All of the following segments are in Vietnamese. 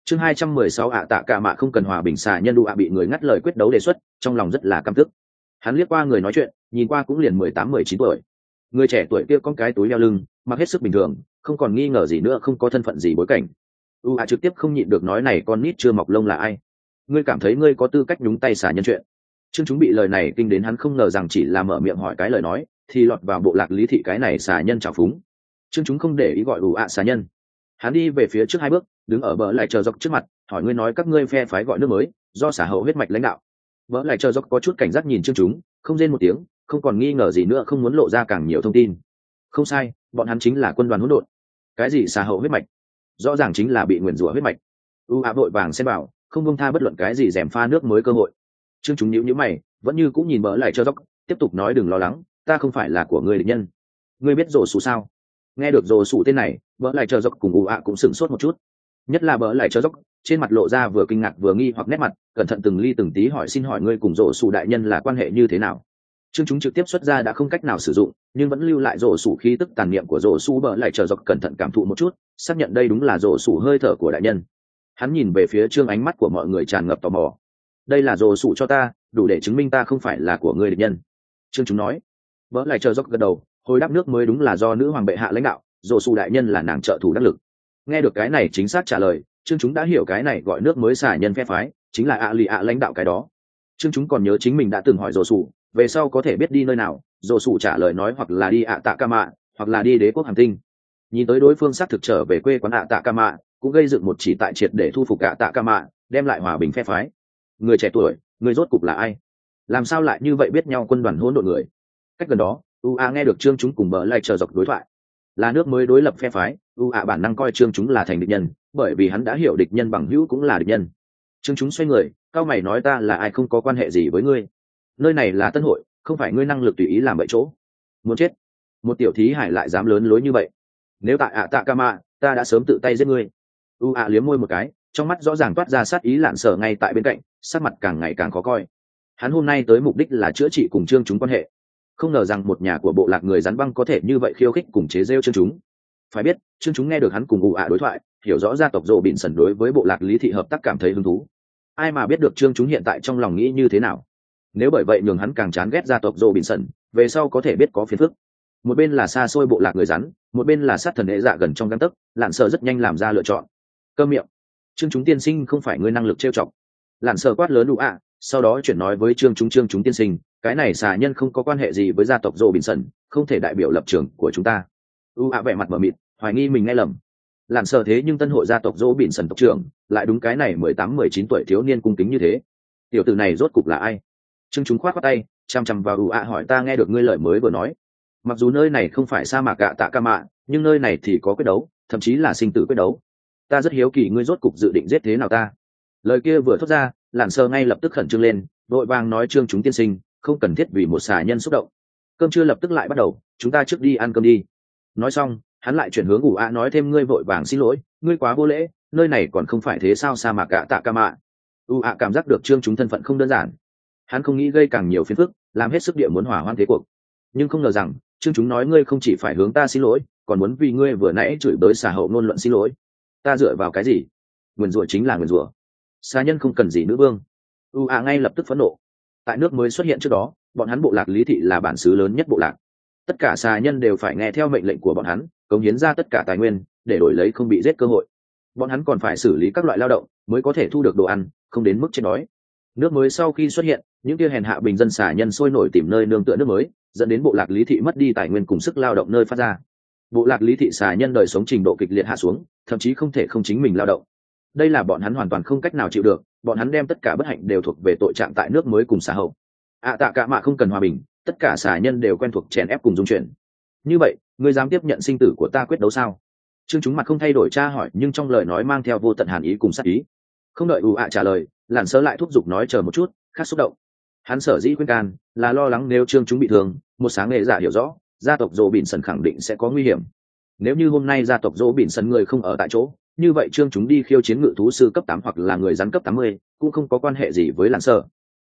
Chương 216 ạ tạ cả mạ không cần hòa bình xà nhân đủ ạ bị người ngắt lời quyết đấu đề xuất, trong lòng rất là căm tức. Hắn liếc qua người nói chuyện, nhìn qua cũng liền 18-19 tuổi. Người trẻ tuổi kia con cái túi đeo lưng, mặc hết sức bình thường, không còn nghi ngờ gì nữa, không có thân phận gì bối cảnh. U trực tiếp không nhịn được nói này con nít chưa mọc lông là ai? Ngươi cảm thấy ngươi có tư cách nhúng tay xà nhân chuyện? Trương chúng bị lời này kinh đến, hắn không ngờ rằng chỉ là mở miệng hỏi cái lời nói thì lọt vào bộ lạc lý thị cái này xà nhân trào phúng. Trương chúng không để ý gọi xà nhân. Hắn đi về phía trước 2 bước, đứng ở bờ lại chờ dọc trước mặt, hỏi ngươi nói các ngươi phe phái gọi nước mới do xả hậu huyết mạch lãnh đạo. Bờ lại chờ dọc có chút cảnh giác nhìn Trương chúng, không rên một tiếng, không còn nghi ngờ gì nữa, không muốn lộ ra càng nhiều thông tin. Không sai, bọn hắn chính là quân đoàn hỗn độn. Cái gì xả hậu huyết mạch? Rõ ràng chính là bị nguyền rủa huyết mạch. Vội vàng xem bảo, không buông tha bất luận cái gì rèm pha nước mới cơ hội. Trương chúng nhíu mày, vẫn như cũng nhìn bờ lại chờ dọc, tiếp tục nói đừng lo lắng, ta không phải là của ngươi địch nhân. Ngươi biết rồ sủ sao? Nghe được rồ sủ tên này, bờ lại chờ dọc cùng cũng sửng sốt một chút, nhất là bờ lại chờ dốc, trên mặt lộ ra vừa kinh ngạc vừa nghi hoặc nét mặt, cẩn thận từng ly từng tí hỏi xin hỏi ngươi cùng rổ sủ đại nhân là quan hệ như thế nào. Chương chúng trực tiếp xuất ra đã không cách nào sử dụng, nhưng vẫn lưu lại rổ sủ khí tức tàn niệm của rổ sủ. Bờ lại chờ dốc cẩn thận cảm thụ một chút, xác nhận đây đúng là rổ sủ hơi thở của đại nhân. Hắn nhìn về phía Trương, ánh mắt của mọi người tràn ngập tò mò. Đây là rổ sủ cho ta, đủ để chứng minh ta không phải là của ngươi địch nhân. Trương chúng nói. Bờ lại chờ dốc gật đầu, hồi đáp nước mới đúng là do nữ hoàng bệ hạ lãnh đạo, rổ sủ đại nhân là nàng trợ thủ đắc lực. Nghe được cái này chính xác trả lời, Trương chúng đã hiểu cái này gọi nước mới xả nhân phe phái chính là lì lãnh đạo cái đó. Trương chúng còn nhớ chính mình đã từng hỏi rồ sủ về sau có thể biết đi nơi nào, rồ sủ trả lời nói hoặc là đi tạ ca mạ, hoặc là đi đế quốc hành tinh. Nhìn tới đối phương xác thực trở về quê quán tạ ca mạ, cũng gây dựng một chỉ tại triệt để thu phục tạ ca mạ, đem lại hòa bình phe phái. Người trẻ tuổi, người rốt cục là ai? Làm sao lại như vậy biết nhau quân đoàn hỗn độn người? Cách gần đó, nghe được Trương chúng cùng bờ lại chờ dọc đối thoại, là nước mới đối lập phe phái. Bản năng coi Trương chúng là thành địch nhân, bởi vì hắn đã hiểu địch nhân bằng hữu cũng là địch nhân. Trương chúng xoay người, cao mày nói ta là ai không có quan hệ gì với ngươi, nơi này là Tân Hội, không phải ngươi năng lực tùy ý làm bậy chỗ. Muốn chết? Một tiểu thí hải lại dám lớn lối như vậy? Nếu tại tạ ca mạ, ta đã sớm tự tay giết ngươi. Liếm môi một cái, trong mắt rõ ràng toát ra sát ý lạn sở ngay tại bên cạnh, sắc mặt càng ngày càng khó coi. Hắn hôm nay tới mục đích là chữa trị cùng Trương chúng quan hệ, không ngờ rằng một nhà của bộ lạc người rắn băng có thể như vậy khiêu khích cùng chế rêu Trương chúng. Phải biết, Trương chúng nghe được hắn cùng đối thoại, hiểu rõ gia tộc rộ bỉn sần đối với bộ lạc lý thị hợp tác cảm thấy hứng thú. Ai mà biết được Trương chúng hiện tại trong lòng nghĩ như thế nào? Nếu bởi vậy nhường hắn càng chán ghét gia tộc rộ bỉn sần, về sau có thể biết có phiền phức. Một bên là xa xôi bộ lạc người rắn, một bên là sát thần hệ dạ gần trong gang tấc, lạn sợ rất nhanh làm ra lựa chọn. Câm miệng! Trương chúng tiên sinh không phải ngươi năng lực trêu chọc. Lạn sợ quát lớn sau đó chuyển nói với Trương chúng tiên sinh, cái này xà nhân không có quan hệ gì với gia tộc rộ bỉn sần, không thể đại biểu lập trường của chúng ta. Vẻ mặt mờ mịt, hoài nghi mình nghe lầm. Lạn sợ thế nhưng Tân Hội gia tộc rộ bỉn sần tộc trưởng lại đúng cái này 18-19 tuổi thiếu niên cung kính như thế. Tiểu tử này rốt cục là ai? Trương chúng khoát tay, chăm chăm vào hỏi ta nghe được ngươi lời mới vừa nói. Mặc dù nơi này không phải sa mạc tạ ca mạ, nhưng nơi này thì có quyết đấu, thậm chí là sinh tử quyết đấu. Ta rất hiếu kỳ ngươi rốt cục dự định giết thế nào ta. Lời kia vừa thốt ra, Lạn sợ ngay lập tức khẩn trương lên, vội vàng nói Trương chúng tiên sinh, không cần thiết vì một xà nhân xúc động. Cơm trưa lập tức lại bắt đầu, chúng ta trước đi ăn cơm đi. Nói xong, hắn lại chuyển hướng nói thêm ngươi vội vàng xin lỗi, ngươi quá vô lễ, nơi này còn không phải thế sao sa mạc tạ ca mạ. Cảm giác được Trương chúng thân phận không đơn giản, hắn không nghĩ gây càng nhiều phiền phức, làm hết sức địa muốn hỏa hoãn thế cuộc, nhưng không ngờ rằng Trương chúng nói ngươi không chỉ phải hướng ta xin lỗi, còn muốn vì ngươi vừa nãy chửi bới xà hậu ngôn luận xin lỗi. Ta dựa vào cái gì? Nguyền rủa chính là nguyền rủa, xà nhân không cần gì nữ vương. Ngay lập tức phẫn nộ. Tại nước mới xuất hiện trước đó, bọn hắn bộ lạc lý thị là bản xứ lớn nhất bộ lạc, tất cả xà nhân đều phải nghe theo mệnh lệnh của bọn hắn, cống hiến ra tất cả tài nguyên để đổi lấy không bị giết cơ hội. Bọn hắn còn phải xử lý các loại lao động mới có thể thu được đồ ăn, không đến mức chết đói. Nước mới sau khi xuất hiện, những kia hèn hạ bình dân xà nhân sôi nổi tìm nơi nương tựa nước mới, dẫn đến bộ lạc lý thị mất đi tài nguyên cùng sức lao động nơi phát ra. Bộ lạc lý thị xà nhân đời sống trình độ kịch liệt hạ xuống, thậm chí không thể không chính mình lao động. Đây là bọn hắn hoàn toàn không cách nào chịu được, bọn hắn đem tất cả bất hạnh đều thuộc về tội trạng tại nước mới cùng xà hậu. Tạ cả mạ không cần hòa bình, tất cả xà nhân đều quen thuộc chèn ép cùng dung chuyển. Như vậy, ngươi dám tiếp nhận sinh tử của ta quyết đấu sao? Trương chúng mặt không thay đổi tra hỏi, nhưng trong lời nói mang theo vô tận hàn ý cùng sát ý. Không đợi trả lời, Lạn Sơ lại thúc giục nói chờ một chút, khác xúc động. Hắn sở dĩ khuyên can là lo lắng nếu Trương chúng bị thương, một sáng nghệ giả hiểu rõ gia tộc Dỗ Bỉn Sần khẳng định sẽ có nguy hiểm. Nếu như hôm nay gia tộc Dỗ Bỉn Sần người không ở tại chỗ, như vậy Trương chúng đi khiêu chiến ngự thú sư cấp 8 hoặc là người rắn cấp 80, cũng không có quan hệ gì với Lạn Sơ.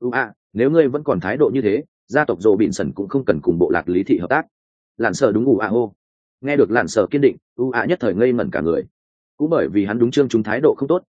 Nếu ngươi vẫn còn thái độ như thế, gia tộc Dỗ Bỉn Sần cũng không cần cùng bộ lạc lý thị hợp tác. Lạn Sơ đúng hô. Nghe được Lạn Sơ kiên định, nhất thời ngây ngẩn cả người. Cũng bởi vì hắn đúng Trương chúng thái độ không tốt,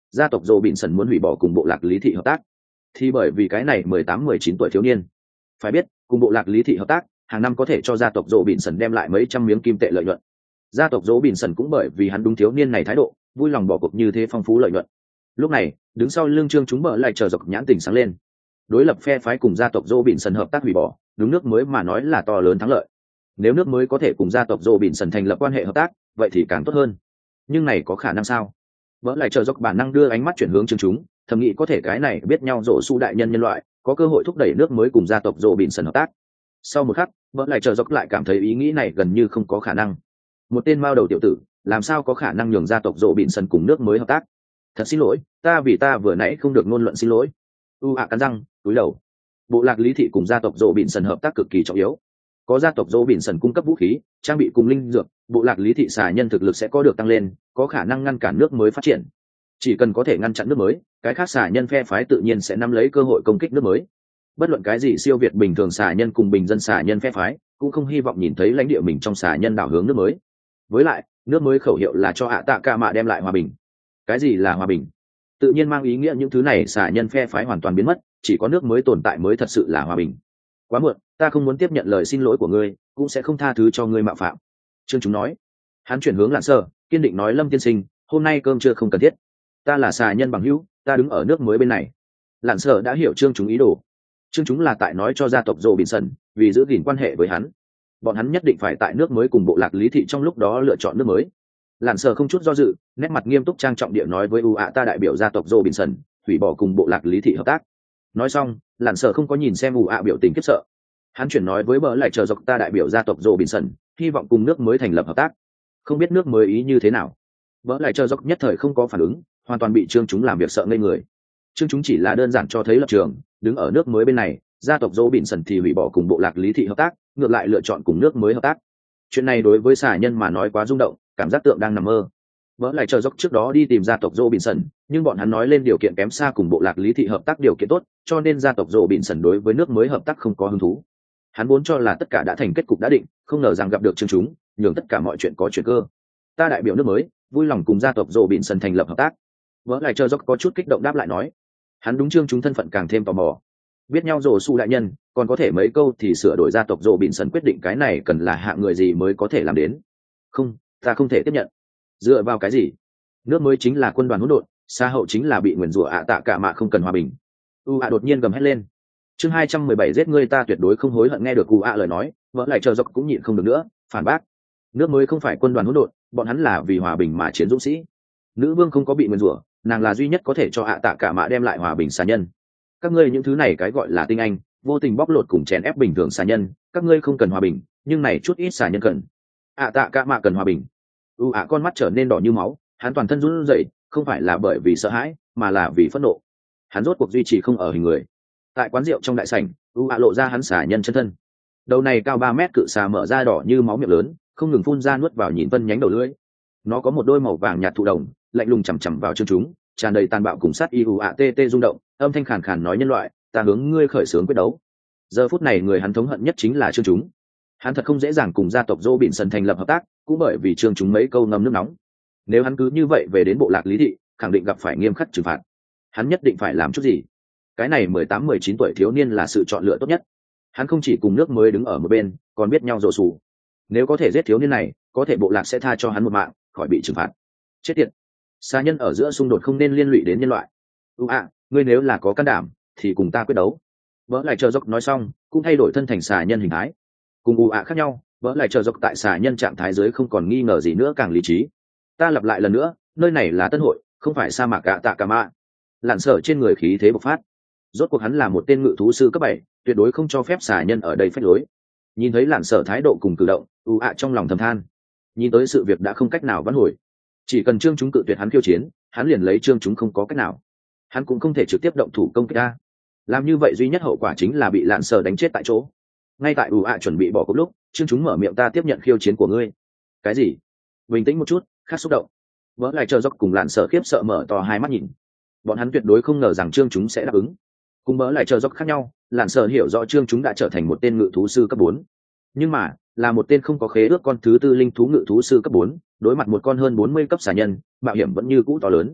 gia tộc Dô Bịn Sần muốn hủy bỏ cùng bộ lạc Lý Thị hợp tác, thì bởi vì cái này 18-19 tuổi thiếu niên. Phải biết, cùng bộ lạc Lý Thị hợp tác, hàng năm có thể cho gia tộc Dô Bịn Sần đem lại mấy trăm miếng kim tệ lợi nhuận. Gia tộc Dô Bịn Sần cũng bởi vì hắn đúng thiếu niên này thái độ, vui lòng bỏ cuộc như thế phong phú lợi nhuận. Lúc này, đứng sau lưng Trương chúng mở lại chờ dọc nhãn tình sáng lên. Đối lập phe phái cùng gia tộc Dô Bịn Sần hợp tác hủy bỏ, đúng nước mới mà nói là to lớn thắng lợi. Nếu nước mới có thể cùng gia tộc Dô Bịn Sần thành lập quan hệ hợp tác, vậy thì càng tốt hơn. Nhưng này có khả năng sao? Vỡ lại chờ dọc bản năng đưa ánh mắt chuyển hướng Trương chúng, thầm nghĩ có thể cái này biết nhau rổ su đại nhân nhân loại, có cơ hội thúc đẩy nước mới cùng gia tộc Dô Bịn Sần hợp tác. Sau một khắc, vỡ lại chờ dọc lại cảm thấy ý nghĩ này gần như không có khả năng. Một tên mao đầu tiểu tử, làm sao có khả năng nhường gia tộc Dô Bịn Sần cùng nước mới hợp tác? Thật xin lỗi, ta vừa nãy không được ngôn luận xin lỗi. Cắn răng, cúi đầu. Bộ lạc Lý Thị cùng gia tộc Dô Bịn Sần hợp tác cực kỳ trọng yếu. Có gia tộc Dô Bịn Sần cung cấp vũ khí, trang bị cùng linh dược, bộ lạc Lý Thị xà nhân thực lực sẽ có được tăng lên, có khả năng ngăn cản nước mới phát triển. Chỉ cần có thể ngăn chặn nước mới, cái khác xà nhân phe phái tự nhiên sẽ nắm lấy cơ hội công kích nước mới. Bất luận cái gì siêu việt bình thường xà nhân cùng bình dân xà nhân phe phái, cũng không hy vọng nhìn thấy lãnh địa mình trong xà nhân đảo hướng nước mới. Với lại, nước mới khẩu hiệu là cho tạ cả mạ đem lại hòa bình. Cái gì là hòa bình? Tự nhiên mang ý nghĩa những thứ này xà nhân phe phái hoàn toàn biến mất, chỉ có nước mới tồn tại mới thật sự là hòa bình. Quá muộn, ta không muốn tiếp nhận lời xin lỗi của ngươi, cũng sẽ không tha thứ cho ngươi mạo phạm. Trương chúng nói. Hắn chuyển hướng Lạn Sở, kiên định nói: Lâm tiên sinh, hôm nay cơm trưa không cần thiết. Ta là xà nhân bằng hữu, ta đứng ở nước mới bên này. Lạn Sở đã hiểu Trương chúng ý đồ. Trương chúng là tại nói cho gia tộc Dô Bịn Sần, vì giữ gìn quan hệ với hắn, bọn hắn nhất định phải tại nước mới cùng bộ lạc Lý Thị trong lúc đó lựa chọn nước mới. Lạn Sở không chút do dự, nét mặt nghiêm túc trang trọng địa nói với ta đại biểu gia tộc Dô Bịn Sần, hủy bỏ cùng bộ lạc Lý Thị hợp tác. Nói xong, Lạn Sở không có nhìn xem biểu tình khiếp sợ. Hắn chuyển nói với bỡ lại chờ dọc ta đại biểu gia tộc Dô Bịn Sần, hy vọng cùng nước mới thành lập hợp tác. Không biết nước mới ý như thế nào. Bỡ lại chờ dọc nhất thời không có phản ứng, hoàn toàn bị Trương chúng làm việc sợ ngây người. Trương chúng chỉ là đơn giản cho thấy lập trường, đứng ở nước mới bên này, gia tộc Dô Bịn Sần thì hủy bỏ cùng bộ lạc Lý Thị hợp tác, ngược lại lựa chọn cùng nước mới hợp tác. Chuyện này đối với xà nhân mà nói quá rung động, cảm giác tượng đang nằm mơ. Vỡ lại chờ dốc trước đó đi tìm gia tộc Dô Bịn Sần, nhưng bọn hắn nói lên điều kiện kém xa cùng bộ lạc Lý Thị hợp tác điều kiện tốt, cho nên gia tộc Dô Bịn Sần đối với nước mới hợp tác không có hứng thú. Hắn vốn cho là tất cả đã thành kết cục đã định, không ngờ rằng gặp được Trương chúng, nhường tất cả mọi chuyện có chuyển cơ. Ta đại biểu nước mới, vui lòng cùng gia tộc Dô Bịn Sần thành lập hợp tác. Vỡ lại chờ dốc có chút kích động đáp lại nói. Hắn đúng Trương chúng thân phận càng thêm tò mò. Biết nhau rồ su đại nhân, còn có thể mấy câu thì sửa đổi gia tộc Dô Bịn Sần quyết định cái này cần là hạng người gì mới có thể làm đến. Không, ta không thể tiếp nhận. Dựa vào cái gì? Nước mới chính là quân đoàn hỗn độn, xa hậu chính là bị nguyền rủa tạ cả mạ không cần hòa bình. Đột nhiên gầm hét lên. Chương 217 giết ngươi ta tuyệt đối không hối hận. Nghe được lời nói, vợ lại chờ dọc cũng nhịn không được nữa, phản bác. Nước mới không phải quân đoàn hỗn độn, bọn hắn là vì hòa bình mà chiến dũng sĩ. Nữ vương không có bị nguyền rủa, nàng là duy nhất có thể cho tạ cả mạ đem lại hòa bình xà nhân. Các ngươi những thứ này cái gọi là tinh anh, vô tình bóc lột cùng chèn ép bình thường xà nhân, các ngươi không cần hòa bình, nhưng này chút ít xà nhân cần. Tạ cả mạ cần hòa bình. Con mắt trở nên đỏ như máu, hắn toàn thân run rẩy, không phải là bởi vì sợ hãi, mà là vì phẫn nộ. Hắn rốt cuộc duy trì không ở hình người. Tại quán rượu trong đại sảnh, lộ ra hắn xà nhân chân thân. Đầu này cao 3 mét cự xà mở ra đỏ như máu miệng lớn, không ngừng phun ra nuốt vào nhìn phân nhánh đầu lưỡi. Nó có một đôi màu vàng nhạt thụ đồng, lạnh lùng chằm chằm vào Trương chúng, tràn đầy tàn bạo cùng sát tê rung động, âm thanh khàn khàn nói: nhân loại, ta hướng ngươi khởi xướng quyết đấu. Giờ phút này người hắn thống hận nhất chính là Trương chúng. Hắn thật không dễ dàng cùng gia tộc Dô Bịn Sần thành lập hợp tác, cũng bởi vì Trương chúng mấy câu ngâm nước nóng. Nếu hắn cứ như vậy về đến bộ lạc Lý Thị, khẳng định gặp phải nghiêm khắc trừng phạt. Hắn nhất định phải làm chút gì. Cái này 18-19 tuổi thiếu niên là sự chọn lựa tốt nhất. Hắn không chỉ cùng nước mới đứng ở một bên, còn biết nhau rồ sủ. Nếu có thể giết thiếu niên này, có thể bộ lạc sẽ tha cho hắn một mạng, khỏi bị trừng phạt. Chết tiệt. Xà nhân ở giữa xung đột không nên liên lụy đến nhân loại. Ngươi nếu là có can đảm, thì cùng ta quyết đấu. Vỡ lại chờ dốc nói xong, cũng thay đổi thân thành xà nhân hình thái. Cùng khác nhau, vỡ lại chờ dốc tại xà nhân trạng thái dưới không còn nghi ngờ gì nữa, càng lý trí. Ta lặp lại lần nữa, nơi này là Tân Hội, không phải sa mạc tạ cả mạ. Lạn Sở trên người khí thế bộc phát. Rốt cuộc hắn là một tên ngự thú sư cấp 7, tuyệt đối không cho phép xà nhân ở đây phách lối. Nhìn thấy Lạn Sở thái độ cùng cử động, trong lòng thầm than. Nhìn tới sự việc đã không cách nào vãn hồi. Chỉ cần Trương chúng cự tuyệt hắn khiêu chiến, hắn liền lấy Trương chúng không có cách nào. Hắn cũng không thể trực tiếp động thủ công kích ta. Làm như vậy duy nhất hậu quả chính là bị Lạn Sở đánh chết tại chỗ. Ngay tại chuẩn bị bỏ cuộc lúc, Trương chúng mở miệng: ta tiếp nhận khiêu chiến của ngươi. Cái gì? Bình tĩnh một chút, khác xúc động. Vỡ lại chờ dốc cùng Lạn Sở khiếp sợ mở to hai mắt nhìn. Bọn hắn tuyệt đối không ngờ rằng Trương chúng sẽ đáp ứng. Cùng Vỡ lại chờ dốc khác nhau, Lạn Sở hiểu rõ Trương chúng đã trở thành một tên ngự thú sư cấp 4. Nhưng mà, là một tên không có khế ước con thứ tư linh thú ngự thú sư cấp 4, đối mặt một con hơn 40 cấp xà nhân, mạo hiểm vẫn như cũ to lớn.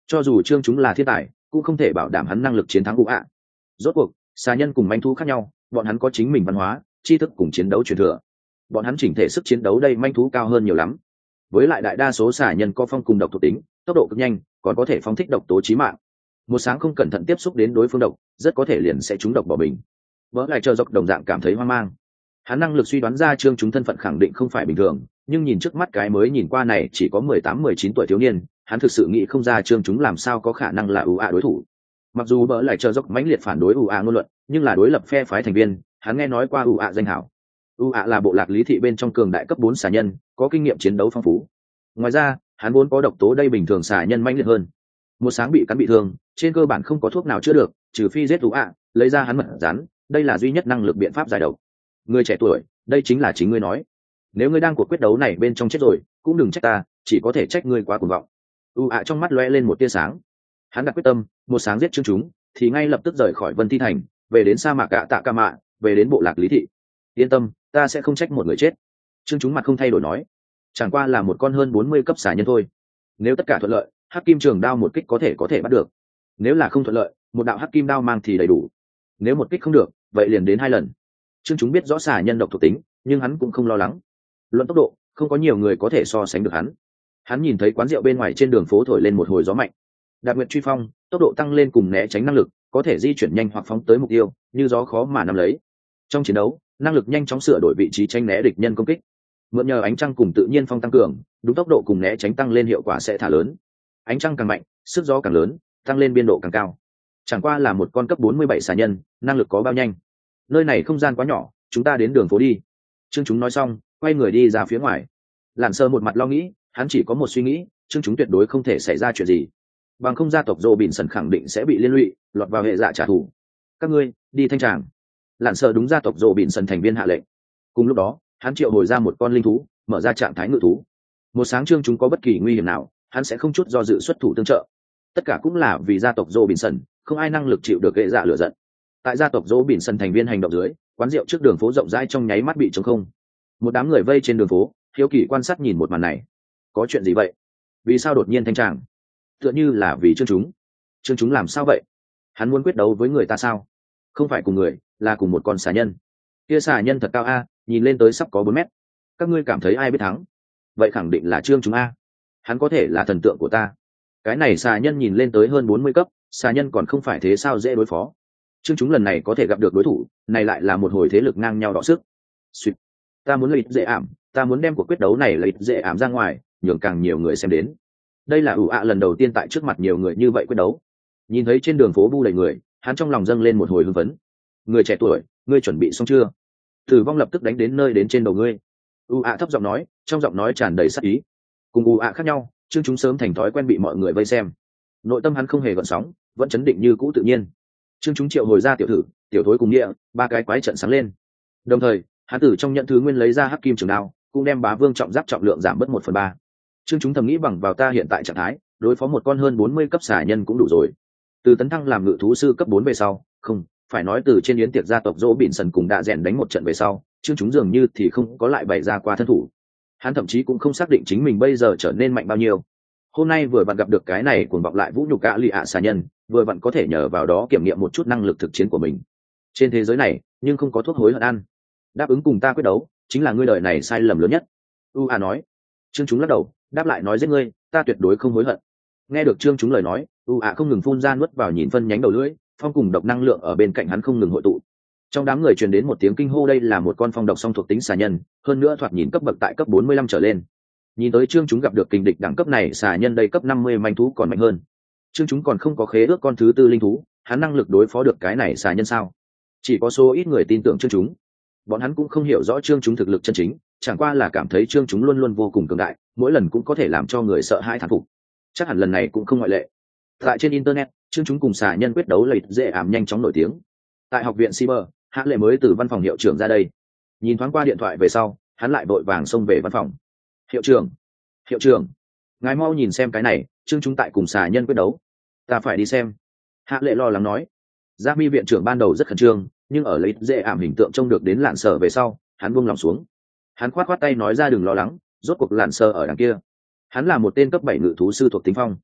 cho dù trương chúng là thiên tài cũng không thể bảo đảm hắn năng lực chiến thắng ủ ạ. Rốt cuộc xà nhân cùng manh thú khác nhau, bọn hắn có chính mình văn hóa, tri thức cùng chiến đấu truyền thừa. Bọn hắn chỉnh thể sức chiến đấu đây manh thú cao hơn nhiều lắm. Với lại đại đa số xà nhân có phong cùng độc thuộc tính, tốc độ cực nhanh, còn có thể phóng thích độc tố chí mạng. Một sáng không cẩn thận tiếp xúc đến đối phương độc, rất có thể liền sẽ trúng độc bỏ mình. Vỡ lại chờ dọc đồng dạng cảm thấy hoang mang. Hắn năng lực suy đoán ra trương chúng thân phận khẳng định không phải bình thường, nhưng nhìn trước mắt cái mới nhìn qua này chỉ có 18-19 tuổi thiếu niên, hắn thực sự nghĩ không ra trương chúng làm sao có khả năng là ủ ạ đối thủ. Mặc dù bỡ lại chờ dốc mãnh liệt phản đối ủ ạ ngôn luận, nhưng là đối lập phe phái thành viên, hắn nghe nói qua ủ ạ danh hảo. ủ ạ là bộ lạc lý thị bên trong cường đại cấp 4 xà nhân, có kinh nghiệm chiến đấu phong phú. Ngoài ra hắn vốn có độc tố đây bình thường xà nhân mãnh liệt hơn. Một sáng bị cắn bị thương, trên cơ bản không có thuốc nào chữa được, trừ phi giết ủ ạ, lấy ra hắn mật rắn, đây là duy nhất năng lực biện pháp giải độc. Người trẻ tuổi, đây chính là chính ngươi nói. Nếu ngươi đang cuộc quyết đấu này bên trong chết rồi, cũng đừng trách ta, chỉ có thể trách ngươi quá cuồng vọng. Trong mắt lóe lên một tia sáng. Hắn đặt quyết tâm, một sáng giết chương chúng, thì ngay lập tức rời khỏi Vân Thi Thành, về đến sa mạc Tạ Ca Mạ, về đến bộ lạc lý thị. Yên tâm, ta sẽ không trách một người chết. Chương chúng mặt không thay đổi nói, chẳng qua là một con hơn 40 cấp xà nhân thôi. Nếu tất cả thuận lợi, hắc kim trường đao một kích có thể bắt được. Nếu là không thuận lợi, một đạo hắc kim đao mang thì đầy đủ. Nếu một kích không được, vậy liền đến 2 lần. Chương chúng biết rõ xà nhân độc thuộc tính, nhưng hắn cũng không lo lắng. Luận tốc độ, không có nhiều người có thể so sánh được hắn. Hắn nhìn thấy quán rượu bên ngoài trên đường phố thổi lên một hồi gió mạnh. Đạp nguyệt truy phong, tốc độ tăng lên cùng né tránh năng lực, có thể di chuyển nhanh hoặc phóng tới mục tiêu, như gió khó mà nắm lấy. Trong chiến đấu, năng lực nhanh chóng sửa đổi vị trí tránh né địch nhân công kích. Mượn nhờ ánh trăng cùng tự nhiên phong tăng cường, đúng tốc độ cùng né tránh tăng lên hiệu quả sẽ thả lớn. Ánh trăng càng mạnh, sức gió càng lớn, tăng lên biên độ càng cao. Chẳng qua là một con cấp 47 xà nhân, năng lực có bao nhanh? Nơi này không gian quá nhỏ, chúng ta đến đường phố đi. Trương chúng nói xong, quay người đi ra phía ngoài. Lạn Sơ một mặt lo nghĩ, hắn chỉ có một suy nghĩ, Trương chúng tuyệt đối không thể xảy ra chuyện gì. Bằng không gia tộc Dô Bỉn Sần khẳng định sẽ bị liên lụy, lọt vào hệ dạ trả thù. Các ngươi đi thanh tràng. Lạn Sơ đúng gia tộc Dô Bỉn Sần thành viên hạ lệnh. Cùng lúc đó, hắn triệu hồi ra một con linh thú, mở ra trạng thái ngự thú. Một sáng Trương chúng có bất kỳ nguy hiểm nào, hắn sẽ không chút do dự xuất thủ tương trợ. Tất cả cũng là vì gia tộc Dô Bỉn Sần, không ai năng lực chịu được hệ dạ lửa giận. Tại gia tộc Dô Bỉn Sần thành viên hành động dưới, quán rượu trước đường phố rộng rãi trong nháy mắt bị trống không. Một đám người vây trên đường phố, hiếu kỳ quan sát nhìn một màn này. Có chuyện gì vậy? Vì sao đột nhiên thanh tràng? Tựa như là vì Trương chúng làm sao vậy? Hắn muốn quyết đấu với người ta sao? Không phải cùng người, là cùng một con xà nhân. Kia xà nhân thật cao a, nhìn lên tới sắp có 4 mét. Các ngươi cảm thấy ai biết thắng? Vậy khẳng định là Trương chúng a. Hắn có thể là thần tượng của ta. Cái này xà nhân nhìn lên tới hơn 40 cấp, xà nhân còn không phải thế sao dễ đối phó. Trương chúng lần này có thể gặp được đối thủ, này lại là một hồi thế lực ngang nhau đọ sức. Xuyệt. Ta muốn lợi ích dễ ảm, ta muốn đem cuộc quyết đấu này lợi ích dễ ảm ra ngoài, nhường càng nhiều người xem đến. Đây là lần đầu tiên tại trước mặt nhiều người như vậy quyết đấu. Nhìn thấy trên đường phố bu đầy người, hắn trong lòng dâng lên một hồi hưng phấn. Người trẻ tuổi, ngươi chuẩn bị xong chưa? Tử vong lập tức đánh đến nơi đến trên đầu ngươi. Thấp giọng nói, trong giọng nói tràn đầy sát ý. Cùng khác nhau, Trương chúng sớm thành thói quen bị mọi người vây xem. Nội tâm hắn không hề gợn sóng, vẫn chấn định như cũ tự nhiên. Trương chúng triệu hồi ra tiểu thử, tiểu thối cùng địa, 3 cái quái trận sáng lên. Đồng thời, hắn từ trong nhận thứ nguyên lấy ra hắc kim trường đao, cũng đem bá vương trọng giáp trọng lượng giảm bớt 1/3. Trương chúng thầm nghĩ bằng vào ta hiện tại trạng thái, đối phó một con hơn 40 cấp xà nhân cũng đủ rồi. Từ tấn thăng làm ngự thú sư cấp 4 về sau, không, phải nói từ trên yến tiệc gia tộc Dỗ Bỉn Sần cùng đã rèn đánh một trận về sau, Trương chúng dường như thì không có lại bày ra qua thân thủ. Hắn thậm chí cũng không xác định chính mình bây giờ trở nên mạnh bao nhiêu. Hôm nay vừa vặn gặp được cái này cuồng vọng lại vũ nhục cả lì ạ xà nhân, vừa vặn có thể nhờ vào đó kiểm nghiệm một chút năng lực thực chiến của mình. Trên thế giới này, nhưng không có thuốc hối hận ăn. Đáp ứng cùng ta quyết đấu, chính là ngươi đời này sai lầm lớn nhất. Nói. Trương chúng lắc đầu, đáp lại nói giết ngươi, ta tuyệt đối không hối hận. Nghe được Trương chúng lời nói, không ngừng phun ra nuốt vào nhìn phân nhánh đầu lưỡi, phong cùng độc năng lượng ở bên cạnh hắn không ngừng hội tụ. Trong đám người truyền đến một tiếng kinh hô, đây là một con phong độc song thuộc tính xà nhân, hơn nữa thoạt nhìn cấp bậc tại cấp 45 trở lên. Nhìn tới Trương chúng gặp được kình địch đẳng cấp này xà nhân đây cấp 50 manh thú còn mạnh hơn. Trương chúng còn không có khế ước con thứ 4 linh thú, hắn năng lực đối phó được cái này xà nhân sao? Chỉ có số ít người tin tưởng Trương chúng. Bọn hắn cũng không hiểu rõ Trương chúng thực lực chân chính, chẳng qua là cảm thấy Trương chúng luôn luôn vô cùng cường đại, mỗi lần cũng có thể làm cho người sợ hãi thán phục. Chắc hẳn lần này cũng không ngoại lệ. Tại trên internet, Trương chúng cùng xà nhân quyết đấu lợi dễ ảm nhanh chóng nổi tiếng. Tại học viện Cyber, Hạ Lệ mới từ văn phòng hiệu trưởng ra đây. Nhìn thoáng qua điện thoại về sau, hắn lại vội vàng xông về văn phòng. Hiệu trưởng, ngài mau nhìn xem cái này, Trương chúng tại cùng xà nhân quyết đấu. Ta phải đi xem. Hạ Lệ lo lắng nói. Gia Mi viện trưởng ban đầu rất khẩn trương, nhưng ở lấy dễ ảm hình tượng trông được đến Lạn Sở về sau, hắn buông lòng xuống. Hắn khoát tay nói ra đừng lo lắng, rốt cuộc Lạn Sở ở đằng kia. Hắn là một tên cấp 7 ngự thú sư thuộc tính phong.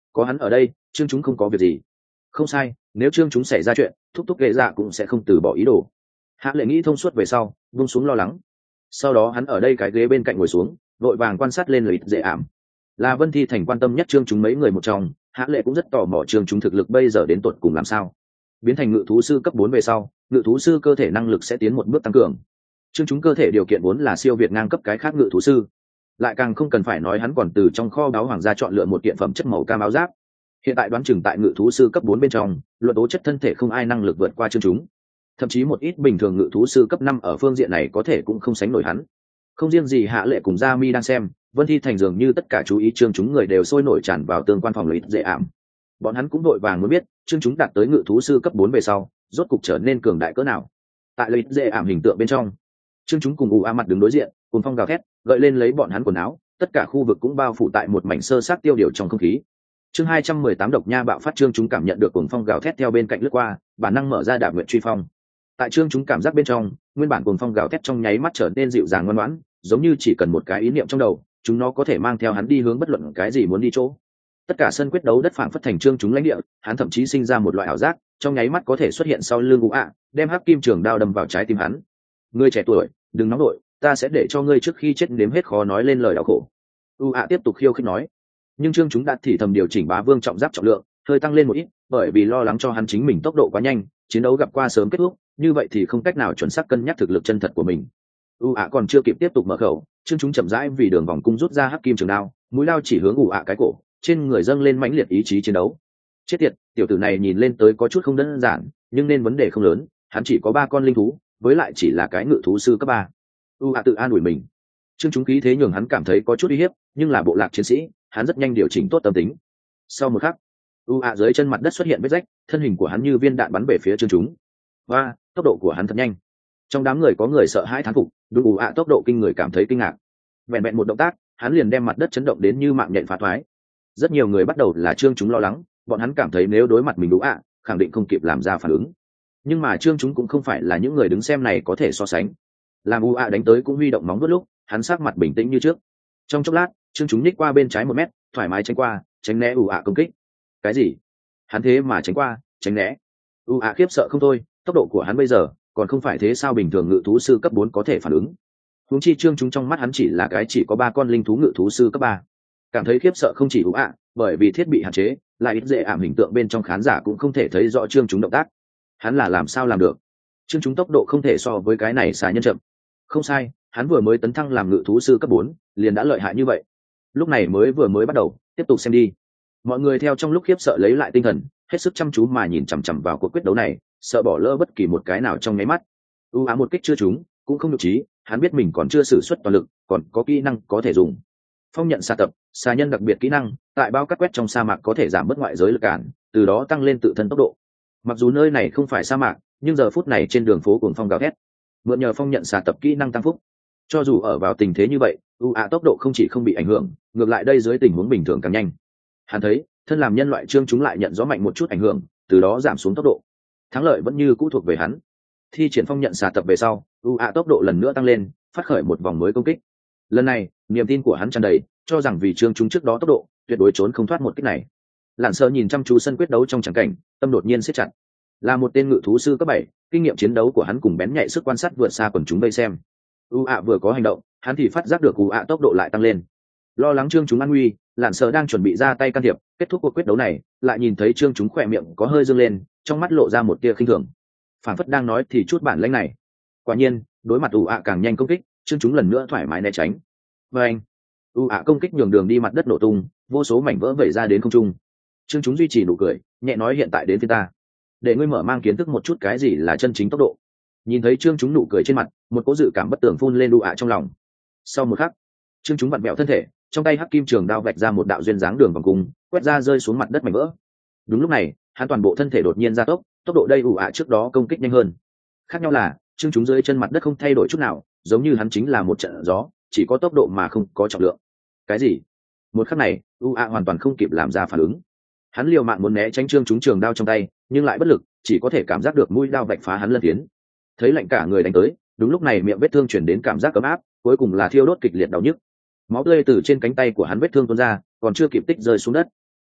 có hắn ở đây trương chúng không có việc gì. Không sai, nếu trương chúng xảy ra chuyện thúc thúc ghệ dạ cũng sẽ không từ bỏ ý đồ. Hạ lệ nghĩ thông suốt về sau buông xuống lo lắng. Sau đó hắn ở đây cái ghế bên cạnh ngồi xuống vội vàng quan sát lên lợi ích dễ ảm. Là Vân Thi Thành quan tâm nhất trương chúng mấy người một trong, Hạ lệ cũng rất tò mò trương chúng thực lực bây giờ đến tột cùng làm sao. Biến thành ngự thú sư cấp 4 về sau, ngự thú sư cơ thể năng lực sẽ tiến một bước tăng cường. Trương chúng cơ thể điều kiện vốn là siêu việt ngang cấp cái khác ngự thú sư, lại càng không cần phải nói hắn còn từ trong kho báu hoàng gia chọn lựa một kiện phẩm chất màu cam áo giáp. Hiện tại đoán chừng tại ngự thú sư cấp 4 bên trong, luận tố chất thân thể không ai năng lực vượt qua trương chúng. Thậm chí một ít bình thường ngự thú sư cấp 5 ở phương diện này có thể cũng không sánh nổi hắn. Không riêng gì Hạ lệ cùng Gia Mi đang xem, Vân Thi Thành dường như tất cả chú ý trương chúng người đều sôi nổi tràn vào tương quan phòng lợi ích dễ ảm. Bọn hắn cũng đội vàng muốn biết trương chúng đạt tới ngự thú sư cấp 4 về sau rốt cục trở nên cường đại cỡ nào. Tại lợi ích dễ ảm hình tượng bên trong, trương chúng cùng mặt đứng đối diện, cùng phong gào thét gợi lên lấy bọn hắn quần áo, tất cả khu vực cũng bao phủ tại một mảnh sơ sát tiêu điều trong không khí. Chương 218 độc nha bạo phát. Trương chúng cảm nhận được cuồng phong gào thét theo bên cạnh lướt qua, bản năng mở ra đạp nguyện truy phong. Tại trương chúng cảm giác bên trong, nguyên bản cuồng phong gào thét trong nháy mắt trở nên dịu dàng ngoan ngoãn, giống như chỉ cần một cái ý niệm trong đầu, chúng nó có thể mang theo hắn đi hướng bất luận cái gì muốn đi chỗ. Tất cả sân quyết đấu đất phảng phất thành trương chúng lãnh địa, hắn thậm chí sinh ra một loại ảo giác, trong nháy mắt có thể xuất hiện sau lưng đem hắc kim trường đao đâm vào trái tim hắn. Ngươi trẻ tuổi, đừng nóng nổi, ta sẽ để cho ngươi trước khi chết nếm hết khó nói lên lời đau khổ. Tiếp tục khiêu khích nói. Nhưng trương chúng đã thì thầm điều chỉnh bá vương trọng giáp trọng lượng hơi tăng lên một ít, bởi vì lo lắng cho hắn chính mình tốc độ quá nhanh, chiến đấu gặp qua sớm kết thúc, như vậy thì không cách nào chuẩn xác cân nhắc thực lực chân thật của mình. Còn chưa kịp tiếp tục mở khẩu, trương chúng chậm rãi vì đường vòng cung rút ra hắc kim trường đao, mũi lao chỉ hướng cái cổ, trên người dâng lên mãnh liệt ý chí chiến đấu. Chết tiệt, tiểu tử này nhìn lên tới có chút không đơn giản, nhưng nên vấn đề không lớn, hắn chỉ có 3 con linh thú, với lại chỉ là cái ngự thú sư cấp 3. Tự an ủi mình. Trương chúng khí thế nhường hắn cảm thấy có chút uy hiếp, nhưng là bộ lạc chiến sĩ, hắn rất nhanh điều chỉnh tốt tâm tính. Sau một khắc, dưới chân mặt đất xuất hiện vết rách, thân hình của hắn như viên đạn bắn về phía trương chúng. Và tốc độ của hắn thật nhanh. Trong đám người có người sợ hãi thán phục, đúng tốc độ kinh người cảm thấy kinh ngạc. Vẹn vẹn một động tác, hắn liền đem mặt đất chấn động đến như mạng nhện phá thoái. Rất nhiều người bắt đầu là trương chúng lo lắng, bọn hắn cảm thấy nếu đối mặt mình khẳng định không kịp làm ra phản ứng. Nhưng mà trương chúng cũng không phải là những người đứng xem này có thể so sánh. Làm đánh tới cũng huy động móng vuốt lúc, hắn sắc mặt bình tĩnh như trước. Trong chốc lát, trương chúng nhích qua bên trái 1 mét, thoải mái tránh qua, tránh né công kích. Cái gì? Hắn thế mà tránh qua, tránh né? Khiếp sợ không thôi, tốc độ của hắn bây giờ còn không phải thế sao bình thường ngự thú sư cấp 4 có thể phản ứng. Huống chi trương chúng trong mắt hắn chỉ là cái chỉ có 3 con linh thú ngự thú sư cấp 3. Cảm thấy khiếp sợ không chỉ bởi vì thiết bị hạn chế, lại ít dễ ảm hình tượng bên trong khán giả cũng không thể thấy rõ trương chúng động tác. Hắn là làm sao làm được? Trương chúng tốc độ không thể so với cái này xà nhân chậm. Không sai, hắn vừa mới tấn thăng làm ngự thú sư cấp 4, liền đã lợi hại như vậy. Lúc này vừa mới bắt đầu, tiếp tục xem đi. Mọi người theo trong lúc khiếp sợ lấy lại tinh thần, hết sức chăm chú mà nhìn chằm chằm vào cuộc quyết đấu này, sợ bỏ lỡ bất kỳ một cái nào trong nháy mắt. Một kích chưa trúng, cũng không nhục trí, hắn biết mình còn chưa sử xuất toàn lực, còn có kỹ năng có thể dùng. Phong nhận xạ tập, xà nhân đặc biệt kỹ năng, tại bao cắt quét trong sa mạc có thể giảm bớt ngoại giới lực cản, từ đó tăng lên tự thân tốc độ. Mặc dù nơi này không phải sa mạc, nhưng giờ phút này trên đường phố cuồng phong gào thét, mượn nhờ phong nhận xạ tập kỹ năng tăng phúc. Cho dù ở vào tình thế như vậy, tốc độ không chỉ không bị ảnh hưởng, ngược lại đây dưới tình huống bình thường càng nhanh. Hắn thấy, thân làm nhân loại trương chúng lại nhận rõ mạnh một chút ảnh hưởng, từ đó giảm xuống tốc độ. Thắng lợi vẫn như cũ thuộc về hắn. Thi triển phong nhận xạ tập về sau, tốc độ lần nữa tăng lên, phát khởi một vòng mới công kích. Lần này, niềm tin của hắn tràn đầy, cho rằng vì trương chúng trước đó tốc độ, tuyệt đối trốn không thoát một kích này. Lạn Sơ nhìn chăm chú sân quyết đấu trong tràng cảnh, tâm đột nhiên siết chặt. Là một tên ngự thú sư cấp 7, kinh nghiệm chiến đấu của hắn cùng bén nhạy sức quan sát vượt xa quần chúng vây xem. Vừa có hành động, hắn thì phát giác được tốc độ lại tăng lên. Lo lắng trương chúng an nguy, Lạn Sơ đang chuẩn bị ra tay can thiệp, kết thúc cuộc quyết đấu này, lại nhìn thấy trương chúng khỏe miệng có hơi dương lên, trong mắt lộ ra một tia khinh thường. Phản phất đang nói thì chút bản lĩnh này. Quả nhiên, đối mặt càng nhanh công kích, trương chúng lần nữa thoải mái né tránh. Và anh, công kích nhường đường đi mặt đất nổ tung, vô số mảnh vỡ vẩy ra đến không trung. Trương chúng duy trì nụ cười, nhẹ nói hiện tại đến phía ta, để ngươi mở mang kiến thức một chút cái gì là chân chính tốc độ. Nhìn thấy trương chúng nụ cười trên mặt, một cỗ dự cảm bất tường phun lên trong lòng. Sau một khắc, trương chúng vặn vẹo thân thể, trong tay hắc kim trường đao vạch ra một đạo duyên dáng đường vòng cung, quét ra rơi xuống mặt đất mảnh vỡ. Đúng lúc này, hắn toàn bộ thân thể đột nhiên gia tốc, tốc độ đây trước đó công kích nhanh hơn. Khác nhau là trương chúng dưới chân mặt đất không thay đổi chút nào, giống như hắn chính là một trận gió, chỉ có tốc độ mà không có trọng lượng. Cái gì? Một khắc này, hoàn toàn không kịp làm ra phản ứng. Hắn liều mạng muốn né tránh trương chúng trường đao trong tay, nhưng lại bất lực, chỉ có thể cảm giác được mũi đao vạch phá hắn lân phiến. Thấy lạnh cả người đánh tới, đúng lúc này miệng vết thương chuyển đến cảm giác ấm áp, cuối cùng là thiêu đốt kịch liệt đau nhức. Máu tươi từ trên cánh tay của hắn vết thương tuôn ra, còn chưa kịp tích rơi xuống đất.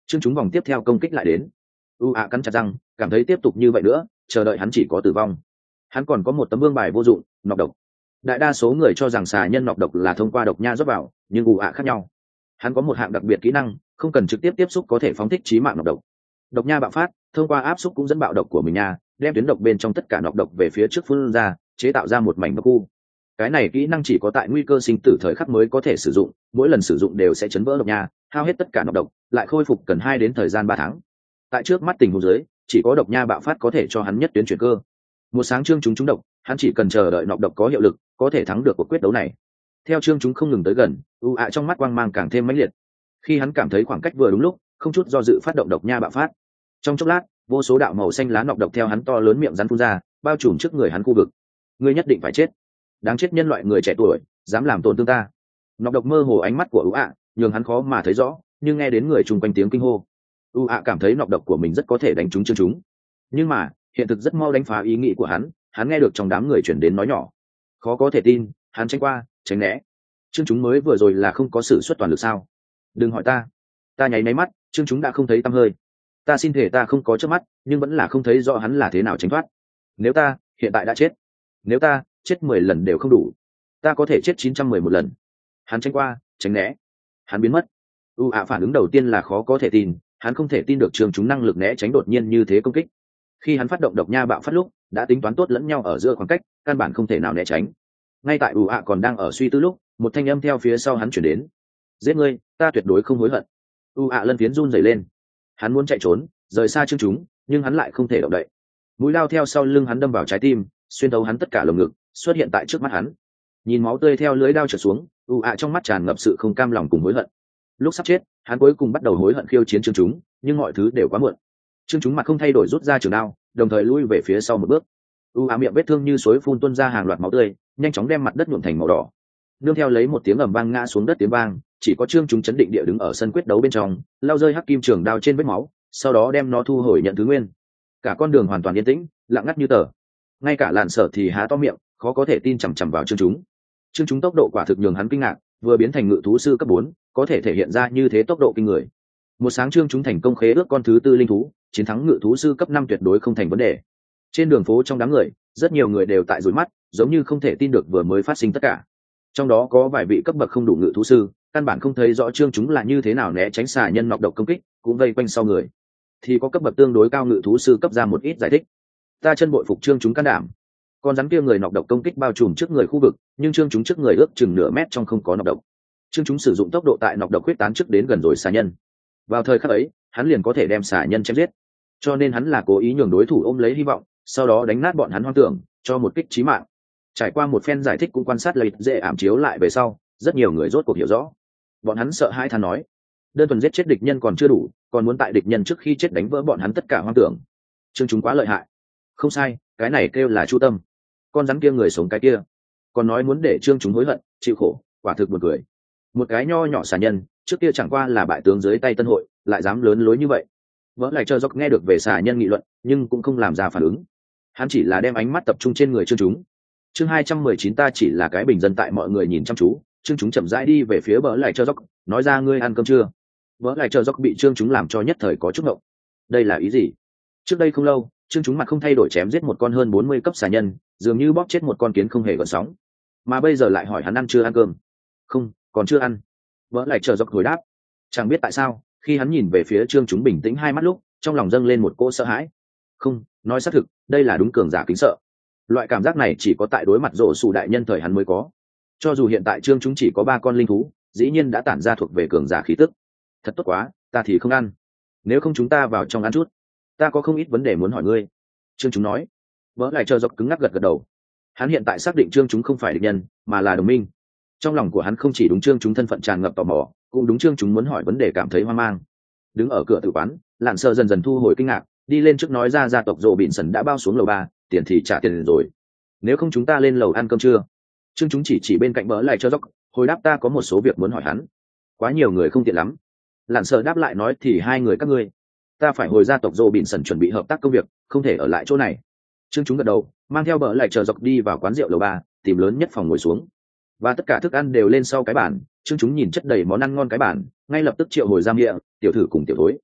chương chúng vòng tiếp theo công kích lại đến. Cắn chặt răng, cảm thấy tiếp tục như vậy nữa chờ đợi hắn chỉ có tử vong. Hắn còn có một tấm vương bài vô dụng, nọc độc. Đại đa số người cho rằng xà nhân nọc độc là thông qua độc nha rót vào, nhưng khác nhau. Hắn có một hạng đặc biệt kỹ năng, không cần trực tiếp tiếp xúc có thể phóng thích chí mạng nọc độc. Độc nha bạo phát, thông qua áp xúc cũng dẫn bạo độc của mình nha, đem tuyến độc bên trong tất cả nọc độc về phía trước phun ra, chế tạo ra một mảnh độc khu. Cái này kỹ năng chỉ có tại nguy cơ sinh tử thời khắc mới có thể sử dụng, mỗi lần sử dụng đều sẽ chấn vỡ độc nha, hao hết tất cả nọc độc, lại khôi phục cần 2 đến thời gian 3 tháng. Tại trước mắt tình huống dưới, chỉ có độc nha bạo phát có thể cho hắn nhất tuyến chuyển cơ. Một sáng chương chúng trúng độc, hắn chỉ cần chờ đợi nọc độc có hiệu lực, có thể thắng được cuộc quyết đấu này. Theo chương chúng không ngừng tới gần, trong mắt quang mang càng thêm mãnh liệt. Khi hắn cảm thấy khoảng cách vừa đúng lúc, không chút do dự phát động độc nha bạo phát. Trong chốc lát, vô số đạo màu xanh lá nọc độc theo hắn to lớn miệng rắn phun ra, bao trùm trước người hắn khu vực. Ngươi nhất định phải chết, đáng chết nhân loại người trẻ tuổi, dám làm tổn thương ta. Nọc độc mơ hồ ánh mắt của nhường hắn khó mà thấy rõ, nhưng nghe đến người chung quanh tiếng kinh hô. Cảm thấy nọc độc của mình rất có thể đánh trúng chương chúng, nhưng mà hiện thực rất mau đánh phá ý nghĩ của hắn. Hắn nghe được trong đám người chuyển đến nói nhỏ, khó có thể tin. Hắn tránh qua tránh né. Chương chúng mới vừa rồi là không có sự xuất toàn lực sao? Đừng hỏi ta nháy máy mắt, chương chúng đã không thấy tăm hơi. Ta xin thể ta không có chớp mắt, nhưng vẫn là không thấy rõ hắn là thế nào tránh thoát. Nếu ta hiện tại đã chết, nếu ta chết 10 lần đều không đủ, ta có thể chết 911 lần. Hắn tránh qua tránh né, hắn biến mất. Phản ứng đầu tiên là khó có thể tin. Hắn không thể tin được chương chúng năng lực né tránh đột nhiên như thế công kích. Khi hắn phát động độc nha bạo phát lúc, đã tính toán tốt lẫn nhau ở giữa khoảng cách, căn bản không thể nào né tránh. Ngay tại còn đang ở suy tư lúc, một thanh âm theo phía sau hắn chuyển đến. Giết ngươi, ta tuyệt đối không hối hận. Lân phiến run rẩy lên. Hắn muốn chạy trốn, rời xa chương chúng, nhưng hắn lại không thể động đậy. Mũi lao theo sau lưng hắn đâm vào trái tim, xuyên thấu hắn tất cả lồng ngực, xuất hiện tại trước mắt hắn. Nhìn máu tươi theo lưỡi đao trượt xuống, trong mắt tràn ngập sự không cam lòng cùng hối hận. Lúc sắp chết, hắn cuối cùng bắt đầu hối hận khiêu chiến chương chúng, nhưng mọi thứ đều quá muộn. Chương chúng mặt không thay đổi rút ra trường đao, đồng thời lui về phía sau một bước. Miệng vết thương như suối phun tuôn ra hàng loạt máu tươi, nhanh chóng đem mặt đất nhuộm thành màu đỏ. Nương theo lấy một tiếng ầm vang ngã xuống đất tiếng vang, chỉ có chương chúng chấn định địa đứng ở sân quyết đấu bên trong, lau rơi hắc kim trường đao trên vết máu, sau đó đem nó thu hồi nhận thứ nguyên. Cả con đường hoàn toàn yên tĩnh, lặng ngắt như tờ. Ngay cả Lạn Sở thì há to miệng, khó có thể tin chằm chằm vào chương chúng. Chương chúng tốc độ quả thực nhường hắn kinh ngạc, vừa biến thành ngự thú sư cấp 4, có thể thể hiện ra như thế tốc độ kinh người. Một sáng chương chúng thành công khế ước con thứ 4 linh thú, chiến thắng ngự thú sư cấp 5 tuyệt đối không thành vấn đề. Trên đường phố trong đám người, rất nhiều người đều tại rối mắt, giống như không thể tin được vừa mới phát sinh tất cả. Trong đó có vài vị cấp bậc không đủ ngự thú sư, căn bản không thấy rõ chương chúng là như thế nào né tránh xà nhân nọc độc công kích, cũng vây quanh sau người. Thì có cấp bậc tương đối cao ngự thú sư cấp ra một ít giải thích. Ta chân bội phục chương chúng can đảm. Con rắn kia người nọc độc công kích bao trùm trước người khu vực, nhưng chương chúng trước người ước chừng nửa mét trong không có nọc độc. Chương chúng sử dụng tốc độ tại nọc độc huyết tán trước đến gần rồi xà nhân. Vào thời khắc ấy, hắn liền có thể đem xà nhân chém giết. Cho nên hắn là cố ý nhường đối thủ ôm lấy hy vọng, sau đó đánh nát bọn hắn hoang tưởng, cho một kích chí mạng. Trải qua một phen giải thích cũng quan sát lợi dễ ảm chiếu lại về sau, rất nhiều người rốt cuộc hiểu rõ. Bọn hắn sợ hãi than nói, đơn thuần giết chết địch nhân còn chưa đủ, còn muốn tại địch nhân trước khi chết đánh vỡ bọn hắn tất cả hoang tưởng. Chương chúng quá lợi hại. Không sai, cái này kêu là chu tâm. Con rắn kia người sống cái kia, còn nói muốn để chương chúng hối hận, chịu khổ, quả thực buồn cười. Một cái nho nhỏ xà nhân, trước kia chẳng qua là bại tướng dưới tay Tân Hội, lại dám lớn lối như vậy. Vỡ lại chờ dọc nghe được về xà nhân nghị luận, nhưng cũng không làm ra phản ứng. Hắn chỉ là đem ánh mắt tập trung trên người chương chúng. Chương 219 ta chỉ là cái bình dân tại mọi người nhìn chăm chú. Chương chúng chậm rãi đi về phía Vỡ lại chờ dọc, nói ra ngươi ăn cơm chưa? Vỡ lại chờ dọc bị chương chúng làm cho nhất thời có chút ngộng. Đây là ý gì? Trước đây không lâu, chương chúng mặt không thay đổi chém giết một con hơn 40 cấp xà nhân, dường như bóp chết một con kiến không hề gợn sóng. Mà bây giờ lại hỏi hắn ăn chưa ăn cơm? Không, còn chưa ăn. Vỡ lại chờ dọc hồi đáp. Chẳng biết tại sao, khi hắn nhìn về phía chương chúng bình tĩnh hai mắt lúc, trong lòng dâng lên một cỗ sợ hãi. Không, nói xác thực, đây là đúng cường giả kính sợ. Loại cảm giác này chỉ có tại đối mặt rộ sủ đại nhân thời hắn mới có. Cho dù hiện tại chương chúng chỉ có 3 con linh thú, dĩ nhiên đã tản ra thuộc về cường giả khí tức. Thật tốt quá, ta thì không ăn. Nếu không chúng ta vào trong ăn chút. Ta có không ít vấn đề muốn hỏi ngươi. Chương chúng nói. Vỡ lại chờ dọc cứng ngắc gật gật đầu. Hắn hiện tại xác định chương chúng không phải địch nhân, mà là đồng minh. Trong lòng của hắn không chỉ đúng chương chúng thân phận tràn ngập tò mò, cũng đúng chương chúng muốn hỏi vấn đề cảm thấy hoang mang. Đứng ở cửa tử quán, Lạn Sợ dần dần thu hồi kinh ngạc, đi lên trước nói ra gia tộc Rộ Bịn Sần đã bao xuống lầu 3, tiền thì trả tiền rồi. Nếu không chúng ta lên lầu ăn cơm trưa. Chương chúng chỉ bên cạnh Vỡ lại cho dốc, hồi đáp ta có một số việc muốn hỏi hắn. Quá nhiều người không tiện lắm. Lạn Sợ đáp lại nói thì hai người các ngươi. Ta phải hồi gia tộc Rộ Bịn Sần chuẩn bị hợp tác công việc, không thể ở lại chỗ này. Chương chúng gật đầu, mang theo Vỡ lại chờ dọc đi vào quán rượu lầu 3, tìm lớn nhất phòng ngồi xuống. Và tất cả thức ăn đều lên sau cái bàn. Chương chúng nhìn chất đầy món ăn ngon cái bàn, ngay lập tức triệu hồi giam địa tiểu thử cùng tiểu thối.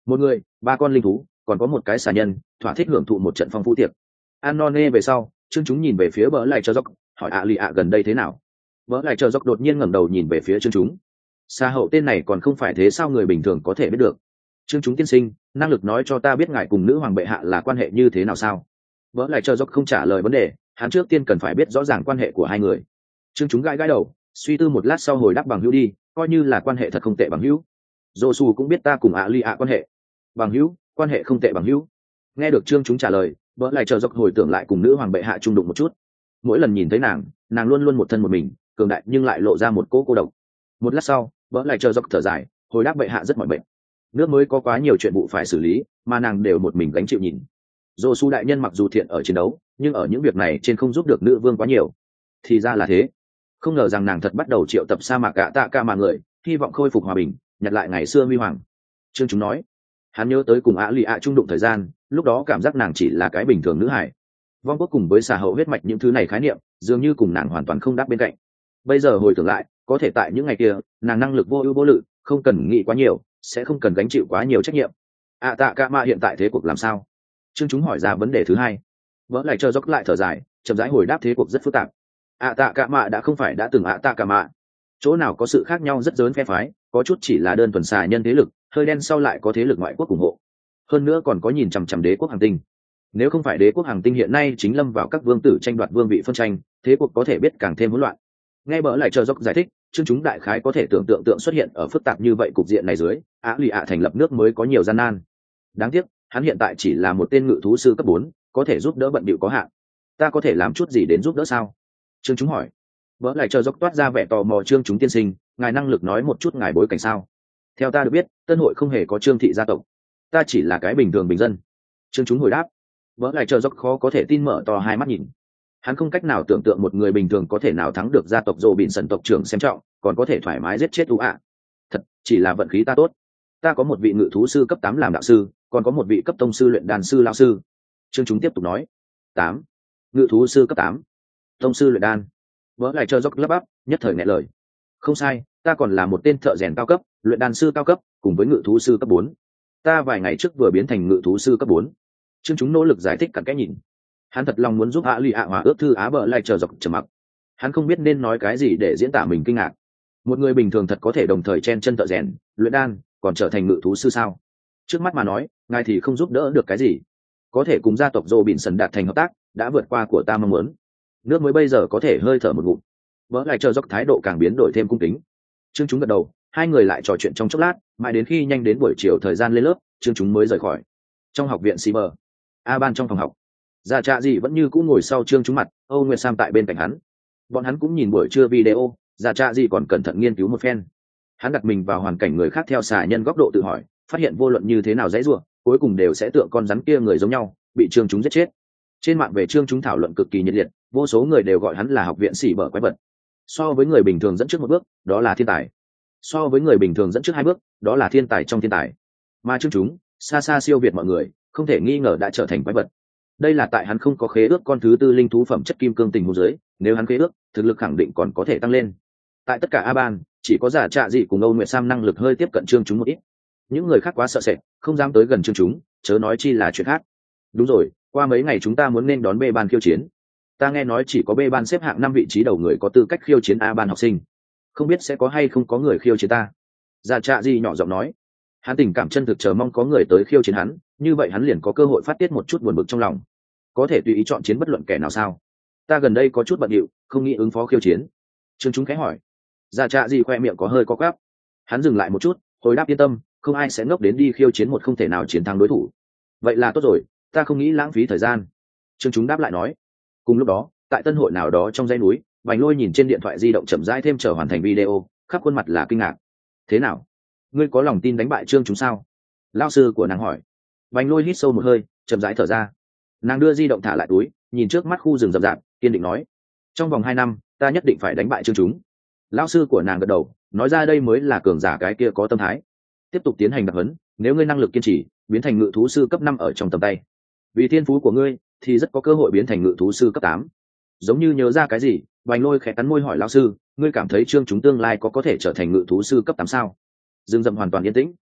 một người, ba con linh thú, còn có một cái xà nhân, thỏa thích hưởng thụ một trận phong phú tiệc. Ăn no nê về sau, Trương Chúng nhìn về phía bỡ lại chờ dốc, hỏi ạ lì ạ gần đây thế nào. Bỡ lại chờ dốc đột nhiên ngẩng đầu nhìn về phía Trương Chúng. Xa hậu tên này còn không phải thế sao người bình thường có thể biết được. Trương Chúng tiên sinh, năng lực nói cho ta biết ngài cùng nữ hoàng bệ hạ là quan hệ như thế nào sao? Bỡ lại chờ dốc không trả lời vấn đề, hắn trước tiên cần phải biết rõ ràng quan hệ của hai người. Trương Chúng gãi gãi đầu, suy tư một lát sau hồi đáp bằng hữu đi, coi như là quan hệ thật không tệ bằng hữu. Josu cũng biết ta cùng ạ lì ạ quan hệ. Bằng hữu, quan hệ không tệ bằng hữu. Nghe được Trương Chúng trả lời, bỡ lại chờ dốc hồi tưởng lại cùng nữ hoàng bệ hạ trung đụng một chút. Mỗi lần nhìn thấy nàng luôn luôn một thân một mình, cường đại nhưng lại lộ ra một cỗ cô độc. Một lát sau, bỡ lại chờ dốc thở dài, hồi đáp bệ hạ rất mỏi mệt. Nước mới có quá nhiều chuyện vụ phải xử lý, mà nàng đều một mình gánh chịu nhìn. Josu đại nhân mặc dù thiện ở chiến đấu, nhưng ở những việc này trên không giúp được nữ vương quá nhiều. Thì ra là thế. Không ngờ rằng nàng thật bắt đầu triệu tập sa mạc gạ tạ ca mà người, hy vọng khôi phục hòa bình, nhặt lại ngày xưa huy hoàng. Trương Chúng nói, hắn nhớ tới cùng ạ lì ạ trung đụng thời gian, lúc đó cảm giác nàng chỉ là cái bình thường nữ hải. Vong quốc cùng với xà hậu huyết mạch những thứ này khái niệm dường như cùng nàng hoàn toàn không đáp bên cạnh. Bây giờ hồi tưởng lại, có thể tại những ngày kia nàng năng lực vô ưu vô lự, không cần nghĩ quá nhiều, sẽ không cần gánh chịu quá nhiều trách nhiệm. Tạ ca ma hiện tại thế cuộc làm sao? Trương Chúng hỏi ra vấn đề thứ hai. Vỡ lại chờ dốc lại thở dài, chậm rãi hồi đáp thế cuộc rất phức tạp. Tạ ca ma đã không phải đã từng tạ ca ma, chỗ nào có sự khác nhau rất lớn phe phái, có chút chỉ là đơn thuần xà nhân thế lực, hơi đen sau lại có thế lực ngoại quốc ủng hộ, hơn nữa còn có nhìn chằm chằm đế quốc hành tinh. Nếu không phải đế quốc hành tinh hiện nay chính lâm vào các vương tử tranh đoạt vương vị phân tranh, thế cuộc có thể biết càng thêm hỗn loạn. Nghe bỡ lại chờ dốc giải thích, Trương Chúng đại khái có thể tưởng tượng xuất hiện ở phức tạp như vậy cục diện này dưới, Á lì ạ thành lập nước mới có nhiều gian nan. Đáng tiếc, hắn hiện tại chỉ là một tên ngự thú sư cấp 4, có thể giúp đỡ bận bịu có hạn. Ta có thể làm chút gì đến giúp đỡ sao? Trương Chúng hỏi. Bỡ lại chờ dốc toát ra vẻ tò mò. Trương Chúng tiên sinh, ngài năng lực nói một chút ngài bối cảnh sao? Theo ta được biết, Tân hội không hề có Trương thị gia tộc, ta chỉ là cái bình thường bình dân. Trương Chúng hồi đáp. Bỡ lại chờ dốc khó có thể tin mở to hai mắt nhìn. Hắn không cách nào tưởng tượng một người bình thường có thể nào thắng được gia tộc Dô Bìn Sần tộc trưởng xem trọng, còn có thể thoải mái giết chết ạ. Thật, chỉ là vận khí ta tốt. Ta có một vị ngự thú sư cấp 8 làm đạo sư, còn có một vị cấp tông sư luyện đàn sư lão sư. Trương Chúng tiếp tục nói. 8. Ngự thú sư cấp 8. Tông sư luyện đan. Vỡ lại chờ dốc lắp bắp, nhất thời nghẹn lời. Không sai, ta còn là một tên thợ rèn cao cấp, luyện đan sư cao cấp, cùng với ngự thú sư cấp 4. Ta vài ngày trước vừa biến thành ngự thú sư cấp 4. Trương Chúng nỗ lực giải thích cặn kẽ nhìn. Hắn thật lòng muốn giúp ạ lì ạ hòa ước thư Á bợ lại chờ dọc trầm mặc. Hắn không biết nên nói cái gì để diễn tả mình kinh ngạc. Một người bình thường thật có thể đồng thời chen chân thợ rèn, luyện đan, còn trở thành ngự thú sư sao? Trước mắt mà nói, ngài thì không giúp đỡ được cái gì. Có thể cùng gia tộc Dô Bìn Sần đạt thành hợp tác, đã vượt qua của ta mong muốn. Nước mới bây giờ có thể hơi thở một ngụm. Vỡ lại chờ dốc thái độ càng biến đổi thêm cung kính. Trương Chúng gật đầu, hai người lại trò chuyện trong chốc lát, mãi đến khi nhanh đến buổi chiều thời gian lên lớp, Trương Chúng mới rời khỏi. Trong học viện Cyber, A Ban trong phòng học, Dạ Trạ gì vẫn như cũ ngồi sau Trương Chúng mặt, Âu Nguyệt Sam tại bên cạnh hắn. Bọn hắn cũng nhìn buổi trưa video, Dạ Trạ gì còn cẩn thận nghiên cứu một phen. Hắn đặt mình vào hoàn cảnh người khác theo xà nhân góc độ tự hỏi, phát hiện vô luận như thế nào dãy rủa, cuối cùng đều sẽ tượng con rắn kia người giống nhau, bị Trương Chúng giết chết. Trên mạng về Trương Chúng thảo luận cực kỳ nhiệt liệt, vô số người đều gọi hắn là học viện xỉ bở quái vật. So với người bình thường dẫn trước một bước, đó là thiên tài. So với người bình thường dẫn trước hai bước, đó là thiên tài trong thiên tài. Mà Trương Chúng xa xa siêu việt mọi người, không thể nghi ngờ đã trở thành quái vật. Đây là tại hắn không có khế ước con thứ tư linh thú phẩm chất kim cương tình huống dưới, nếu hắn khế ước, thực lực khẳng định còn có thể tăng lên. Tại tất cả A Ban, chỉ có Giả Trạ dị cùng Âu Nguyệt Sam năng lực hơi tiếp cận Trương Chúng một ít. Những người khác quá sợ sệt, không dám tới gần Trương Chúng, chớ nói chi là chuyện khác. Đúng rồi, qua mấy ngày chúng ta muốn nên đón B ban khiêu chiến. Ta nghe nói chỉ có B ban xếp hạng 5 vị trí đầu người có tư cách khiêu chiến A ban học sinh, không biết sẽ có hay không có người khiêu chiến ta. Giả Trạ dị nhỏ giọng nói. Hắn tình cảm chân thực chờ mong có người tới khiêu chiến hắn, như vậy hắn liền có cơ hội phát tiết một chút buồn bực trong lòng. Có thể tùy ý chọn chiến bất luận kẻ nào sao? Ta gần đây có chút bận rộn, không nghĩ ứng phó khiêu chiến. Trương Chúng khẽ hỏi. Giả Trạ dị khoe miệng có hơi có quắp. Hắn dừng lại một chút, hồi đáp yên tâm, không ai sẽ ngốc đến đi khiêu chiến một không thể nào chiến thắng đối thủ. Vậy là tốt rồi, ta không nghĩ lãng phí thời gian. Trương Chúng đáp lại nói. Cùng lúc đó, tại tân hội nào đó trong dãy núi, Bành Lôi nhìn trên điện thoại di động chậm rãi thêm chờ hoàn thành video, khắp khuôn mặt là kinh ngạc. Thế nào? Ngươi có lòng tin đánh bại Trương Chúng sao? Lão sư của nàng hỏi. Bành Lôi hít sâu một hơi, chậm rãi thở ra. Nàng đưa di động thả lại túi, nhìn trước mắt khu rừng rậm rạp, kiên định nói: trong vòng 2 năm, ta nhất định phải đánh bại Trương Chúng. Lão sư của nàng gật đầu, nói ra đây mới là cường giả cái kia có tâm thái. Tiếp tục tiến hành đặc huấn, nếu ngươi năng lực kiên trì, biến thành ngự thú sư cấp 5 ở trong tầm tay. Vì thiên phú của ngươi, thì rất có cơ hội biến thành ngự thú sư cấp 8. Giống như nhớ ra cái gì, Bành Lôi khẽ cắn môi hỏi lão sư, ngươi cảm thấy Trương Chúng tương lai có thể trở thành ngự thú sư cấp 8 sao? Rừng rậm hoàn toàn yên tĩnh.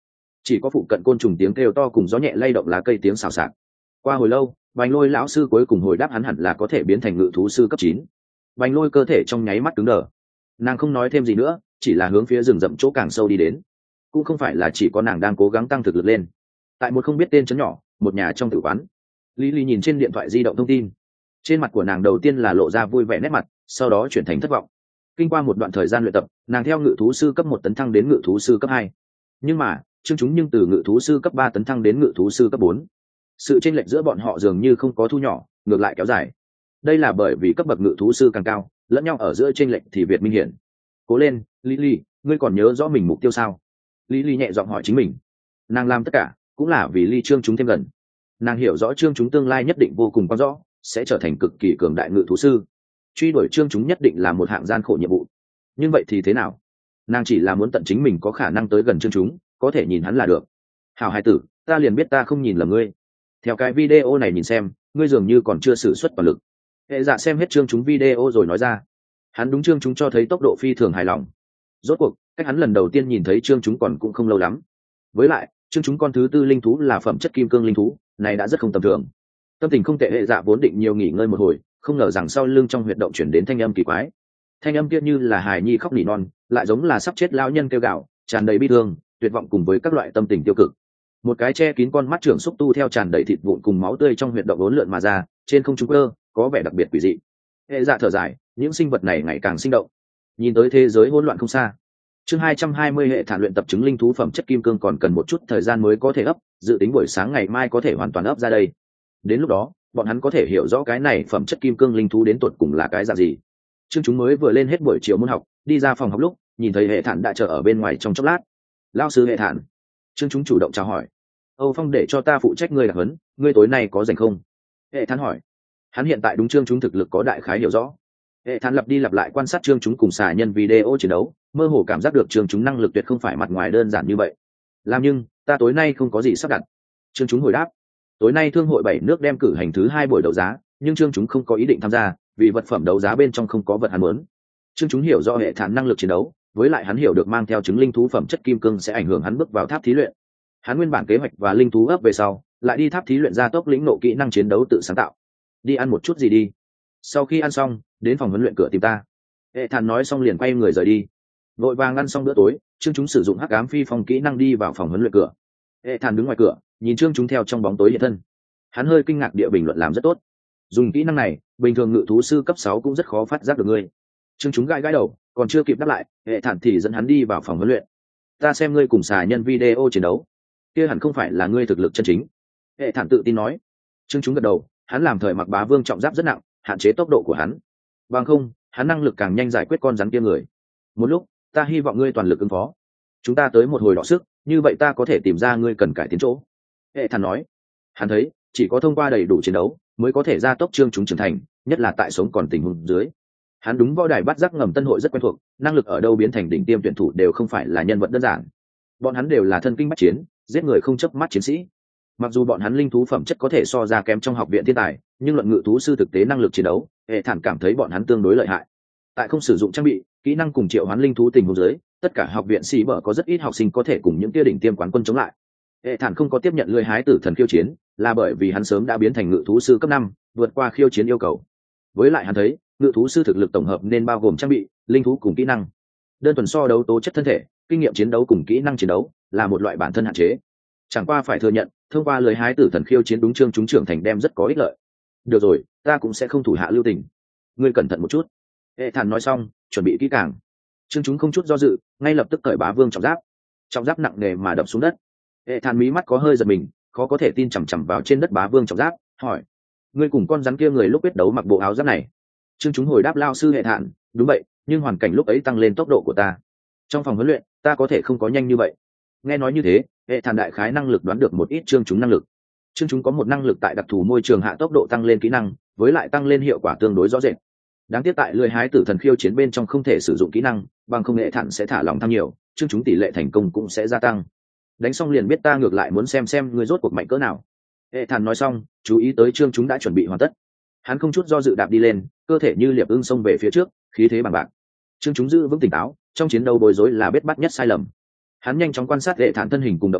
chỉ có phụ cận côn trùng tiếng kêu to cùng gió nhẹ lay động lá cây tiếng xào xạc. Qua hồi lâu, Bành Lôi lão sư cuối cùng hồi đáp hắn hẳn là có thể biến thành ngự thú sư cấp 9. Bành Lôi cơ thể trong nháy mắt cứng đờ, nàng không nói thêm gì nữa, chỉ là hướng phía rừng rậm chỗ càng sâu đi đến. Cũng không phải là chỉ có nàng đang cố gắng tăng thực lực lên. Tại một không biết tên trấn nhỏ, một nhà trong tử quán, Lý Lý nhìn trên điện thoại di động thông tin, trên mặt của nàng đầu tiên là lộ ra vui vẻ nét mặt, sau đó chuyển thành thất vọng. Kinh qua một đoạn thời gian luyện tập, nàng theo ngự thú sư cấp 1 tấn thăng đến ngự thú sư cấp 2. Nhưng mà Trương Chúng nhưng từ ngự thú sư cấp 3 tấn thăng đến ngự thú sư cấp 4. Sự chênh lệch giữa bọn họ dường như không có thu nhỏ, ngược lại kéo dài. Đây là bởi vì cấp bậc ngự thú sư càng cao, lẫn nhau ở giữa chênh lệch thì việt minh hiển. Cố lên, Lily, ngươi còn nhớ rõ mình mục tiêu sao? Lily nhẹ giọng hỏi chính mình. Nàng làm tất cả cũng là vì ly Trương Chúng thêm gần. Nàng hiểu rõ Trương Chúng tương lai nhất định vô cùng quan rõ, sẽ trở thành cực kỳ cường đại ngự thú sư. Truy đuổi Trương Chúng nhất định là một hạng gian khổ nhiệm vụ. Nhưng vậy thì thế nào? Nàng chỉ là muốn tận chính mình có khả năng tới gần Trương Chúng, có thể nhìn hắn là được. Hảo hài tử, ta liền biết ta không nhìn lầm ngươi. Theo cái video này nhìn xem, ngươi dường như còn chưa sử xuất toàn lực. Hệ Dạ xem hết Trương Chúng video rồi nói ra. Hắn đúng Trương Chúng cho thấy tốc độ phi thường hài lòng. Rốt cuộc cách hắn lần đầu tiên nhìn thấy Trương Chúng còn cũng không lâu lắm. Với lại Trương Chúng con thứ 4 linh thú là phẩm chất kim cương linh thú, này đã rất không tầm thường. Tâm tình không tệ, Hệ Dạ vốn định nhiều nghỉ ngơi một hồi, không ngờ rằng sau lưng trong huyệt động chuyển đến thanh âm kỳ quái. Thanh âm kia như là hài nhi khóc nỉ non, lại giống là sắp chết lão nhân kêu gào, tràn đầy bi thương, tuyệt vọng cùng với các loại tâm tình tiêu cực. Một cái che kín con mắt trưởng xúc tu theo tràn đầy thịt vụn cùng máu tươi trong huyệt động uốn lượn mà ra, trên không trung cơ, có vẻ đặc biệt quỷ dị. Hệ Dạ thở dài, những sinh vật này ngày càng sinh động. Nhìn tới thế giới hỗn loạn không xa. Chương 220 hệ thản luyện tập chứng linh thú phẩm chất kim cương còn cần một chút thời gian mới có thể ấp, dự tính buổi sáng ngày mai có thể hoàn toàn ấp ra đây. Đến lúc đó, bọn hắn có thể hiểu rõ cái này phẩm chất kim cương linh thú đến tột cùng là cái dạng gì. Chương Chúng mới vừa lên hết buổi chiều môn học, đi ra phòng học lúc, nhìn thấy Hệ Thản đã chờ ở bên ngoài trong chốc lát. Lão sư Hệ Thản. Chương Chúng chủ động chào hỏi. Âu Phong để cho ta phụ trách ngươi đặc huấn, ngươi tối nay có rảnh không? Hệ Thản hỏi. Hắn hiện tại đúng Chương Chúng thực lực có đại khái hiểu rõ. Hệ Thản lặp đi lặp lại quan sát Chương Chúng cùng xà nhân video chiến đấu, mơ hồ cảm giác được Chương Chúng năng lực tuyệt không phải mặt ngoài đơn giản như vậy. Làm nhưng ta tối nay không có gì sắp đặt. Chương Chúng hồi đáp. Tối nay thương hội 7 nước đem cử hành thứ 2 buổi đấu giá, nhưng Chương Chúng không có ý định tham gia, vì vật phẩm đấu giá bên trong không có vật hắn muốn. Chương Chúng hiểu rõ Hệ Thản năng lực chiến đấu, với lại hắn hiểu được mang theo chứng linh thú phẩm chất kim cương sẽ ảnh hưởng hắn bước vào tháp thí luyện. Hắn nguyên bản kế hoạch và linh thú ấp về sau, lại đi tháp thí luyện ra tốc lĩnh nộ kỹ năng chiến đấu tự sáng tạo. Đi ăn một chút gì đi. Sau khi ăn xong, đến phòng huấn luyện cửa tìm ta. Hệ Thản nói xong liền quay người rời đi. Vội vàng ăn xong bữa tối, Chương Chúng sử dụng hắc ám phi phong kỹ năng đi vào phòng huấn luyện cửa. Hệ Thản đứng ngoài cửa, nhìn Chương Chúng theo trong bóng tối hiện thân. Hắn hơi kinh ngạc địa bình luận làm rất tốt. Dùng kỹ năng này, bình thường ngự thú sư cấp 6 cũng rất khó phát giác được ngươi. Chương Chúng gãi đầu, còn chưa kịp đáp lại, Hệ Thản thì dẫn hắn đi vào phòng huấn luyện. Ta xem ngươi cùng xà nhân video chiến đấu, kia hẳn không phải là ngươi thực lực chân chính. Hệ Thản tự tin nói. Chương Chúng gật đầu, hắn làm thời mặc bá vương trọng giáp rất nặng, hạn chế tốc độ của hắn. Bằng không, hắn năng lực càng nhanh giải quyết con rắn kia người. Một lúc, ta hy vọng ngươi toàn lực ứng phó. Chúng ta tới một hồi đọ sức, như vậy ta có thể tìm ra ngươi cần cải tiến chỗ. Hệ Thản nói. Hắn thấy, chỉ có thông qua đầy đủ chiến đấu mới có thể gia tốc Chương Chúng trưởng thành, nhất là tại sống còn tình huống dưới. Hắn đúng võ đài bắt giác ngầm tân hội rất quen thuộc, năng lực ở đâu biến thành đỉnh tiêm tuyển thủ đều không phải là nhân vật đơn giản. Bọn hắn đều là thân kinh bách chiến, giết người không chớp mắt chiến sĩ. Mặc dù bọn hắn linh thú phẩm chất có thể so ra kém trong học viện thiên tài, nhưng luận ngự thú sư thực tế năng lực chiến đấu, Hệ Thản cảm thấy bọn hắn tương đối lợi hại. Tại không sử dụng trang bị, kỹ năng cùng triệu hoán linh thú tình huống dưới, tất cả học viện sĩ bở có rất ít học sinh có thể cùng những kia đỉnh tiêm quán quân chống lại. Hệ Thản không có tiếp nhận lưỡi hái tử thần khiêu chiến, là bởi vì hắn sớm đã biến thành ngự thú sư cấp 5, vượt qua khiêu chiến yêu cầu. Với lại hắn thấy, ngự thú sư thực lực tổng hợp nên bao gồm trang bị, linh thú cùng kỹ năng. Đơn thuần so đấu tố chất thân thể, kinh nghiệm chiến đấu cùng kỹ năng chiến đấu là một loại bản thân hạn chế. Chẳng qua phải thừa nhận, thông qua lưỡi hái tử thần khiêu chiến đúng Chương Chúng trưởng thành đem rất có ích lợi. Được rồi, ta cũng sẽ không thủ hạ lưu tình. Ngươi cẩn thận một chút. Hệ Thản nói xong, chuẩn bị kỹ càng. Chương Chúng không chút do dự, ngay lập tức cởi bá vương trọng giáp nặng nề mà đập xuống đất. Hệ Thản mí mắt có hơi giật mình, khó có thể tin chằm chằm vào trên đất bá vương trọng giáp, hỏi: ngươi cùng con rắn kia người lúc quyết đấu mặc bộ áo giáp này? Chương Chúng hồi đáp lao sư Hệ Thản: đúng vậy, nhưng hoàn cảnh lúc ấy tăng lên tốc độ của ta. Trong phòng huấn luyện, ta có thể không có nhanh như vậy. Nghe nói như thế, Hệ Thản đại khái năng lực đoán được một ít Chương Chúng năng lực. Chương Chúng có một năng lực tại đặc thù môi trường hạ tốc độ tăng lên kỹ năng, với lại tăng lên hiệu quả tương đối rõ rệt. Đáng tiếc tại lưỡi hái tử thần khiêu chiến bên trong không thể sử dụng kỹ năng, bằng không Hệ Thản sẽ thả lòng tham nhiều, Chương Chúng tỷ lệ thành công cũng sẽ gia tăng. Đánh xong liền biết ta ngược lại muốn xem ngươi rốt cuộc mạnh cỡ nào. Hệ Thản nói xong, chú ý tới Chương Chúng đã chuẩn bị hoàn tất. Hắn không chút do dự đạp đi lên, cơ thể như liệp ưng xông về phía trước, khí thế bằng bạc. Chương Chúng giữ vững tỉnh táo, trong chiến đấu bối rối là bết bắt nhất sai lầm. Hắn nhanh chóng quan sát Hệ Thản thân hình cùng động tác,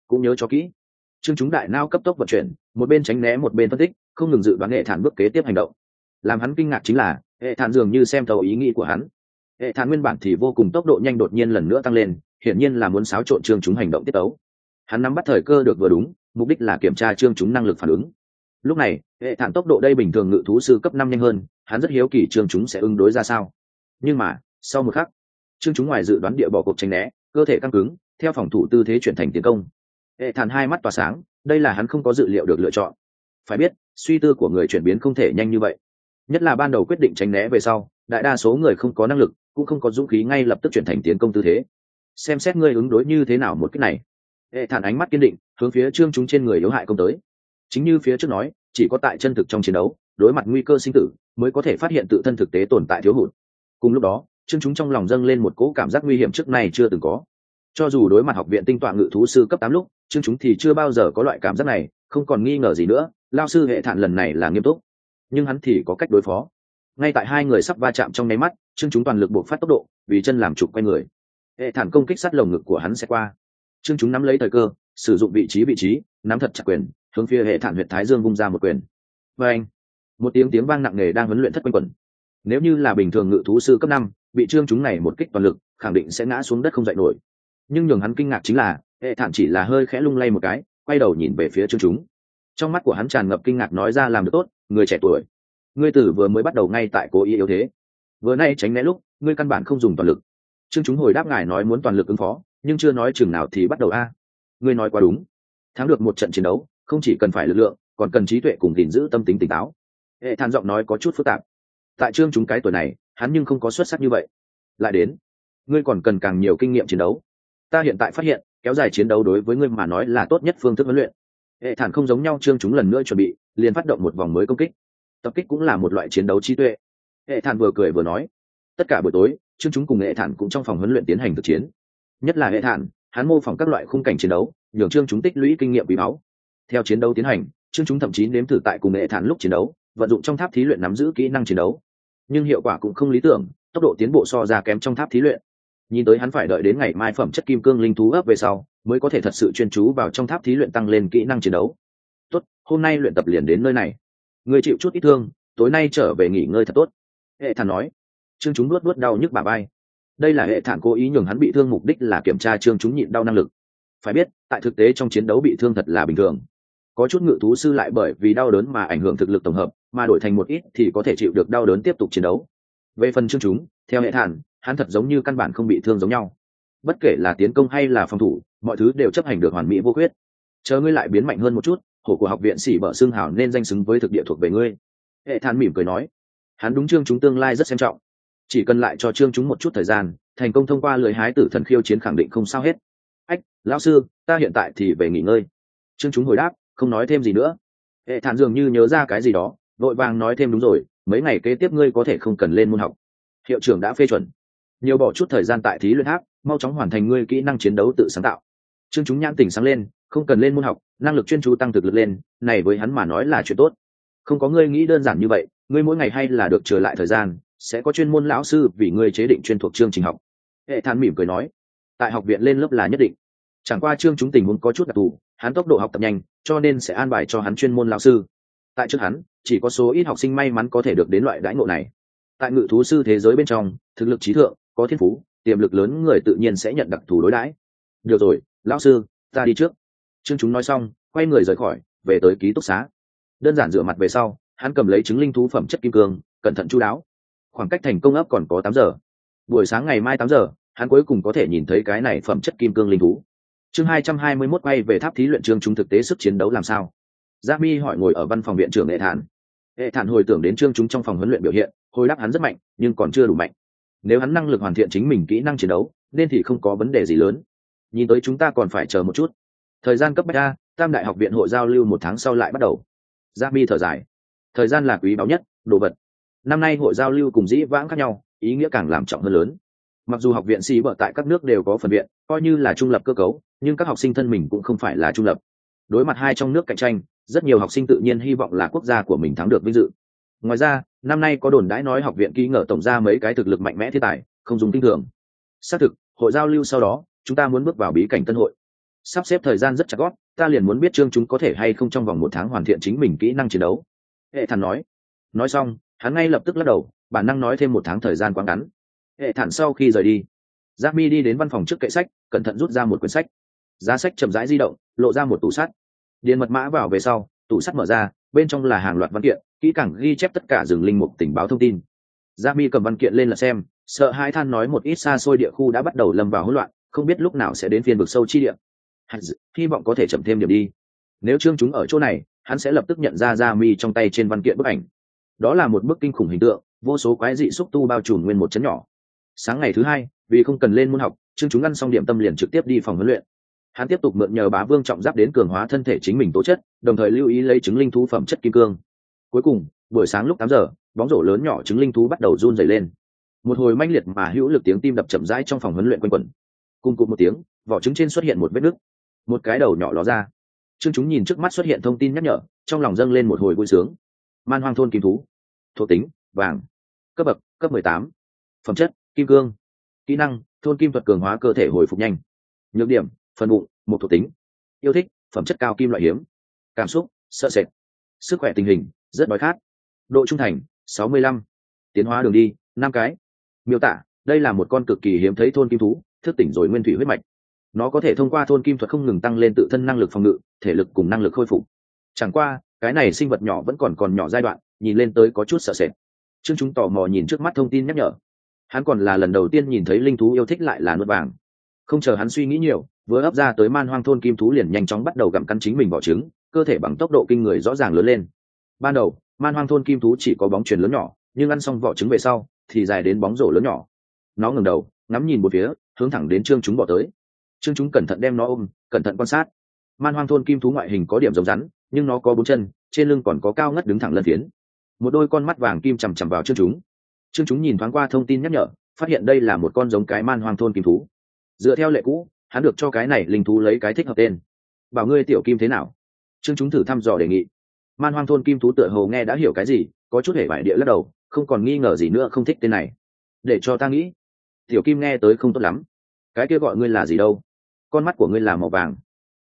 cũng nhớ cho kỹ. Trương chúng đại não cấp tốc vận chuyển, một bên tránh né một bên phân tích, không ngừng dự đoán hệ thản bước kế tiếp hành động. Làm hắn kinh ngạc chính là hệ thản dường như xem thấu ý nghĩ của hắn. Hệ thản nguyên bản thì vô cùng tốc độ nhanh đột nhiên lần nữa tăng lên, hiển nhiên là muốn xáo trộn Trương chúng hành động tiết tấu. Hắn nắm bắt thời cơ được vừa đúng, mục đích là kiểm tra Trương chúng năng lực phản ứng. Lúc này hệ thản tốc độ đây bình thường ngự thú sư cấp 5 nhanh hơn, hắn rất hiếu kỳ Trương chúng sẽ ứng đối ra sao. Nhưng mà sau một khắc, Trương chúng ngoài dự đoán địa bỏ cuộc tránh né, cơ thể căng cứng, theo phòng thủ tư thế chuyển thành tiến công. Hệ thản hai mắt tỏa sáng, đây là hắn không có dự liệu được lựa chọn. Phải biết suy tư của người chuyển biến không thể nhanh như vậy, nhất là ban đầu quyết định tránh né về sau, đại đa số người không có năng lực cũng không có dũng khí ngay lập tức chuyển thành tiến công tư thế. Xem xét ngươi ứng đối như thế nào một cách này. Hệ thản ánh mắt kiên định, hướng phía Trương chúng trên người yếu hại công tới. Chính như phía trước nói, chỉ có tại chân thực trong chiến đấu, đối mặt nguy cơ sinh tử mới có thể phát hiện tự thân thực tế tồn tại thiếu hụt. Cùng lúc đó Trương chúng trong lòng dâng lên một cỗ cảm giác nguy hiểm trước nay chưa từng có. Cho dù đối mặt học viện tinh tọa ngự thú sư cấp 8 lúc, Trương chúng thì chưa bao giờ có loại cảm giác này, không còn nghi ngờ gì nữa, lao sư hệ thản lần này là nghiêm túc. Nhưng hắn thì có cách đối phó. Ngay tại hai người sắp va chạm trong nháy mắt, Trương chúng toàn lực buộc phát tốc độ, vì chân làm trục quay người. Hệ thản công kích sát lồng ngực của hắn sẽ qua. Trương chúng nắm lấy thời cơ, sử dụng vị trí, nắm thật chặt quyền, hướng phía hệ thản huyệt thái dương vung ra một quyền. Và anh, một tiếng vang nặng nề đang huấn luyện thất quanh quẩn. Nếu như là bình thường ngự thú sư cấp 5, bị Trương chúng này một kích toàn lực, khẳng định sẽ ngã xuống đất không dậy nổi. Nhưng nhường hắn kinh ngạc chính là hệ thản chỉ là hơi khẽ lung lay một cái, quay đầu nhìn về phía Trương chúng. Trong mắt của hắn tràn ngập kinh ngạc, nói ra làm được tốt, người trẻ tuổi. Ngươi tử vừa mới bắt đầu ngay tại cố ý yếu thế, vừa nay tránh né lúc ngươi căn bản không dùng toàn lực. Trương chúng hồi đáp, ngài nói muốn toàn lực ứng phó, nhưng chưa nói chừng nào thì bắt đầu a. Ngươi nói quá đúng. Thắng được một trận chiến đấu không chỉ cần phải lực lượng, còn cần trí tuệ cùng gìn giữ tâm tính tỉnh táo. Hệ thản giọng nói có chút phức tạp. Tại Trương chúng cái tuổi này, hắn nhưng không có xuất sắc như vậy. Lại đến, ngươi còn cần càng nhiều kinh nghiệm chiến đấu. Ta hiện tại phát hiện kéo dài chiến đấu đối với ngươi mà nói là tốt nhất phương thức huấn luyện. Hệ thản không giống nhau, Trương chúng lần nữa chuẩn bị, liền phát động một vòng mới công kích. Tập kích cũng là một loại chiến đấu trí tuệ. Hệ thản vừa cười vừa nói. Tất cả buổi tối Trương chúng cùng hệ thản cũng trong phòng huấn luyện tiến hành thực chiến. Nhất là hệ thản, hắn mô phỏng các loại khung cảnh chiến đấu, nhường Trương chúng tích lũy kinh nghiệm quý báu. Theo chiến đấu tiến hành, Trương chúng thậm chí nếm thử tại cùng hệ thản lúc chiến đấu, vận dụng trong tháp thí luyện nắm giữ kỹ năng chiến đấu. Nhưng hiệu quả cũng không lý tưởng, tốc độ tiến bộ so ra kém trong tháp thí luyện. Nhìn tới hắn phải đợi đến ngày mai phẩm chất kim cương linh thú ấp về sau mới có thể thật sự chuyên chú vào trong tháp thí luyện, tăng lên kỹ năng chiến đấu. Tốt, hôm nay luyện tập liền đến nơi này. Người chịu chút ít thương, tối nay trở về nghỉ ngơi thật tốt. Hệ thản nói. Trương chúng nuốt đau nhức bả vai. Đây là hệ thản cố ý nhường hắn bị thương, mục đích là kiểm tra Trương chúng nhịn đau năng lực. Phải biết tại thực tế trong chiến đấu bị thương thật là bình thường, có chút ngự thú sư lại bởi vì đau đớn mà ảnh hưởng thực lực tổng hợp, mà đổi thành một ít thì có thể chịu được đau đớn tiếp tục chiến đấu. Về phần Trương chúng, theo hệ thản, hắn thật giống như căn bản không bị thương giống nhau. Bất kể là tiến công hay là phòng thủ, mọi thứ đều chấp hành được hoàn mỹ vô khuyết. Chờ ngươi lại biến mạnh hơn một chút, hổ của học viện xỉ bở xương hào nên danh xứng với thực địa thuộc về ngươi. Hệ thản mỉm cười nói. Hắn đúng Trương chúng tương lai rất xem trọng, chỉ cần lại cho Trương chúng một chút thời gian, thành công thông qua lưới hái tử thần khiêu chiến khẳng định không sao hết. Ách, lão sư, ta hiện tại thì về nghỉ ngơi. Trương chúng hồi đáp, không nói thêm gì nữa. Hệ thản dường như nhớ ra cái gì đó, vội vàng nói thêm, đúng rồi, mấy ngày kế tiếp ngươi có thể không cần lên môn học, hiệu trưởng đã phê chuẩn. Nhiều bỏ chút thời gian tại thí luyện tháp, mau chóng hoàn thành ngươi kỹ năng chiến đấu tự sáng tạo. Trương chúng nhãn tỉnh sáng lên, không cần lên môn học, năng lực chuyên chú tăng thực lực lên, này với hắn mà nói là chuyện tốt. Không có ngươi nghĩ đơn giản như vậy, ngươi mỗi ngày hay là được trở lại thời gian, sẽ có chuyên môn lão sư vì ngươi chế định chuyên thuộc chương trình học. Hệ thản mỉm cười nói. Tại học viện lên lớp là nhất định, chẳng qua Trương chúng tình huống có chút đặc thù, hắn tốc độ học tập nhanh, cho nên sẽ an bài cho hắn chuyên môn lão sư. Tại trước hắn, chỉ có số ít học sinh may mắn có thể được đến loại đãi ngộ này. Tại ngự thú sư thế giới bên trong, thực lực trí thượng, có thiên phú, tiềm lực lớn người tự nhiên sẽ nhận đặc thù đối đãi. Được rồi, lão sư, ta đi trước. Trương chúng nói xong, quay người rời khỏi, về tới ký túc xá. Đơn giản rửa mặt về sau, hắn cầm lấy trứng linh thú phẩm chất kim cương, cẩn thận chu đáo. Khoảng cách thành công ấp còn có 8 giờ. Buổi sáng ngày mai 8 giờ, hắn cuối cùng có thể nhìn thấy cái này phẩm chất kim cương linh thú. Chương 221 quay về tháp thí luyện. Trương chúng thực tế sức chiến đấu làm sao? Gia Mi hỏi ngồi ở văn phòng viện trưởng Hệ Thản. Hệ Thản hồi tưởng đến Trương chúng trong phòng huấn luyện biểu hiện, hồi đáp hắn rất mạnh, nhưng còn chưa đủ mạnh. Nếu hắn năng lực hoàn thiện chính mình kỹ năng chiến đấu, nên thì không có vấn đề gì lớn. Nhìn tới chúng ta còn phải chờ một chút. Thời gian cấp bách a, Tam đại học viện hội giao lưu 1 tháng sau lại bắt đầu. Gia Mi thở dài. Thời gian là quý báu nhất đồ vật. Năm nay hội giao lưu cùng dĩ vãng khác nhau, ý nghĩa càng làm trọng hơn lớn. Mặc dù học viện xì bở tại các nước đều có phần viện, coi như là trung lập cơ cấu, nhưng các học sinh thân mình cũng không phải là trung lập. Đối mặt hai trong nước cạnh tranh, rất nhiều học sinh tự nhiên hy vọng là quốc gia của mình thắng được vinh dự. Ngoài ra, năm nay có đồn đãi nói học viện ký ngờ tổng ra mấy cái thực lực mạnh mẽ thiên tài, không dùng kinh thường. Xác thực, hội giao lưu sau đó, chúng ta muốn bước vào bí cảnh tân hội. sắp xếp thời gian rất chặt gót, ta liền muốn biết trương chúng có thể hay không trong vòng 1 tháng hoàn thiện chính mình kỹ năng chiến đấu. Hệ thản nói xong hắn ngay lập tức lắc đầu, bản năng nói thêm 1 tháng thời gian quá ngắn. Hệ thản sau khi rời đi, Giác Mi đi đến văn phòng trước kệ sách, cẩn thận rút ra một quyển sách. Giá sách chậm rãi di động, lộ ra một tủ sắt. Điền mật mã vào về sau, tủ sắt mở ra, bên trong là hàng loạt văn kiện, kỹ càng ghi chép tất cả rừng linh mục tình báo thông tin. Giác Mi cầm văn kiện lên là xem, sợ hãi than nói một ít xa xôi địa khu đã bắt đầu lâm vào hỗn loạn, không biết lúc nào sẽ đến phiên vực sâu chi địa. Hy vọng có thể chậm thêm điểm đi. Nếu trương chúng ở chỗ này, hắn sẽ lập tức nhận ra Gia Mi trong tay trên văn kiện bức ảnh. Đó là một bức kinh khủng hình tượng, vô số quái dị xúc tu bao trùm nguyên một chấn nhỏ. Sáng ngày thứ hai, vì không cần lên môn học, trương chúng ăn xong điểm tâm liền trực tiếp đi phòng huấn luyện. Hắn tiếp tục mượn nhờ Bá Vương trọng giáp đến cường hóa thân thể chính mình tố chất, đồng thời lưu ý lấy trứng linh thú phẩm chất kim cương. Cuối cùng, buổi sáng lúc 8 giờ, bóng rổ lớn nhỏ trứng linh thú bắt đầu run rẩy lên. Một hồi manh liệt mà hữu lực tiếng tim đập chậm rãi trong phòng huấn luyện quanh quẩn. Cùng cụt một tiếng, vỏ trứng trên xuất hiện một vết nứt, một cái đầu nhỏ ló ra. Trương chúng nhìn trước mắt xuất hiện thông tin nhắc nhở, trong lòng dâng lên một hồi vui sướng. Man hoang thôn kim thú, thuộc tính vàng, cấp bậc cấp 18, phẩm chất kim cương, kỹ năng thôn kim thuật cường hóa cơ thể hồi phục nhanh, nhược điểm phần bụng một thuộc tính, yêu thích phẩm chất cao kim loại hiếm, cảm xúc sợ sệt, sức khỏe tình hình rất đói khát, độ trung thành 65, tiến hóa đường đi 5 cái. Miêu tả đây là một con cực kỳ hiếm thấy thôn kim thú, thức tỉnh rồi nguyên thủy huyết mạch. Nó có thể thông qua thôn kim thuật không ngừng tăng lên tự thân năng lực phòng ngự, thể lực cùng năng lực khôi phục. Chẳng qua cái này sinh vật nhỏ vẫn còn nhỏ giai đoạn, nhìn lên tới có chút sợ sệt. Trương chúng tò mò nhìn trước mắt thông tin nhắc nhở. Hắn còn là lần đầu tiên nhìn thấy linh thú yêu thích lại là nuốt vàng. Không chờ hắn suy nghĩ nhiều, vừa ấp ra tới man hoang thôn kim thú liền nhanh chóng bắt đầu gặm cắn chính mình vỏ trứng, cơ thể bằng tốc độ kinh người rõ ràng lớn lên. Ban đầu man hoang thôn kim thú chỉ có bóng chuyền lớn nhỏ, nhưng ăn xong vỏ trứng về sau thì dài đến bóng rổ lớn nhỏ. Nó ngẩng đầu ngắm nhìn một phía, hướng thẳng đến trương chúng bỏ tới. Trương chúng cẩn thận đem nó ôm, cẩn thận quan sát. Man hoang thôn kim thú ngoại hình có điểm giống rắn, nhưng nó có 4 chân, trên lưng còn có cao ngất đứng thẳng lân phiến. Một đôi con mắt vàng kim chằm chằm vào trương chúng nhìn thoáng qua thông tin nhắc nhở, phát hiện đây là một con giống cái man hoang thôn kim thú. Dựa theo lệ cũ, hắn được cho cái này linh thú lấy cái thích hợp tên. Bảo ngươi tiểu kim thế nào? Trương chúng thử thăm dò đề nghị. Man hoang thôn kim thú tựa hồ nghe đã hiểu cái gì, có chút hề vải địa lắc đầu, không còn nghi ngờ gì nữa, không thích tên này. Để cho ta nghĩ. Tiểu kim nghe tới không tốt lắm. Cái kia gọi ngươi là gì đâu? Con mắt của ngươi là màu vàng.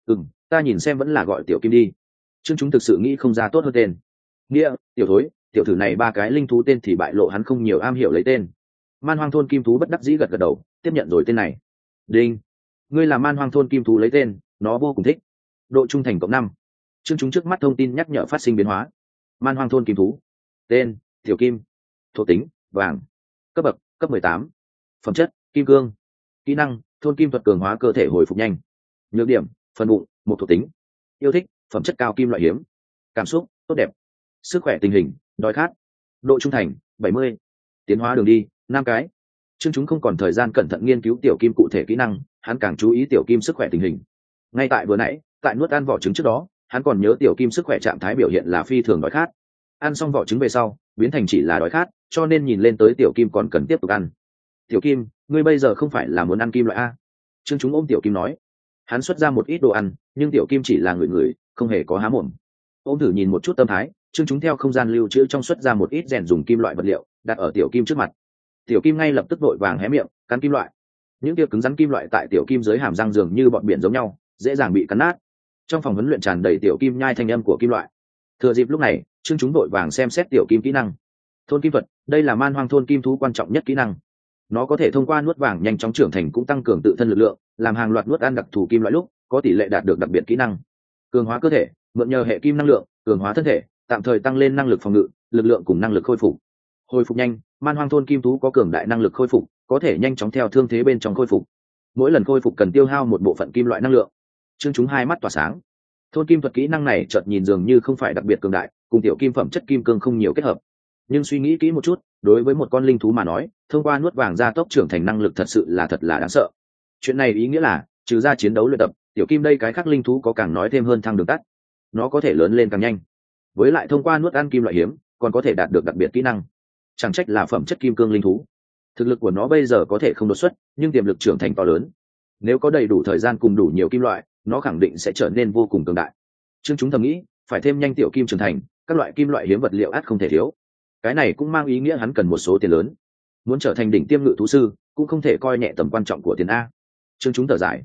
Ta nhìn xem vẫn là gọi tiểu kim đi. Trương chúng thực sự nghĩ không ra tốt hơn tên. Nghĩa tiểu thối, tiểu thử này 3 cái linh thú tên thì bại lộ hắn không nhiều am hiểu lấy tên. Man hoang thôn kim thú bất đắc dĩ gật đầu, tiếp nhận rồi tên này. Đinh, ngươi là man hoang thôn kim thú lấy tên, nó vô cùng thích. Độ trung thành +5. Trương chúng trước mắt thông tin nhắc nhở phát sinh biến hóa. Man hoang thôn kim thú, tên tiểu kim, thuộc tính vàng, cấp bậc cấp 18, phẩm chất kim cương, kỹ năng thôn kim thuật cường hóa cơ thể hồi phục nhanh, nhược điểm phần bụng một thuộc tính, yêu thích phẩm chất cao kim loại hiếm, cảm xúc tốt đẹp, sức khỏe tình hình đói khát, độ trung thành 70, tiến hóa đường đi 5 cái. Trương chúng không còn thời gian cẩn thận nghiên cứu tiểu kim cụ thể kỹ năng, hắn càng chú ý tiểu kim sức khỏe tình hình. Ngay tại vừa nãy, tại nuốt ăn vỏ trứng trước đó, hắn còn nhớ tiểu kim sức khỏe trạng thái biểu hiện là phi thường đói khát. Ăn xong vỏ trứng về sau, biến thành chỉ là đói khát, cho nên nhìn lên tới tiểu kim còn cần tiếp tục ăn. Tiểu kim, ngươi bây giờ không phải là muốn ăn kim loại a? Trương chúng ôm tiểu kim nói. Hắn xuất ra một ít đồ ăn, nhưng tiểu kim chỉ là ngửi, không hề có há mồm. Ôm thử nhìn một chút tâm thái, Trương chúng theo không gian lưu trữ trong xuất ra một ít rèn dùng kim loại vật liệu, đặt ở tiểu kim trước mặt. Tiểu kim ngay lập tức vội vàng hé miệng, cắn kim loại. Những kia cứng rắn kim loại tại tiểu kim dưới hàm răng dường như bọn biển giống nhau, dễ dàng bị cắn nát. Trong phòng huấn luyện tràn đầy tiểu kim nhai thanh âm của kim loại. Thừa dịp lúc này, Trương chúng vội vàng xem xét tiểu kim kỹ năng. Thôn kim thuật, đây là man hoang thôn kim thú quan trọng nhất kỹ năng. Nó có thể thông qua nuốt vàng nhanh chóng trưởng thành cũng tăng cường tự thân lực lượng, làm hàng loạt nuốt ăn đặc thù kim loại lúc có tỷ lệ đạt được đặc biệt kỹ năng. Cường hóa cơ thể, mượn nhờ hệ kim năng lượng cường hóa thân thể, tạm thời tăng lên năng lực phòng ngự, lực lượng cùng năng lực khôi phục. Hồi phục nhanh, man hoang thôn kim thú có cường đại năng lực khôi phục, có thể nhanh chóng theo thương thế bên trong khôi phục. Mỗi lần khôi phục cần tiêu hao một bộ phận kim loại năng lượng. Trương chúng hai mắt tỏa sáng. Thôn kim thuật kỹ năng này chợt nhìn dường như không phải đặc biệt cường đại, cùng tiểu kim phẩm chất kim cương không nhiều kết hợp. Nhưng suy nghĩ kỹ một chút, đối với một con linh thú mà nói, thông qua nuốt vàng gia tốc trưởng thành năng lực thật sự là đáng sợ. Chuyện này ý nghĩa là, trừ ra chiến đấu luyện tập, tiểu kim đây cái khác linh thú có càng nói thêm hơn thăng đường tắt. Nó có thể lớn lên càng nhanh. Với lại thông qua nuốt ăn kim loại hiếm, còn có thể đạt được đặc biệt kỹ năng. Chẳng trách là phẩm chất kim cương linh thú. Thực lực của nó bây giờ có thể không đột xuất, nhưng tiềm lực trưởng thành to lớn. Nếu có đầy đủ thời gian cùng đủ nhiều kim loại, nó khẳng định sẽ trở nên vô cùng cường đại. Trương chúng thầm nghĩ, phải thêm nhanh tiểu kim trưởng thành, các loại kim loại hiếm vật liệu ắt không thể thiếu. Cái này cũng mang ý nghĩa hắn cần một số tiền lớn. Muốn trở thành đỉnh tiêm ngự thú sư, cũng không thể coi nhẹ tầm quan trọng của tiền a. Trương chúng thở dài.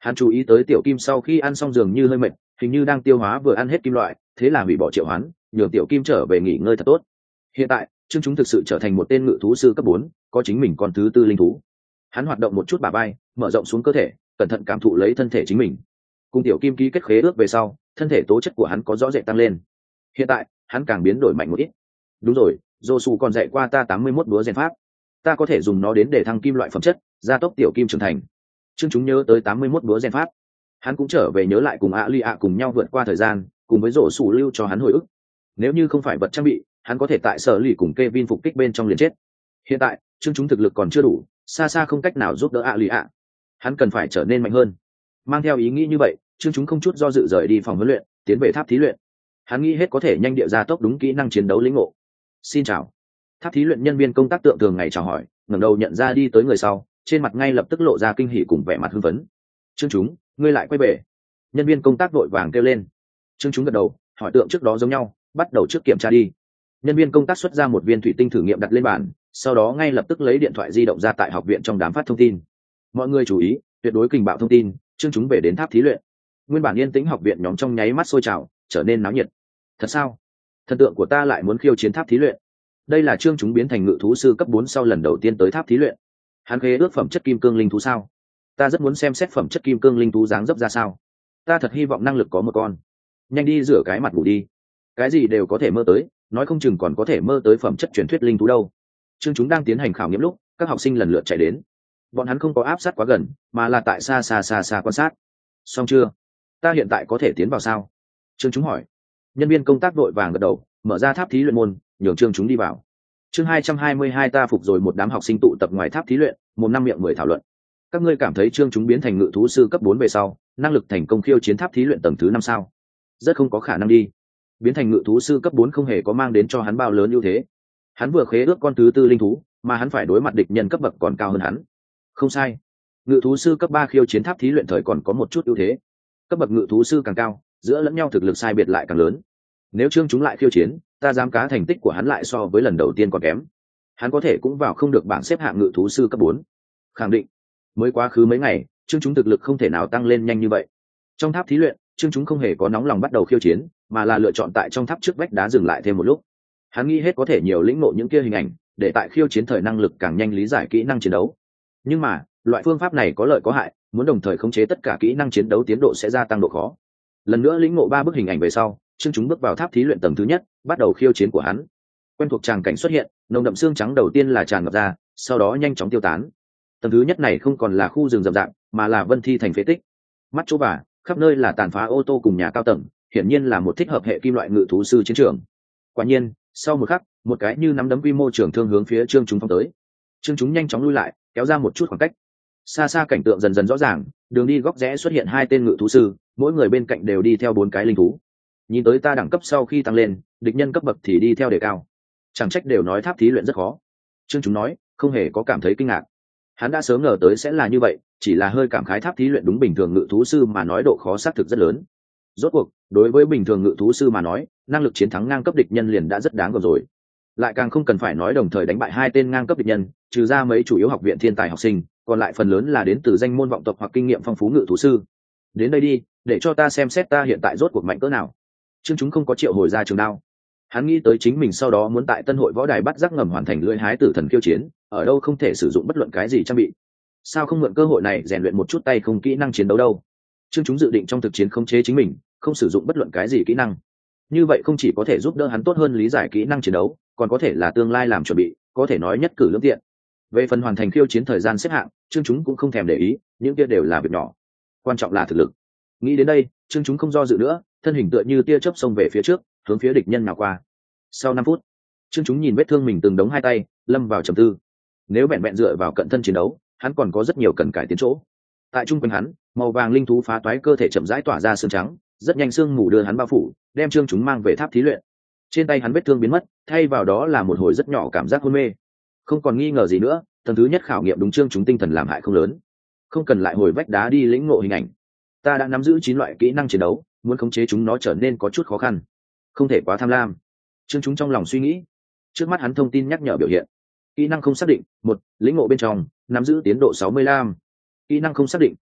Hắn chú ý tới tiểu kim sau khi ăn xong dường như hơi mệt, hình như đang tiêu hóa vừa ăn hết kim loại, thế là hủy bỏ triệu hoán, nhường tiểu kim trở về nghỉ ngơi thật tốt. Hiện tại Trương Chúng thực sự trở thành một tên ngự thú sư cấp 4, có chính mình con thứ tư linh thú. Hắn hoạt động một chút bả vai, mở rộng xuống cơ thể, cẩn thận cảm thụ lấy thân thể chính mình. Cùng tiểu kim ký kết khế ước về sau, thân thể tố chất của hắn có rõ rệt tăng lên. Hiện tại hắn càng biến đổi mạnh một ít. Đúng rồi, Josu còn dạy qua ta 81 búa rèn pháp, ta có thể dùng nó đến để thăng kim loại phẩm chất, gia tốc tiểu kim trưởng thành. Trương Chúng nhớ tới 81 búa rèn pháp, hắn cũng trở về nhớ lại cùng ạ Ly cùng nhau vượt qua thời gian, cùng với Josu lưu cho hắn hồi ức. Nếu như không phải vật trang bị, hắn có thể tại sở lì cùng Kevin phục kích bên trong liền chết. Hiện tại Trương Chúng thực lực còn chưa đủ, xa xa không cách nào giúp đỡ ạ Ly, hắn cần phải trở nên mạnh hơn. Mang theo ý nghĩ như vậy, Trương Chúng không chút do dự rời đi phòng huấn luyện, tiến về tháp thí luyện. Hắn nghĩ hết có thể nhanh địa ra tốc đúng kỹ năng chiến đấu lĩnh ngộ. Xin chào. Tháp thí luyện nhân viên công tác tượng thường ngày chào hỏi, ngẩng đầu nhận ra đi tới người sau, trên mặt ngay lập tức lộ ra kinh hỉ cùng vẻ mặt hưng phấn. Trương Chúng, ngươi lại quay về. Nhân viên công tác vội vàng kêu lên. Trương Chúng gật đầu, hỏi tượng trước đó giống nhau, bắt đầu trước kiểm tra đi. Nhân viên công tác xuất ra một viên thủy tinh thử nghiệm đặt lên bàn, sau đó ngay lập tức lấy điện thoại di động ra tại học viện trong đám phát thông tin. Mọi người chú ý, tuyệt đối kình bạo thông tin, Trương Chúng về đến tháp thí luyện. Nguyên bản yên tĩnh học viện nhóm trong nháy mắt sôi trào, trở nên náo nhiệt. Thật sao? Thần tượng của ta lại muốn khiêu chiến tháp thí luyện. Đây là Trương Chúng biến thành ngự thú sư cấp 4 sau lần đầu tiên tới tháp thí luyện. Hắn khế ước phẩm chất kim cương linh thú sao? Ta rất muốn xem xét phẩm chất kim cương linh thú dáng dấp ra sao. Ta thật hy vọng năng lực có một con. Nhanh đi rửa cái mặt ngủ đi. Cái gì đều có thể mơ tới, nói không chừng còn có thể mơ tới phẩm chất truyền thuyết linh thú đâu. Trương Chúng đang tiến hành khảo nghiệm lúc, các học sinh lần lượt chạy đến. Bọn hắn không có áp sát quá gần, mà là tại xa quan sát. Xong chưa? Ta hiện tại có thể tiến vào sao? Trương Chúng hỏi. Nhân viên công tác vội vàng gật đầu, mở ra tháp thí luyện môn, nhường Trương Chúng đi vào. Chương 222 ta phục rồi. Một đám học sinh tụ tập ngoài tháp thí luyện, một năm miệng mười thảo luận. Các ngươi cảm thấy Trương Chúng biến thành ngự thú sư cấp 4 về sau, năng lực thành công khiêu chiến tháp thí luyện tầng thứ 5 sao? Rất không có khả năng đi. Biến thành ngự thú sư cấp 4 không hề có mang đến cho hắn bao lớn ưu thế. Hắn vừa khế ước con thứ tư linh thú, mà hắn phải đối mặt địch nhân cấp bậc còn cao hơn hắn. Không sai. Ngự thú sư cấp 3 khiêu chiến tháp thí luyện thời còn có một chút ưu thế. Cấp bậc ngự thú sư càng cao, giữa lẫn nhau thực lực sai biệt lại càng lớn. Nếu Trương Chúng lại khiêu chiến, ta dám cá thành tích của hắn lại so với lần đầu tiên còn kém. Hắn có thể cũng vào không được bảng xếp hạng ngự thú sư cấp 4. Khẳng định. Mới quá khứ mấy ngày, Trương Chúng thực lực không thể nào tăng lên nhanh như vậy. Trong tháp thí luyện, Trương Chúng không hề có nóng lòng bắt đầu khiêu chiến, mà là lựa chọn tại trong tháp trước vách đá dừng lại thêm một lúc. Hắn nghĩ hết có thể nhiều lĩnh ngộ những kia hình ảnh, để tại khiêu chiến thời năng lực càng nhanh lý giải kỹ năng chiến đấu. Nhưng mà, loại phương pháp này có lợi có hại, muốn đồng thời khống chế tất cả kỹ năng chiến đấu tiến độ sẽ gia tăng độ khó. Lần nữa lĩnh ngộ 3 bức hình ảnh về sau, Trương Chúng bước vào tháp thí luyện tầng thứ nhất, bắt đầu khiêu chiến của hắn. Quen thuộc tràng cảnh xuất hiện, nồng đậm xương trắng đầu tiên là tràn ngập ra, sau đó nhanh chóng tiêu tán. Tầng thứ nhất này không còn là khu rừng rậm rạp, mà là vân thi thành phế tích. Mắt chỗ bà, khắp nơi là tàn phá ô tô cùng nhà cao tầng, hiển nhiên là một thích hợp hệ kim loại ngự thú sư chiến trường. Quả nhiên, sau một khắc, một cái như nắm đấm quy mô trường thương hướng phía Trương Chúng phong tới. Trương Chúng nhanh chóng lui lại, kéo ra một chút khoảng cách. Xa xa cảnh tượng dần dần rõ ràng, đường đi góc rẽ xuất hiện 2 tên ngự thú sư, mỗi người bên cạnh đều đi theo 4 cái linh thú. Nhìn tới ta đẳng cấp sau khi tăng lên, địch nhân cấp bậc thì đi theo đề cao. Chẳng trách đều nói tháp thí luyện rất khó. Trương Chúng nói, không hề có cảm thấy kinh ngạc. Hắn đã sớm ngờ tới sẽ là như vậy, chỉ là hơi cảm khái tháp thí luyện đúng bình thường ngự thú sư mà nói độ khó xác thực rất lớn. Rốt cuộc, đối với bình thường ngự thú sư mà nói, năng lực chiến thắng ngang cấp địch nhân liền đã rất đáng gờm rồi. Lại càng không cần phải nói đồng thời đánh bại 2 tên ngang cấp địch nhân, trừ ra mấy chủ yếu học viện thiên tài học sinh, còn lại phần lớn là đến từ danh môn vọng tộc hoặc kinh nghiệm phong phú ngự thú sư. Đến đây đi, để cho ta xem xét ta hiện tại rốt cuộc mạnh cỡ nào. Trương Chúng không có triệu hồi ra trường đao. Hắn nghĩ tới chính mình sau đó muốn tại Tân Hội Võ Đài bắt giác ngầm hoàn thành lưỡi hái tử thần khiêu chiến, ở đâu không thể sử dụng bất luận cái gì trang bị. Sao không mượn cơ hội này rèn luyện một chút tay không kỹ năng chiến đấu đâu? Trương Chúng dự định trong thực chiến khống chế chính mình, không sử dụng bất luận cái gì kỹ năng. Như vậy không chỉ có thể giúp đỡ hắn tốt hơn lý giải kỹ năng chiến đấu, còn có thể là tương lai làm chuẩn bị, có thể nói nhất cử lưỡng tiện. Về phần hoàn thành khiêu chiến thời gian xếp hạng, Trương Chúng cũng không thèm để ý, những kia đều là việc nhỏ. Quan trọng là thực lực. Nghĩ đến đây, Trương Chúng không do dự nữa, thân hình tựa như tia chớp xông về phía trước, hướng phía địch nhân nào qua. Sau 5 phút, Trương Chúng nhìn vết thương mình từng đống 2 tay, lâm vào trầm tư. Nếu vẹn vẹn dựa vào cận thân chiến đấu, hắn còn có rất nhiều cần cải tiến chỗ. Tại trung quanh hắn, màu vàng linh thú phá toái cơ thể chậm rãi tỏa ra sương trắng, rất nhanh sương mù đưa hắn bao phủ, đem Trương Chúng mang về tháp thí luyện. Trên tay hắn vết thương biến mất, thay vào đó là một hồi rất nhỏ cảm giác hôn mê. Không còn nghi ngờ gì nữa, tầng thứ nhất khảo nghiệm đúng Trương Chúng tinh thần làm hại không lớn. Không cần lại hồi vách đá đi lĩnh ngộ hình ảnh. Ta đã nắm giữ 9 loại kỹ năng chiến đấu, muốn khống chế chúng nó trở nên có chút khó khăn. Không thể quá tham lam. Trương Chúng trong lòng suy nghĩ. Trước mắt hắn thông tin nhắc nhở biểu hiện. Kỹ năng không xác định, 1, lĩnh ngộ bên trong, nắm giữ tiến độ 65. Kỹ năng không xác định, 2,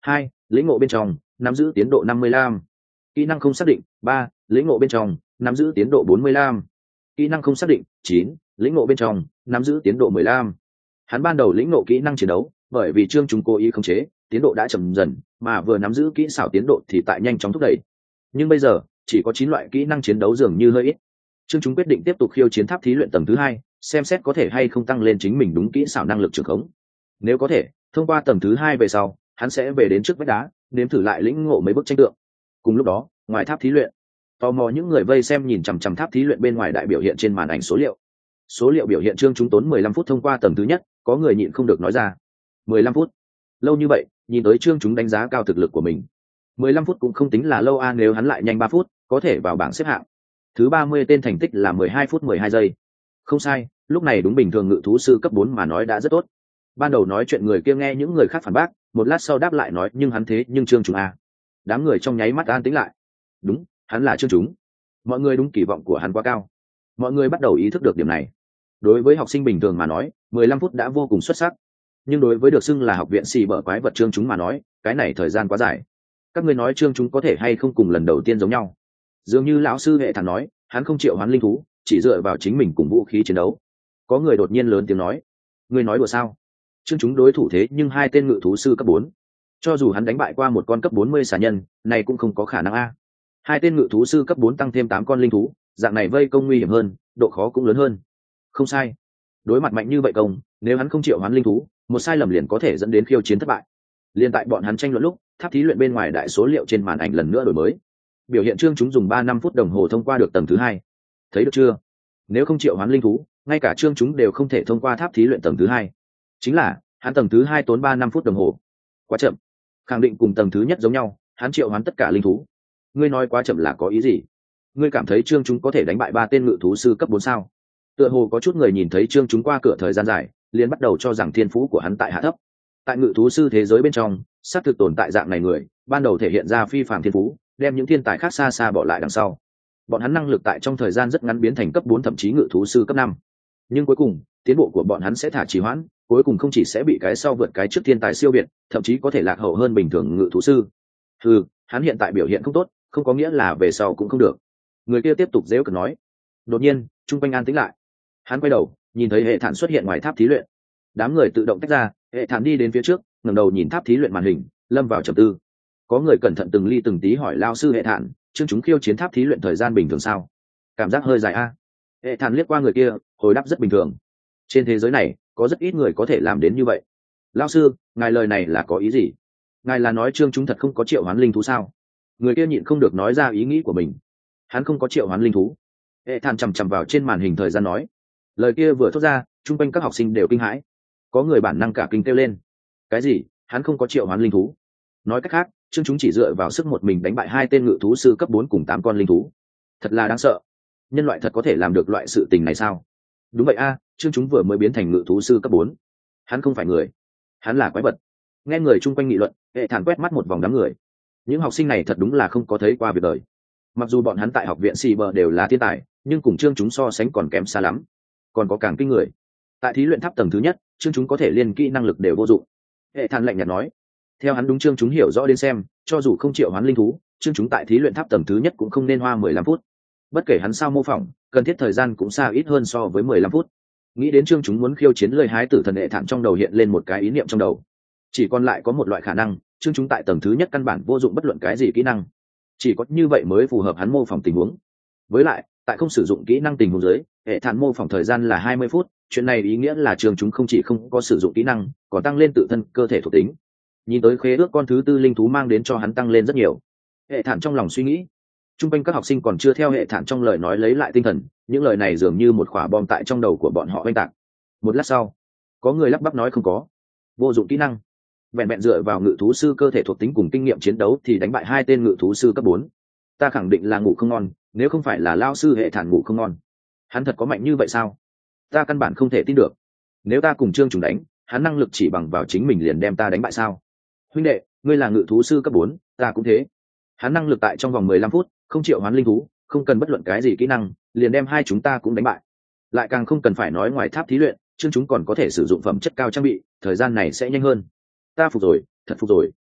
lĩnh ngộ bên trong nắm giữ tiến độ 55. Kỹ năng không xác định 3, lĩnh ngộ bên trong nắm giữ tiến độ 45. Kỹ năng không xác định 9, lĩnh ngộ bên trong nắm giữ tiến độ 15. Hắn ban đầu lĩnh ngộ kỹ năng chiến đấu bởi vì Trương Chúng cố ý khống chế tiến độ đã chậm dần, mà vừa nắm giữ kỹ xảo tiến độ thì tại nhanh chóng thúc đẩy. Nhưng bây giờ chỉ có 9 loại kỹ năng chiến đấu dường như hơi ít. Trương Chúng quyết định tiếp tục khiêu chiến tháp thí luyện tầng thứ 2, xem xét có thể hay không tăng lên chính mình đúng kỹ xảo năng lực trường khống. Nếu có thể, thông qua tầng thứ 2 về sau, hắn sẽ về đến trước vách đá, nếm thử lại lĩnh ngộ mấy bức tranh tượng. Cùng lúc đó, ngoài tháp thí luyện, tò mò những người vây xem nhìn chằm chằm tháp thí luyện bên ngoài đại biểu hiện trên màn ảnh số liệu. Số liệu biểu hiện Trương Chúng tốn 15 phút thông qua tầng thứ nhất, có người nhịn không được nói ra. 15 phút. Lâu như vậy, nhìn tới Trương Chúng đánh giá cao thực lực của mình. 15 phút cũng không tính là lâu a, nếu hắn lại nhanh 3 phút, có thể vào bảng xếp hạng. Thứ 30 tên thành tích là 12 phút 12 giây. Không sai, lúc này đúng bình thường ngự thú sư cấp 4 mà nói đã rất tốt. Ban đầu nói chuyện người kia nghe những người khác phản bác, một lát sau đáp lại nói nhưng hắn thế nhưng Trương Chúng a. Đám người trong nháy mắt an tĩnh lại. Đúng, hắn là Trương Chúng. Mọi người đúng kỳ vọng của hắn quá cao. Mọi người bắt đầu ý thức được điểm này. Đối với học sinh bình thường mà nói, 15 phút đã vô cùng xuất sắc. Nhưng đối với được xưng là học viện xì bở quái vật Trương Chúng mà nói, cái này thời gian quá dài. Các ngươi nói Trương Chúng có thể hay không cùng lần đầu tiên giống nhau? Dường như lão sư hệ thản nói, hắn không triệu hoán linh thú, chỉ dựa vào chính mình cùng vũ khí chiến đấu. Có người đột nhiên lớn tiếng nói, ngươi nói đùa sao? Trương Chúng đối thủ thế nhưng 2 tên ngự thú sư cấp 4. Cho dù hắn đánh bại qua một con cấp 40 xà nhân, này cũng không có khả năng a. 2 tên ngự thú sư cấp 4 tăng thêm 8 con linh thú, dạng này vây công nguy hiểm hơn, độ khó cũng lớn hơn. Không sai. Đối mặt mạnh như vậy công, nếu hắn không triệu hoán linh thú, một sai lầm liền có thể dẫn đến khiêu chiến thất bại. Liên tại bọn hắn tranh luận lúc, tháp thí luyện bên ngoài đại số liệu trên màn ảnh lần nữa đổi mới. Biểu hiện Trương Chúng dùng 3-5 phút đồng hồ thông qua được tầng thứ 2. Thấy được chưa? Nếu không triệu hoán linh thú, ngay cả Trương Chúng đều không thể thông qua tháp thí luyện tầng thứ 2. Chính là, hắn tầng thứ 2 tốn 3-5 phút đồng hồ. Quá chậm. Khẳng định cùng tầng thứ nhất giống nhau, hắn triệu hoán tất cả linh thú. Ngươi nói quá chậm là có ý gì? Ngươi cảm thấy Trương Chúng có thể đánh bại 3 tên ngự thú sư cấp 4 sao? Tựa hồ có chút người nhìn thấy Trương Chúng qua cửa thời gian dài, liền bắt đầu cho rằng thiên phú của hắn tại hạ thấp. Tại ngự thú sư thế giới bên trong, xác thực tồn tại dạng này người, ban đầu thể hiện ra phi phàm thiên phú, đem những thiên tài khác xa xa bỏ lại đằng sau. Bọn hắn năng lực tại trong thời gian rất ngắn biến thành cấp 4 thậm chí ngự thú sư cấp 5. Nhưng cuối cùng, tiến bộ của bọn hắn sẽ thả trì hoãn, cuối cùng không chỉ sẽ bị cái sau vượt cái trước thiên tài siêu việt, thậm chí có thể lạc hậu hơn bình thường ngự thú sư. Hắn hiện tại biểu hiện không tốt, không có nghĩa là về sau cũng không được. Người kia tiếp tục giễu cợt nói. Đột nhiên, trung quanh an tĩnh lại. Hắn quay đầu, nhìn thấy hệ thản xuất hiện ngoài tháp thí luyện. Đám người tự động tách ra, hệ thản đi đến phía trước, ngẩng đầu nhìn tháp thí luyện màn hình, lâm vào trầm tư. Có người cẩn thận từng ly từng tí hỏi lao sư hệ thản, Trương Chúng khiêu chiến tháp thí luyện thời gian bình thường sao? Cảm giác hơi dài a. Hệ thản liếc qua người kia, hồi đáp rất bình thường. Trên thế giới này, có rất ít người có thể làm đến như vậy. Lao sư, ngài lời này là có ý gì? Ngài là nói Trương Chúng thật không có triệu hoán linh thú sao? Người kia nhịn không được nói ra ý nghĩ của mình. Hắn không có triệu hoán linh thú. Hệ thản chằm chằm vào trên màn hình thời gian nói. Lời kia vừa thốt ra, chung quanh các học sinh đều kinh hãi. Có người bản năng cả kinh kêu lên. Cái gì? Hắn không có triệu hoán linh thú? Nói cách khác, Trương Chúng chỉ dựa vào sức một mình đánh bại 2 tên ngự thú sư cấp 4 cùng 8 con linh thú. Thật là đáng sợ. Nhân loại thật có thể làm được loại sự tình này sao? Đúng vậy a, Trương Chúng vừa mới biến thành ngự thú sư cấp 4. Hắn không phải người, hắn là quái vật. Nghe người chung quanh nghị luận, hệ thản quét mắt một vòng đám người. Những học sinh này thật đúng là không có thấy qua việc đời. Mặc dù bọn hắn tại học viện Cyber đều là thiên tài, nhưng cùng Trương Chúng so sánh còn kém xa lắm. Còn có càng kinh người. Tại thí luyện tháp tầng thứ nhất, Trương Chúng có thể liên kỹ năng lực đều vô dụng. Hệ thản lạnh nhạt nói. Theo hắn đúng Trương Chúng hiểu rõ đến xem, cho dù không triệu hoán linh thú, Trương Chúng tại thí luyện tháp tầng thứ nhất cũng không nên hoa 15 phút. Bất kể hắn sao mô phỏng, cần thiết thời gian cũng xa ít hơn so với 15 phút. Nghĩ đến Trương Chúng muốn khiêu chiến lời hái tử thần, hệ thản trong đầu hiện lên một cái ý niệm trong đầu. Chỉ còn lại có một loại khả năng, Trương Chúng tại tầng thứ nhất căn bản vô dụng bất luận cái gì kỹ năng. Chỉ có như vậy mới phù hợp hắn mô phỏng tình huống. Với lại, tại không sử dụng kỹ năng tình huống dưới, hệ thản mô phỏng thời gian là 20 phút, chuyện này ý nghĩa là Trương Chúng không chỉ không có sử dụng kỹ năng, còn tăng lên tự thân cơ thể thuộc tính. Nhìn tới khế ước con thứ tư linh thú mang đến cho hắn tăng lên rất nhiều. Hệ thản trong lòng suy nghĩ. Trung quanh các học sinh còn chưa theo hệ thản trong lời nói lấy lại tinh thần, những lời này dường như một quả bom tại trong đầu của bọn họ oanh tạc. Một lát sau, có người lắp bắp nói không có, vô dụng kỹ năng, vẹn vẹn dựa vào ngự thú sư cơ thể thuộc tính cùng kinh nghiệm chiến đấu thì đánh bại 2 tên ngự thú sư cấp 4. Ta khẳng định là ngủ không ngon, nếu không phải là lao sư hệ thản ngủ không ngon. Hắn thật có mạnh như vậy sao? Ta căn bản không thể tin được. Nếu ta cùng Trương Trùng đánh, hắn năng lực chỉ bằng vào chính mình liền đem ta đánh bại sao? Huynh đệ, ngươi là ngự thú sư cấp 4, ta cũng thế. Hắn năng lực tại trong vòng 15 phút, không triệu hoán linh thú, không cần bất luận cái gì kỹ năng, liền đem hai chúng ta cũng đánh bại. Lại càng không cần phải nói ngoài tháp thí luyện, Trương Chúng còn có thể sử dụng phẩm chất cao trang bị, thời gian này sẽ nhanh hơn. Ta phục rồi, thật phục rồi.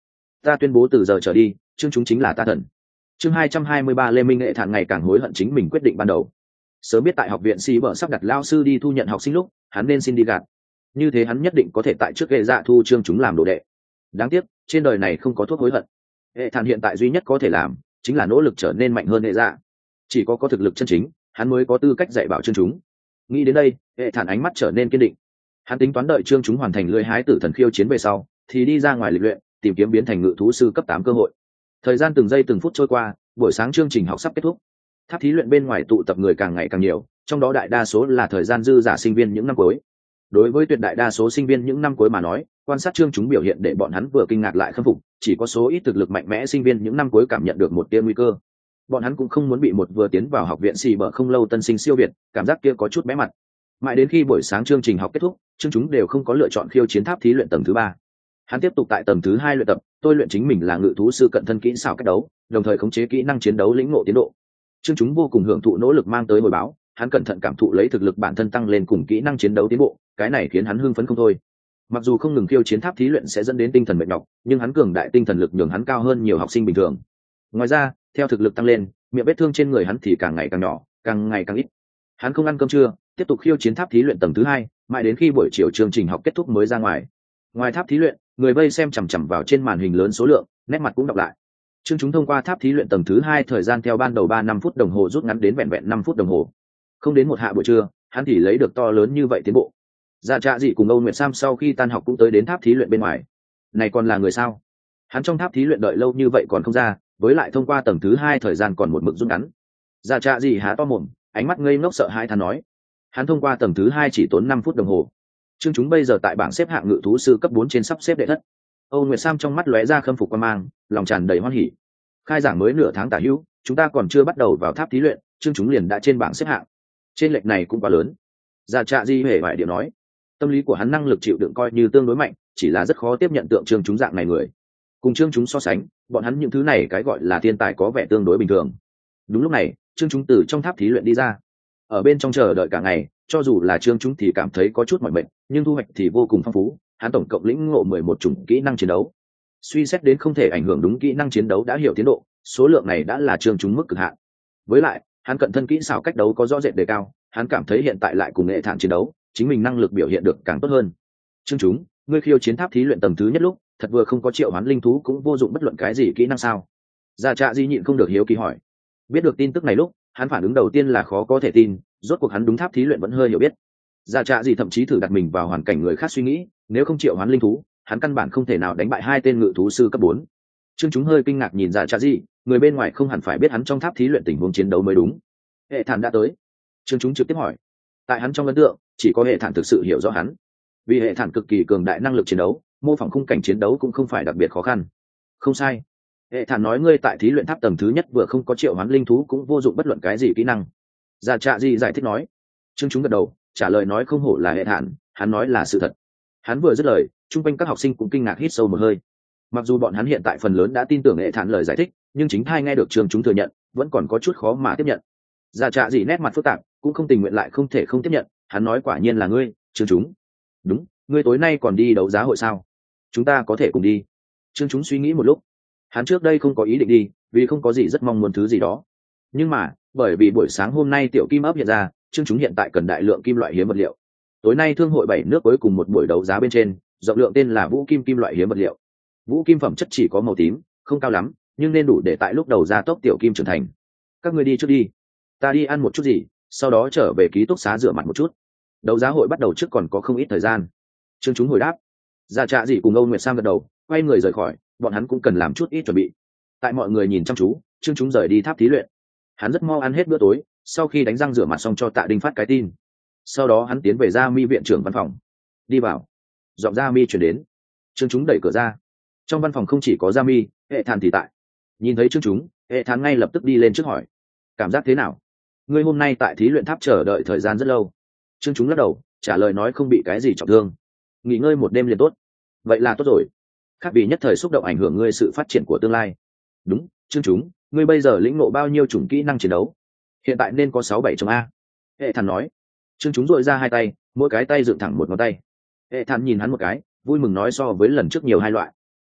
Ta tuyên bố từ giờ trở đi, chương chúng chính là ta thần. Chương 223 Lê Minh Nghệ Thản ngày càng hối hận chính mình quyết định ban đầu. Sớm biết tại học viện Si bở sắp đặt lao sư đi thu nhận học sinh lúc, hắn nên xin đi gạt. Như thế hắn nhất định có thể tại trước ghệ dạ thu chương chúng làm đồ đệ. Đáng tiếc, trên đời này không có thuốc hối hận. Hệ Thản hiện tại duy nhất có thể làm chính là nỗ lực trở nên mạnh hơn hệ dạ. Chỉ có thực lực chân chính, hắn mới có tư cách dạy bảo chương chúng. Nghĩ đến đây, Hệ Thản ánh mắt trở nên kiên định. Hắn tính toán đợi chương chúng hoàn thành lưỡi hái tử thần khiêu chiến về sau, thì đi ra ngoài lịch luyện, tìm kiếm biến thành ngự thú sư cấp 8 cơ hội. Thời gian từng giây từng phút trôi qua, buổi sáng chương trình học sắp kết thúc. Tháp thí luyện bên ngoài tụ tập người càng ngày càng nhiều, trong đó đại đa số là thời gian dư giả sinh viên những năm cuối. Đối với tuyệt đại đa số sinh viên những năm cuối mà nói, quan sát chương chúng biểu hiện để bọn hắn vừa kinh ngạc lại khâm phục, chỉ có số ít thực lực mạnh mẽ sinh viên những năm cuối cảm nhận được một tia nguy cơ. Bọn hắn cũng không muốn bị một vừa tiến vào học viện xì bở không lâu tân sinh siêu việt, cảm giác kia có chút bé mặt. Mãi đến khi buổi sáng chương trình học kết thúc, chương chúng đều không có lựa chọn khiêu chiến tháp thí luyện tầng thứ 3. Hắn tiếp tục tại tầng thứ 2 luyện tập, tôi luyện chính mình là ngự thú sư cận thân kỹ xảo cách đấu, đồng thời khống chế kỹ năng chiến đấu lĩnh ngộ tiến độ. Chương chúng vô cùng hưởng thụ nỗ lực mang tới hồi báo, hắn cẩn thận cảm thụ lấy thực lực bản thân tăng lên cùng kỹ năng chiến đấu tiến bộ, cái này khiến hắn hưng phấn không thôi. Mặc dù không ngừng khiêu chiến tháp thí luyện sẽ dẫn đến tinh thần mệt nhọc, nhưng hắn cường đại tinh thần lực nhường hắn cao hơn nhiều học sinh bình thường. Ngoài ra, theo thực lực tăng lên, miệng vết thương trên người hắn thì càng ngày càng nhỏ, càng ngày càng ít. Hắn không ăn cơm trưa, tiếp tục khiêu chiến tháp thí luyện tầng thứ 2, mãi đến khi buổi chiều chương trình học kết thúc mới ra ngoài. Ngoài tháp thí luyện, người vây xem chằm chằm vào trên màn hình lớn số lượng, nét mặt cũng đọc lại. Chương chúng thông qua tháp thí luyện tầng thứ 2 thời gian theo ban đầu 3-5 phút đồng hồ rút ngắn đến vẹn vẹn 5 phút đồng hồ. Không đến một hạ buổi trưa, hắn thì lấy được to lớn như vậy tiến bộ. Dạ Trạ Dị cùng Âu Nguyệt Sam sau khi tan học cũng tới đến tháp thí luyện bên ngoài. Này còn là người sao? Hắn trong tháp thí luyện đợi lâu như vậy còn không ra, với lại thông qua tầng thứ 2 thời gian còn một mực rút ngắn. Dạ Trạ Dị há to mồm, ánh mắt ngây ngốc sợ hãi than nói. Hắn thông qua tầng thứ 2 chỉ tốn 5 phút đồng hồ. Chương chúng bây giờ tại bảng xếp hạng ngự thú sư cấp 4 trên sắp xếp đệ thất. Âu Nguyệt Sam trong mắt lóe ra khâm phục quan mang, lòng tràn đầy hoan hỉ. Khai giảng mới nửa tháng tả hữu, chúng ta còn chưa bắt đầu vào tháp thí luyện, chương chúng liền đã trên bảng xếp hạng. Trên lệch này cũng quá lớn. Dạ Trạ Di hề bại điểm nói. Tâm lý của hắn năng lực chịu đựng coi như tương đối mạnh, chỉ là rất khó tiếp nhận tượng chương chúng dạng này người. Cùng chương chúng so sánh, bọn hắn những thứ này cái gọi là thiên tài có vẻ tương đối bình thường. Đúng lúc này, chương chúng từ trong tháp thí luyện đi ra. Ở bên trong chờ đợi cả ngày, cho dù là chương chúng thì cảm thấy có chút mỏi mệt, nhưng thu hoạch thì vô cùng phong phú. Hắn tổng cộng lĩnh ngộ 11 chủng kỹ năng chiến đấu. Suy xét đến không thể ảnh hưởng đúng kỹ năng chiến đấu đã hiểu tiến độ, số lượng này đã là chương chúng mức cực hạn. Với lại, hắn cận thân kỹ xảo cách đấu có rõ rệt đề cao, hắn cảm thấy hiện tại lại cùng Nghệ Thản chiến đấu, chính mình năng lực biểu hiện được càng tốt hơn. Chương chúng, ngươi khiêu chiến tháp thí luyện tầng thứ nhất lúc, thật vừa không có triệu hoán linh thú cũng vô dụng bất luận cái gì kỹ năng sao? Dạ Trạ Di nhịn không được hiếu kỳ hỏi. Biết được tin tức này lúc, hắn phản ứng đầu tiên là khó có thể tin, rốt cuộc hắn đúng tháp thí luyện vẫn hơi hiểu biết. Dạ Trạ Di thậm chí thử đặt mình vào hoàn cảnh người khác suy nghĩ, nếu không triệu hoán linh thú, hắn căn bản không thể nào đánh bại 2 tên ngự thú sư cấp 4. Chương chúng hơi kinh ngạc nhìn Dạ Trạ Di, người bên ngoài không hẳn phải biết hắn trong tháp thí luyện tình huống chiến đấu mới đúng. Hệ Thản đã tới. Chương chúng trực tiếp hỏi. Tại hắn trong ấn tượng, chỉ có Hệ Thản thực sự hiểu rõ hắn. Vì Hệ Thản cực kỳ cường đại năng lực chiến đấu, mô phỏng khung cảnh chiến đấu cũng không phải đặc biệt khó khăn. Không sai. Hệ Thản nói ngươi tại thí luyện tháp tầng thứ nhất vừa không có triệu hoán linh thú cũng vô dụng bất luận cái gì kỹ năng. Dạ Trạ Di giải thích nói. Chương chúng gật đầu, trả lời nói không hổ là Hệ Thản, hắn nói là sự thật. Hắn vừa dứt lời, chung quanh các học sinh cũng kinh ngạc hít sâu một hơi. Mặc dù bọn hắn hiện tại phần lớn đã tin tưởng Hệ Thản lời giải thích, nhưng chính thai nghe được chương chúng thừa nhận, vẫn còn có chút khó mà tiếp nhận. Dạ Trạ Dị nét mặt phức tạp, cũng không tình nguyện lại không thể không tiếp nhận. Hắn nói quả nhiên là ngươi, chương chúng. Đúng, ngươi tối nay còn đi đấu giá hội sao? Chúng ta có thể cùng đi. Chương chúng suy nghĩ một lúc. Hắn trước đây không có ý định đi, vì không có gì rất mong muốn thứ gì đó. Nhưng mà, bởi vì buổi sáng hôm nay tiểu kim ấp hiện ra, chương chúng hiện tại cần đại lượng kim loại hiếm vật liệu. Tối nay thương hội 7 nước cuối cùng một buổi đấu giá bên trên, rộng lượng tên là vũ kim kim loại hiếm vật liệu. Vũ kim phẩm chất chỉ có màu tím, không cao lắm, nhưng nên đủ để tại lúc đầu ra tốc tiểu kim trưởng thành. Các ngươi đi trước đi, ta đi ăn một chút gì, sau đó trở về ký túc xá rửa mặt một chút. Đấu giá hội bắt đầu trước còn có không ít thời gian. Chương chúng hồi đáp. Dạ Trạ Dị cùng Âu Nguyệt Sam gật đầu, quay người rời khỏi, bọn hắn cũng cần làm chút ít chuẩn bị. Tại mọi người nhìn chăm chú, chương chúng rời đi tháp thí luyện. Hắn rất mau ăn hết bữa tối, sau khi đánh răng rửa mặt xong cho Tạ Đinh phát cái tin. Sau đó hắn tiến về Gia Mi viện trưởng văn phòng. Đi vào. Giọng Gia Mi chuyển đến. Chương chúng đẩy cửa ra. Trong văn phòng không chỉ có Gia Mi, Hệ Thản thì tại. Nhìn thấy chương chúng, Hệ Thản ngay lập tức đi lên trước hỏi. Cảm giác thế nào? Ngươi hôm nay tại thí luyện tháp chờ đợi thời gian rất lâu. Chương chúng lắc đầu, trả lời nói không bị cái gì trọng thương. Nghỉ ngơi một đêm liền tốt. Vậy là tốt rồi. Khác vì nhất thời xúc động ảnh hưởng ngươi sự phát triển của tương lai. Đúng, chương chúng, ngươi bây giờ lĩnh ngộ bao nhiêu chủng kỹ năng chiến đấu? Hiện tại nên có 6-7 trong A. Hệ Thản nói. Chương chúng dội ra 2 tay, mỗi cái tay dựng thẳng một ngón tay. Hệ Thản nhìn hắn một cái, vui mừng nói so với lần trước nhiều 2 loại.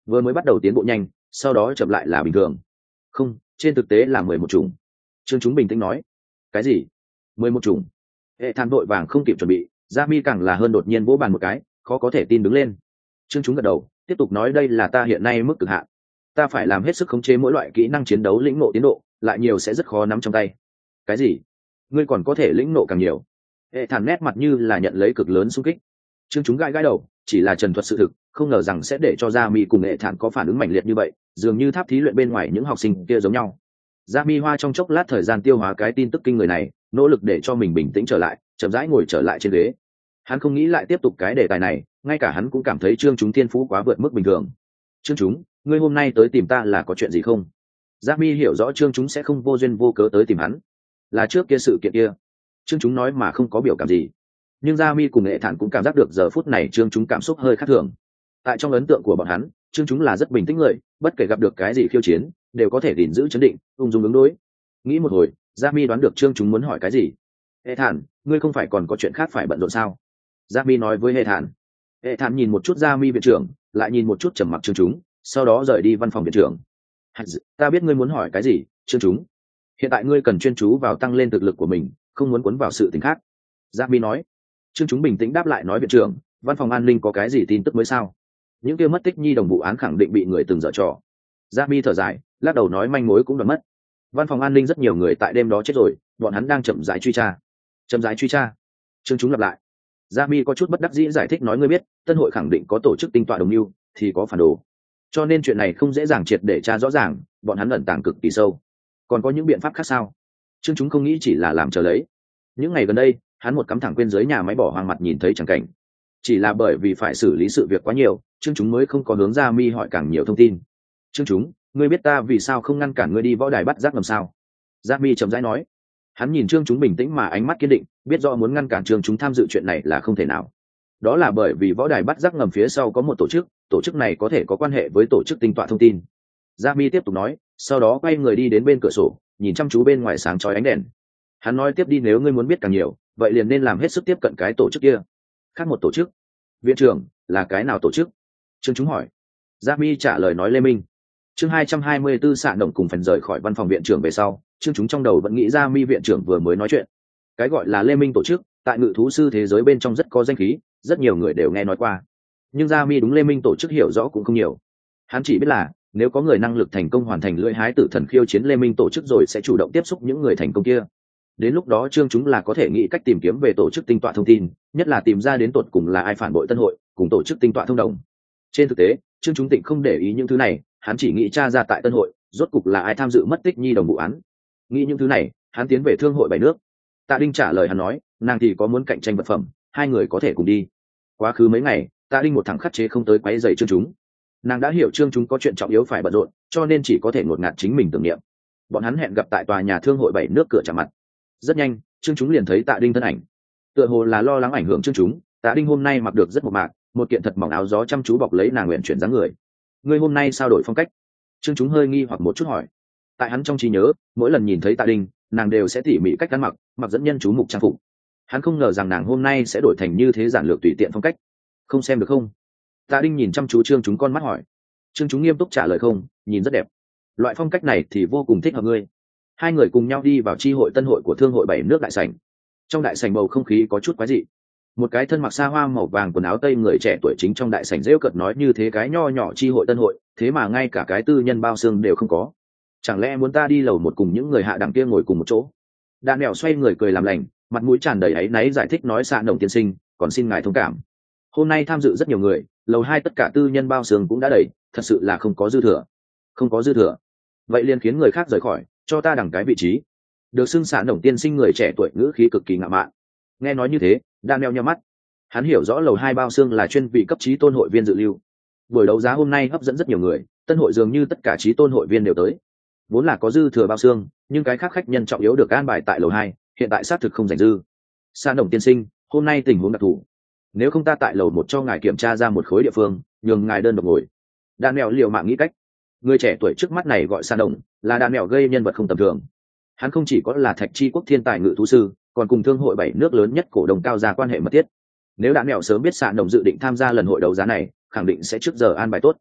vừa mới bắt đầu tiến bộ nhanh, sau đó chậm lại là bình thường. Không, trên thực tế là 11 chủng. Trương Chúng bình tĩnh nói. Cái gì? 11 chủng? Hệ Thản vội vàng không kịp chuẩn bị, Gia Mi càng là hơn đột nhiên vỗ bàn một cái, khó có thể tin đứng lên. Trương Chúng gật đầu, tiếp tục nói đây là ta hiện nay mức cực hạn. Ta phải làm hết sức khống chế mỗi loại kỹ năng chiến đấu lĩnh ngộ tiến độ, lại nhiều sẽ rất khó nắm trong tay. Cái gì? Ngươi còn có thể lĩnh ngộ càng nhiều? Hệ Thản nét mặt như là nhận lấy cực lớn xung kích. Trương Chúng gãi gãi đầu, chỉ là trần thuật sự thực, không ngờ rằng sẽ để cho Gia Mi cùng Hệ Thản có phản ứng mạnh liệt như vậy, dường như tháp thí luyện bên ngoài những học sinh kia giống nhau. Gia Mi hoa trong chốc lát thời gian tiêu hóa cái tin tức kinh người này, nỗ lực để cho mình bình tĩnh trở lại, chậm rãi ngồi trở lại trên ghế. Hắn không nghĩ lại tiếp tục cái đề tài này, ngay cả hắn cũng cảm thấy Trương Chúng thiên phú quá vượt mức bình thường. Trương Chúng, ngươi hôm nay tới tìm ta là có chuyện gì không? Gia Mi hiểu rõ Trương Chúng sẽ không vô duyên vô cớ tới tìm hắn, là trước kia sự kiện kia. Trương Chúng nói mà không có biểu cảm gì, nhưng Gia Mi cùng Nghệ Thản cũng cảm giác được giờ phút này Trương Chúng cảm xúc hơi khác thường. Tại trong ấn tượng của bọn hắn, Trương Chúng là rất bình tĩnh người, bất kể gặp được cái gì khiêu chiến đều có thể gìn giữ chấn định, ung dung ứng đối. Nghĩ một hồi, Gia Mi đoán được Trương Chúng muốn hỏi cái gì. Hệ Thản, ngươi không phải còn có chuyện khác phải bận rộn sao? Gia Mi nói với Hệ Thản. Hệ Thản nhìn một chút Gia Mi viện trưởng, lại nhìn một chút trầm mặc Trương Chúng, sau đó rời đi văn phòng viện trưởng. Ta biết ngươi muốn hỏi cái gì, Trương Chúng. Hiện tại ngươi cần chuyên chú vào tăng lên thực lực của mình, không muốn cuốn vào sự tình khác. Gia Mi nói. Trương Chúng bình tĩnh đáp lại nói viện trưởng, văn phòng an ninh có cái gì tin tức mới sao? Những kia mất tích nhi đồng vụ án khẳng định bị người từng dở trò. Gia Mi thở dài, lắc đầu nói manh mối cũng đã mất. Văn phòng an ninh rất nhiều người tại đêm đó chết rồi, bọn hắn đang chậm rãi truy tra. Chậm rãi truy tra? Trương Chúng lặp lại. Gia Mi có chút bất đắc dĩ giải thích nói ngươi biết, tân hội khẳng định có tổ chức tinh tọa đồng mưu, thì có phản đồ. Cho nên chuyện này không dễ dàng triệt để tra rõ ràng, bọn hắn ẩn tàng cực kỳ sâu. Còn có những biện pháp khác sao? Trương Chúng không nghĩ chỉ là làm chờ lấy. Những ngày gần đây, hắn một cắm thẳng quên dưới nhà máy bỏ hoang mặt nhìn thấy chẳng cảnh. Chỉ là bởi vì phải xử lý sự việc quá nhiều, Trương Chúng mới không có hướng Gia Mi hỏi càng nhiều thông tin. Trương Chúng, ngươi biết ta vì sao không ngăn cản ngươi đi võ đài bắt giác ngầm sao? Gia Mi chậm rãi nói. Hắn nhìn Trương Chúng bình tĩnh mà ánh mắt kiên định, biết rõ muốn ngăn cản Trương Chúng tham dự chuyện này là không thể nào. Đó là bởi vì võ đài bắt giác ngầm phía sau có một tổ chức này có thể có quan hệ với tổ chức tinh tọa thông tin. Gia Mi tiếp tục nói, sau đó quay người đi đến bên cửa sổ, nhìn chăm chú bên ngoài sáng chói ánh đèn. Hắn nói tiếp đi, nếu ngươi muốn biết càng nhiều, vậy liền nên làm hết sức tiếp cận cái tổ chức kia. Khác một tổ chức? Viện trưởng, là cái nào tổ chức? Trương Chúng hỏi. Gia Mi trả lời nói Lê Minh. Chương 224 Sạ Động cùng phần rời khỏi văn phòng viện trưởng về sau, Trương Chúng trong đầu vẫn nghĩ Gia Mi viện trưởng vừa mới nói chuyện. Cái gọi là Lê Minh tổ chức, tại ngự thú sư thế giới bên trong rất có danh khí, rất nhiều người đều nghe nói qua. Nhưng Gia Mi đúng Lê Minh tổ chức hiểu rõ cũng không nhiều. Hắn chỉ biết là nếu có người năng lực thành công hoàn thành lưỡi hái tử thần khiêu chiến Lê Minh tổ chức rồi sẽ chủ động tiếp xúc những người thành công kia. Đến lúc đó Trương Chúng là có thể nghĩ cách tìm kiếm về tổ chức tinh tọa thông tin, nhất là tìm ra đến tột cùng là ai phản bội tân hội cùng tổ chức tinh tọa thông đồng. Trên thực tế, Trương Chúng Tịnh không để ý những thứ này, hắn chỉ nghĩ tra ra tại tân hội rốt cục là ai tham dự mất tích nhi đồng vụ án. Nghĩ những thứ này, hắn tiến về thương hội bảy nước. Tạ Đinh trả lời hắn nói, nàng thì có muốn cạnh tranh vật phẩm, hai người có thể cùng đi. Quá khứ mấy ngày, Tạ Đinh một thằng khắt chế không tới quấy rầy Trương Chúng. Nàng đã hiểu Trương Chúng có chuyện trọng yếu phải bận rộn, cho nên chỉ có thể ngột ngạt chính mình tưởng niệm. Bọn hắn hẹn gặp tại tòa nhà thương hội bảy nước cửa chạm mặt. Rất nhanh, Trương Chúng liền thấy Tạ Đinh thân ảnh. Tựa hồ là lo lắng ảnh hưởng Trương Chúng, Tạ Đinh hôm nay mặc được rất mộc mạc, một kiện thật mỏng áo gió chăm chú bọc lấy nàng nguyện chuyển dáng người. Ngươi hôm nay sao đổi phong cách? Trương Chúng hơi nghi hoặc một chút hỏi. Tại hắn trong trí nhớ, mỗi lần nhìn thấy Tạ Đinh, nàng đều sẽ tỉ mỉ cách ăn mặc, mặc dẫn nhân chú mục trang phục. Hắn không ngờ rằng nàng hôm nay sẽ đổi thành như thế giản lược tùy tiện phong cách. Không xem được không? Tạ Đinh nhìn chăm chú Trương Chúng con mắt hỏi. Trương Chúng nghiêm túc trả lời không, nhìn rất đẹp. Loại phong cách này thì vô cùng thích hợp ngươi. Hai người cùng nhau đi vào chi hội tân hội của thương hội bảy nước đại sảnh. Trong đại sảnh bầu không khí có chút quái dị. Một cái thân mặc sa hoa màu vàng quần áo tây người trẻ tuổi chính trong đại sảnh rêu cợt nói như thế cái nho nhỏ chi hội tân hội, thế mà ngay cả cái tư nhân bao xương đều không có. Chẳng lẽ muốn ta đi lầu một cùng những người hạ đẳng kia ngồi cùng một chỗ? Đan Mèo xoay người cười làm lành, mặt mũi tràn đầy áy náy giải thích nói Sạ Động tiên sinh, còn xin ngài thông cảm. Hôm nay tham dự rất nhiều người, lầu 2 tất cả tư nhân bao xương cũng đã đầy, thật sự là không có dư thừa. Không có dư thừa. Vậy liền khiến người khác rời khỏi, cho ta đằng cái vị trí. Được xưng Sạ Động tiên sinh người trẻ tuổi ngữ khí cực kỳ ngạo mạn. Nghe nói như thế, Đan Mèo nhíu mắt. Hắn hiểu rõ lầu 2 bao xương là chuyên vị cấp trí tôn hội viên dự lưu. Buổi đấu giá hôm nay hấp dẫn rất nhiều người, tân hội dường như tất cả trí tôn hội viên đều tới. Vốn là có dư thừa bao xương, nhưng cái khác khách nhân trọng yếu được an bài tại lầu 2, hiện tại xác thực không rảnh dư. Sạ Động tiên sinh, hôm nay tình huống đặc thù, nếu không ta tại lầu 1 cho ngài kiểm tra ra một khối địa phương, nhường ngài đơn độc ngồi. Đan Mèo liều mạng nghĩ cách. Người trẻ tuổi trước mắt này gọi Sạ Động, là Đan Mèo gây nhân vật không tầm thường. Hắn không chỉ có là Thạch Chi quốc thiên tài ngự thú sư, còn cùng thương hội bảy nước lớn nhất cổ đông cao gia quan hệ mật thiết. Nếu Đan Mèo sớm biết Sạ Động dự định tham gia lần hội đấu giá này, khẳng định sẽ trước giờ an bài tốt.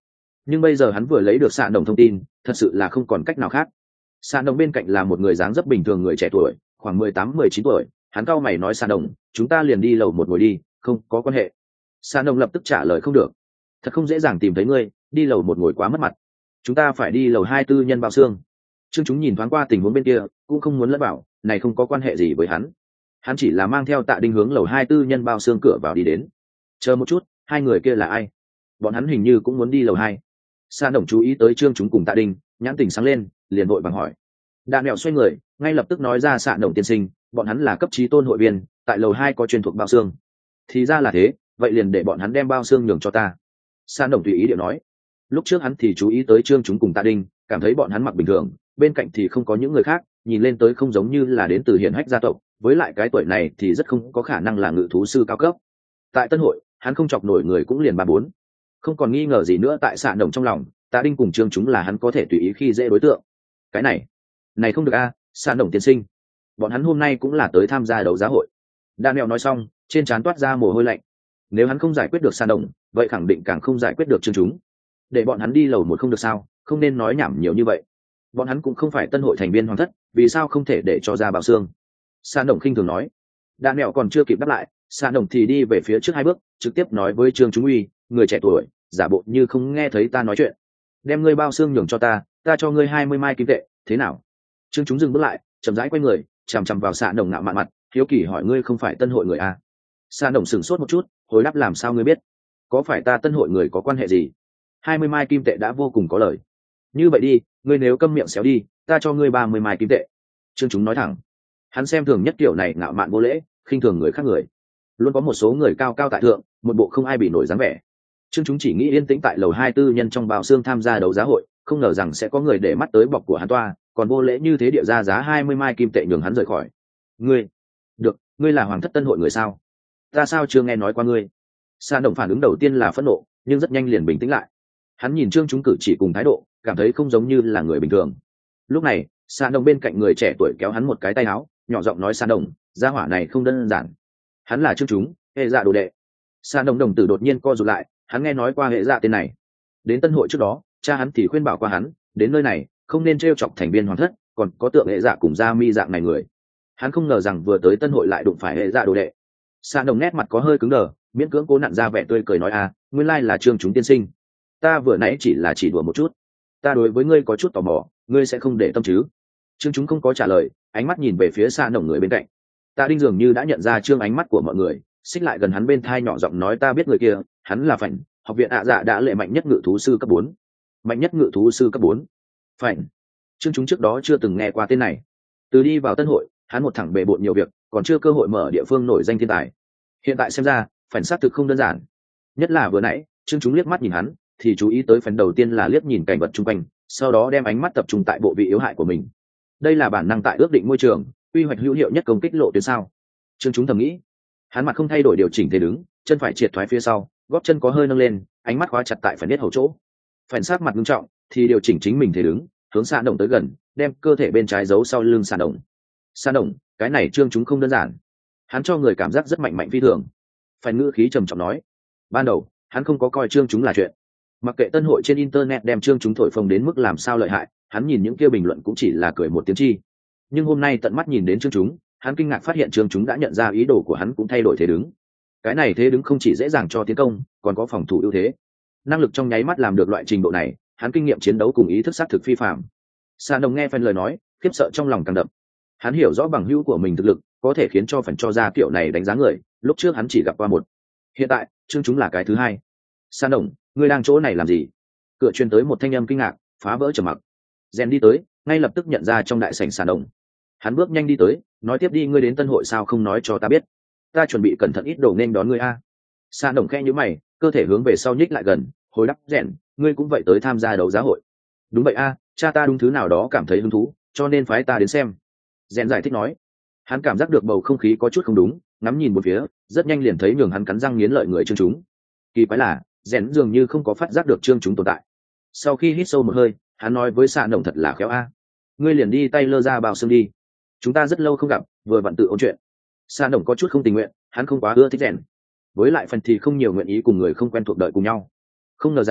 nhưng bây giờ hắn vừa lấy được xạ đồng thông tin, thật sự là không còn cách nào khác. Xạ đồng bên cạnh là một người dáng dấp bình thường người trẻ tuổi, khoảng 18-19 tuổi. Hắn cau mày nói xạ đồng, chúng ta liền đi lầu một ngồi đi, không có quan hệ. Xạ đồng lập tức trả lời không được, thật không dễ dàng tìm thấy ngươi, đi lầu một ngồi quá mất mặt, chúng ta phải đi lầu 2 tư nhân bao xương. Trương Chúng nhìn thoáng qua tình huống bên kia, cũng không muốn lẫn vào, này không có quan hệ gì với hắn. Hắn chỉ là mang theo Tạ Đinh hướng lầu 2 tư nhân bao xương cửa vào đi đến. Chờ một chút, hai người kia là ai? Bọn hắn hình như cũng muốn đi lầu 2. Sa Đồng chú ý tới Trương Chúng cùng Tạ Đinh, nhãn tình sáng lên, liền vội vàng hỏi. Đạ Mẹo xoay người, ngay lập tức nói ra Sa Đồng tiên sinh, bọn hắn là cấp trí tôn hội viên, tại lầu 2 có chuyên thuộc bao xương. Thì ra là thế, vậy liền để bọn hắn đem bao xương nhường cho ta. Sa Đồng tùy ý điệu nói. Lúc trước hắn thì chú ý tới Trương Chúng cùng Tạ Đinh, cảm thấy bọn hắn mặc bình thường, bên cạnh thì không có những người khác, nhìn lên tới không giống như là đến từ hiển hách gia tộc, với lại cái tuổi này thì rất không có khả năng là ngự thú sư cao cấp. Tại Tân hội, hắn không chọc nổi người cũng liền 3-4. Không còn nghi ngờ gì nữa tại Sa Đồng trong lòng, Tạ Đinh cùng Trương Chúng là hắn có thể tùy ý khi dễ đối tượng. Cái này không được a, Sa Đồng tiên sinh. Bọn hắn hôm nay cũng là tới tham gia đấu giá hội. Daniel nói xong, trên trán toát ra mồ hôi lạnh. Nếu hắn không giải quyết được Sa Đồng, vậy khẳng định càng không giải quyết được Trương Chúng. Để bọn hắn đi lầu một không được sao? Không nên nói nhảm nhiều như vậy. Bọn hắn cũng không phải Tân hội thành viên hoàng thất, vì sao không thể để cho ra bảo xương? Sa Đồng khinh thường nói. Daniel còn chưa kịp đáp lại, Sa Đồng thì đi về phía trước 2 bước, trực tiếp nói với Trương Chúng Uy, người trẻ tuổi, giả bộ như không nghe thấy ta nói chuyện. Đem ngươi bao xương nhường cho ta cho ngươi 20 mai kim tệ, thế nào? Trương Chúng dừng bước lại, chậm rãi quay người, chằm chằm vào Sa Đồng ngạo mạn mặt, hiếu kỳ hỏi ngươi không phải Tân hội người à? Sa Đồng sửng sốt một chút, hồi đáp làm sao ngươi biết? Có phải ta Tân hội người có quan hệ gì? 20 mai kim tệ đã vô cùng có lời. Như vậy đi, ngươi nếu câm miệng xéo đi, ta cho ngươi 30 mai kim tệ. Trương Chúng nói thẳng. Hắn xem thường nhất kiểu này ngạo mạn vô lễ, khinh thường người khác người. Luôn có một số người cao cao tại thượng, một bộ không ai bị nổi dáng vẻ. Trương Chúng chỉ nghĩ yên tĩnh tại lầu 2 tư nhân trong bao xương tham gia đấu giá hội, không ngờ rằng sẽ có người để mắt tới bọc của hắn toa, còn vô lễ như thế địa ra giá 20 mai kim tệ nhường hắn rời khỏi. Ngươi, được, ngươi là hoàng thất Tân hội người sao? Ta sao chưa nghe nói qua ngươi? Sa Đồng phản ứng đầu tiên là phẫn nộ, nhưng rất nhanh liền bình tĩnh lại. Hắn nhìn Trương Chúng cử chỉ cùng thái độ, cảm thấy không giống như là người bình thường. Lúc này, Sa Đồng bên cạnh người trẻ tuổi kéo hắn một cái tay áo, nhỏ giọng nói Sa Đồng, gia hỏa này không đơn giản. Hắn là Trương Chúng, hệ dạ đồ đệ. Sa Đồng đồng tử đột nhiên co rụt lại, hắn nghe nói qua hệ dạ tên này. Đến Tân hội trước đó, cha hắn thì khuyên bảo qua hắn, đến nơi này không nên trêu chọc thành viên hoàng thất, còn có tượng hệ dạ cùng gia mi dạng này người. Hắn không ngờ rằng vừa tới Tân hội lại đụng phải hệ dạ đồ đệ. Sa Đồng nét mặt có hơi cứng đờ, miễn cưỡng cố nặn ra vẻ tươi cười nói nguyên lai là Trương Chúng tiên sinh. Ta vừa nãy chỉ đùa một chút, ta đối với ngươi có chút tò mò, ngươi sẽ không để tâm chứ? Trương Chúng không có trả lời, ánh mắt nhìn về phía Sa Đồng người bên cạnh. Tạ Đinh dường như đã nhận ra Trương ánh mắt của mọi người, xích lại gần hắn bên thai nhỏ giọng nói ta biết người kia, hắn là Phảnh, học viện ạ dạ đã lệ mạnh nhất ngự thú sư cấp 4. Mạnh nhất ngự thú sư cấp 4. Phảnh. Trương Chúng trước đó chưa từng nghe qua tên này. Từ đi vào Tân hội, hắn một thẳng bề bộn nhiều việc, còn chưa cơ hội mở địa phương nổi danh thiên tài. Hiện tại xem ra, Phảnh xác thực không đơn giản. Nhất là vừa nãy, Trương Chúng liếc mắt nhìn hắn, thì chú ý tới Phảnh đầu tiên là liếc nhìn cảnh vật xung quanh, sau đó đem ánh mắt tập trung tại bộ vị yếu hại của mình. Đây là bản năng tại ước định môi trường, quy hoạch hữu hiệu nhất công kích lộ tuyến sao? Trương Chúng thầm nghĩ. Hắn mặt không thay đổi điều chỉnh thế đứng, chân phải triệt thoái phía sau, gót chân có hơi nâng lên, ánh mắt khóa chặt tại Phảnh biết hầu chỗ. Phảnh sát mặt nghiêm trọng, thì điều chỉnh chính mình thế đứng, hướng Sa Đồng tới gần, đem cơ thể bên trái giấu sau lưng Sa Đồng. Sa Đồng, cái này Trương Chúng không đơn giản. Hắn cho người cảm giác rất mạnh phi thường. Phảnh ngữ khí trầm trọng nói. Ban đầu, hắn không có coi Trương Chúng là chuyện. Mặc kệ Tân hội trên internet đem Trương Chúng thổi phồng đến mức làm sao lợi hại, hắn nhìn những kia bình luận cũng chỉ là cười một tiếng chi. Nhưng hôm nay tận mắt nhìn đến Trương Chúng, hắn kinh ngạc phát hiện Trương Chúng đã nhận ra ý đồ của hắn cũng thay đổi thế đứng. Cái này thế đứng không chỉ dễ dàng cho tiến công, còn có phòng thủ ưu thế. Năng lực trong nháy mắt làm được loại trình độ này, hắn kinh nghiệm chiến đấu cùng ý thức xác thực phi phàm. Sa Đồng nghe Phảnh lời nói, khiếp sợ trong lòng càng đậm. Hắn hiểu rõ bằng hữu của mình thực lực, có thể khiến cho Phảnh cho ra kiểu này đánh giá người, lúc trước hắn chỉ gặp qua một. Hiện tại, Trương Chúng là cái thứ hai. Sa Đồng, ngươi đang chỗ này làm gì? Cửa truyền tới một thanh âm kinh ngạc, phá vỡ trầm mặc. Rèn đi tới, ngay lập tức nhận ra trong đại sảnh Sa Đồng. Hắn bước nhanh đi tới, nói tiếp đi ngươi đến Tân hội sao không nói cho ta biết? Ta chuẩn bị cẩn thận ít đồ nên đón ngươi a. Sa Đồng khẽ nhíu mày, cơ thể hướng về sau nhích lại gần, hồi đáp Rèn, ngươi cũng vậy tới tham gia đấu giá hội? Đúng vậy a, cha ta đúng thứ nào đó cảm thấy hứng thú, cho nên phái ta đến xem. Rèn giải thích nói. Hắn cảm giác được bầu không khí có chút không đúng, ngắm nhìn một phía, rất nhanh liền thấy nhường hắn cắn răng nghiến lợi người Trương Chúng. Kỳ quái là, Rèn dường như không có phát giác được Trương Chúng tồn tại. Sau khi hít sâu một hơi, hắn nói với Sa Đồng thật là khéo a. Ngươi liền đi tay lơ ra bao xương đi. Chúng ta rất lâu không gặp, vừa vặn tự ôn chuyện. Sa Đồng có chút không tình nguyện, hắn không quá ưa thích Rèn. Với lại phần thì không nhiều nguyện ý cùng người không quen thuộc đợi cùng nhau. Không ngờ rằng,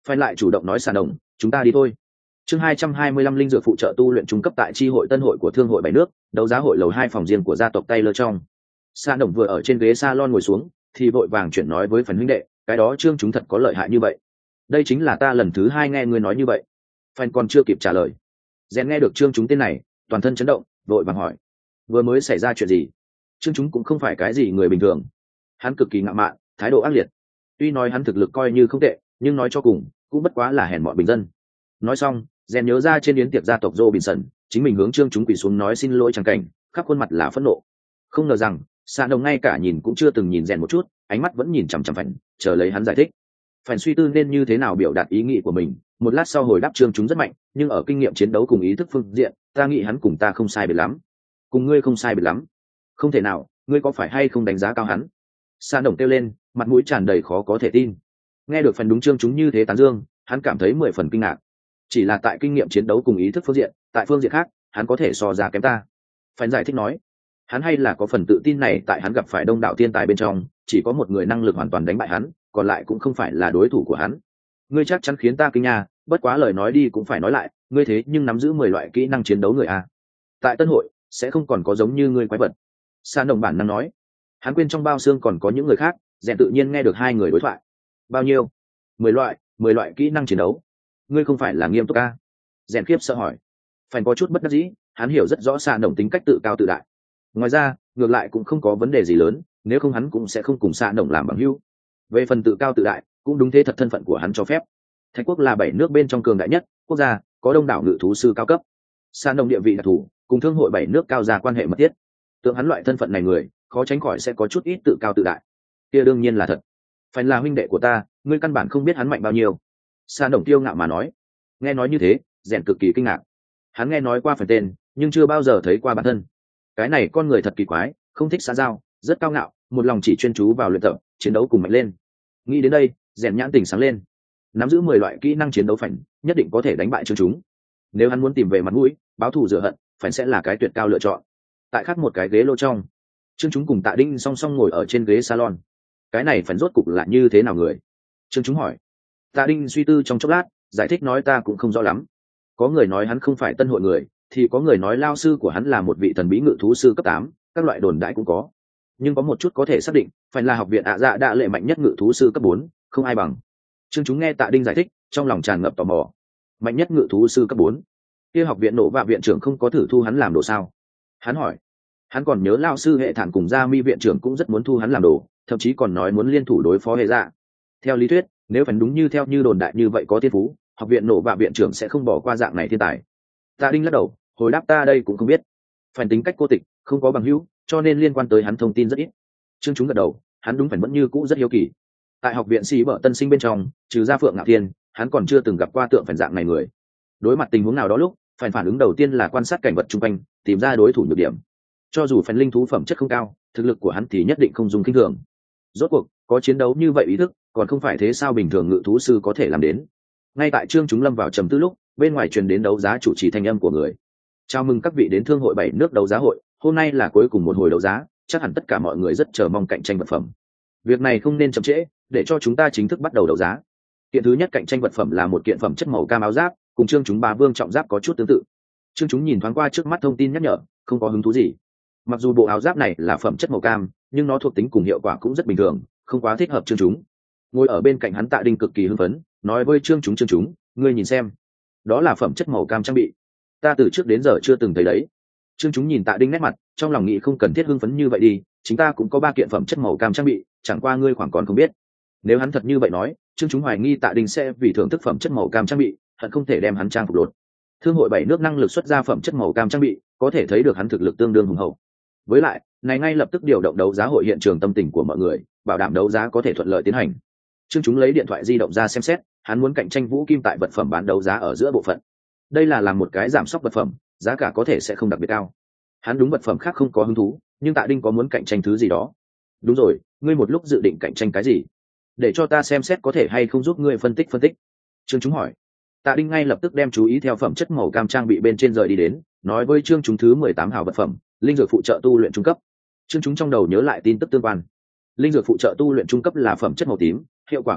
Phải lại chủ động nói Sa Đồng, chúng ta đi thôi. Chương 225 linh dược phụ trợ tu luyện trung cấp tại chi hội Tân hội của Thương hội bảy nước, đấu giá hội lầu 2 phòng riêng của gia tộc Taylor trong. Sa Đồng vừa ở trên ghế salon ngồi xuống, thì vội vàng chuyển nói với phần huynh đệ, cái đó Trương chúng thật có lợi hại như vậy. Đây chính là ta lần thứ 2 nghe ngươi nói như vậy. Phần còn chưa kịp trả lời. Rèn nghe được Trương chúng tên này, toàn thân chấn động, vội vàng hỏi, vừa mới xảy ra chuyện gì? Trương chúng cũng không phải cái gì người bình thường. Hắn cực kỳ ngạo mạn, thái độ ác liệt. Tuy nói hắn thực lực coi như không tệ, nhưng nói cho cùng, cũng bất quá là hèn mọn bình dân. Nói xong, rèn nhớ ra trên yến tiệc gia tộc Robinson, chính mình hướng Trương chúng quỳ xuống nói xin lỗi chẳng cảnh, khắp khuôn mặt là phẫn nộ. Không ngờ rằng, Sa Đồng ngay cả nhìn cũng chưa từng nhìn rèn một chút, ánh mắt vẫn nhìn chằm chằm Phèn, chờ lấy hắn giải thích. Phèn suy tư nên như thế nào biểu đạt ý nghĩ của mình, một lát sau hồi đáp Trương chúng rất mạnh, nhưng ở kinh nghiệm chiến đấu cùng ý thức phương diện, ta nghĩ hắn cùng ta không sai biệt lắm. Cùng ngươi không sai biệt lắm? Không thể nào, ngươi có phải hay không đánh giá cao hắn? Sa Đồng kêu lên, mặt mũi tràn đầy khó có thể tin. Nghe được Phèn đúng Trương chúng như thế tán dương, hắn cảm thấy 10 phần kinh ngạc. Chỉ là tại kinh nghiệm chiến đấu cùng ý thức phương diện, tại phương diện khác, hắn có thể so ra kém ta. Phèn giải thích nói, hắn hay là có phần tự tin này, tại hắn gặp phải đông đảo thiên tài bên trong, chỉ có một người năng lực hoàn toàn đánh bại hắn, còn lại cũng không phải là đối thủ của hắn. Ngươi chắc chắn khiến ta kinh nha, bất quá lời nói đi cũng phải nói lại, ngươi thế nhưng nắm giữ 10 loại kỹ năng chiến đấu người a. Tại Tân hội sẽ không còn có giống như ngươi quái vật. Sa Đồng bản năng nói. Hắn quên trong bao xương còn có những người khác, rèn tự nhiên nghe được hai người đối thoại. Bao nhiêu? 10 loại kỹ năng chiến đấu. Ngươi không phải là nghiêm túc a? Rèn khiếp sợ hỏi. Phải có chút bất đắc dĩ, hắn hiểu rất rõ Sa Đồng tính cách tự cao tự đại. Ngoài ra, ngược lại cũng không có vấn đề gì lớn, nếu không hắn cũng sẽ không cùng Sa Đồng làm bằng hữu. Về phần tự cao tự đại, cũng đúng thế thật, thân phận của hắn cho phép. Thạch quốc là 7 nước bên trong cường đại nhất quốc gia, có đông đảo ngự thú sư cao cấp. Sa Đồng địa vị đặc thù, cùng thương hội 7 nước cao gia quan hệ mật thiết. Tượng hắn loại thân phận này người, khó tránh khỏi sẽ có chút ít tự cao tự đại. Kia đương nhiên là thật. Phải là huynh đệ của ta, ngươi căn bản không biết hắn mạnh bao nhiêu. Sa Đồng tiêu ngạo mà nói. Nghe nói như thế, rèn cực kỳ kinh ngạc. Hắn nghe nói qua phần tên, nhưng chưa bao giờ thấy qua bản thân. Cái này con người thật kỳ quái, không thích xã giao, rất cao ngạo, một lòng chỉ chuyên chú vào luyện tập, chiến đấu cùng mạnh lên. Nghĩ đến đây, rèn nhãn tỉnh sáng lên. Nắm giữ 10 loại kỹ năng chiến đấu phảnh, nhất định có thể đánh bại Trương chúng. Nếu hắn muốn tìm về mặt mũi, báo thù rửa hận, phảnh sẽ là cái tuyệt cao lựa chọn. Tại khác một cái ghế lô trong, Trương chúng cùng Tạ Đinh song song ngồi ở trên ghế salon. Cái này phảnh rốt cục là như thế nào người? Trương chúng hỏi. Tạ Đinh suy tư trong chốc lát, giải thích nói ta cũng không rõ lắm. Có người nói hắn không phải Tân hội người, thì có người nói lao sư của hắn là một vị thần bí ngự thú sư cấp 8, các loại đồn đại cũng có. Nhưng có một chút có thể xác định, phải là học viện ạ dạ đã lệ mạnh nhất ngự thú sư cấp 4, không ai bằng. Trương chúng nghe Tạ Đinh giải thích, trong lòng tràn ngập tò mò. Mạnh nhất ngự thú sư cấp 4? Kia học viện nổ và viện trưởng không có thử thu hắn làm đồ sao? Hắn hỏi. Hắn còn nhớ lao sư hệ thản cùng gia mi viện trưởng cũng rất muốn thu hắn làm đồ, thậm chí còn nói muốn liên thủ đối phó hệ dạ. Theo lý thuyết, nếu phải đúng như theo như đồn đại như vậy có thiên phú, học viện nổ và viện trưởng sẽ không bỏ qua dạng này thiên tài. Tạ Đinh lắc đầu, hồi đáp ta đây cũng không biết. Phải tính cách cô tịch, không có bằng hữu, cho nên liên quan tới hắn thông tin rất ít. Trương chúng gật đầu, hắn đúng phải vẫn như cũ rất hiếu kỳ. Tại học viện sĩ bợ tân sinh bên trong, trừ ra Phượng Ngạo Thiên, hắn còn chưa từng gặp qua tượng phản dạng này người. Đối mặt tình huống nào đó lúc, phản ứng đầu tiên là quan sát cảnh vật xung quanh, tìm ra đối thủ nhược điểm. Cho dù phản linh thú phẩm chất không cao, thực lực của hắn thì nhất định không dùng kinh thường. Rốt cuộc, có chiến đấu như vậy ý thức, còn không phải thế sao bình thường ngự thú sư có thể làm đến. Ngay tại Trương chúng lâm vào trầm tư lúc, bên ngoài truyền đến đấu giá chủ trì thanh âm của người. Chào mừng các vị đến Thương hội 7 nước đấu giá hội, hôm nay là cuối cùng một hồi đấu giá, chắc hẳn tất cả mọi người rất chờ mong cạnh tranh vật phẩm. Việc này không nên chậm trễ, để cho chúng ta chính thức bắt đầu đấu giá. Kiện thứ nhất cạnh tranh vật phẩm là một kiện phẩm chất màu cam áo giáp, cùng Trương chúng Bá Vương trọng giáp có chút tương tự. Trương chúng nhìn thoáng qua trước mắt thông tin nhắc nhở, không có hứng thú gì. Mặc dù bộ áo giáp này là phẩm chất màu cam, nhưng nó thuộc tính cùng hiệu quả cũng rất bình thường, không quá thích hợp Trương chúng. Ngồi ở bên cạnh hắn Tạ Đinh cực kỳ hưng phấn, nói với Trương chúng, ngươi nhìn xem, đó là phẩm chất màu cam trang bị, ta từ trước đến giờ chưa từng thấy đấy. Trương chúng nhìn Tạ Đinh nét mặt, trong lòng nghĩ không cần thiết hưng phấn như vậy đi, chúng ta cũng có 3 kiện phẩm chất màu cam trang bị, chẳng qua ngươi khoảng còn không biết. Nếu hắn thật như vậy nói, Trương chúng hoài nghi Tạ Đinh sẽ vì thưởng thức phẩm chất màu cam trang bị, hận không thể đem hắn trang phục lột. Thương hội 7 nước năng lực xuất ra phẩm chất màu cam trang bị, có thể thấy được hắn thực lực tương đương hùng hậu. Với lại, này ngay lập tức điều động đấu giá hội hiện trường tâm tình của mọi người, bảo đảm đấu giá có thể thuận lợi tiến hành. Trương chúng lấy điện thoại di động ra xem xét, hắn muốn cạnh tranh Vũ Kim tại vật phẩm bán đấu giá ở giữa bộ phận. Đây là làm một cái giảm sốc vật phẩm, giá cả có thể sẽ không đặc biệt cao. Hắn đúng vật phẩm khác không có hứng thú, nhưng Tạ Đinh có muốn cạnh tranh thứ gì đó. Đúng rồi, ngươi một lúc dự định cạnh tranh cái gì? Để cho ta xem xét có thể hay không giúp ngươi phân tích. Trương chúng hỏi. Tạ Đinh ngay lập tức đem chú ý theo phẩm chất màu cam trang bị bên trên rời đi đến, nói với Trương chúng thứ 18 hào vật phẩm, linh dược phụ trợ tu luyện trung cấp. Trương chúng trong đầu nhớ lại tin tức tương quan. Linh dược phụ trợ tu luyện trung cấp là phẩm chất màu tím, hiệu quả không tệ,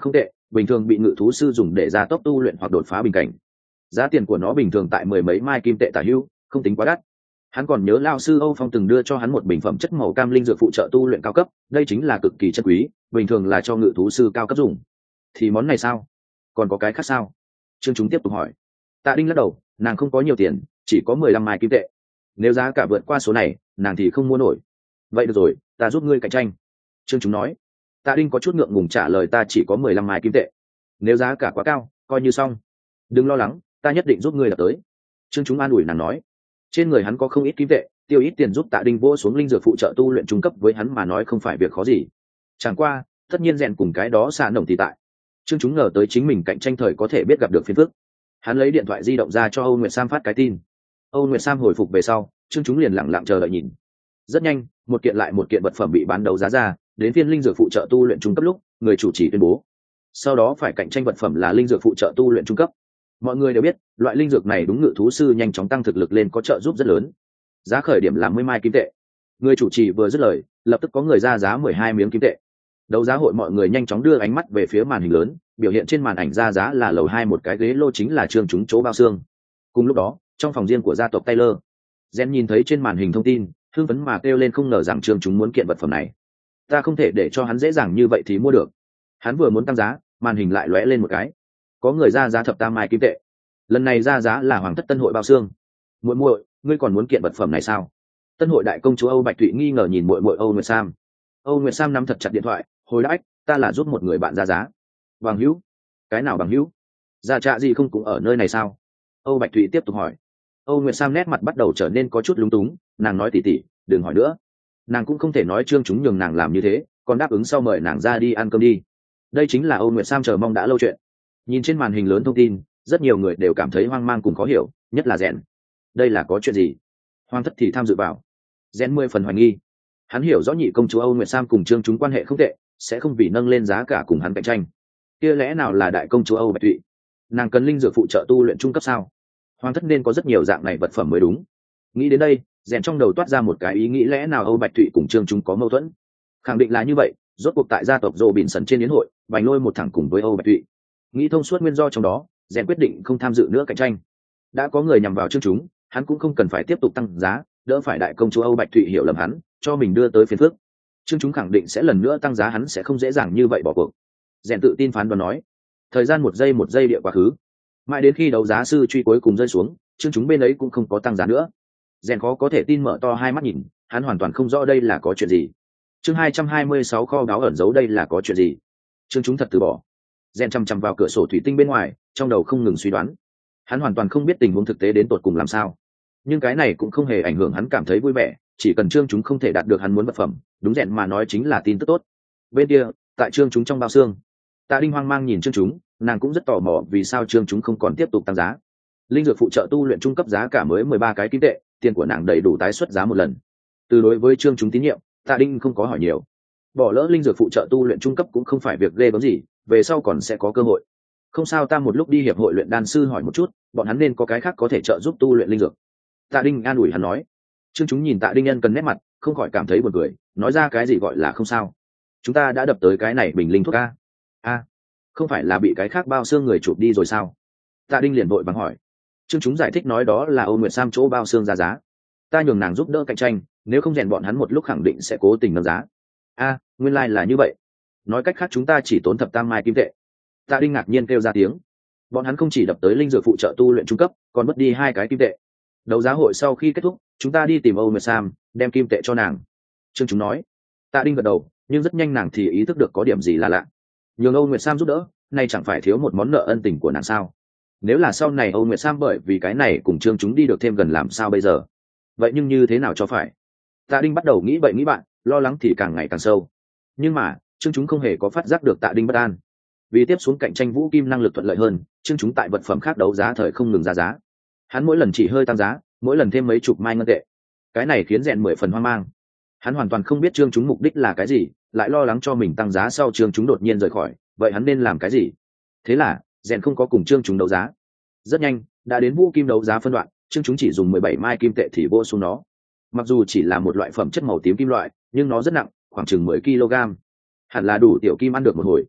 bình thường bị ngự thú sư dùng để gia tốc tu luyện hoặc đột phá bình cảnh. Giá tiền của nó bình thường tại 10 mấy mai kim tệ tả hữu, không tính quá đắt. Hắn còn nhớ lao sư Âu Phong từng đưa cho hắn một bình phẩm chất màu cam linh dược phụ trợ tu luyện cao cấp, đây chính là cực kỳ chân quý, bình thường là cho ngự thú sư cao cấp dùng. Thì món này sao? Còn có cái khác sao? Trương Chúng tiếp tục hỏi. Tạ Đinh lắc đầu, nàng không có nhiều tiền, chỉ có 15 mai kim tệ. Nếu giá cả vượt qua số này, nàng thì không mua nổi. Vậy được rồi, ta giúp ngươi cạnh tranh. Trương Chúng nói. Tạ Đinh có chút ngượng ngùng trả lời, ta chỉ có 15 mai kim tệ. Nếu giá cả quá cao, coi như xong. Đừng lo lắng, ta nhất định giúp ngươi đập tới. Trương Chúng an ủi nàng nói. Trên người hắn có không ít kim tệ, tiêu ít tiền giúp Tạ Đinh vỗ xuống linh dược phụ trợ tu luyện trung cấp với hắn mà nói không phải việc khó gì. Chẳng qua, tất nhiên rèn cùng cái đó xạ nồng thì tại. Trương Chúng ngờ tới chính mình cạnh tranh thời có thể biết gặp được phiền phức. Hắn lấy điện thoại di động ra cho Âu Nguyệt Sam phát cái tin. Âu Nguyệt Sam hồi phục về sau, Trương Chúng liền lặng lặng chờ đợi nhìn. Rất nhanh, một kiện lại một kiện vật phẩm bị bán đấu giá ra, đến phiên linh dược phụ trợ tu luyện trung cấp lúc, người chủ trì tuyên bố. Sau đó phải cạnh tranh vật phẩm là linh dược phụ trợ tu luyện trung cấp. Mọi người đều biết, loại linh dược này đúng ngự thú sư nhanh chóng tăng thực lực lên có trợ giúp rất lớn. Giá khởi điểm là 10 mai kim tệ. Người chủ trì vừa dứt lời, lập tức có người ra giá 12 miếng kim tệ. Đấu giá hội mọi người nhanh chóng đưa ánh mắt về phía màn hình lớn, biểu hiện trên màn ảnh ra giá là lầu 2 một cái ghế lô chính là Trương Chúng chỗ bao xương. Cùng lúc đó, trong phòng riêng của gia tộc Taylor, Jen nhìn thấy trên màn hình thông tin, hưng phấn mà kêu lên không ngờ rằng Trương Chúng muốn kiện vật phẩm này. Ta không thể để cho hắn dễ dàng như vậy thì mua được. Hắn vừa muốn tăng giá, màn hình lại lóe lên một cái. Có người ra giá thập tam mai kim tệ. Lần này ra giá là Hoàng thất Tân hội bao xương. Muội muội, ngươi còn muốn kiện vật phẩm này sao? Tân hội đại công chúa Âu Bạch Thụy nghi ngờ nhìn muội muội Âu Nguyệt Sam. Âu Nguyệt Sam nắm thật chặt điện thoại, hồi đáp, ta là giúp một người bạn ra giá. Bằng hữu? Cái nào bằng hữu? Gia trạ gì không cũng ở nơi này sao? Âu Bạch Thụy tiếp tục hỏi. Âu Nguyệt Sam nét mặt bắt đầu trở nên có chút lúng túng, nàng nói tỉ tỉ, đừng hỏi nữa. Nàng cũng không thể nói Trương Chúng nhường nàng làm như thế, còn đáp ứng sau mời nàng ra đi ăn cơm đi. Đây chính là Âu Nguyệt Sam chờ mong đã lâu chuyện. Nhìn trên màn hình lớn thông tin, rất nhiều người đều cảm thấy hoang mang cùng khó hiểu, nhất là Rèn. Đây là có chuyện gì? Hoàng thất thì tham dự vào. Rèn 10 phần hoài nghi. Hắn hiểu rõ nhị công chúa Âu Nguyệt Sam cùng Trương Chúng quan hệ không tệ, sẽ không vì nâng lên giá cả cùng hắn cạnh tranh. Kia lẽ nào là đại công chúa Âu Bạch Thụy? Nàng cần linh dược phụ trợ tu luyện trung cấp sao? Hoàng thất nên có rất nhiều dạng này vật phẩm mới đúng. Nghĩ đến đây, Rèn trong đầu toát ra một cái ý nghĩ, lẽ nào Âu Bạch Thụy cùng Trương Chúng có mâu thuẫn? Khẳng định là như vậy, rốt cuộc tại gia tộc Dỗ Bỉn Sần trên yến hội, Bành Lôi một thẳng cùng với Âu Bạch Thụy. Nghĩ thông suốt nguyên do trong đó, Rèn quyết định không tham dự nữa cạnh tranh. Đã có người nhằm vào Trương Chúng, hắn cũng không cần phải tiếp tục tăng giá, đỡ phải đại công chúa Âu Bạch Thụy hiểu lầm hắn, cho mình đưa tới phiền phức. Trương Chúng khẳng định sẽ lần nữa tăng giá, hắn sẽ không dễ dàng như vậy bỏ cuộc. Rèn tự tin phán đoán nói. Thời gian một giây địa quá khứ, mãi đến khi đấu giá sư truy cuối cùng rơi xuống, Trương Chúng bên ấy cũng không có tăng giá nữa. Rèn khó có thể tin mở to hai mắt nhìn, hắn hoàn toàn không rõ đây là có chuyện gì. Chương 226 kho báu ẩn giấu, đây là có chuyện gì? Trương Chúng thật từ bỏ. Rèn chằm chằm vào cửa sổ thủy tinh bên ngoài, trong đầu không ngừng suy đoán. Hắn hoàn toàn không biết tình huống thực tế đến tột cùng làm sao, nhưng cái này cũng không hề ảnh hưởng hắn cảm thấy vui vẻ, chỉ cần Trương Chúng không thể đạt được hắn muốn vật phẩm, đúng Rèn mà nói chính là tin tức tốt. Bên kia, tại Trương Chúng trong bao xương, Tạ Đinh hoang mang nhìn Trương Chúng, nàng cũng rất tò mò vì sao Trương Chúng không còn tiếp tục tăng giá. Linh dược phụ trợ tu luyện trung cấp giá cả mới 13 cái kim tệ, tiền của nàng đầy đủ tái xuất giá một lần. Từ đối với Trương Chúng tín nhiệm, Tạ Đinh không có hỏi nhiều. Bỏ lỡ linh dược phụ trợ tu luyện trung cấp cũng không phải việc ghê gớm gì, về sau còn sẽ có cơ hội. Không sao, ta một lúc đi hiệp hội luyện đan sư hỏi một chút, bọn hắn nên có cái khác có thể trợ giúp tu luyện linh dược. Tạ Đinh an ủi hắn nói. Trương Chúng nhìn Tạ Đinh nhân cần nét mặt, không khỏi cảm thấy buồn cười, nói ra cái gì gọi là không sao. Chúng ta đã đập tới cái này bình linh thuốc a. Không phải là bị cái khác bao xương người chụp đi rồi sao? Tạ Đinh liền vội vàng hỏi. Trương Chúng giải thích nói đó là Âu Nguyệt Sam chỗ bao xương ra giá, ta nhường nàng giúp đỡ cạnh tranh, nếu không rèn bọn hắn một lúc khẳng định sẽ cố tình nâng giá. Nguyên lai là như vậy. Nói cách khác chúng ta chỉ tốn thập tam mai kim tệ. Tạ Đinh ngạc nhiên kêu ra tiếng. Bọn hắn không chỉ đập tới linh dược phụ trợ tu luyện trung cấp, còn mất đi 2 cái kim tệ. Đấu giá hội sau khi kết thúc, chúng ta đi tìm Âu Nguyệt Sam, đem kim tệ cho nàng. Trương Chúng nói. Tạ Đinh gật đầu, nhưng rất nhanh nàng thì ý thức được có điểm gì là lạ. Nhường Âu Nguyệt Sam giúp đỡ, nay chẳng phải thiếu một món nợ ân tình của nàng sao? Nếu là sau này Âu Nguyệt Sam bởi vì cái này cùng Trương Chúng đi được thêm gần làm sao bây giờ? Vậy nhưng như thế nào cho phải? Tạ Đinh bắt đầu nghĩ bậy nghĩ bạn, lo lắng thì càng ngày càng sâu. Nhưng mà Trương Chúng không hề có phát giác được Tạ Đinh bất an. Vì tiếp xuống cạnh tranh vũ kim năng lực thuận lợi hơn, Trương Chúng tại vật phẩm khác đấu giá thời không ngừng ra giá. Hắn mỗi lần chỉ hơi tăng giá, mỗi lần thêm mấy chục mai ngân tệ. Cái này khiến Rèn 10 phần hoang mang. Hắn hoàn toàn không biết Trương Chúng mục đích là cái gì, lại lo lắng cho mình tăng giá sau Trương Chúng đột nhiên rời khỏi, vậy hắn nên làm cái gì? Thế là Rèn không có cùng Trương Chúng đấu giá. Rất nhanh đã đến vũ kim đấu giá phân đoạn, Trương Chúng chỉ dùng 17 mai kim tệ thì vô xuống nó. Mặc dù chỉ là một loại phẩm chất màu tím kim loại, nhưng nó rất nặng, khoảng chừng 10 kg. Hẳn là đủ tiểu kim ăn được một hồi.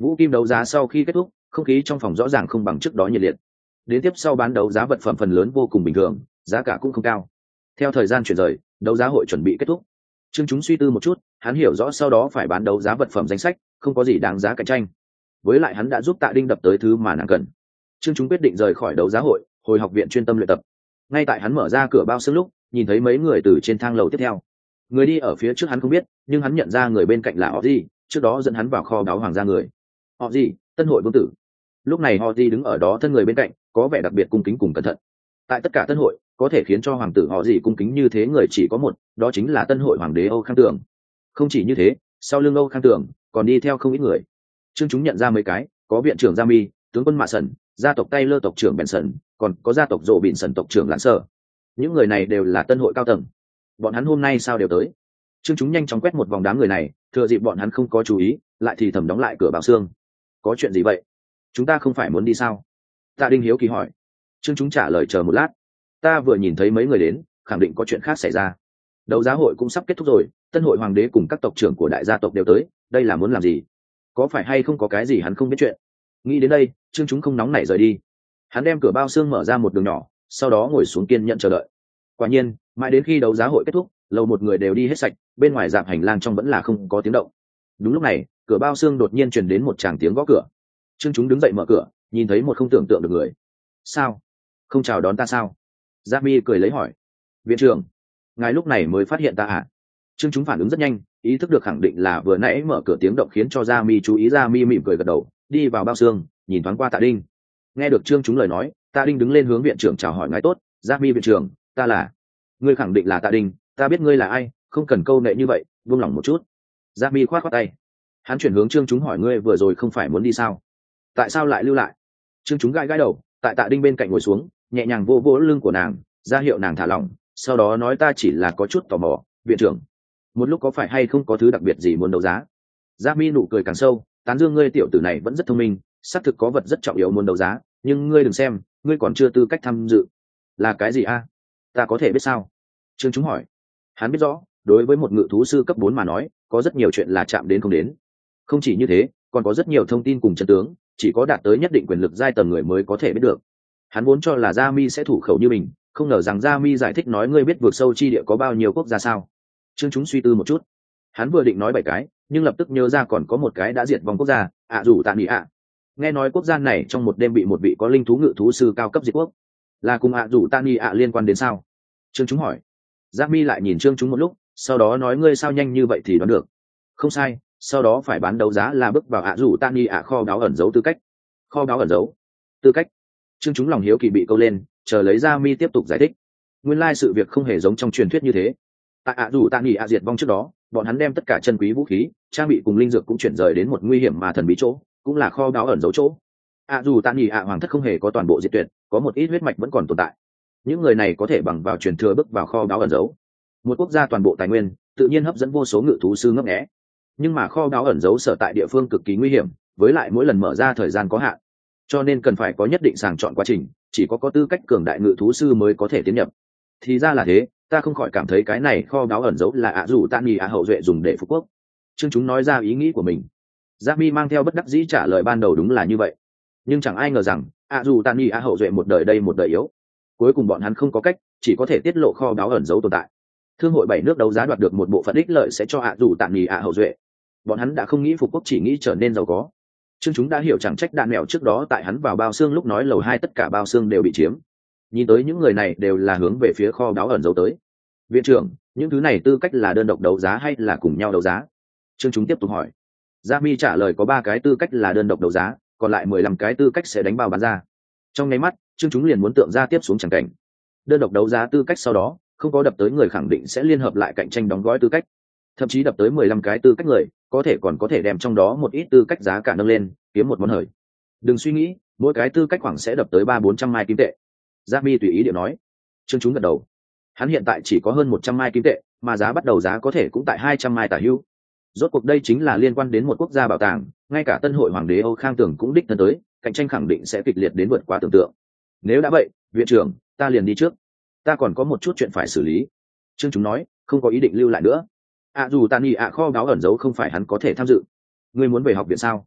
Vũ kim đấu giá sau khi kết thúc, không khí trong phòng rõ ràng không bằng trước đó nhiệt liệt. Đến tiếp sau bán đấu giá vật phẩm phần lớn vô cùng bình thường, giá cả cũng không cao. Theo thời gian chuyển rời, đấu giá hội chuẩn bị kết thúc. Trương Chúng suy tư một chút, hắn hiểu rõ sau đó phải bán đấu giá vật phẩm danh sách, không có gì đáng giá cạnh tranh. Với lại hắn đã giúp Tạ Đinh đập tới thứ mà nàng cần. Trương Chúng quyết định rời khỏi đấu giá hội, hồi học viện chuyên tâm luyện tập. Ngay tại hắn mở ra cửa bao xương lúc, nhìn thấy mấy người từ trên thang lầu tiếp theo. Người đi ở phía trước hắn không biết, nhưng hắn nhận ra người bên cạnh là Ozzy, trước đó dẫn hắn vào kho báu hoàng gia người. Ozzy, Tân hội vương tử. Lúc này Ozzy đứng ở đó thân người bên cạnh, có vẻ đặc biệt cung kính cùng cẩn thận. Tại tất cả tân hội, có thể khiến cho hoàng tử Ozzy cung kính như thế người chỉ có một, đó chính là tân hội hoàng đế Âu Khang Tường. Không chỉ như thế, sau lưng Âu Khang Tường còn đi theo không ít người. Trương Chúng nhận ra mấy cái, có viện trưởng Jami, tướng quân Mạ Sần, gia tộc Taylor tộc trưởng Benson, còn có gia tộc Rộ Bịn Sần tộc trưởng Lãn Sở. Những người này đều là tân hội cao tầng. Bọn hắn hôm nay sao đều tới? Trương Chúng nhanh chóng quét một vòng đám người này, thừa dịp bọn hắn không có chú ý, lại thì thầm đóng lại cửa bao xương. Có chuyện gì vậy? Chúng ta không phải muốn đi sao? Tạ Đinh hiếu kỳ hỏi. Trương Chúng trả lời chờ một lát. Ta vừa nhìn thấy mấy người đến, khẳng định có chuyện khác xảy ra. Đấu giá hội cũng sắp kết thúc rồi, tân hội hoàng đế cùng các tộc trưởng của đại gia tộc đều tới, đây là muốn làm gì? Có phải hay không có cái gì hắn không biết chuyện? Nghĩ đến đây, Trương Chúng không nóng nảy rời đi. Hắn đem cửa bao xương mở ra một đường nhỏ, sau đó ngồi xuống kiên nhận chờ đợi. Quả nhiên, mãi đến khi đấu giá hội kết thúc, lầu một người đều đi hết sạch, bên ngoài dạp hành lang trong vẫn là không có tiếng động. Đúng lúc này, cửa bao xương đột nhiên truyền đến một tràng tiếng gõ cửa. Trương Chúng đứng dậy mở cửa, nhìn thấy một không tưởng tượng được người. Sao? Không chào đón ta sao? Jami cười lấy hỏi. Viện trưởng, ngài lúc này mới phát hiện ta à? Trương Chúng phản ứng rất nhanh, ý thức được khẳng định là vừa nãy mở cửa tiếng động khiến cho Jami chú ý. Jami mỉm cười gật đầu, đi vào bao xương, nhìn thoáng qua Tạ Đinh. Nghe được Trương Chúng lời nói, Tạ Đinh đứng lên hướng viện trưởng chào hỏi ngài tốt. Jami viện trưởng, ta là. Ngươi khẳng định là Tạ Đinh, ta biết ngươi là ai, không cần câu nệ như vậy, buông lỏng một chút. Jami khoát khoát tay. Hắn chuyển hướng Trương Chúng hỏi ngươi vừa rồi không phải muốn đi sao? Tại sao lại lưu lại? Trương Chúng gãi gãi đầu, tại Tạ Đinh bên cạnh ngồi xuống, nhẹ nhàng vỗ vỗ lưng của nàng, ra hiệu nàng thả lỏng, sau đó nói ta chỉ là có chút tò mò, viện trưởng. Một lúc có phải hay không có thứ đặc biệt gì muốn đấu giá? Jami nụ cười càng sâu, tán dương ngươi tiểu tử này vẫn rất thông minh, xác thực có vật rất trọng yếu muốn đấu giá, nhưng ngươi đừng xem, ngươi còn chưa tư cách tham dự. Là cái gì a? Ta có thể biết sao? Trương Chúng hỏi. Hắn biết rõ, đối với một ngự thú sư cấp 4 mà nói, có rất nhiều chuyện là chạm đến không đến. Không chỉ như thế, còn có rất nhiều thông tin cùng chân tướng, chỉ có đạt tới nhất định quyền lực giai tầng người mới có thể biết được. Hắn vốn cho là Jami sẽ thủ khẩu như mình, không ngờ rằng Jami giải thích nói ngươi biết vượt sâu chi địa có bao nhiêu quốc gia sao? Trương Chúng suy tư một chút. Hắn vừa định nói 7 cái, nhưng lập tức nhớ ra còn có một cái đã diệt vong quốc gia, Dù Tạ Nị ạ. Nghe nói quốc gia này trong một đêm bị một vị có linh thú ngự thú sư cao cấp diệt quốc. Là cùng Dù Tạ Nị ạ liên quan đến sao? Trương Chúng hỏi. Jami lại nhìn Trương Chúng một lúc, sau đó nói ngươi sao nhanh như vậy thì đoán được. Không sai, sau đó phải bán đấu giá là bước vào Dù Tạ Nị ạ kho báu ẩn giấu tư cách. Kho báu ẩn giấu tư cách. Trương Chúng lòng hiếu kỳ bị câu lên, chờ lấy Jami tiếp tục giải thích. Nguyên lai sự việc không hề giống trong truyền thuyết như thế. Tại Dù Tạ Nị ạ diệt vong trước đó, bọn hắn đem tất cả chân quý vũ khí, trang bị cùng linh dược cũng chuyển rời đến một nguy hiểm mà thần bí chỗ, cũng là kho báu ẩn giấu chỗ. Dù Tạ Nị ạ hoàng thất không hề có toàn bộ diệt tuyệt, có một ít huyết mạch vẫn còn tồn tại. Những người này có thể bằng vào truyền thừa bước vào kho báu ẩn giấu. Một quốc gia toàn bộ tài nguyên, tự nhiên hấp dẫn vô số ngự thú sư ngấp nghé. Nhưng mà kho báu ẩn giấu sở tại địa phương cực kỳ nguy hiểm, với lại mỗi lần mở ra thời gian có hạn, cho nên cần phải có nhất định sàng chọn quá trình, chỉ có tư cách cường đại ngự thú sư mới có thể tiến nhập. Thì ra là thế, ta không khỏi cảm thấy cái này kho báu ẩn giấu là Dù Tạ Nị ạ hậu duệ dùng để phục quốc. Trương Chúng nói ra ý nghĩ của mình. Jami mang theo bất đắc dĩ trả lời ban đầu đúng là như vậy, nhưng chẳng ai ngờ rằng Dù Tạ Nị ạ hậu duệ một đời đây một đời yếu, cuối cùng bọn hắn không có cách, chỉ có thể tiết lộ kho báu ẩn giấu tồn tại. Thương hội 7 nước đấu giá đoạt được một bộ phận ích lợi sẽ cho Dù Tạ Nị ạ hậu duệ. Bọn hắn đã không nghĩ phục quốc, chỉ nghĩ trở nên giàu có. Trương Chúng đã hiểu chẳng trách đạn mèo trước đó tại hắn vào bao xương lúc nói lầu 2 tất cả bao xương đều bị chiếm. Nhìn tới những người này đều là hướng về phía kho báu ẩn giấu tới. Viện trưởng, những thứ này tư cách là đơn độc đấu giá hay là cùng nhau đấu giá? Trương Chúng tiếp tục hỏi. Jami trả lời có 3 cái tư cách là đơn độc đấu giá, còn lại 15 cái tư cách sẽ đánh bao bán ra. Trong nháy mắt, Trương Chúng liền muốn tượng ra tiếp xuống chẳng cảnh. Đơn độc đấu giá tư cách sau đó, không có đập tới người khẳng định sẽ liên hợp lại cạnh tranh đóng gói tư cách. Thậm chí đập tới 15 cái tư cách người, có thể còn có thể đem trong đó một ít tư cách giá cả nâng lên, kiếm một món hời. Đừng suy nghĩ, mỗi cái tư cách khoảng sẽ đập tới 300-400 mai kim tệ. Jami tùy ý điệu nói. Trương Chúng gật đầu. Hắn hiện tại chỉ có hơn 100 mai kim tệ, mà giá bắt đầu giá có thể cũng tại 200 mai tả hữu. Rốt cuộc đây chính là liên quan đến một quốc gia bảo tàng, ngay cả tân hội hoàng đế Âu Khang Tường cũng đích thân tới, cạnh tranh khẳng định sẽ kịch liệt đến vượt quá tưởng tượng. Nếu đã vậy, viện trưởng, ta liền đi trước. Ta còn có một chút chuyện phải xử lý. Trương Chúng nói, không có ý định lưu lại nữa. Dù Tạ Nị ạ kho báu ẩn giấu không phải hắn có thể tham dự. Ngươi muốn về học viện sao?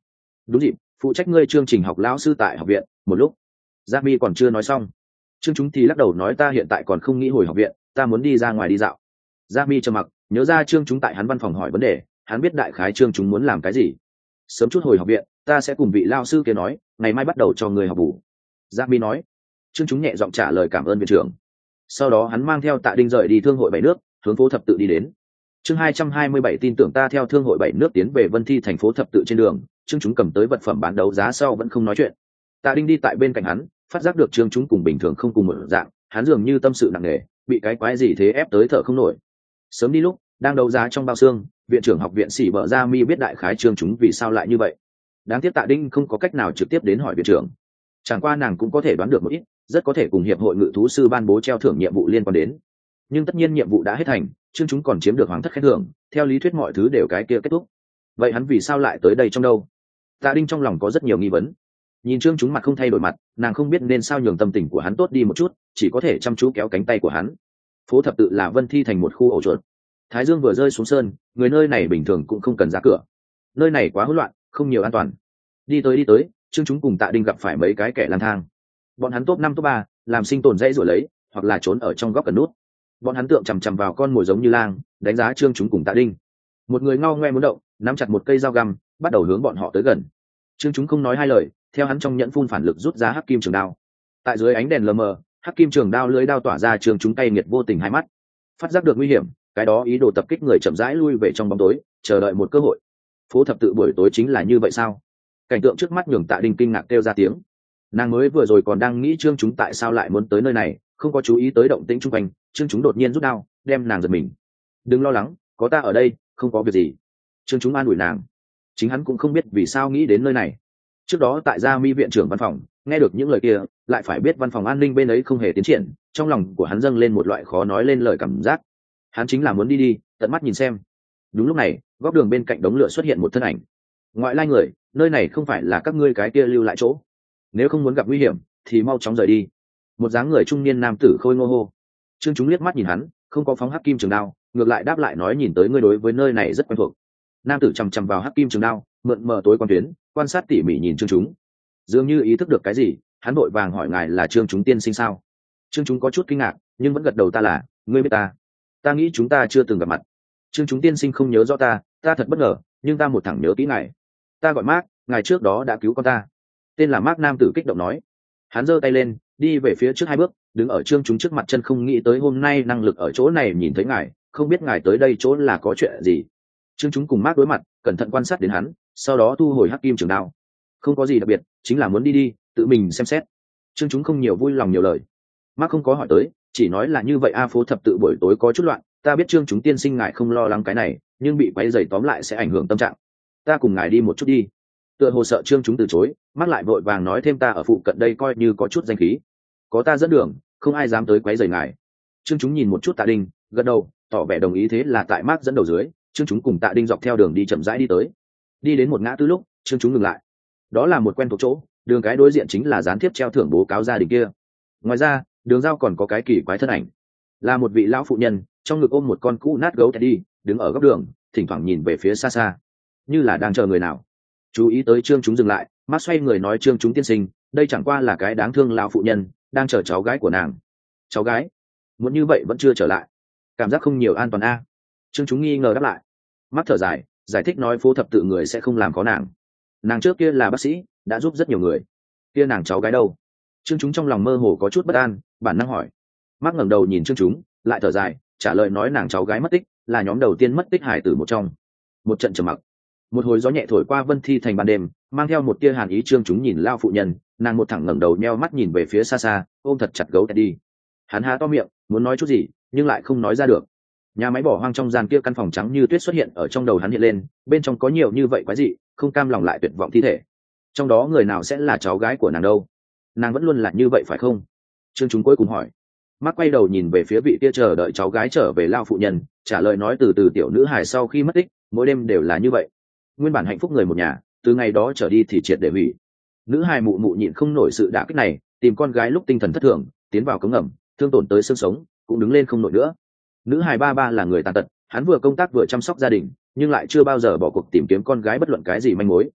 đúng dịp phụ trách ngươi chương trình học lão sư tại học viện. Một lúc Gia Mi còn chưa nói xong, Trương Chúng thì lắc đầu nói ta hiện tại còn không nghĩ hồi học viện, ta muốn đi ra ngoài đi dạo. Gia Mi trầm mặc, nhớ ra Trương Chúng tại hắn văn phòng hỏi vấn đề, hắn biết đại khái Trương Chúng muốn làm cái gì. Sớm chút hồi học viện, ta sẽ cùng vị lao sư kia nói, ngày mai bắt đầu cho người học bù. Gia Mi nói. Trương Chúng nhẹ giọng trả lời cảm ơn viện trưởng. Sau đó hắn mang theo Tạ Đinh rời đi thương hội 7 nước, hướng phố thập tự đi đến. Chương 227 tin tưởng ta theo thương hội 7 nước tiến về Vân Thi thành phố thập tự trên đường, Trương Chúng cầm tới vật phẩm bán đấu giá sau vẫn không nói chuyện. Tạ Đinh đi tại bên cạnh hắn, phát giác được Trương Chúng cùng bình thường không cùng một dạng, hắn dường như tâm sự nặng nề, bị cái quái gì thế ép tới thở không nổi. Sớm đi lúc đang đấu giá trong bao xương, viện trưởng học viện Sĩ Bở Gia Mi biết đại khái Trương Chúng vì sao lại như vậy. Đáng tiếc Tạ Đinh không có cách nào trực tiếp đến hỏi viện trưởng. Chẳng qua nàng cũng có thể đoán được một ít, rất có thể cùng hiệp hội ngự thú sư ban bố treo thưởng nhiệm vụ liên quan đến. Nhưng tất nhiên nhiệm vụ đã hết thành, Trương Chúng còn chiếm được hoàng thất khen thưởng, theo lý thuyết mọi thứ đều cái kia kết thúc. Vậy hắn vì sao lại tới đây trong đâu? Tạ Đinh trong lòng có rất nhiều nghi vấn. Nhìn Trương Chúng mặt không thay đổi mặt, nàng không biết nên sao nhường tâm tình của hắn tốt đi một chút, chỉ có thể chăm chú kéo cánh tay của hắn. Phố thập tự là Vân Thi thành một khu ổ chuột. Thái dương vừa rơi xuống sơn, người nơi này bình thường cũng không cần ra cửa. Nơi này quá hỗn loạn, không nhiều an toàn. Đi tới, Trương Chúng cùng Tạ Đinh gặp phải mấy cái kẻ lang thang. Bọn hắn top 5 top 3, làm sinh tồn dãy rồi lấy, hoặc là trốn ở trong góc cần nút. Bọn hắn tượng chằm vào con mồi giống như lang, đánh giá Trương Chúng cùng Tạ Đinh. Một người ngao ngoe muốn động, nắm chặt một cây dao găm, bắt đầu hướng bọn họ tới gần. Trương Chúng không nói hai lời, theo hắn trong nhẫn phun phản lực rút ra hắc kim trường đao. Tại dưới ánh đèn lờ mờ, hắc kim trường đao lưới đao tỏa ra Trương Chúng tay nghiệt vô tình hai mắt. Phát giác được nguy hiểm, cái đó ý đồ tập kích người chậm rãi lui về trong bóng tối, chờ đợi một cơ hội. Phố thập tự buổi tối chính là như vậy sao? Cảnh tượng trước mắt nhường Tạ Đinh kinh ngạc kêu ra tiếng. Nàng mới vừa rồi còn đang nghĩ Trương Chúng tại sao lại muốn tới nơi này, không có chú ý tới động tĩnh xung quanh. Trương Chúng đột nhiên rút đao, đem nàng giật mình. Đừng lo lắng, có ta ở đây, không có việc gì. Trương Chúng an ủi nàng. Chính hắn cũng không biết vì sao nghĩ đến nơi này. Trước đó tại Gia Mi viện trưởng văn phòng, nghe được những lời kia, lại phải biết văn phòng an ninh bên ấy không hề tiến triển, trong lòng của hắn dâng lên một loại khó nói lên lời cảm giác. Hắn chính là muốn đi, tận mắt nhìn xem. Đúng lúc này, góc đường bên cạnh đống lửa xuất hiện một thân ảnh. Ngoại lai người, nơi này không phải là các ngươi cái kia lưu lại chỗ. Nếu không muốn gặp nguy hiểm, thì mau chóng rời đi. Một dáng người trung niên nam tử khôi ngô hô. Trương Chúng liếc mắt nhìn hắn, không có phóng hắc kim trường đao, ngược lại đáp lại nói nhìn tới ngươi đối với nơi này rất quen thuộc. Nam tử chằm chằm vào hắc kim trường đao, mượn mờ tối quan tuyến, quan sát tỉ mỉ nhìn Trương Chúng. Dường như ý thức được cái gì, hắn vội vàng hỏi ngài là Trương Chúng tiên sinh sao? Trương Chúng có chút kinh ngạc, nhưng vẫn gật đầu ta là, ngươi biết ta. Ta nghĩ chúng ta chưa từng gặp mặt. Trương Chúng tiên sinh không nhớ rõ ta thật bất ngờ, nhưng ta một thẳng nhớ kỹ ngài. Ta gọi Mark, ngài trước đó đã cứu con ta. Tên là Mark nam tử kích động nói. Hắn giơ tay lên, đi về phía trước 2 bước, đứng ở Trương Chúng trước mặt chân không nghĩ tới hôm nay năng lực ở chỗ này nhìn thấy ngài, không biết ngài tới đây chỗ là có chuyện gì. Trương Chúng cùng Mark đối mặt, cẩn thận quan sát đến hắn, sau đó thu hồi hắc kim trường đao. Không có gì đặc biệt, chính là muốn đi, tự mình xem xét. Trương Chúng không nhiều vui lòng nhiều lời. Mark không có hỏi tới, chỉ nói là như vậy phố thập tự buổi tối có chút loạn, ta biết Trương Chúng tiên sinh ngài không lo lắng cái này, nhưng bị quấy rầy tóm lại sẽ ảnh hưởng tâm trạng. Ta cùng ngài đi một chút đi. Tựa hồ sợ Trương Chúng từ chối, Mark lại vội vàng nói thêm ta ở phụ cận đây coi như có chút danh khí, có ta dẫn đường, không ai dám tới quấy rầy ngài. Trương Chúng nhìn một chút Tạ Đinh, gật đầu, tỏ vẻ đồng ý thế là tại Mark dẫn đầu dưới, Trương Chúng cùng Tạ Đinh dọc theo đường đi chậm rãi đi tới. Đi đến một ngã tư lúc, Trương Chúng ngừng lại. Đó là một quen thuộc chỗ, đường cái đối diện chính là gián tiếp treo thưởng bố cáo gia đình kia. Ngoài ra, đường giao còn có cái kỳ quái thân ảnh, là một vị lão phụ nhân, trong ngực ôm một con cũ nát gấu Teddy, đứng ở góc đường, thỉnh thoảng nhìn về phía xa xa, như là đang chờ người nào. Chú ý tới Trương Chúng dừng lại, Mark xoay người nói Trương Chúng tiên sinh, đây chẳng qua là cái đáng thương lão phụ nhân, đang chờ cháu gái của nàng. Cháu gái? Muốn như vậy vẫn chưa trở lại, cảm giác không nhiều an toàn a. Trương Chúng nghi ngờ đáp lại. Mark thở dài, giải thích nói phố thập tự người sẽ không làm có nàng trước kia là bác sĩ, đã giúp rất nhiều người. Kia nàng cháu gái đâu? Trương Chúng trong lòng mơ hồ có chút bất an, bản năng hỏi. Mark ngẩng đầu nhìn Trương Chúng, lại thở dài, trả lời nói nàng cháu gái mất tích, là nhóm đầu tiên mất tích hải tử một trong. Một trận trầm mặc. Một hồi gió nhẹ thổi qua Vân Thi thành ban đêm, mang theo một tia hàn ý. Trương Chúng nhìn lao phụ nhân, nàng một thẳng ngẩng đầu nheo mắt nhìn về phía xa xa, ôm thật chặt gấu Teddy. Hắn há to miệng, muốn nói chút gì, nhưng lại không nói ra được. Nhà máy bỏ hoang trong gian kia căn phòng trắng như tuyết xuất hiện ở trong đầu hắn hiện lên, bên trong có nhiều như vậy quái dị, không cam lòng lại tuyệt vọng thi thể. Trong đó người nào sẽ là cháu gái của nàng đâu? Nàng vẫn luôn là như vậy phải không? Trương Chúng cuối cùng hỏi. Mark quay đầu nhìn về phía vị kia chờ đợi cháu gái trở về lao phụ nhân, trả lời nói từ tiểu nữ hài sau khi mất tích, mỗi đêm đều là như vậy. Nguyên bản hạnh phúc người một nhà, từ ngày đó trở đi thì triệt để hủy. Nữ hài mụ mụ nhịn không nổi sự đả kích này, tìm con gái lúc tinh thần thất thường, tiến vào cống ngầm, thương tổn tới xương sống, cũng đứng lên không nổi nữa. Nữ hài ba là người tàn tật, hắn vừa công tác vừa chăm sóc gia đình, nhưng lại chưa bao giờ bỏ cuộc tìm kiếm con gái bất luận cái gì manh mối.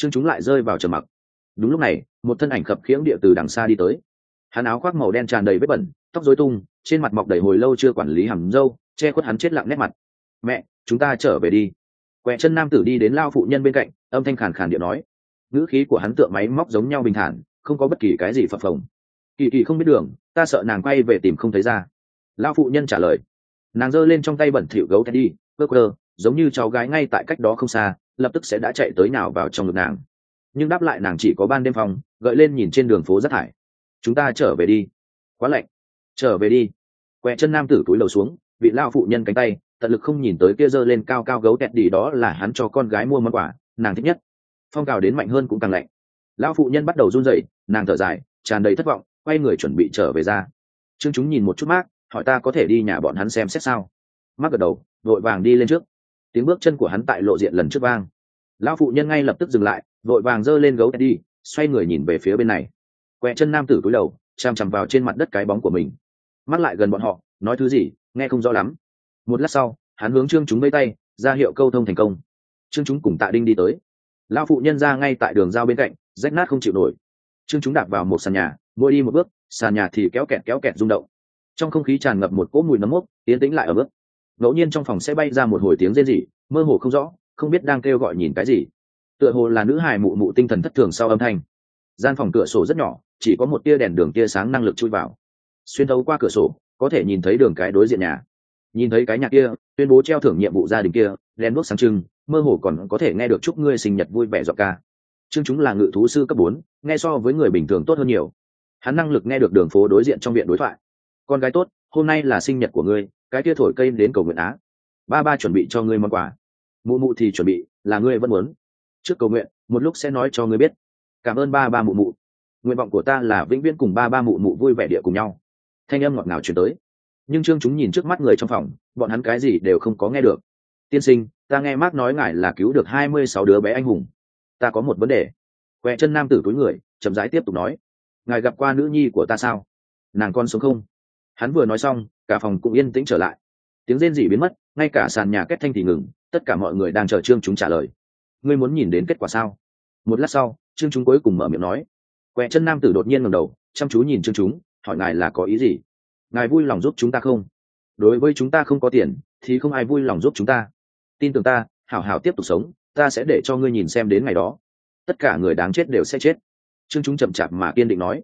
Trương chúng lại rơi vào trầm mặc. Đúng lúc này một thân ảnh khập khiễng địa từ đằng xa đi tới. Hắn áo khoác màu đen tràn đầy vết bẩn, tóc rối tung, trên mặt mọc đầy hồi lâu chưa quản lý hàm râu, che khuất hắn chết lặng nét mặt. Mẹ, chúng ta trở về đi. Quẹ chân nam tử đi đến lao phụ nhân bên cạnh, âm thanh khàn khàn điệu nói. Ngữ khí của hắn tựa máy móc giống nhau bình thản, không có bất kỳ cái gì phập phồng. Kỳ kỳ không biết đường, ta sợ nàng quay về tìm không thấy ra. Lao phụ nhân trả lời. Nàng giơ lên trong tay bẩn thỉu gấu Teddy, cơ cơ, giống như cháu gái ngay tại cách đó không xa, lập tức sẽ đã chạy tới nào vào trong ngực nàng. Nhưng đáp lại nàng chỉ có ban đêm phòng, gợi lên nhìn trên đường phố rác thải. Chúng ta trở về đi. Quá lạnh. Trở về đi. Quẹ chân nam tử túi lầu xuống, vị lao phụ nhân cánh tay, tận lực không nhìn tới kia giơ lên cao cao gấu Teddy, đó là hắn cho con gái mua món quà, nàng thích nhất. Phong cào đến mạnh hơn cũng càng lạnh. Lão phụ nhân bắt đầu run rẩy, nàng thở dài, tràn đầy thất vọng, quay người chuẩn bị trở về ra. Trương chúng nhìn một chút Mark, hỏi ta có thể đi nhà bọn hắn xem xét sao. Mark gật đầu, vội vàng đi lên trước. Tiếng bước chân của hắn tại lộ diện lần trước vang. Lão phụ nhân ngay lập tức dừng lại, vội vàng giơ lên gấu Teddy, xoay người nhìn về phía bên này. Quẹ chân nam tử cúi đầu, chằm chằm vào trên mặt đất cái bóng của mình. Mark lại gần bọn họ, nói thứ gì, nghe không rõ lắm. Một lát sau, hắn hướng Trương chúng vẫy tay, ra hiệu câu thông thành công. Trương chúng cùng Tạ Đinh đi tới. Lão phụ nhân ra ngay tại đường giao bên cạnh, rách nát không chịu nổi. Trương chúng đạp vào một sàn nhà, mỗi đi một bước, sàn nhà thì kéo kẹt rung động. Trong không khí tràn ngập một cỗ mùi nấm mốc, tiến tĩnh lại ở bước. Ngẫu nhiên trong phòng sẽ bay ra một hồi tiếng rên rỉ, mơ hồ không rõ, không biết đang kêu gọi nhìn cái gì. Tựa hồ là nữ hài mụ mụ tinh thần thất thường sau âm thanh. Gian phòng cửa sổ rất nhỏ, chỉ có một tia đèn đường tia sáng năng lực chui vào. Xuyên thấu qua cửa sổ, có thể nhìn thấy đường cái đối diện nhà. Nhìn thấy cái nhà kia, tuyên bố treo thưởng nhiệm vụ gia đình kia, đèn đuốc sáng trưng, mơ hồ còn có thể nghe được chúc ngươi sinh nhật vui vẻ giọng ca. Trương chúng là ngự thú sư cấp 4, nghe so với người bình thường tốt hơn nhiều. Hắn năng lực nghe được đường phố đối diện trong viện đối thoại. Con gái tốt, hôm nay là sinh nhật của ngươi, cái kia thổi cây đến cầu nguyện á. Ba ba chuẩn bị cho ngươi món quà. Mụ mụ thì chuẩn bị, là ngươi vẫn muốn. Trước cầu nguyện, một lúc sẽ nói cho ngươi biết. Cảm ơn ba ba mụ mụ. Nguyện vọng của ta là vĩnh viễn cùng ba ba mụ mụ vui vẻ địa cùng nhau. Thanh âm ngọt ngào truyền tới. Nhưng Trương chúng nhìn trước mắt người trong phòng, bọn hắn cái gì đều không có nghe được. Tiên sinh, ta nghe Mark nói ngài là cứu được 26 đứa bé anh hùng. Ta có một vấn đề. Quẹ chân nam tử túi người, chậm rãi tiếp tục nói. Ngài gặp qua nữ nhi của ta sao? Nàng con sống không? Hắn vừa nói xong, cả phòng cũng yên tĩnh trở lại. Tiếng rên rỉ biến mất, ngay cả sàn nhà két thanh thì ngừng, tất cả mọi người đang chờ Trương chúng trả lời. Ngươi muốn nhìn đến kết quả sao? Một lát sau, Trương chúng cuối cùng mở miệng nói. Quẹ chân nam tử đột nhiên ngẩng đầu, chăm chú nhìn Trương chúng, hỏi ngài là có ý gì? Ngài vui lòng giúp chúng ta không? Đối với chúng ta không có tiền, thì không ai vui lòng giúp chúng ta. Tin tưởng ta, hảo hảo tiếp tục sống, ta sẽ để cho ngươi nhìn xem đến ngày đó. Tất cả người đáng chết đều sẽ chết. Trương chúng chậm chạp mà kiên định nói.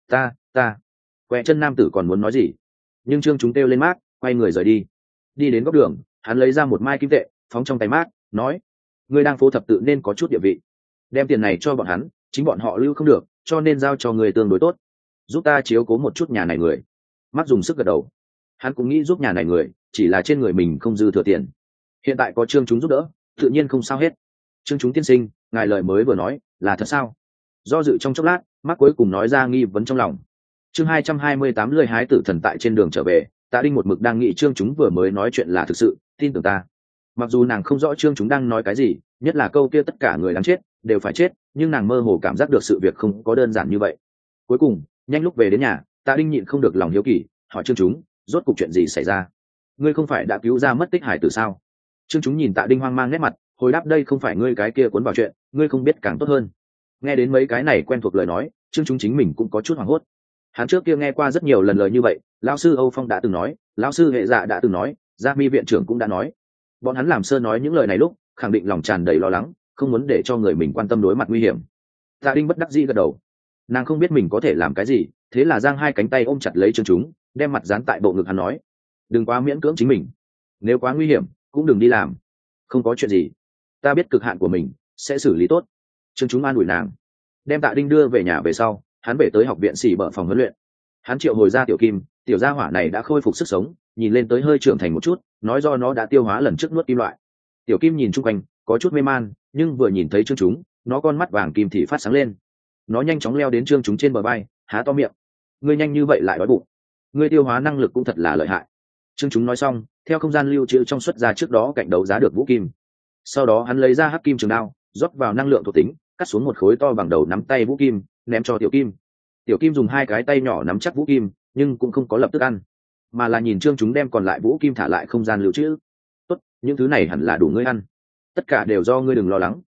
Ta. Quẹ chân nam tử còn muốn nói gì, nhưng Trương chúng kêu lên Mark, quay người rời đi. Đi đến góc đường, hắn lấy ra một mai kim tệ, phóng trong tay Mark, nói. Ngươi đang phố thập tự nên có chút địa vị. Đem tiền này cho bọn hắn, chính bọn họ lưu không được, cho nên giao cho người tương đối tốt. Giúp ta chiếu cố một chút nhà này người. Mark dùng sức gật đầu. Hắn cũng nghĩ giúp nhà này người, chỉ là trên người mình không dư thừa tiền. Hiện tại có Trương chúng giúp đỡ, tự nhiên không sao hết. Trương chúng tiên sinh, ngài lời mới vừa nói là thật sao? Do dự trong chốc lát, Mark cuối cùng nói ra nghi vấn trong lòng. Chương 228 lười hái tử thần tại trên đường trở về, Tạ Đinh một mực đang nghĩ Trương chúng vừa mới nói chuyện là thực sự, tin tưởng ta. Mặc dù nàng không rõ Trương chúng đang nói cái gì, nhất là câu kia tất cả người đáng chết đều phải chết, nhưng nàng mơ hồ cảm giác được sự việc không có đơn giản như vậy. Cuối cùng, nhanh lúc về đến nhà, Tạ Đinh nhịn không được lòng hiếu kỳ, hỏi Trương chúng, rốt cuộc chuyện gì xảy ra? Ngươi không phải đã cứu ra mất tích hải tử sao? Trương chúng nhìn Tạ Đinh hoang mang nét mặt, hồi đáp đây không phải ngươi cái kia cuốn vào chuyện, ngươi không biết càng tốt hơn. Nghe đến mấy cái này quen thuộc lời nói, Trương chúng chính mình cũng có chút hoảng hốt. Hắn trước kia nghe qua rất nhiều lần lời như vậy, lão sư Âu Phong đã từng nói, lão sư Hệ Dạ đã từng nói, Gia Mi viện trưởng cũng đã nói. Bọn hắn làm sơ nói những lời này lúc, khẳng định lòng tràn đầy lo lắng, không muốn để cho người mình quan tâm đối mặt nguy hiểm. Tạ Đinh bất đắc dĩ gật đầu. Nàng không biết mình có thể làm cái gì, thế là giang hai cánh tay ôm chặt lấy Trương chúng, đem mặt dán tại bộ ngực hắn nói, đừng quá miễn cưỡng chính mình, nếu quá nguy hiểm cũng đừng đi làm. Không có chuyện gì, ta biết cực hạn của mình, sẽ xử lý tốt. Trương chúng an ủi nàng. Đem Tạ Đinh đưa về nhà về sau, hắn về tới học viện xỉ bở phòng huấn luyện. Hắn triệu hồi ra Tiểu Kim, tiểu gia hỏa này đã khôi phục sức sống, nhìn lên tới hơi trưởng thành một chút, nói do nó đã tiêu hóa lần trước nuốt kim loại. Tiểu Kim nhìn chung quanh, có chút mê man, nhưng vừa nhìn thấy Trương chúng, nó con mắt vàng kim thì phát sáng lên. Nó nhanh chóng leo đến Trương chúng trên bờ vai, há to miệng. Ngươi nhanh như vậy lại đói bụng, ngươi tiêu hóa năng lực cũng thật là lợi hại. Trương chúng nói xong, theo không gian lưu trữ trong xuất ra trước đó cạnh đấu giá được vũ kim. Sau đó hắn lấy ra hắc kim trường đao, rót vào năng lượng thuộc tính, cắt xuống một khối to bằng đầu nắm tay vũ kim, ném cho Tiểu Kim. Tiểu Kim dùng hai cái tay nhỏ nắm chắc vũ kim, nhưng cũng không có lập tức ăn, mà là nhìn Trương chúng đem còn lại vũ kim thả lại không gian lưu trữ. Tốt, những thứ này hẳn là đủ ngươi ăn, tất cả đều do ngươi, đừng lo lắng.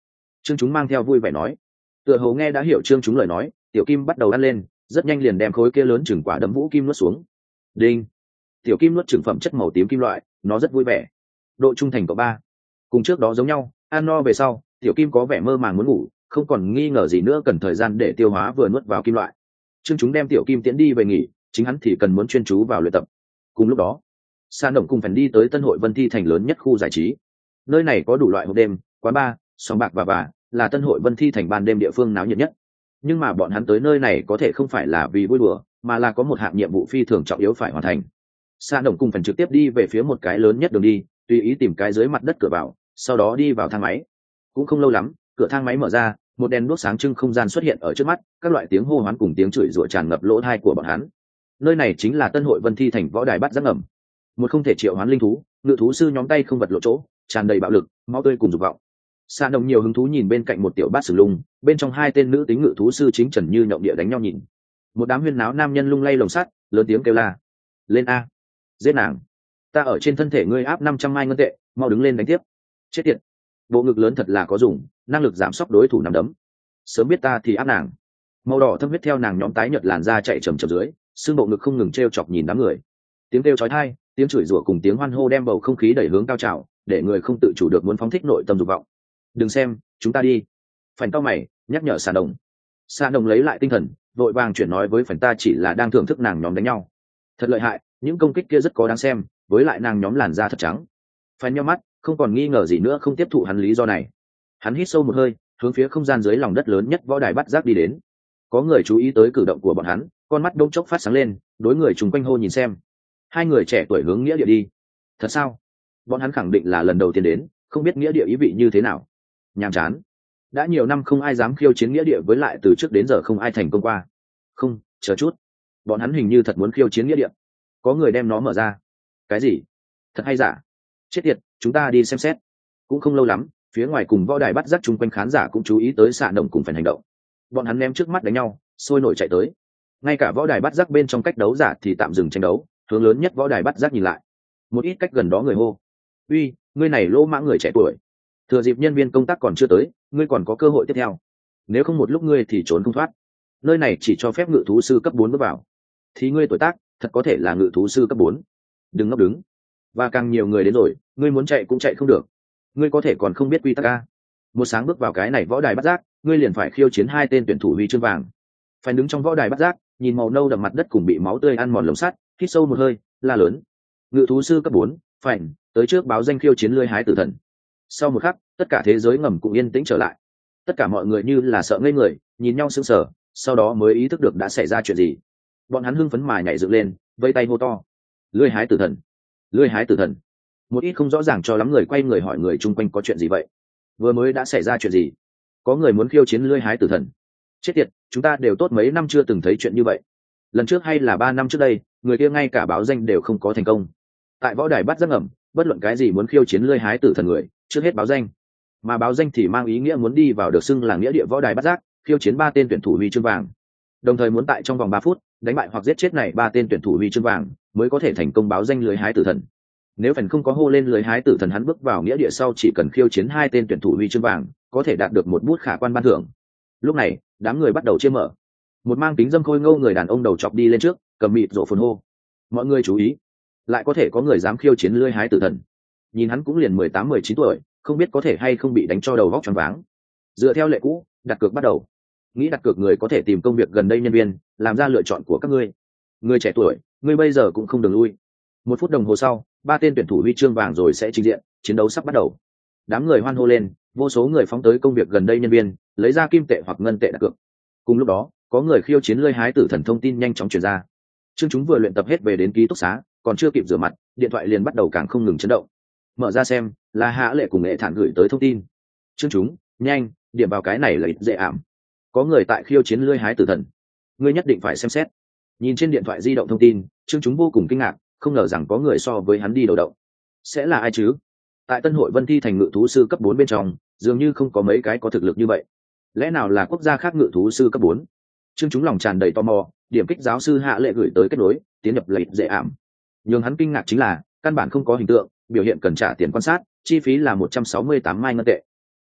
Trương Chúng mang theo vui vẻ nói. Tựa hồ nghe đã hiểu Trương Chúng lời nói, tiểu kim bắt đầu ăn lên, rất nhanh liền đem khối kia lớn chừng quả đấm vũ kim nuốt xuống. Đinh. Tiểu kim nuốt chừng phẩm chất màu tím kim loại, nó rất vui vẻ. Độ trung thành của 3. Cùng trước đó giống nhau, ăn no về sau, tiểu kim có vẻ mơ màng muốn ngủ, không còn nghi ngờ gì nữa, cần thời gian để tiêu hóa vừa nuốt vào kim loại. Trương Chúng đem tiểu kim tiễn đi về nghỉ, chính hắn thì cần muốn chuyên chú vào luyện tập. Cùng lúc đó, Sa Động cùng phần đi tới Tân Hội Vân Thi thành lớn nhất khu giải trí. Nơi này có đủ loại hộp đêm, quán bar, sòng bạc và là Tân Hội Vân Thi thành ban đêm địa phương náo nhiệt nhất. Nhưng mà bọn hắn tới nơi này có thể không phải là vì vui đùa, mà là có một hạng nhiệm vụ phi thường trọng yếu phải hoàn thành. Sa Động cùng phần trực tiếp đi về phía một cái lớn nhất đường đi, tùy ý tìm cái dưới mặt đất cửa vào, sau đó đi vào thang máy. Cũng không lâu lắm, cửa thang máy mở ra, một đèn đuốc sáng trưng không gian xuất hiện ở trước mắt, các loại tiếng hô hoán cùng tiếng chửi rủa tràn ngập lỗ tai của bọn hắn. Nơi này chính là Tân Hội Vân Thi thành võ đài bắt giác ngầm, một không thể triệu hoán linh thú, ngự thú sư nhóm tay không vật lộ chỗ, tràn đầy bạo lực, máu tươi cùng dục vọng. Sa Động nhiều hứng thú nhìn bên cạnh một tiểu bát sừng lung, bên trong hai tên nữ tính ngự thú sư chính trần như nhộng địa đánh nhau nhìn. Một đám huyên náo nam nhân lung lay lồng sắt, lớn tiếng kêu la: "Lên a, giết nàng! Ta ở trên thân thể ngươi áp 500 mai ngân tệ, mau đứng lên đánh tiếp." Chết tiệt, bộ ngực lớn thật là có dùng, năng lực giảm sốc đối thủ nằm đấm. Sớm biết ta thì áp nàng. Màu đỏ thâm huyết theo nàng nhóm tái nhợt làn da chạy chậm chậm dưới, xương bộ ngực không ngừng treo chọc nhìn đám người. Tiếng kêu chói tai, tiếng chửi rủa cùng tiếng hoan hô đem bầu không khí đẩy hướng cao trào, để người không tự chủ được muốn phóng thích nội tâm dục vọng. "Đừng xem, chúng ta đi." Phần cao mày nhắc nhở Sa Đồng. Sa Đồng lấy lại tinh thần, vội vàng chuyển nói với phần: "Ta chỉ là đang thưởng thức nàng nhóm đánh nhau. Thật lợi hại, những công kích kia rất có đáng xem, với lại nàng nhóm làn da thật trắng." Phần nhíu mắt, không còn nghi ngờ gì nữa, không tiếp thụ hắn lý do này. Hắn hít sâu một hơi, hướng phía không gian dưới lòng đất lớn nhất võ đài bắt giác đi đến. Có người chú ý tới cử động của bọn hắn, con mắt đông chốc phát sáng lên, đối người chung quanh hô nhìn xem. Hai người trẻ tuổi hướng nghĩa địa đi. Thật sao? Bọn hắn khẳng định là lần đầu tiên đến, không biết nghĩa địa ý vị như thế nào. Nhàm chán. Đã nhiều năm không ai dám khiêu chiến nghĩa địa, với lại từ trước đến giờ không ai thành công qua. Không, chờ chút. Bọn hắn hình như thật muốn khiêu chiến nghĩa địa. Có người đem nó mở ra. Cái gì? Thật hay giả? Chết tiệt, chúng ta đi xem xét. Cũng không lâu lắm, phía ngoài cùng võ đài bắt giác chung quanh khán giả cũng chú ý tới Sa Động cùng phần hành động. Bọn hắn ném trước mắt đánh nhau, sôi nổi chạy tới. Ngay cả võ đài bắt giác bên trong cách đấu giả thì tạm dừng tranh đấu, hướng lớn nhất võ đài bắt giác nhìn lại. Một ít cách gần đó người hô: "Uy, ngươi này lỗ mãng người trẻ tuổi, thừa dịp nhân viên công tác còn chưa tới, ngươi còn có cơ hội tiếp theo. Nếu không một lúc ngươi thì trốn không thoát. Nơi này chỉ cho phép ngự thú sư cấp 4 bước vào. Thì ngươi tuổi tác, thật có thể là ngự thú sư cấp 4. Đừng ngốc đứng. Và càng nhiều người đến rồi, ngươi muốn chạy cũng chạy không được. Ngươi có thể còn không biết quy tắc a. Một sáng bước vào cái này võ đài bắt giác, ngươi liền phải khiêu chiến hai tên tuyển thủ huy chương vàng." Phải đứng trong võ đài bắt giác, nhìn màu nâu đậm mặt đất cùng bị máu tươi ăn mòn lồng sắt, hít sâu một hơi, la lớn: "Ngự thú sư cấp 4, phảnh, tới trước báo danh khiêu chiến lưỡi hái tử thần." Sau một khắc, tất cả thế giới ngầm cũng yên tĩnh trở lại. Tất cả mọi người như là sợ ngây người, nhìn nhau sững sờ, sau đó mới ý thức được đã xảy ra chuyện gì. Bọn hắn hưng phấn mà nhảy dựng lên, vây tay hô to: "Lưỡi hái tử thần! Lưỡi hái tử thần!" Một ít không rõ ràng cho lắm người quay người hỏi người chung quanh có chuyện gì vậy. Vừa mới đã xảy ra chuyện gì? Có người muốn khiêu chiến lưỡi hái tử thần. Chết tiệt, chúng ta đều tốt mấy năm chưa từng thấy chuyện như vậy. Lần trước hay là 3 năm trước đây, người kia ngay cả báo danh đều không có thành công. Tại võ đài bắt giác ngầm, bất luận cái gì muốn khiêu chiến lưỡi hái tử thần người, trước hết báo danh. Mà báo danh thì mang ý nghĩa muốn đi vào được xưng là nghĩa địa võ đài bắt giác, khiêu chiến 3 tên tuyển thủ huy chương vàng. Đồng thời muốn tại trong vòng 3 phút, đánh bại hoặc giết chết này 3 tên tuyển thủ huy chương vàng, mới có thể thành công báo danh lưỡi hái tử thần. Nếu phần không có hô lên lưỡi hái tử thần, hắn bước vào nghĩa địa sau chỉ cần khiêu chiến 2 tên tuyển thủ huy chương vàng, có thể đạt được một bút khả quan ban thưởng. Lúc này, đám người bắt đầu chia mở. Một mang kính dâm khôi ngô người đàn ông đầu chọc đi lên trước, cầm mịt rộ phồn hô: "Mọi người chú ý, lại có thể có người dám khiêu chiến lưỡi hái tử thần." Nhìn hắn cũng liền 18-19 tuổi, không biết có thể hay không bị đánh cho đầu vóc choáng váng. Dựa theo lệ cũ, đặt cược bắt đầu. Nghĩ đặt cược người có thể tìm công việc gần đây nhân viên, làm ra lựa chọn của các ngươi. Người trẻ tuổi, ngươi bây giờ cũng không đường lui. 1 phút đồng hồ sau, 3 tên tuyển thủ huy chương vàng rồi sẽ trình diện, chiến đấu sắp bắt đầu. Đám người hoan hô lên, vô số người phóng tới công việc gần đây nhân viên, lấy ra kim tệ hoặc ngân tệ đặt cược. Cùng lúc đó, có người khiêu chiến lưỡi hái tử thần thông tin nhanh chóng truyền ra. Trương Chúng vừa luyện tập hết về đến ký túc xá, còn chưa kịp rửa mặt, điện thoại liền bắt đầu càng không ngừng chấn động. Mở ra xem, là Hạ Lệ cùng Nghệ Thản gửi tới thông tin. Trương Chúng, nhanh, điểm vào cái này là ít dễ ảm. Có người tại khiêu chiến lưỡi hái tử thần, ngươi nhất định phải xem xét. Nhìn trên điện thoại di động thông tin, Trương Chúng vô cùng kinh ngạc, không ngờ rằng có người so với hắn đi đầu động. Sẽ là ai chứ? Tại Tân Hội Vân Thi thành ngự thú sư cấp 4 bên trong, dường như không có mấy cái có thực lực như vậy. Lẽ nào là quốc gia khác ngự thú sư cấp 4? Trương Chúng lòng tràn đầy tò mò, điểm kích giáo sư Hạ Lệ gửi tới kết nối, tiến nhập lợi dễ ảm. Nhưng hắn kinh ngạc chính là, căn bản không có hình tượng, biểu hiện cần trả tiền quan sát, chi phí là 168 mai ngân tệ.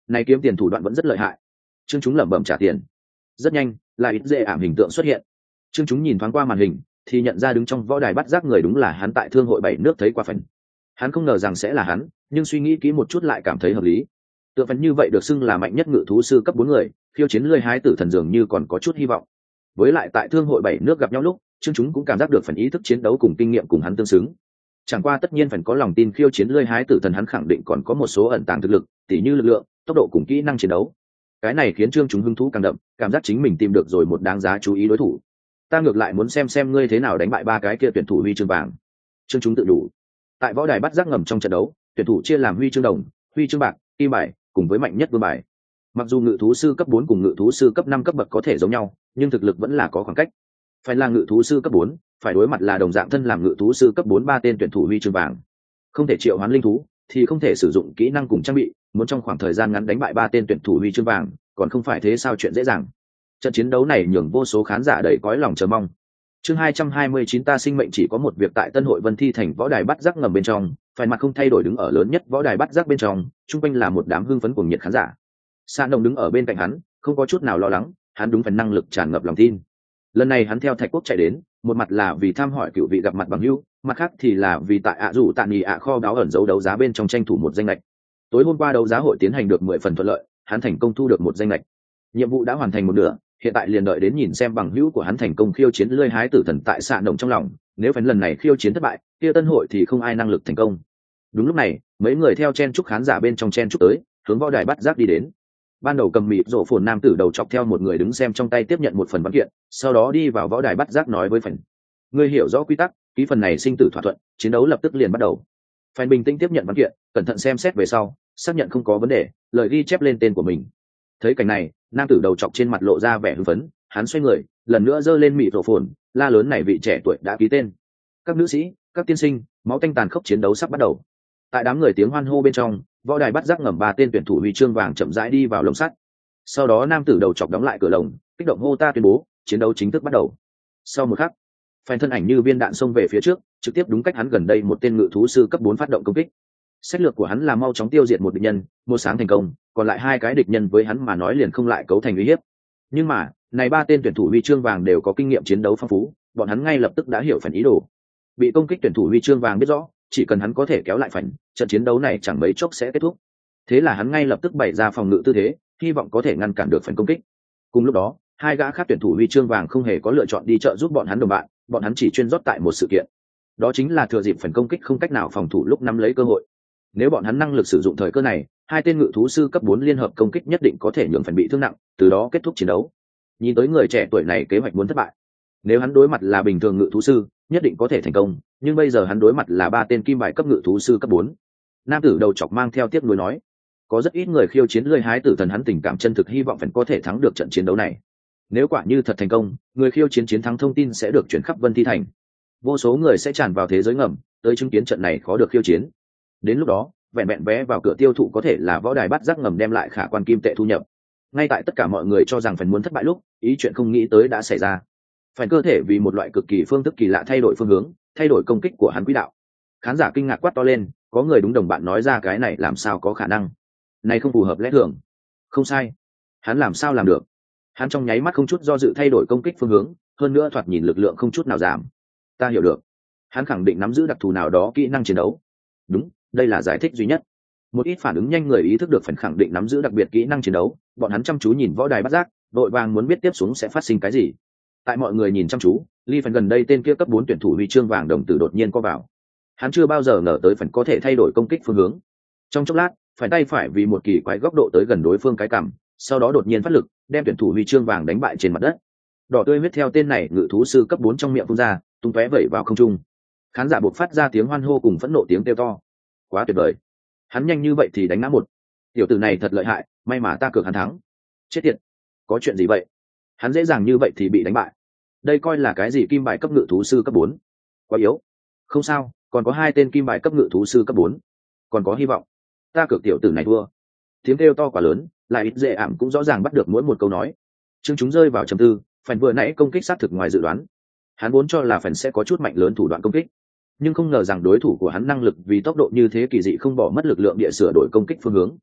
này kiếm tiền thủ đoạn vẫn rất lợi hại. Trương Chúng lẩm bẩm trả tiền. Rất nhanh, lại ít dễ ảm hình tượng xuất hiện. Trương Chúng nhìn thoáng qua màn hình thì nhận ra đứng trong võ đài bắt giác người đúng là hắn tại thương hội 7 nước thấy qua phần. Hắn không ngờ rằng sẽ là hắn, nhưng suy nghĩ kỹ một chút lại cảm thấy hợp lý. Tượng phần như vậy được xưng là mạnh nhất ngự thú sư cấp 4 người, khiêu chiến lươi hái tử thần dường như còn có chút hy vọng. Với lại tại thương hội 7 nước gặp nhau lúc, Trương Chúng cũng cảm giác được phần ý thức chiến đấu cùng kinh nghiệm cùng hắn tương xứng. Chẳng qua tất nhiên phần có lòng tin khiêu chiến lươi hái tử thần, hắn khẳng định còn có một số ẩn tàng thực lực, tỉ như lực lượng, tốc độ cùng kỹ năng chiến đấu. Cái này khiến Trương Chúng hứng thú càng đậm, cảm giác chính mình tìm được rồi một đáng giá chú ý đối thủ. Ta ngược lại muốn xem ngươi thế nào đánh bại ba cái kia tuyển thủ huy chương vàng. Trương Chúng tự đủ. Tại võ đài bắt giác ngầm trong trận đấu, tuyển thủ chia làm huy chương đồng, huy chương bạc, kim bài, cùng với mạnh nhất vương bài. Mặc dù ngự thú sư cấp 4 cùng ngự thú sư cấp 5 cấp bậc có thể giống nhau, nhưng thực lực vẫn là có khoảng cách. Phải là ngự thú sư cấp 4, phải đối mặt là đồng dạng thân làm ngự thú sư cấp 4 ba tên tuyển thủ huy chương vàng. Không thể triệu hoán linh thú, thì không thể sử dụng kỹ năng cùng trang bị, muốn trong khoảng thời gian ngắn đánh bại ba tên tuyển thủ huy chương vàng, còn không phải thế sao chuyện dễ dàng. Trận chiến đấu này nhường vô số khán giả đầy cõi lòng chờ mong. Chương 229, ta sinh mệnh chỉ có một việc. Tại Tân Hội Vân Thi thành võ đài bắt giác ngầm bên trong, phải mặt không thay đổi đứng ở lớn nhất võ đài bắt giác bên trong, chung quanh là một đám hưng phấn cuồng nhiệt khán giả. Sa Nông đứng ở bên cạnh hắn, không có chút nào lo lắng, hắn đúng phần năng lực tràn ngập lòng tin. Lần này hắn theo Thạch Quốc chạy đến, một mặt là vì thăm hỏi cựu vị gặp mặt bằng hữu, mặt khác thì là vì tại ạ rủ tạn nhì ạ kho đáo ẩn giấu đấu giá bên trong tranh thủ một danh lệch. Tối hôm qua đấu giá hội tiến hành được 10 phần thuận lợi, hắn thành công thu được một danh lệch. Nhiệm vụ đã hoàn thành một nửa, hiện tại liền đợi đến nhìn xem bằng hữu của hắn thành công khiêu chiến lươi hái tử thần tại Sa Nông trong lòng, nếu phần lần này khiêu chiến thất bại, kia Tân Hội thì không ai năng lực thành công. Đúng lúc này, mấy người theo chen chúc khán giả bên trong chen chúc tới, hướng võ đài bắt giác đi đến. Ban đầu cầm mịt rổ phồn nam tử đầu chọc theo một người đứng xem trong tay tiếp nhận một phần văn kiện, sau đó đi vào võ đài bắt giác nói với phần. Người hiểu rõ quy tắc, ký phần này sinh tử thỏa thuận, chiến đấu lập tức liền bắt đầu. Phần bình tĩnh tiếp nhận văn kiện, cẩn thận xem xét về sau, xác nhận không có vấn đề, lời ghi chép lên tên của mình. Thấy cảnh này, nam tử đầu chọc trên mặt lộ ra vẻ hưng phấn, hắn xoay người, lần nữa giơ lên mịt rổ phồn, la lớn này vị trẻ tuổi đã ký tên. Các nữ sĩ, các tiên sinh, máu tanh tàn khốc chiến đấu sắp bắt đầu. Tại đám người tiếng hoan hô bên trong, võ đài bắt giác ngầm ba tên tuyển thủ huy chương vàng chậm rãi đi vào lồng sắt. Sau đó nam tử đầu chọc đóng lại cửa lồng, kích động hô ta tuyên bố chiến đấu chính thức bắt đầu. Sau một khắc, phèn thân ảnh như viên đạn xông về phía trước, trực tiếp đúng cách hắn gần đây một tên ngự thú sư cấp 4 phát động công kích. Sách lược của hắn là mau chóng tiêu diệt một địch nhân, một sáng thành công, còn lại hai cái địch nhân với hắn mà nói liền không lại cấu thành uy hiếp. Nhưng mà này ba tên tuyển thủ huy chương vàng đều có kinh nghiệm chiến đấu phong phú, bọn hắn ngay lập tức đã hiểu phần ý đồ. Bị công kích tuyển thủ huy chương vàng biết rõ, chỉ cần hắn có thể kéo lại phần, trận chiến đấu này chẳng mấy chốc sẽ kết thúc. Thế là hắn ngay lập tức bày ra phòng ngự tư thế, hy vọng có thể ngăn cản được phần công kích. Cùng lúc đó, hai gã khác tuyển thủ huy chương vàng không hề có lựa chọn đi trợ giúp bọn hắn đồng bạn, bọn hắn chỉ chuyên rót tại một sự kiện. Đó chính là thừa dịp phần công kích không cách nào phòng thủ lúc nắm lấy cơ hội. Nếu bọn hắn năng lực sử dụng thời cơ này, hai tên ngự thú sư cấp 4 liên hợp công kích nhất định có thể nhường phần bị thương nặng, từ đó kết thúc chiến đấu. Nhìn tới người trẻ tuổi này kế hoạch muốn thất bại. Nếu hắn đối mặt là bình thường ngự thú sư, nhất định có thể thành công, nhưng bây giờ hắn đối mặt là ba tên kim bài cấp ngự thú sư cấp 4. Nam tử đầu chọc mang theo tiếc nuối nói, có rất ít người khiêu chiến lươi hái tử thần, hắn tình cảm chân thực hy vọng phần có thể thắng được trận chiến đấu này. Nếu quả như thật thành công, người khiêu chiến chiến thắng thông tin sẽ được chuyển khắp Vân Thi thành. Vô số người sẽ tràn vào thế giới ngầm, tới chứng kiến trận này khó được khiêu chiến. Đến lúc đó, vẹn vẹn vé vào cửa tiêu thụ có thể là võ đài bắt giác ngầm đem lại khả quan kim tệ thu nhập. Ngay tại tất cả mọi người cho rằng phần muốn thất bại lúc, ý chuyện không nghĩ tới đã xảy ra. Phần cơ thể vì một loại cực kỳ phương thức kỳ lạ thay đổi phương hướng, thay đổi công kích của hắn quỹ đạo. Khán giả kinh ngạc quát to lên, có người đúng đồng bạn nói ra cái này làm sao có khả năng, này không phù hợp lẽ thường. Không sai, hắn làm sao làm được. Hắn trong nháy mắt không chút do dự thay đổi công kích phương hướng, hơn nữa thoạt nhìn lực lượng không chút nào giảm. Ta hiểu được, hắn khẳng định nắm giữ đặc thù nào đó kỹ năng chiến đấu. Đúng, đây là giải thích duy nhất. Một ít phản ứng nhanh người ý thức được phần khẳng định nắm giữ đặc biệt kỹ năng chiến đấu, bọn hắn chăm chú nhìn võ đài bắt giác, đội vàng muốn biết tiếp xuống sẽ phát sinh cái gì. Tại mọi người nhìn chăm chú, Lee phần gần đây tên kia cấp 4 tuyển thủ huy chương vàng đồng tử đột nhiên co vào. Hắn chưa bao giờ ngờ tới phần có thể thay đổi công kích phương hướng. Trong chốc lát, phải tay phải vì một kỳ quái góc độ tới gần đối phương cái cằm, sau đó đột nhiên phát lực, đem tuyển thủ huy chương vàng đánh bại trên mặt đất. Đỏ tươi huyết theo tên này ngự thú sư cấp 4 trong miệng phun ra, tung tóe vẩy vào không trung. Khán giả buộc phát ra tiếng hoan hô cùng phẫn nộ tiếng kêu to. Quá tuyệt vời, hắn nhanh như vậy thì đánh ngã một tiểu tử này, thật lợi hại, may mà ta cược hắn thắng. Chết tiệt, có chuyện gì vậy, hắn dễ dàng như vậy thì bị đánh bại. Đây coi là cái gì kim bài cấp ngự thú sư cấp 4? Quá yếu. Không sao, còn có hai tên kim bài cấp ngự thú sư cấp 4, còn có hy vọng. Ta cược tiểu tử này thua. Tiếng kêu to quá lớn, lại ít dễ ảm cũng rõ ràng bắt được mỗi một câu nói. Chương chúng rơi vào trầm tư, phần vừa nãy công kích xác thực ngoài dự đoán. Hắn vốn cho là phần sẽ có chút mạnh lớn thủ đoạn công kích, nhưng không ngờ rằng đối thủ của hắn năng lực vì tốc độ như thế kỳ dị không bỏ mất lực lượng địa sửa đổi công kích phương hướng.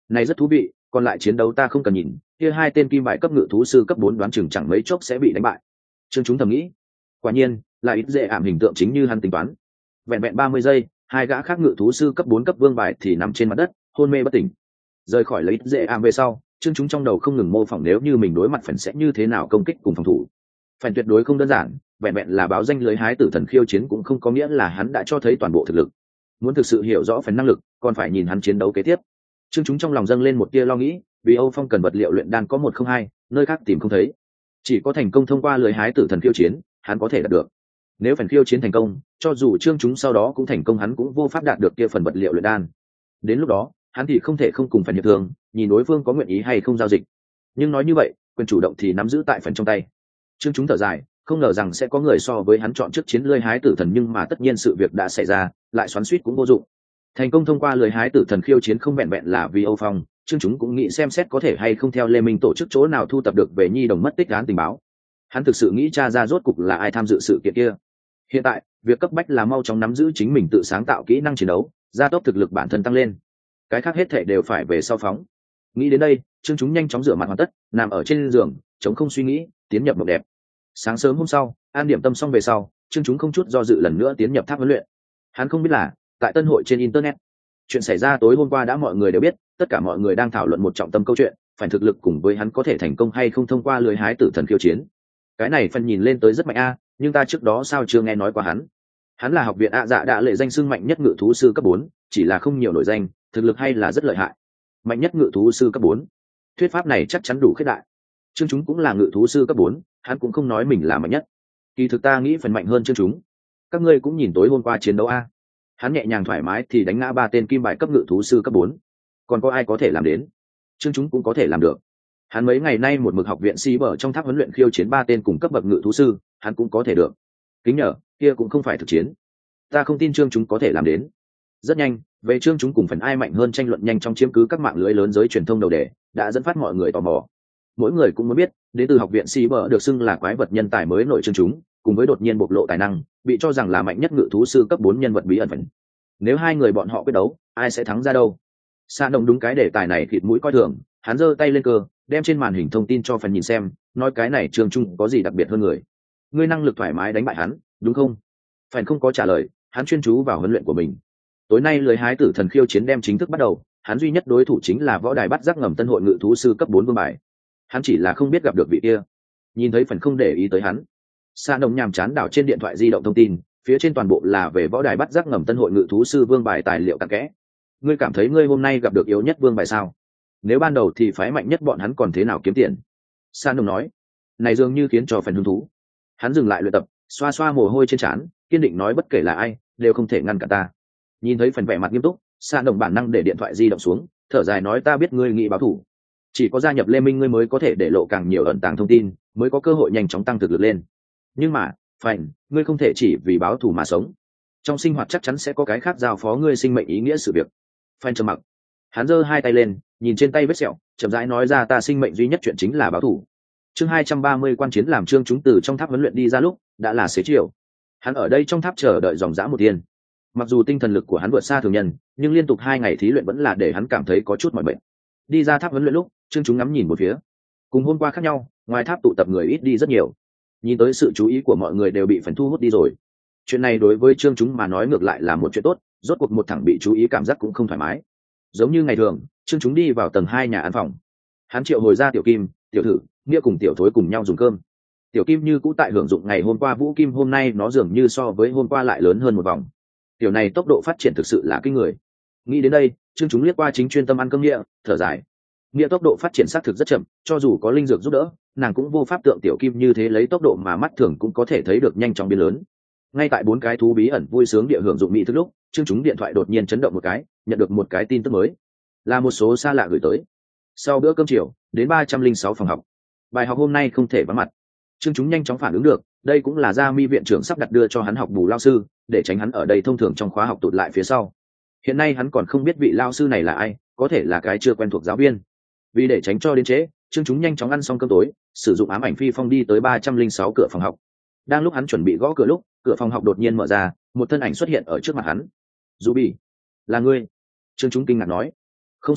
Này rất thú vị, còn lại chiến đấu ta không cần nhìn, kia hai tên kim bài cấp ngự thú sư cấp 4 đoán chừng chẳng mấy chốc sẽ bị đánh bại. Trương chúng thầm nghĩ. Quả nhiên, là ít dễ ảm hình tượng chính như hắn tính toán. Vẹn vẹn 30 giây, hai gã khác ngự thú sư cấp 4 cấp vương bài thì nằm trên mặt đất, hôn mê bất tỉnh. Rời khỏi lấy ít dễ ảm về sau, Trương chúng trong đầu không ngừng mô phỏng nếu như mình đối mặt phần sẽ như thế nào công kích cùng phòng thủ. Phần tuyệt đối không đơn giản, vẹn vẹn là báo danh lưới hái tử thần khiêu chiến cũng không có nghĩa là hắn đã cho thấy toàn bộ thực lực. Muốn thực sự hiểu rõ phần năng lực, còn phải nhìn hắn chiến đấu kế tiếp. Trương chúng trong lòng dâng lên một tia lo nghĩ, vì Âu Phong cần vật liệu luyện đan có 102, nơi khác tìm không thấy. Chỉ có thành công thông qua lưới hái tử thần khiêu chiến, hắn có thể đạt được. Nếu phần khiêu chiến thành công, cho dù Trương chúng sau đó cũng thành công hắn cũng vô pháp đạt được kia phần vật liệu luyện đan. Đến lúc đó, hắn thì không thể không cùng phần hiệp thương, nhìn đối phương có nguyện ý hay không giao dịch. Nhưng nói như vậy, quyền chủ động thì nắm giữ tại phần trong tay. Trương chúng thở dài, không ngờ rằng sẽ có người so với hắn chọn trước chiến lưới hái tử thần, nhưng mà tất nhiên sự việc đã xảy ra, lại xoắn xuýt cũng vô dụng. Thành công thông qua lưới hái tử thần khiêu chiến không vẹn vẹn là vì Âu Phong, Trương chúng cũng nghĩ xem xét có thể hay không theo Lê Minh tổ chức chỗ nào thu tập được về nhi đồng mất tích án tình báo. Hắn thực sự nghĩ tra ra rốt cục là ai tham dự sự kiện kia. Hiện tại, việc cấp bách là mau chóng nắm giữ chính mình tự sáng tạo kỹ năng chiến đấu, gia tốc thực lực bản thân tăng lên. Cái khác hết thảy đều phải về sau phóng. Nghĩ đến đây, Trương chúng nhanh chóng rửa mặt hoàn tất, nằm ở trên giường, chống không suy nghĩ, tiến nhập mộng đẹp. Sáng sớm hôm sau, an điểm tâm xong về sau, Trương chúng không chút do dự lần nữa tiến nhập tháp huấn luyện. Hắn không biết là, tại Tân Hội trên internet, chuyện xảy ra tối hôm qua đã mọi người đều biết, tất cả mọi người đang thảo luận một trọng tâm câu chuyện, phải thực lực cùng với hắn có thể thành công hay không thông qua lưới hái tử thần khiêu chiến. Cái này phần nhìn lên tới rất mạnh a, nhưng ta trước đó sao chưa nghe nói qua hắn. Hắn là học viện ạ dạ đã lệ danh xưng mạnh nhất ngự thú sư cấp 4, chỉ là không nhiều nổi danh, thực lực hay là rất lợi hại. Mạnh nhất ngự thú sư cấp 4. Thuyết pháp này chắc chắn đủ khiết đại. Trương chúng cũng là ngự thú sư cấp 4, hắn cũng không nói mình là mạnh nhất. Kỳ thực ta nghĩ phần mạnh hơn Trương chúng. Các ngươi cũng nhìn tối hôm qua chiến đấu a. Hắn nhẹ nhàng thoải mái thì đánh ngã 3 tên kim bài cấp ngự thú sư cấp 4. Còn có ai có thể làm đến? Trương chúng cũng có thể làm được. Hắn mấy ngày nay một mực học viện si bở trong tháp huấn luyện khiêu chiến 3 tên cùng cấp bậc ngự thú sư, hắn cũng có thể được. Kính nhờ, kia cũng không phải thực chiến. Ta không tin Trương chúng có thể làm đến. Rất nhanh, về Trương chúng cùng phần ai mạnh hơn tranh luận nhanh trong chiếm cứ các mạng lưới lớn giới truyền thông đầu đề, đã dẫn phát mọi người tò mò. Mỗi người cũng muốn biết, đến từ học viện si bở được xưng là quái vật nhân tài mới nổi Trương chúng, cùng với đột nhiên bộc lộ tài năng, bị cho rằng là mạnh nhất ngự thú sư cấp 4 nhân vật bí ẩn phần. Nếu hai người bọn họ quyết đấu, ai sẽ thắng ra đâu? Sa Động đúng cái đề tài này khịt mũi coi thường, hắn giơ tay lên cơ, đem trên màn hình thông tin cho phần nhìn xem, nói cái này Trương trung có gì đặc biệt hơn người? Ngươi năng lực thoải mái đánh bại hắn, đúng không? Phần không có trả lời, hắn chuyên chú vào huấn luyện của mình. Tối nay lưới hái tử thần khiêu chiến đem chính thức bắt đầu, hắn duy nhất đối thủ chính là võ đài bắt giác ngầm Tân Hội ngự thú sư cấp 4 vương bài. Hắn chỉ là không biết gặp được vị kia. Nhìn thấy phần không để ý tới hắn. Sa Động nhàm chán đảo trên điện thoại di động thông tin, phía trên toàn bộ là về võ đài bắt giác ngầm Tân Hội ngự thú sư vương bài tài liệu cặn kẽ. Ngươi cảm thấy ngươi hôm nay gặp được yếu nhất vương bài sao? Nếu ban đầu thì phái mạnh nhất bọn hắn còn thế nào kiếm tiền? Sa Động nói. Này dường như khiến cho phần hứng thú. Hắn dừng lại luyện tập, xoa xoa mồ hôi trên trán, kiên định nói bất kể là ai, đều không thể ngăn cản ta. Nhìn thấy phần vẻ mặt nghiêm túc, Sa Động bản năng để điện thoại di động xuống, thở dài nói ta biết ngươi nghĩ báo thủ. Chỉ có gia nhập Lê Minh ngươi mới có thể để lộ càng nhiều ẩn tàng thông tin, mới có cơ hội nhanh chóng tăng thực lực lên. Nhưng mà, Phành, ngươi không thể chỉ vì báo thù mà sống. Trong sinh hoạt chắc chắn sẽ có cái khác giao phó ngươi sinh mệnh ý nghĩa sự việc. Phành trầm mặc. Hắn giơ hai tay lên, nhìn trên tay vết sẹo, chậm rãi nói ra ta sinh mệnh duy nhất chuyện chính là báo thù. Chương 230 quan chiến làm Trương chúng từ trong tháp huấn luyện đi ra lúc, đã là xế chiều. Hắn ở đây trong tháp chờ đợi dòng dã một tiên. Mặc dù tinh thần lực của hắn vượt xa thường nhân, nhưng liên tục 2 ngày thí luyện vẫn là để hắn cảm thấy có chút mỏi mệt. Đi ra tháp huấn luyện lúc, Trương chúng ngắm nhìn một phía. Cùng hôm qua khác nhau, ngoài tháp tụ tập người ít đi rất nhiều. Nhìn tới sự chú ý của mọi người đều bị phần thu hút đi rồi. Chuyện này đối với Trương chúng mà nói ngược lại là một chuyện tốt, rốt cuộc một thằng bị chú ý cảm giác cũng không thoải mái. Giống như ngày thường, Trương chúng đi vào tầng 2 nhà ăn phòng. Hắn triệu hồi ra Tiểu Kim, Tiểu Thử, Nghĩa cùng Tiểu Thối cùng nhau dùng cơm. Tiểu Kim như cũ tại hưởng dụng ngày hôm qua Vũ Kim, hôm nay nó dường như so với hôm qua lại lớn hơn một vòng. Tiểu này tốc độ phát triển thực sự là kinh người. Nghĩ đến đây, Trương chúng liếc qua chính chuyên tâm ăn cơm Nghĩa, thở dài. Nghĩa tốc độ phát triển xác thực rất chậm, cho dù có linh dược giúp đỡ, nàng cũng vô pháp tượng Tiểu Kim như thế lấy tốc độ mà mắt thường cũng có thể thấy được nhanh chóng biến lớn. Ngay tại 4 cái thú bí ẩn vui sướng địa hưởng dụng mỹ thức lúc, Trương chúng điện thoại đột nhiên chấn động một cái, nhận được một cái tin tức mới, là một số xa lạ gửi tới. Sau bữa cơm chiều, đến 306 phòng học. Bài học hôm nay không thể vắng mặt. Trương chúng nhanh chóng phản ứng được, đây cũng là Gia Mi viện trưởng sắp đặt đưa cho hắn học bù lao sư, để tránh hắn ở đây thông thường trong khóa học tụt lại phía sau. Hiện nay hắn còn không biết vị lao sư này là ai, có thể là cái chưa quen thuộc giáo viên. Vì để tránh cho đến trễ, Trương chúng nhanh chóng ăn xong cơm tối, sử dụng ám ảnh phi phong đi tới 306 cửa phòng học. Đang lúc hắn chuẩn bị gõ cửa lúc, cửa phòng học đột nhiên mở ra, một thân ảnh xuất hiện ở trước mặt hắn. Ruby, là ngươi? Trương chúng kinh ngạc nói. Không sai,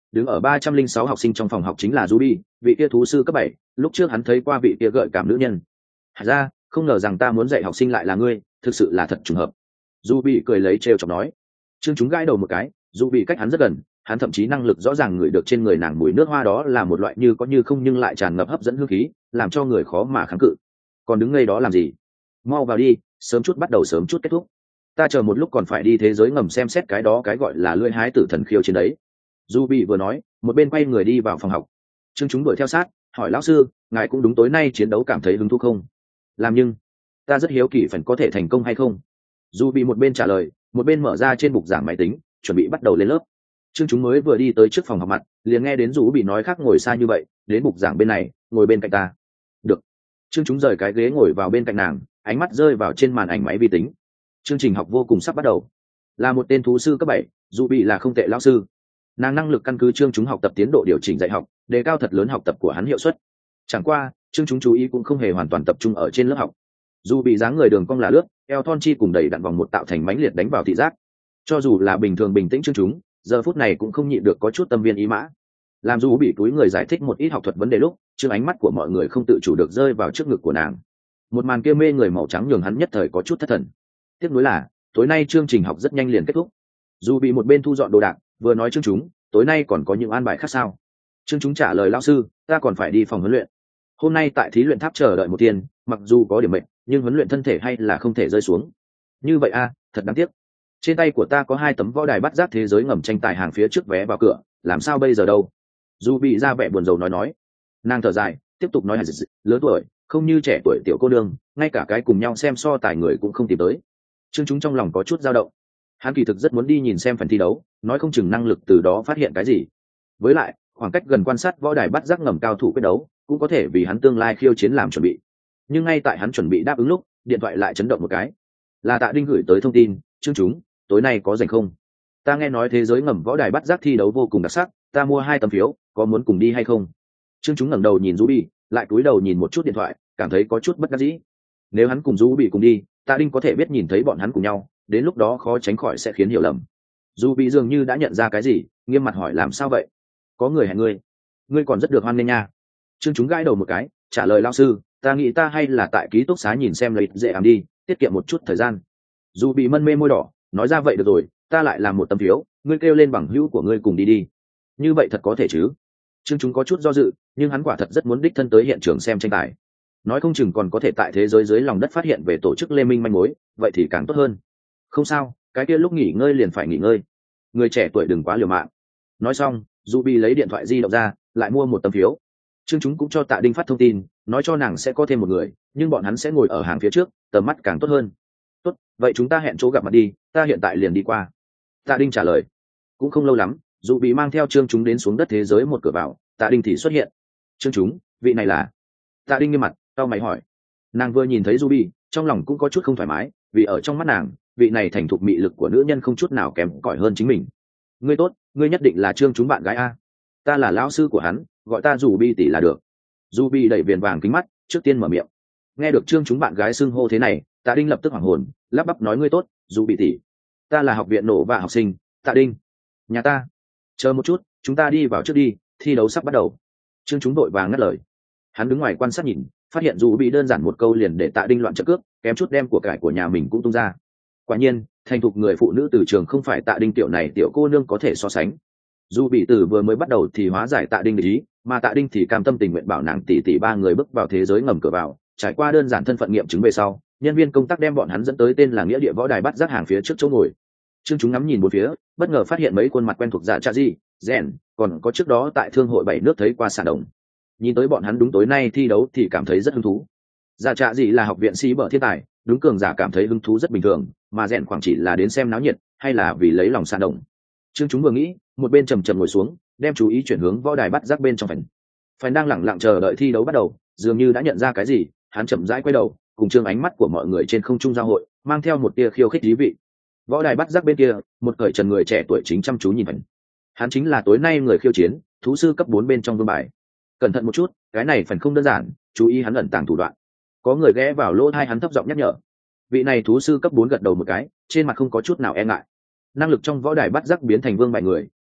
đứng ở 306 học sinh trong phòng học chính là Ruby, vị kia thú sư cấp 7, lúc trước hắn thấy qua vị kia gợi cảm nữ nhân. Ra, không ngờ rằng ta muốn dạy học sinh lại là ngươi, thực sự là thật trùng hợp. Ruby cười lấy trêu chọc nói. Trương chúng gãi đầu một cái, Ruby cách hắn rất gần, hắn thậm chí năng lực rõ ràng ngửi được trên người nàng mùi nước hoa, đó là một loại như có như không nhưng lại tràn ngập hấp dẫn hương khí, làm cho người khó mà kháng cự. Còn đứng ngây đó làm gì? Mau vào đi, sớm chút bắt đầu sớm chút kết thúc. Ta chờ một lúc còn phải đi thế giới ngầm xem xét cái đó cái gọi là lưỡi hái tử thần khiêu chiến đấy. Ruby vừa nói, một bên quay người đi vào phòng học. Trương chúng đuổi theo sát, hỏi lão sư, ngài cũng đúng tối nay chiến đấu cảm thấy hứng thú không? Làm nhưng, ta rất hiếu kỳ phần có thể thành công hay không. Ruby một bên trả lời, một bên mở ra trên bục giảng máy tính, chuẩn bị bắt đầu lên lớp. Trương chúng mới vừa đi tới trước phòng học mặt, liền nghe đến Ruby nói khác ngồi xa như vậy, đến bục giảng bên này, ngồi bên cạnh ta. Được. Trương chúng rời cái ghế ngồi vào bên cạnh nàng, ánh mắt rơi vào trên màn ảnh máy vi tính. Chương trình học vô cùng sắp bắt đầu. Là một tên thú sư cấp 7, Ruby là không tệ lão sư. Nàng năng lực căn cứ Trương chúng học tập tiến độ điều chỉnh dạy học, đề cao thật lớn học tập của hắn hiệu suất. Chẳng qua, Trương chúng chú ý cũng không hề hoàn toàn tập trung ở trên lớp học. Dù bị dáng người đường cong là lướt, eo thon chi cùng đầy đặn vòng một tạo thành mãnh liệt đánh vào thị giác. Cho dù là bình thường bình tĩnh Trương chúng, giờ phút này cũng không nhịn được có chút tâm viên ý mã. Làm dù bị túi người giải thích một ít học thuật vấn đề lúc, chương ánh mắt của mọi người không tự chủ được rơi vào trước ngực của nàng. Một màn kia mê người màu trắng nhường hắn nhất thời có chút thất thần. Tiếc nuối là, tối nay chương trình học rất nhanh liền kết thúc. Dù bị một bên thu dọn đồ đạc, vừa nói Trương chúng, tối nay còn có những an bài khác sao? Trương chúng trả lời lão sư, ta còn phải đi phòng huấn luyện. Hôm nay tại thí luyện tháp chờ đợi một tiên, mặc dù có điểm mệnh, nhưng huấn luyện thân thể hay là không thể rơi xuống. Như vậy a, thật đáng tiếc. Trên tay của ta có 2 tấm võ đài bắt giác thế giới ngầm tranh tài hàng phía trước vé vào cửa, làm sao bây giờ đâu? Dù bị ra vẻ buồn rầu nói. Nàng thở dài, tiếp tục nói, lớn tuổi, không như trẻ tuổi tiểu cô nương, ngay cả cái cùng nhau xem so tài người cũng không tìm tới. Trương chúng trong lòng có chút dao động. Hắn kỳ thực rất muốn đi nhìn xem phần thi đấu, nói không chừng năng lực từ đó phát hiện cái gì. Với lại, khoảng cách gần quan sát võ đài bắt giác ngầm cao thủ quyết đấu, cũng có thể vì hắn tương lai khiêu chiến làm chuẩn bị. Nhưng ngay tại hắn chuẩn bị đáp ứng lúc, điện thoại lại chấn động một cái. Là Tạ Đinh gửi tới thông tin, Trương chúng, tối nay có rảnh không? Ta nghe nói thế giới ngầm võ đài bắt giác thi đấu vô cùng đặc sắc, ta mua 2 tấm phiếu, có muốn cùng đi hay không? Trương chúng ngẩng đầu nhìn Ruby, lại cúi đầu nhìn một chút điện thoại, cảm thấy có chút bất đắc dĩ. Nếu hắn cùng Ruby cùng đi, Tạ Đinh có thể biết nhìn thấy bọn hắn cùng nhau, đến lúc đó khó tránh khỏi sẽ khiến hiểu lầm. Ruby dường như đã nhận ra cái gì, nghiêm mặt hỏi làm sao vậy? Có người hẹn ngươi còn rất được hoan nghênh nha. Trương chúng gãi đầu một cái, trả lời lão sư, ta nghĩ ta hay là tại ký túc xá nhìn xem lấy dễ ảm đi, tiết kiệm một chút thời gian. Ruby mân mê môi đỏ, nói ra vậy được rồi, ta lại làm một tấm phiếu, ngươi kêu lên bằng hữu của ngươi cùng đi. Như vậy thật có thể chứ? Trương chúng có chút do dự, nhưng hắn quả thật rất muốn đích thân tới hiện trường xem tranh tài. Nói không chừng còn có thể tại thế giới dưới lòng đất phát hiện về tổ chức Lê Minh manh mối, vậy thì càng tốt hơn. Không sao, cái kia lúc nghỉ ngơi liền phải nghỉ ngơi. Người trẻ tuổi đừng quá liều mạng. Nói xong, Ruby lấy điện thoại di động ra, lại mua một tấm phiếu. Trương chúng cũng cho Tạ Đinh phát thông tin, nói cho nàng sẽ có thêm một người, nhưng bọn hắn sẽ ngồi ở hàng phía trước, tầm mắt càng tốt hơn. Tốt, vậy chúng ta hẹn chỗ gặp mặt đi, ta hiện tại liền đi qua. Tạ Đinh trả lời. Cũng không lâu lắm, Ruby mang theo Trương chúng đến xuống đất thế giới một cửa vào, Tạ Đinh thì xuất hiện. Trương chúng, vị này là? Tạ Đinh nghiêm mặt, cau mày hỏi. Nàng vừa nhìn thấy Ruby, trong lòng cũng có chút không thoải mái, vì ở trong mắt nàng, vị này thành thục mị lực của nữ nhân không chút nào kém cỏi hơn chính mình. Ngươi tốt, ngươi nhất định là Trương chúng bạn gái a? Ta là lão sư của hắn, gọi ta Ruby tỷ là được. Ruby đẩy viền vàng kính mắt, trước tiên mở miệng. Nghe được Trương chúng bạn gái xưng hô thế này, Tạ Đinh lập tức hoảng hồn, lắp bắp nói ngươi tốt, Ruby tỷ. Ta là học viện nổ và học sinh, Tạ Đinh. Nhà ta. Chờ một chút, chúng ta đi vào trước đi, thi đấu sắp bắt đầu. Trương chúng đội vàng ngắt lời. Hắn đứng ngoài quan sát nhìn, phát hiện Ruby đơn giản một câu liền để Tạ Đinh loạn trận cướp, kém chút đem của cải của nhà mình cũng tung ra. Quả nhiên, thành thục người phụ nữ từ trường không phải Tạ Đinh tiểu này tiểu cô nương có thể so sánh. Dù bị từ vừa mới bắt đầu thì hóa giải Tạ Đinh để ý, mà Tạ Đinh thì cam tâm tình nguyện bảo nàng tỷ 3 người bước vào thế giới ngầm cửa vào, trải qua đơn giản thân phận nghiệm chứng về sau, nhân viên công tác đem bọn hắn dẫn tới tên là nghĩa địa võ đài bắt giác hàng phía trước chỗ ngồi. Trương chúng ngắm nhìn một phía, bất ngờ phát hiện mấy khuôn mặt quen thuộc Dạ Trạ Dị, Rèn, còn có trước đó tại thương hội 7 nước thấy qua sản đồng. Nhìn tới bọn hắn đúng tối nay thi đấu thì cảm thấy rất hứng thú. Dạ Trạ Dị là học viện sĩ bở thiên tài, đúng cường giả cảm thấy hứng thú rất bình thường, mà Rèn khoảng chỉ là đến xem náo nhiệt, hay là vì lấy lòng sản đồng. Trương chúng vừa nghĩ, một bên trầm ngồi xuống, đem chú ý chuyển hướng võ đài bắt giác bên trong phần. Phần đang lẳng lặng chờ đợi thi đấu bắt đầu, dường như đã nhận ra cái gì, hắn chậm rãi quay đầu, cùng trương ánh mắt của mọi người trên không trung giao hội, mang theo một tia khiêu khích thú vị. Võ đài bắt giác bên kia, một cởi trần người trẻ tuổi chính chăm chú nhìn phần. Hắn chính là tối nay người khiêu chiến, thú sư cấp 4 bên trong vương bài. Cẩn thận một chút, cái này phần không đơn giản, chú ý hắn ẩn tàng thủ đoạn. Có người ghé vào lỗ tai hắn thấp giọng nhắc nhở. Vị này thú sư cấp 4 gật đầu một cái, trên mặt không có chút nào e ngại. Năng lực trong võ đài bắt giác biến thành vương bài người,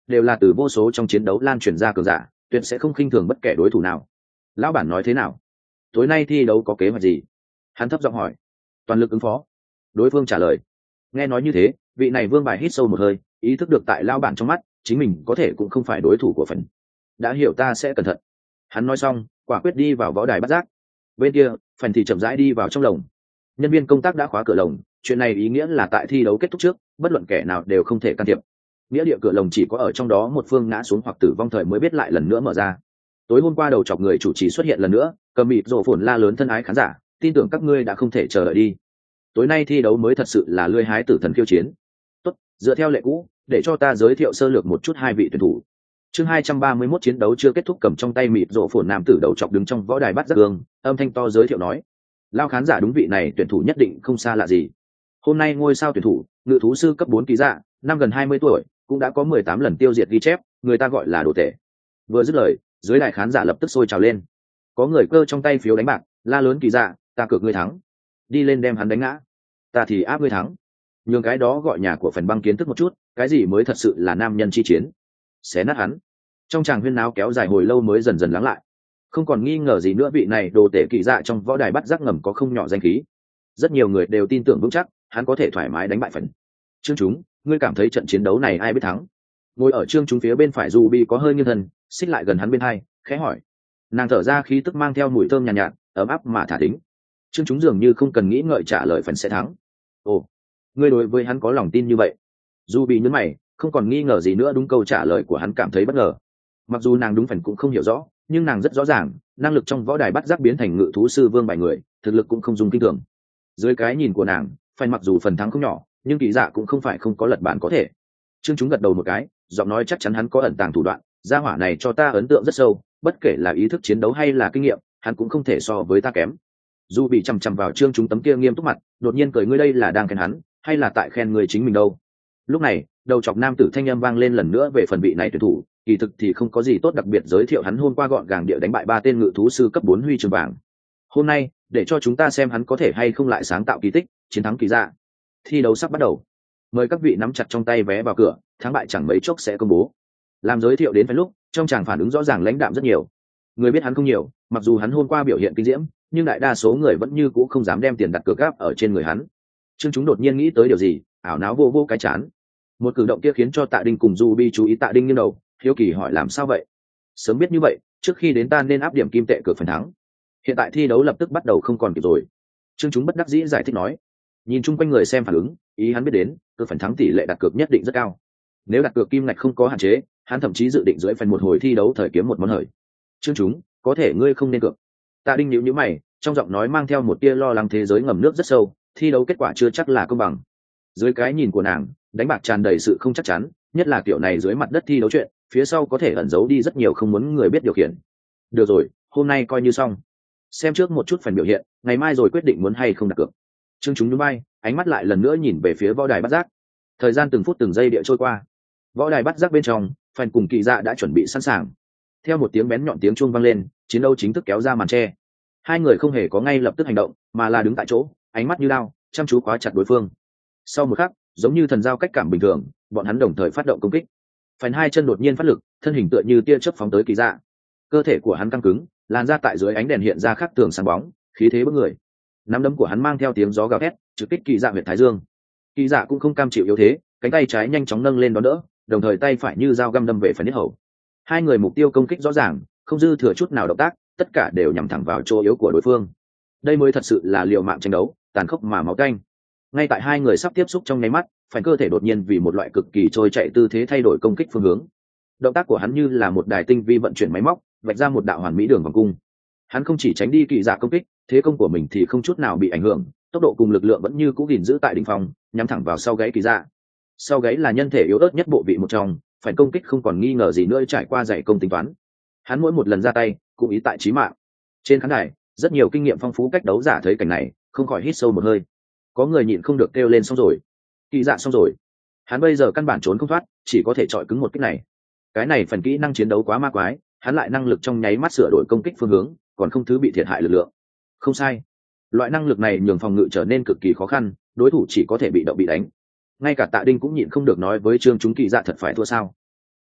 đều là từ vô số trong chiến đấu lan truyền ra cường giả, tuyệt sẽ không khinh thường bất kể đối thủ nào. Lão bản nói thế nào? Tối nay thi đấu có kế hoạch gì? Hắn thấp giọng hỏi. Toàn lực ứng phó. Đối phương trả lời. Nghe nói như thế, vị này vương bài hít sâu một hơi, ý thức được tại lão bản trong mắt chính mình có thể cũng không phải đối thủ của phần. Đã hiểu, ta sẽ cẩn thận. Hắn nói xong, quả quyết đi vào võ đài bắt giác. Bên kia, phần thì chậm rãi đi vào trong lồng. Nhân viên công tác đã khóa cửa lồng, chuyện này ý nghĩa là tại thi đấu kết thúc trước, bất luận kẻ nào đều không thể can thiệp. Nghĩa địa cửa lồng chỉ có ở trong đó một phương ngã xuống hoặc tử vong thời mới biết lại lần nữa mở ra. Tối hôm qua đầu chọc người chủ trì xuất hiện lần nữa, cầm mịt rộ phồn la lớn thân ái khán giả, tin tưởng các ngươi đã không thể chờ đợi đi. Tối nay thi đấu mới thật sự là lưỡi hái tử thần khiêu chiến. Tốt, dựa theo lệ cũ, để cho ta giới thiệu sơ lược một chút hai vị tuyển thủ. Chương 231 chiến đấu chưa kết thúc, cầm trong tay mịt rộ phồn nam tử đầu chọc đứng trong võ đài bắt giác gương, âm thanh to giới thiệu nói. Lao khán giả đúng vị này tuyển thủ nhất định không xa lạ gì. Hôm nay ngôi sao tuyển thủ, ngự thú sư cấp 4 ký dạ, năm gần 20 tuổi, cũng đã có 18 lần tiêu diệt ghi chép, người ta gọi là đồ tể. Vừa dứt lời, dưới đài khán giả lập tức sôi trào lên. Có người cơ trong tay phiếu đánh bạc, la lớn kỳ dạ, ta cược ngươi thắng. Đi lên đem hắn đánh ngã. Ta thì áp ngươi thắng. Nhường cái đó gọi nhà của phần băng kiến thức một chút, cái gì mới thật sự là nam nhân chi chiến. Xé nát hắn. Trong tràng huyên náo kéo dài hồi lâu mới dần dần lắng lại. Không còn nghi ngờ gì nữa, vị này đồ tể kỳ dạ trong võ đài bắt giác ngầm có không nhỏ danh khí. Rất nhiều người đều tin tưởng vững chắc hắn có thể thoải mái đánh bại phần. Trương chúng, ngươi cảm thấy trận chiến đấu này ai biết thắng? Ngồi ở trương chúng phía bên phải Ruby có hơi nghiêng thân, xích lại gần hắn bên hai, khẽ hỏi. Nàng thở ra khí tức mang theo mùi thơm nhàn nhạt, ấm áp mà thả tính. Trương chúng dường như không cần nghĩ ngợi trả lời phần sẽ thắng. Ồ, ngươi đối với hắn có lòng tin như vậy? Ruby nhấn mày, không còn nghi ngờ gì nữa, đúng câu trả lời của hắn cảm thấy bất ngờ. Mặc dù nàng đúng phần cũng không hiểu rõ, nhưng nàng rất rõ ràng, năng lực trong võ đài bắt giác biến thành ngự thú sư vương bài người, thực lực cũng không dùng kinh thường. Dưới cái nhìn của nàng, phần mặc dù phần thắng không nhỏ, nhưng kỳ dạ cũng không phải không có lật bản có thể. Trương chúng gật đầu một cái, giọng nói chắc chắn hắn có ẩn tàng thủ đoạn, gia hỏa này cho ta ấn tượng rất sâu, bất kể là ý thức chiến đấu hay là kinh nghiệm, hắn cũng không thể so với ta kém. Dù bị chằm chằm vào Trương chúng tấm kia nghiêm túc mặt, đột nhiên cười, ngươi đây là đang khen hắn hay là tại khen người chính mình đâu? Lúc này, đầu chọc nam tử thanh âm vang lên lần nữa về phần vị này tuyển thủ, kỳ thực thì không có gì tốt đặc biệt, giới thiệu hắn hôm qua gọn gàng địa đánh bại 3 tên ngự thú sư cấp 4 huy chương vàng. Hôm nay, để cho chúng ta xem hắn có thể hay không lại sáng tạo kỳ tích, chiến thắng kỳ dạ. Thi đấu sắp bắt đầu, mời các vị nắm chặt trong tay vé vào cửa, thắng bại chẳng mấy chốc sẽ công bố. Làm giới thiệu đến phần lúc, trong tràng phản ứng rõ ràng lãnh đạm rất nhiều. Người biết hắn không nhiều, mặc dù hắn hôm qua biểu hiện kinh diễm, nhưng đại đa số người vẫn như cũ không dám đem tiền đặt cược gáp ở trên người hắn. Trương chúng đột nhiên nghĩ tới điều gì, ảo não vô vô cái chán. Một cử động kia khiến cho Tạ Đinh cùng Ruby chú ý. Tạ Đinh nghiêng đầu, hiếu kỳ hỏi làm sao vậy? Sớm biết như vậy, trước khi đến ta nên áp điểm kim tệ cược phần thắng. Hiện tại thi đấu lập tức bắt đầu không còn kịp rồi. Trương chúng bất đắc dĩ giải thích nói. Nhìn chung quanh người xem phản ứng, ý hắn biết đến, cược phần thắng tỷ lệ đặt cược nhất định rất cao. Nếu đặt cược kim ngạch không có hạn chế, hắn thậm chí dự định dưới phần một hồi thi đấu thời kiếm một món hời. Trương chúng, có thể ngươi không nên cược. Tạ Đinh nhíu nhíu mày, trong giọng nói mang theo một tia lo lắng, thế giới ngầm nước rất sâu, thi đấu kết quả chưa chắc là công bằng. Dưới cái nhìn của nàng, đánh bạc tràn đầy sự không chắc chắn, nhất là kiểu này dưới mặt đất thi đấu chuyện, phía sau có thể ẩn giấu đi rất nhiều không muốn người biết điều khiển. Được rồi, hôm nay coi như xong. Xem trước một chút phần biểu hiện, ngày mai rồi quyết định muốn hay không đặt cược. Trương chúng nhún vai, ánh mắt lại lần nữa nhìn về phía võ đài bắt giác. Thời gian từng phút từng giây địa trôi qua. Võ đài bắt giác bên trong, phần cùng kỳ dạ đã chuẩn bị sẵn sàng. Theo một tiếng bén nhọn tiếng chuông vang lên, chiến đấu chính thức kéo ra màn che. Hai người không hề có ngay lập tức hành động, mà là đứng tại chỗ, ánh mắt như đao, chăm chú khóa chặt đối phương. Sau một khắc, giống như thần giao cách cảm bình thường, bọn hắn đồng thời phát động công kích. Phần hai chân đột nhiên phát lực, thân hình tựa như tia chớp phóng tới kỳ dạ. Cơ thể của hắn căng cứng, làn da tại dưới ánh đèn hiện ra khắc tường sáng bóng, khí thế bức người. Nắm đấm của hắn mang theo tiếng gió gào thét, trực kích kỳ dạ huyệt thái dương. Kỳ dạ cũng không cam chịu yếu thế, cánh tay trái nhanh chóng nâng lên đón đỡ, đồng thời tay phải như dao găm đâm về phần yết hầu. Hai người mục tiêu công kích rõ ràng, không dư thừa chút nào động tác, tất cả đều nhắm thẳng vào chỗ yếu của đối phương. Đây mới thật sự là liều mạng tranh đấu, tàn khốc mà máu tanh. Ngay tại hai người sắp tiếp xúc trong nháy mắt, phần cơ thể đột nhiên vì một loại cực kỳ trôi chạy tư thế thay đổi công kích phương hướng. Động tác của hắn như là một đài tinh vi vận chuyển máy móc, vạch ra một đạo hoàn mỹ đường vòng cung. Hắn không chỉ tránh đi kỳ dạ công kích, thế công của mình thì không chút nào bị ảnh hưởng, tốc độ cùng lực lượng vẫn như cũ gìn giữ tại đỉnh phong, nhắm thẳng vào sau gáy kỳ dạ. Sau gáy là nhân thể yếu ớt nhất bộ vị một trong, phải công kích không còn nghi ngờ gì nữa trải qua dạy công tính toán. Hắn mỗi một lần ra tay cũng ý tại chí mạng. Trên khán đài, rất nhiều kinh nghiệm phong phú cách đấu giả thấy cảnh này, không khỏi hít sâu một hơi. Có người nhịn không được kêu lên xong rồi, kỳ dạ xong rồi. Hắn bây giờ căn bản trốn không thoát, chỉ có thể chọi cứng một kích này. Cái này phần kỹ năng chiến đấu quá ma quái, hắn lại năng lực trong nháy mắt sửa đổi công kích phương hướng, còn không thứ bị thiệt hại lực lượng. Không sai, loại năng lực này nhường phòng ngự trở nên cực kỳ khó khăn, đối thủ chỉ có thể bị động bị đánh. Ngay cả Tạ Đinh cũng nhịn không được nói với Trương chúng kỳ dạ thật phải thua sao?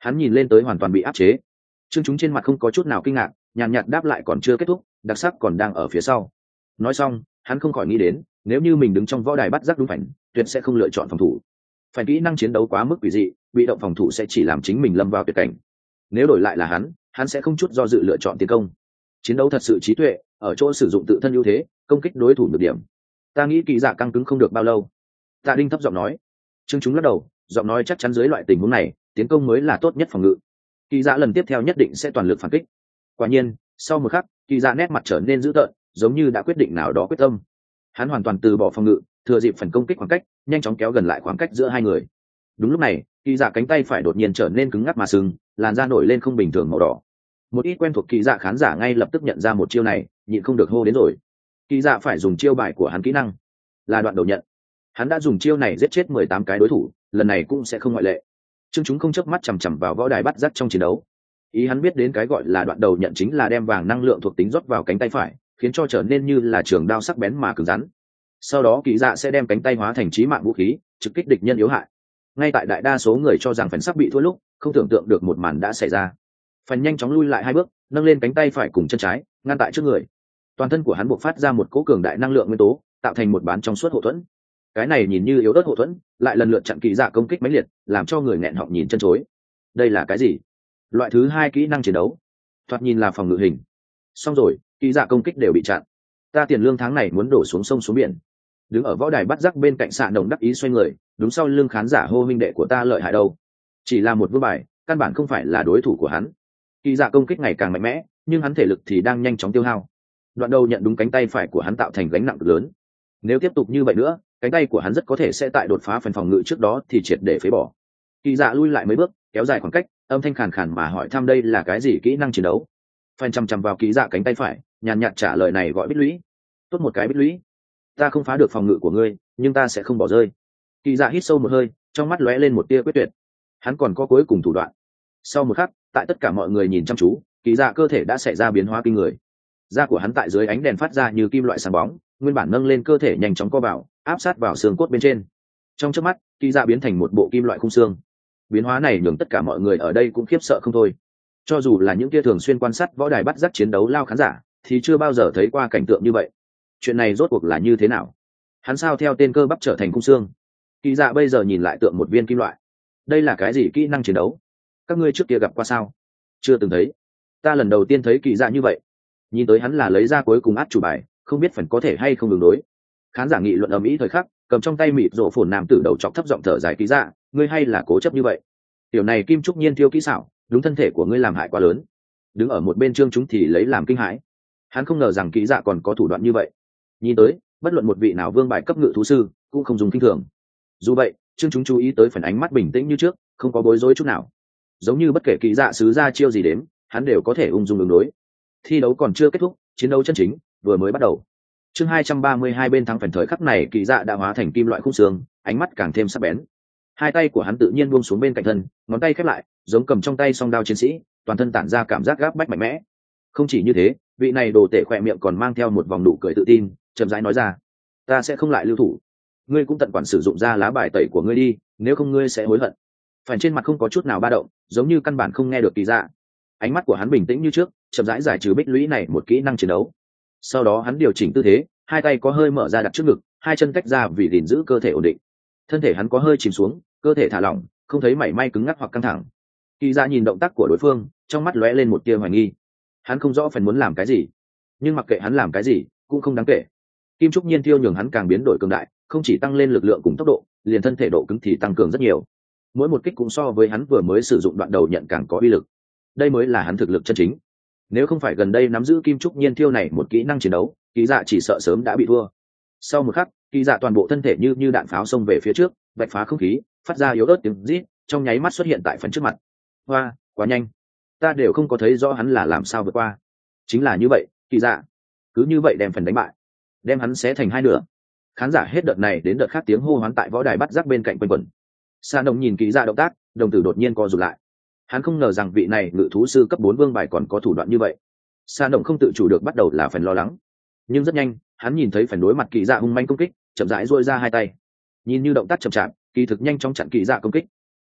Hắn nhìn lên tới hoàn toàn bị áp chế. Trương Chúng trên mặt không có chút nào kinh ngạc, nhàn nhạt đáp lại còn chưa kết thúc, đặc sắc còn đang ở phía sau. Nói xong, hắn không khỏi nghĩ đến, nếu như mình đứng trong võ đài bắt giác đúng phảnh, tuyệt sẽ không lựa chọn phòng thủ. Phải kỹ năng chiến đấu quá mức quỷ dị, bị động phòng thủ sẽ chỉ làm chính mình lâm vào tuyệt cảnh. Nếu đổi lại là hắn sẽ không chút do dự lựa chọn tiến công. Chiến đấu thật sự trí tuệ, ở chỗ sử dụng tự thân ưu thế, công kích đối thủ nhược điểm. Ta nghĩ Kỳ Dạ căng cứng không được bao lâu. Tạ Đinh thấp giọng nói. Trương Chúng lắc đầu, giọng nói chắc chắn dưới loại tình huống này, tiến công mới là tốt nhất phòng ngự. Kỳ Dạ lần tiếp theo nhất định sẽ toàn lực phản kích. Quả nhiên, sau một khắc, Kỳ Dạ nét mặt trở nên dữ tợn, giống như đã quyết định nào đó quyết tâm. Hắn hoàn toàn từ bỏ phòng ngự, thừa dịp phần công kích khoảng cách, nhanh chóng kéo gần lại khoảng cách giữa hai người. Đúng lúc này, Kỳ Dạ cánh tay phải đột nhiên trở nên cứng ngắc mà sưng, làn da nổi lên không bình thường màu đỏ. Một ít quen thuộc Kỳ Dạ khán giả ngay lập tức nhận ra một chiêu này, nhịn không được hô đến rồi. Kỳ Dạ phải dùng chiêu bài của hắn kỹ năng, là đoạn đầu nhận. Hắn đã dùng chiêu này giết chết 18 cái đối thủ, lần này cũng sẽ không ngoại lệ. Trương Chúng không chớp mắt chằm chằm vào võ đài bắt giác trong chiến đấu. Ý hắn biết đến cái gọi là đoạn đầu nhận chính là đem vàng năng lượng thuộc tính rót vào cánh tay phải, khiến cho trở nên như là trường đao sắc bén mà cứng rắn. Sau đó Kỳ Dạ sẽ đem cánh tay hóa thành chí mạng vũ khí, trực kích địch nhân yếu hại. Ngay tại đại đa số người cho rằng phần sắp bị thua lúc, không tưởng tượng được một màn đã xảy ra. Phần nhanh chóng lui lại 2 bước, nâng lên cánh tay phải cùng chân trái, ngăn tại trước người. Toàn thân của hắn bộc phát ra một cỗ cường đại năng lượng nguyên tố, tạo thành một bán trong suốt hộ thuẫn. Cái này nhìn như yếu ớt hộ thuẫn, lại lần lượt chặn Kỳ Dạ công kích mãnh liệt, làm cho người nghẹn họng nhìn chân chối. Đây là cái gì? Loại thứ 2 kỹ năng chiến đấu, thoạt nhìn là phòng ngự hình. Xong rồi, Kỳ Dạ công kích đều bị chặn. Ta tiền lương tháng này muốn đổ xuống sông xuống biển. Đứng ở võ đài bắt giác bên cạnh Sạ Nồng đắc ý xoay người, đúng sau lưng khán giả hô minh đệ của ta lợi hại đâu. Chỉ là một vương bài, căn bản không phải là đối thủ của hắn. Kỳ Dạ công kích ngày càng mạnh mẽ, nhưng hắn thể lực thì đang nhanh chóng tiêu hao. Đoạn đầu nhận đúng cánh tay phải của hắn tạo thành gánh nặng cực lớn. Nếu tiếp tục như vậy nữa, cánh tay của hắn rất có thể sẽ tại đột phá phần phòng ngự trước đó thì triệt để phế bỏ. Kỳ Dạ lui lại mấy bước, kéo dài khoảng cách, âm thanh khàn khàn mà hỏi thăm đây là cái gì kỹ năng chiến đấu. Phan chằm chằm vào Kỳ Dạ cánh tay phải, nhàn nhạt trả lời này gọi bích lũy. Tốt một cái bích lũy. Ta không phá được phòng ngự của ngươi, nhưng ta sẽ không bỏ rơi. Kỳ Dạ hít sâu một hơi, trong mắt lóe lên một tia quyết tuyệt. Hắn còn có cuối cùng thủ đoạn. Sau một khắc, tại tất cả mọi người nhìn chăm chú, Kỳ Dạ cơ thể đã xảy ra biến hóa kinh người. Da của hắn tại dưới ánh đèn phát ra như kim loại sáng bóng, nguyên bản nâng lên cơ thể nhanh chóng co vào, áp sát vào xương cốt bên trên. Trong chớp mắt, Kỳ Dạ biến thành một bộ kim loại khung xương. Biến hóa này nhường tất cả mọi người ở đây cũng khiếp sợ không thôi. Cho dù là những kia thường xuyên quan sát võ đài bắt giác chiến đấu lao khán giả, thì chưa bao giờ thấy qua cảnh tượng như vậy. Chuyện này rốt cuộc là như thế nào? Hắn sao theo tên cơ bắp trở thành khung xương? Kỳ Dạ bây giờ nhìn lại tượng một viên kim loại. Đây là cái gì kỹ năng chiến đấu? Các ngươi trước kia gặp qua sao? Chưa từng thấy. Ta lần đầu tiên thấy Kỳ Dạ như vậy. Nhìn tới hắn là lấy ra cuối cùng át chủ bài, không biết phần có thể hay không đường đối. Khán giả nghị luận ầm ĩ thời khắc, cầm trong tay mịt rộ phồn nam tử đầu chọc thấp giọng thở dài Kỳ Dạ, ngươi hay là cố chấp như vậy. Tiểu này Kim Trúc Nhiên thiêu kỹ xảo, đúng thân thể của ngươi làm hại quá lớn. Đứng ở một bên Trương Chúng thì lấy làm kinh hãi. Hắn không ngờ rằng Kỳ Dạ còn có thủ đoạn như vậy. Nhìn tới, bất luận một vị nào vương bài cấp ngự thú sư cũng không dùng kinh thường. Dù vậy, Trương Chúng chú ý tới phần ánh mắt bình tĩnh như trước, không có bối rối chút nào. Giống như bất kể Kỳ Dạ sứ ra chiêu gì đến, hắn đều có thể ung dung ứng đối. Thi đấu còn chưa kết thúc, chiến đấu chân chính vừa mới bắt đầu. Chương 232 bên thắng phần thời khắc này Kỳ Dạ đã hóa thành kim loại khung xương, ánh mắt càng thêm sắc bén. Hai tay của hắn tự nhiên buông xuống bên cạnh thân, ngón tay khép lại, giống cầm trong tay song đao chiến sĩ, toàn thân tản ra cảm giác gáp bách mạnh mẽ. Không chỉ như thế, vị này đồ tể khỏe miệng còn mang theo một vòng nụ cười tự tin, chậm rãi nói ra: "Ta sẽ không lại lưu thủ. Ngươi cũng tận quản sử dụng ra lá bài tẩy của ngươi đi, nếu không ngươi sẽ hối hận." Phản trên mặt không có chút nào ba động, giống như căn bản không nghe được Kỳ Dạ. Ánh mắt của hắn bình tĩnh như trước, chậm rãi giải trừ bích lũy này một kỹ năng chiến đấu. Sau đó hắn điều chỉnh tư thế, hai tay có hơi mở ra đặt trước ngực, hai chân tách ra vì gìn giữ cơ thể ổn định. Thân thể hắn có hơi chìm xuống, cơ thể thả lỏng, không thấy mảy may cứng ngắc hoặc căng thẳng. Kỳ Dạ nhìn động tác của đối phương, trong mắt lóe lên một tia hoài nghi. Hắn không rõ phần muốn làm cái gì, nhưng mặc kệ hắn làm cái gì, cũng không đáng kể. Kim Trúc Nhiên Thiêu nhường hắn càng biến đổi cường đại, không chỉ tăng lên lực lượng cùng tốc độ, liền thân thể độ cứng thì tăng cường rất nhiều. Mỗi một kích cũng so với hắn vừa mới sử dụng đoạn đầu nhận càng có uy lực. Đây mới là hắn thực lực chân chính. Nếu không phải gần đây nắm giữ Kim Trúc Nhiên Thiêu này một kỹ năng chiến đấu, Kỳ Dạ chỉ sợ sớm đã bị thua. Sau một khắc, Kỳ Dạ toàn bộ thân thể như đạn pháo xông về phía trước, vạch phá không khí, phát ra yếu ớt tiếng rít, trong nháy mắt xuất hiện tại phần trước mặt. Hoa, quá nhanh, ta đều không có thấy rõ hắn là làm sao vượt qua. Chính là như vậy, Kỳ Dạ cứ như vậy đem phần đánh bại, đem hắn xé thành hai nửa. Khán giả hết đợt này đến đợt khác tiếng hô hoán tại võ đài bắt giác bên cạnh quanh quẩn. Sa Nông nhìn Kỳ Dạ động tác, đồng tử đột nhiên co rụt lại. Hắn không ngờ rằng vị này ngự thú sư cấp 4 vương bài còn có thủ đoạn như vậy. Sa Nông không tự chủ được bắt đầu là phần lo lắng, nhưng rất nhanh, hắn nhìn thấy phần đối mặt Kỳ Dạ hung manh công kích, chậm rãi duỗi ra hai tay. Nhìn như động tác chậm chạp, kỳ thực nhanh chóng chặn Kỳ Dạ công kích.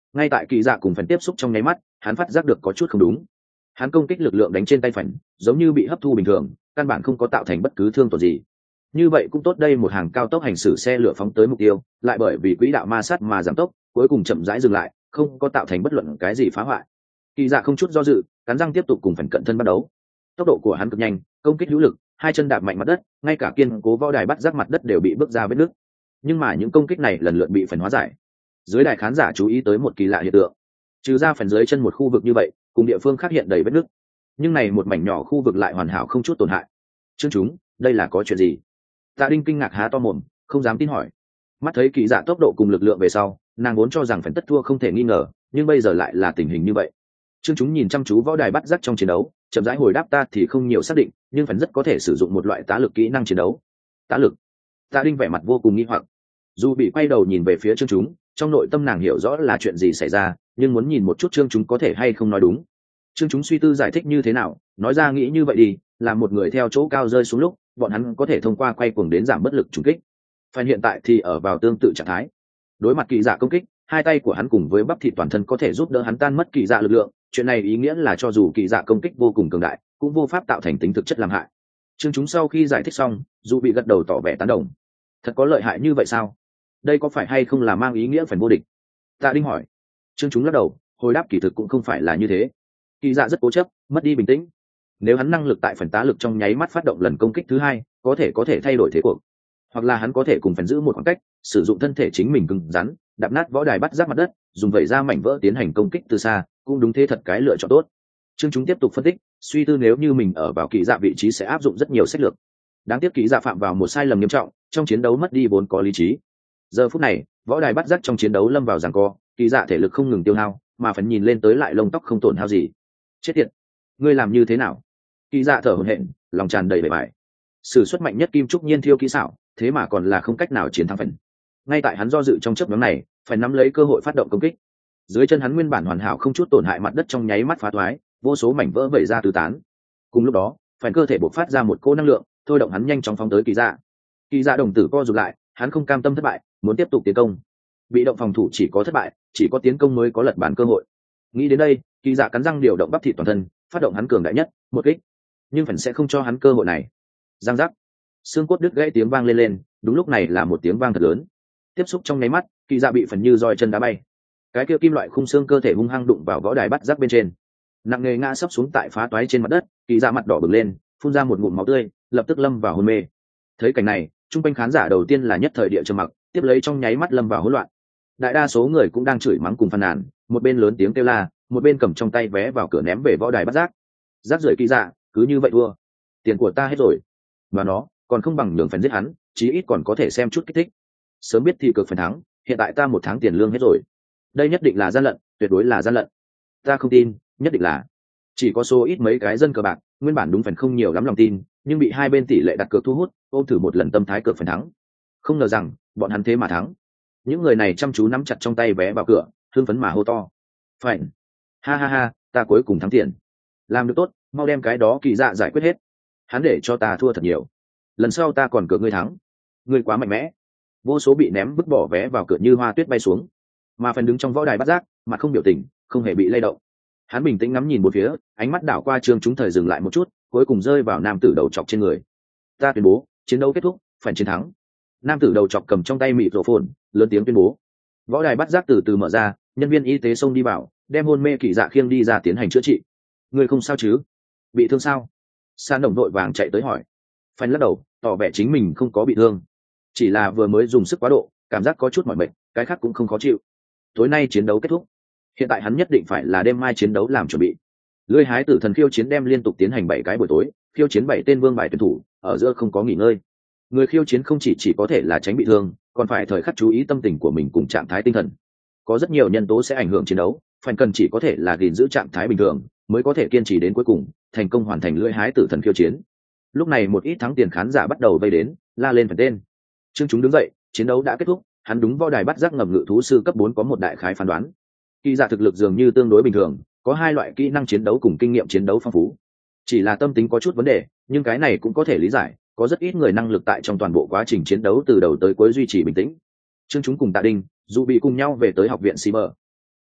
ngay tại kỳ dạ cùng phần tiếp xúc trong nháy mắt, hắn phát giác được có chút không đúng. Hắn công kích lực lượng đánh trên tay phần giống như bị hấp thu bình thường, căn bản không có tạo thành bất cứ thương tổn gì. Như vậy cũng tốt, đây một hàng cao tốc hành xử xe lửa phóng tới mục tiêu, lại bởi vì quỹ đạo ma sát mà giảm tốc, cuối cùng chậm rãi dừng lại, không có tạo thành bất luận cái gì phá hoại. Kỳ dạ không chút do dự, cắn răng tiếp tục cùng phần cận thân bắt đấu. Tốc độ của hắn cực nhanh, công kích hữu lực, hai chân đạp mạnh mặt đất, ngay cả kiên cố võ đài bắt giác mặt đất đều bị bước ra vết nứt. Nhưng mà những công kích này lần lượt bị phần hóa giải. Dưới đài khán giả chú ý tới một kỳ lạ hiện tượng, trừ ra phần dưới chân một khu vực như vậy, cùng địa phương khác hiện đầy vết nứt, nhưng này một mảnh nhỏ khu vực lại hoàn hảo không chút tổn hại. Chương chúng, đây là có chuyện gì? Tạ Đinh kinh ngạc há to mồm, không dám tin hỏi. Mắt thấy kỳ dạ tốc độ cùng lực lượng về sau, nàng vốn cho rằng phần tất thua không thể nghi ngờ, nhưng bây giờ lại là tình hình như vậy. Chương chúng nhìn chăm chú võ đài bắt giác trong chiến đấu, chậm rãi hồi đáp, ta thì không nhiều xác định, nhưng phần rất có thể sử dụng một loại tá lực kỹ năng chiến đấu. Tá lực? Tạ Đinh vẻ mặt vô cùng nghi hoặc. Dù bị quay đầu nhìn về phía chương chúng, trong nội tâm nàng hiểu rõ là chuyện gì xảy ra, nhưng muốn nhìn một chút chương chúng có thể hay không nói đúng. Chương chúng suy tư giải thích như thế nào, nói ra nghĩ như vậy đi, là một người theo chỗ cao rơi xuống lúc, bọn hắn có thể thông qua quay cuồng đến giảm bất lực trùng kích. Phần hiện tại thì ở vào tương tự trạng thái. Đối mặt kỳ dạ công kích, hai tay của hắn cùng với bắp thịt toàn thân có thể giúp đỡ hắn tan mất kỳ dạ lực lượng, chuyện này ý nghĩa là cho dù kỳ dạ công kích vô cùng cường đại, cũng vô pháp tạo thành tính thực chất làm hại. Chương chúng sau khi giải thích xong, dù bị gật đầu tỏ vẻ tán đồng. Thật có lợi hại như vậy sao? Đây có phải hay không là mang ý nghĩa phần vô địch? Tạ Đinh hỏi. Chương chúng lắc đầu, hồi đáp kỳ thực cũng không phải là như thế. Kỳ dạ rất cố chấp, mất đi bình tĩnh. Nếu hắn năng lực tại phần tá lực trong nháy mắt phát động lần công kích thứ hai, có thể thay đổi thế cuộc, hoặc là hắn có thể cùng phần giữ một khoảng cách, sử dụng thân thể chính mình cứng rắn, đạp nát võ đài bắt giác mặt đất, dùng vẩy ra mảnh vỡ tiến hành công kích từ xa, cũng đúng thế thật cái lựa chọn tốt. Chương chúng tiếp tục phân tích, suy tư nếu như mình ở vào kỳ dạ vị trí sẽ áp dụng rất nhiều sách lược. Đáng tiếc kỳ dạ phạm vào một sai lầm nghiêm trọng, trong chiến đấu mất đi vốn có lý trí. Giờ phút này, võ đài bắt giác trong chiến đấu lâm vào giằng co, kỳ dạ thể lực không ngừng tiêu hao, mà phần nhìn lên tới lại lông tóc không tổn hao gì. Chết tiệt, ngươi làm như thế nào? Kỳ dạ thở hổn hển, lòng tràn đầy bề bại. Sử xuất mạnh nhất kim trúc nhiên thiêu kỹ xảo, thế mà còn là không cách nào chiến thắng phần. Ngay tại hắn do dự trong chớp nhoáng này, phải nắm lấy cơ hội phát động công kích. Dưới chân hắn nguyên bản hoàn hảo không chút tổn hại mặt đất trong nháy mắt phá thoái, vô số mảnh vỡ vẩy ra tứ tán. Cùng lúc đó, phải cơ thể bộc phát ra một cỗ năng lượng, thôi động hắn nhanh chóng phóng tới kỳ dạ. Kỳ dạ đồng tử co rụt lại, hắn không cam tâm thất bại, muốn tiếp tục tiến công. Bị động phòng thủ chỉ có thất bại, chỉ có tiến công mới có lật bàn cơ hội. Nghĩ đến đây, kỳ dạ cắn răng điều động bắp thịt toàn thân, phát động hắn cường đại nhất, một kích. Nhưng phần sẽ không cho hắn cơ hội này. Giang giác, xương cốt đứt gãy tiếng vang lên, đúng lúc này là một tiếng vang thật lớn. Tiếp xúc trong nháy mắt, kỳ dạ bị phần như roi chân đá bay. Cái kia kim loại khung xương cơ thể hung hăng đụng vào võ đài bắt giác bên trên, nặng nề ngã sấp xuống tại phá toái trên mặt đất. Kỳ dạ mặt đỏ bừng lên, phun ra một ngụm máu tươi, lập tức lâm vào hôn mê. Thấy cảnh này, trung quanh khán giả đầu tiên là nhất thời địa trầm mặc, tiếp lấy trong nháy mắt lâm vào hỗn loạn. Đại đa số người cũng đang chửi mắng cùng phàn nàn, một bên lớn tiếng kêu la, một bên cầm trong tay vé vào cửa ném về võ đài bắt giác. Rác rưởi kỳ dạ, cứ như vậy thua, tiền của ta hết rồi. Mà nó còn không bằng nhường phần giết hắn, chí ít còn có thể xem chút kích thích. Sớm biết thì cược phần thắng, hiện tại ta một tháng tiền lương hết rồi. Đây nhất định là gian lận, tuyệt đối là gian lận. Ta không tin, nhất định là. Chỉ có số ít mấy cái dân cờ bạc, nguyên bản đúng phần không nhiều lắm lòng tin, nhưng bị hai bên tỷ lệ đặt cược thu hút, ôm thử một lần tâm thái cược phần thắng. Không ngờ rằng, bọn hắn thế mà thắng. Những người này chăm chú nắm chặt trong tay vé vào cửa, hưng phấn mà hô to. Phải. Ha ha ha, ta cuối cùng thắng tiền. Làm được tốt, mau đem cái đó kỳ dạ giải quyết hết. Hắn để cho ta thua thật nhiều. Lần sau ta còn cược ngươi thắng. Ngươi quá mạnh mẽ. Vô số bị ném vứt bỏ vé vào cửa như hoa tuyết bay xuống. Mà phần đứng trong võ đài bắt giác, mặt không biểu tình, không hề bị lay động. Hắn bình tĩnh ngắm nhìn một phía, ánh mắt đảo qua Trương chúng thời dừng lại một chút, cuối cùng rơi vào nam tử đầu chọc trên người. Ta tuyên bố, chiến đấu kết thúc, phần chiến thắng. Nam tử đầu chọc cầm trong tay mịt rổ phồn, lớn tiếng tuyên bố. Võ đài bắt giác từ từ mở ra, nhân viên y tế xông đi vào, đem hôn mê kỳ dạ khiêng đi ra tiến hành chữa trị. Người không sao chứ? Bị thương sao? San đồng đội vàng chạy tới hỏi. Phần lắc đầu, tỏ vẻ chính mình không có bị thương, chỉ là vừa mới dùng sức quá độ, cảm giác có chút mỏi mệt, cái khác cũng không khó chịu. Tối nay chiến đấu kết thúc, hiện tại hắn nhất định phải là đêm mai chiến đấu làm chuẩn bị. Lưỡi hái tử thần khiêu chiến đem liên tục tiến hành 7 cái buổi tối, khiêu chiến 7 tên vương bài tuyển thủ, ở giữa không có nghỉ ngơi. Người khiêu chiến không chỉ có thể là tránh bị thương, còn phải thời khắc chú ý tâm tình của mình cùng trạng thái tinh thần. Có rất nhiều nhân tố sẽ ảnh hưởng chiến đấu, phần cần chỉ có thể là gìn giữ trạng thái bình thường, mới có thể kiên trì đến cuối cùng, thành công hoàn thành lưỡi hái tử thần khiêu chiến. Lúc này một ít thắng tiền khán giả bắt đầu vây đến, la lên phần tên. Trương chúng đứng dậy, chiến đấu đã kết thúc, hắn đúng võ đài bắt giác ngầm ngự thú sư cấp 4 có một đại khái phán đoán. Kỳ dạ thực lực dường như tương đối bình thường, có 2 loại kỹ năng chiến đấu cùng kinh nghiệm chiến đấu phong phú. Chỉ là tâm tính có chút vấn đề, nhưng cái này cũng có thể lý giải, có rất ít người năng lực tại trong toàn bộ quá trình chiến đấu từ đầu tới cuối duy trì bình tĩnh. Trương chúng cùng Tạ Đinh, dù bị cùng nhau về tới học viện Cyber.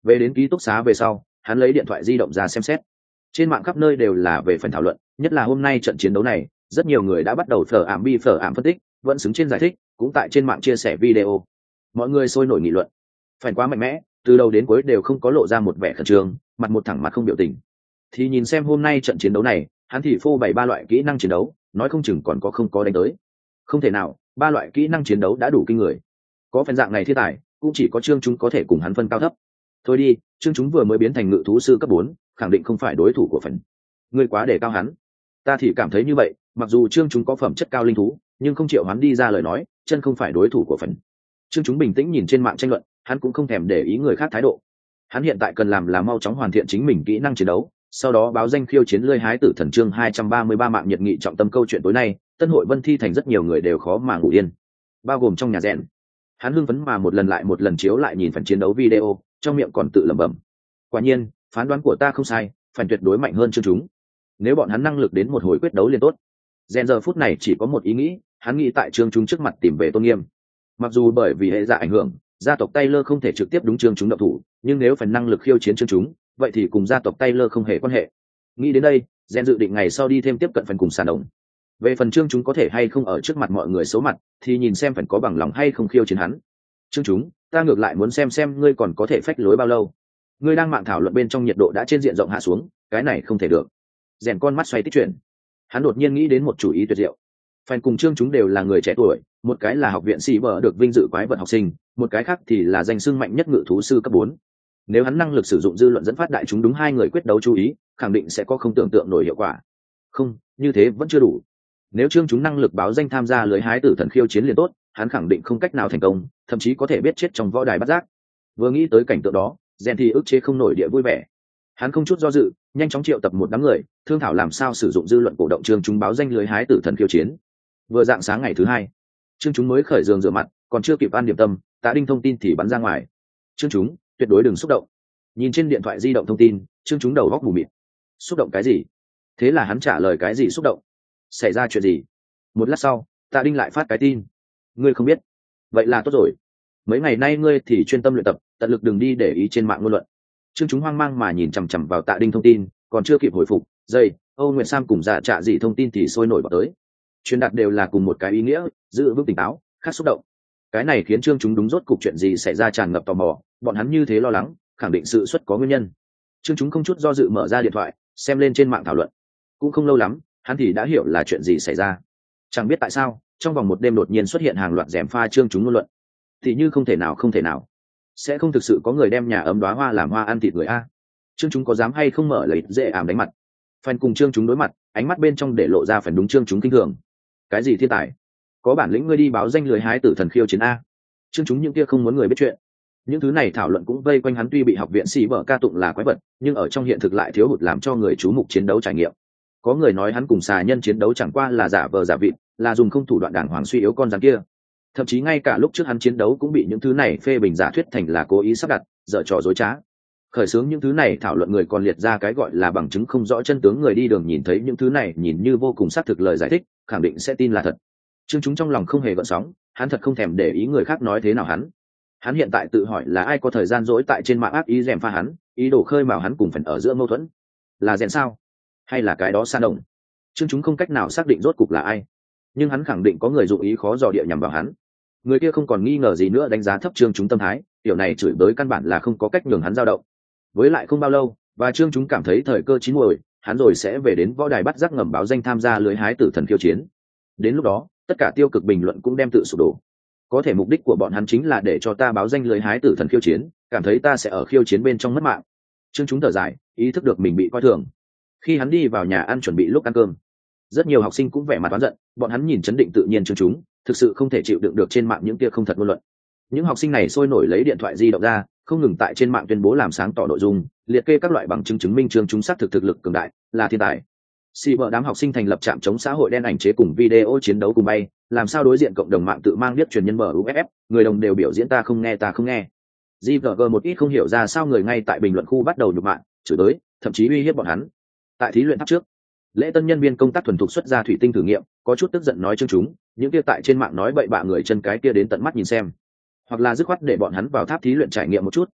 Về đến ký túc xá về sau, hắn lấy điện thoại di động ra xem xét. Trên mạng khắp nơi đều là về phần thảo luận, nhất là hôm nay trận chiến đấu này, rất nhiều người đã bắt đầu phở ảm phân tích, vẫn xứng trên giải thích, cũng tại trên mạng chia sẻ video. Mọi người sôi nổi nghị luận. Phèn quá mạnh mẽ, từ đầu đến cuối đều không có lộ ra một vẻ khẩn trương, mặt một thẳng mặt không biểu tình. Thì nhìn xem hôm nay trận chiến đấu này, hắn thì phô bày 3 loại kỹ năng chiến đấu, nói không chừng còn có không có đánh tới. Không thể nào, 3 loại kỹ năng chiến đấu đã đủ kinh người. Có phần dạng này thiên tài, cũng chỉ có Trương Chúng có thể cùng hắn phân cao thấp. Thôi đi, Trương Chúng vừa mới biến thành ngự thú sư cấp 4, khẳng định không phải đối thủ của phần. Ngươi quá để cao hắn. Ta thì cảm thấy như vậy, mặc dù Trương Chúng có phẩm chất cao linh thú, nhưng không chịu hắn đi ra lời nói, chân không phải đối thủ của phần. Trương Chúng bình tĩnh nhìn trên mạng tranh luận, hắn cũng không thèm để ý người khác thái độ. Hắn hiện tại cần làm là mau chóng hoàn thiện chính mình kỹ năng chiến đấu, sau đó báo danh khiêu chiến lưỡi hái tử thần chương 233 mạng nhiệt nghị trọng tâm câu chuyện tối nay, Tân hội Vân Thi thành rất nhiều người đều khó mà ngủ yên, bao gồm trong nhà rèn. Hắn hưng phấn mà một lần lại một lần chiếu lại nhìn phần chiến đấu video, trong miệng còn tự lẩm bẩm. Quả nhiên, phán đoán của ta không sai, phần tuyệt đối mạnh hơn Trương Chúng. Nếu bọn hắn năng lực đến một hồi quyết đấu liền tốt. Rèn giờ phút này chỉ có một ý nghĩ, hắn nghĩ tại Trương Chúng trước mặt tìm về tôn nghiêm. Mặc dù bởi vì hệ dạ ảnh hưởng, gia tộc Taylor không thể trực tiếp đúng Trương Chúng động thủ, nhưng nếu phần năng lực khiêu chiến Trương Chúng, vậy thì cùng gia tộc Taylor không hề quan hệ. Nghĩ đến đây, Rèn dự định ngày sau đi thêm tiếp cận phần cùng sàn đồng. Về phần Trương Chúng có thể hay không ở trước mặt mọi người xấu mặt, thì nhìn xem phần có bằng lòng hay không khiêu chiến hắn. Trương Chúng, ta ngược lại muốn xem ngươi còn có thể phách lối bao lâu. Ngươi đang mạng thảo luận bên trong nhiệt độ đã trên diện rộng hạ xuống, cái này không thể được. Rèn con mắt xoay tích chuyển. Hắn đột nhiên nghĩ đến một chủ ý tuyệt diệu. Phần cùng Trương Chúng đều là người trẻ tuổi, một cái là học viện sĩ vợ được vinh dự quái vật học sinh, một cái khác thì là danh xưng mạnh nhất ngự thú sư cấp 4. Nếu hắn năng lực sử dụng dư luận dẫn phát đại chúng đúng hai người quyết đấu chú ý, khẳng định sẽ có không tưởng tượng nổi hiệu quả. Không, như thế vẫn chưa đủ. Nếu Trương Chúng năng lực báo danh tham gia lưới hái tử thần khiêu chiến liền tốt, hắn khẳng định không cách nào thành công, thậm chí có thể biết chết trong võ đài bắt giác. Vừa nghĩ tới cảnh tượng đó, Rèn thì ức chế không nổi địa vui vẻ. Hắn không chút do dự, nhanh chóng triệu tập một đám người, thương thảo làm sao sử dụng dư luận cổ động Trương Chúng báo danh lưới hái tử thần khiêu chiến. Vừa dạng sáng ngày thứ 2, Trương Chúng mới khởi giường rửa mặt, còn chưa kịp ăn điểm tâm, Tạ Đinh thông tin thì bắn ra ngoài. Trương Chúng, tuyệt đối đừng xúc động. Nhìn trên điện thoại di động thông tin, Trương Chúng đầu góc mù mịt. Xúc động cái gì? Thế là hắn trả lời cái gì xúc động? Xảy ra chuyện gì? Một lát sau, Tạ Đinh lại phát cái tin. Ngươi không biết? Vậy là tốt rồi. Mấy ngày nay ngươi thì chuyên tâm luyện tập, tận lực đừng đi để ý trên mạng ngôn luận. Trương Chúng hoang mang mà nhìn chằm chằm vào Tạ Đinh thông tin, còn chưa kịp hồi phục, dây, Âu Nguyệt Sam cùng Dạ Trạ gì thông tin thì sôi nổi vào tới. Truyền đạt đều là cùng một cái ý nghĩa, giữ vững tỉnh táo, khắc xúc động. Cái này khiến Trương Chúng đúng rốt cục chuyện gì xảy ra tràn ngập tò mò, bọn hắn như thế lo lắng, khẳng định sự xuất có nguyên nhân. Trương Chúng không chút do dự mở ra điện thoại, xem lên trên mạng thảo luận. Cũng không lâu lắm, hắn thì đã hiểu là chuyện gì xảy ra. Chẳng biết tại sao, trong vòng một đêm đột nhiên xuất hiện hàng loạt gièm pha Trương Chúng ngôn luận. Thì như không thể nào, sẽ không thực sự có người đem nhà ấm đóa hoa làm hoa ăn thịt người a. Trương Chúng có dám hay không mở lấy dễ ảm đánh mặt. Fan cùng Trương Chúng đối mặt, ánh mắt bên trong để lộ ra phần đúng Trương Chúng kinh thường. Cái gì thiên tài? Có bản lĩnh ngươi đi báo danh lưới hái tử thần khiêu chiến a. Trương Chúng những kia không muốn người biết chuyện. Những thứ này thảo luận cũng vây quanh hắn, tuy bị học viện sĩ vợ ca tụng là quái vật, nhưng ở trong hiện thực lại thiếu hụt làm cho người chú mục chiến đấu trải nghiệm. Có người nói hắn cùng xà nhân chiến đấu chẳng qua là giả vờ giả vịt, là dùng không thủ đoạn đàng hoàng suy yếu con rắn kia. Thậm chí ngay cả lúc trước hắn chiến đấu cũng bị những thứ này phê bình giả thuyết thành là cố ý sắp đặt, dở trò dối trá. Khởi xướng những thứ này thảo luận người còn liệt ra cái gọi là bằng chứng không rõ chân tướng, người đi đường nhìn thấy những thứ này nhìn như vô cùng xác thực lời giải thích, khẳng định sẽ tin là thật. Trương Chúng trong lòng không hề gợn sóng, hắn thật không thèm để ý người khác nói thế nào hắn. Hắn hiện tại tự hỏi là ai có thời gian dỗi tại trên mạng ác ý gièm pha hắn, ý đồ khơi mào hắn cùng phần ở giữa mâu thuẫn. Là Rèn sao? Hay là cái đó Sa Đồng? Trương Chúng không cách nào xác định rốt cục là ai, nhưng hắn khẳng định có người dụng ý khó dò địa nhằm vào hắn. Người kia không còn nghi ngờ gì nữa đánh giá thấp Trương Chúng tâm thái, điều này chửi bới căn bản là không có cách nhường hắn dao động. Với lại không bao lâu, và Trương Chúng cảm thấy thời cơ chín muồi, hắn rồi sẽ về đến võ đài bắt giác ngầm báo danh tham gia lưới hái tử thần khiêu chiến. Đến lúc đó, tất cả tiêu cực bình luận cũng đem tự sụp đổ. Có thể mục đích của bọn hắn chính là để cho ta báo danh lưới hái tử thần khiêu chiến, cảm thấy ta sẽ ở khiêu chiến bên trong mất mạng. Trương Chúng thở dài, ý thức được mình bị coi thường. Khi hắn đi vào nhà ăn chuẩn bị lúc ăn cơm, rất nhiều học sinh cũng vẻ mặt oán giận, bọn hắn nhìn chấn định tự nhiên Trương Chúng, thực sự không thể chịu đựng được trên mạng những tia không thật ngôn luận. Những học sinh này sôi nổi lấy điện thoại di động ra, không ngừng tại trên mạng tuyên bố làm sáng tỏ nội dung, liệt kê các loại bằng chứng chứng minh Trương Chúng xác thực lực cường đại, là thiên tài. Bợ đám học sinh thành lập trạm chống xã hội đen ảnh chế cùng video chiến đấu cùng bay, làm sao đối diện cộng đồng mạng tự mang biết truyền nhân MUFF, người đồng đều biểu diễn ta không nghe. GVG một ít không hiểu ra sao người ngay tại bình luận khu bắt đầu nhục mạ, chửi bới, thậm chí uy hiếp bọn hắn. Tại thí luyện tháp trước, lễ tân nhân viên công tác thuần thục xuất ra thủy tinh thử nghiệm, có chút tức giận nói Trương Chúng, những kia tại trên mạng nói bậy bạ người chân cái kia đến tận mắt nhìn xem, hoặc là dứt khoát để bọn hắn vào tháp thí luyện trải nghiệm một chút,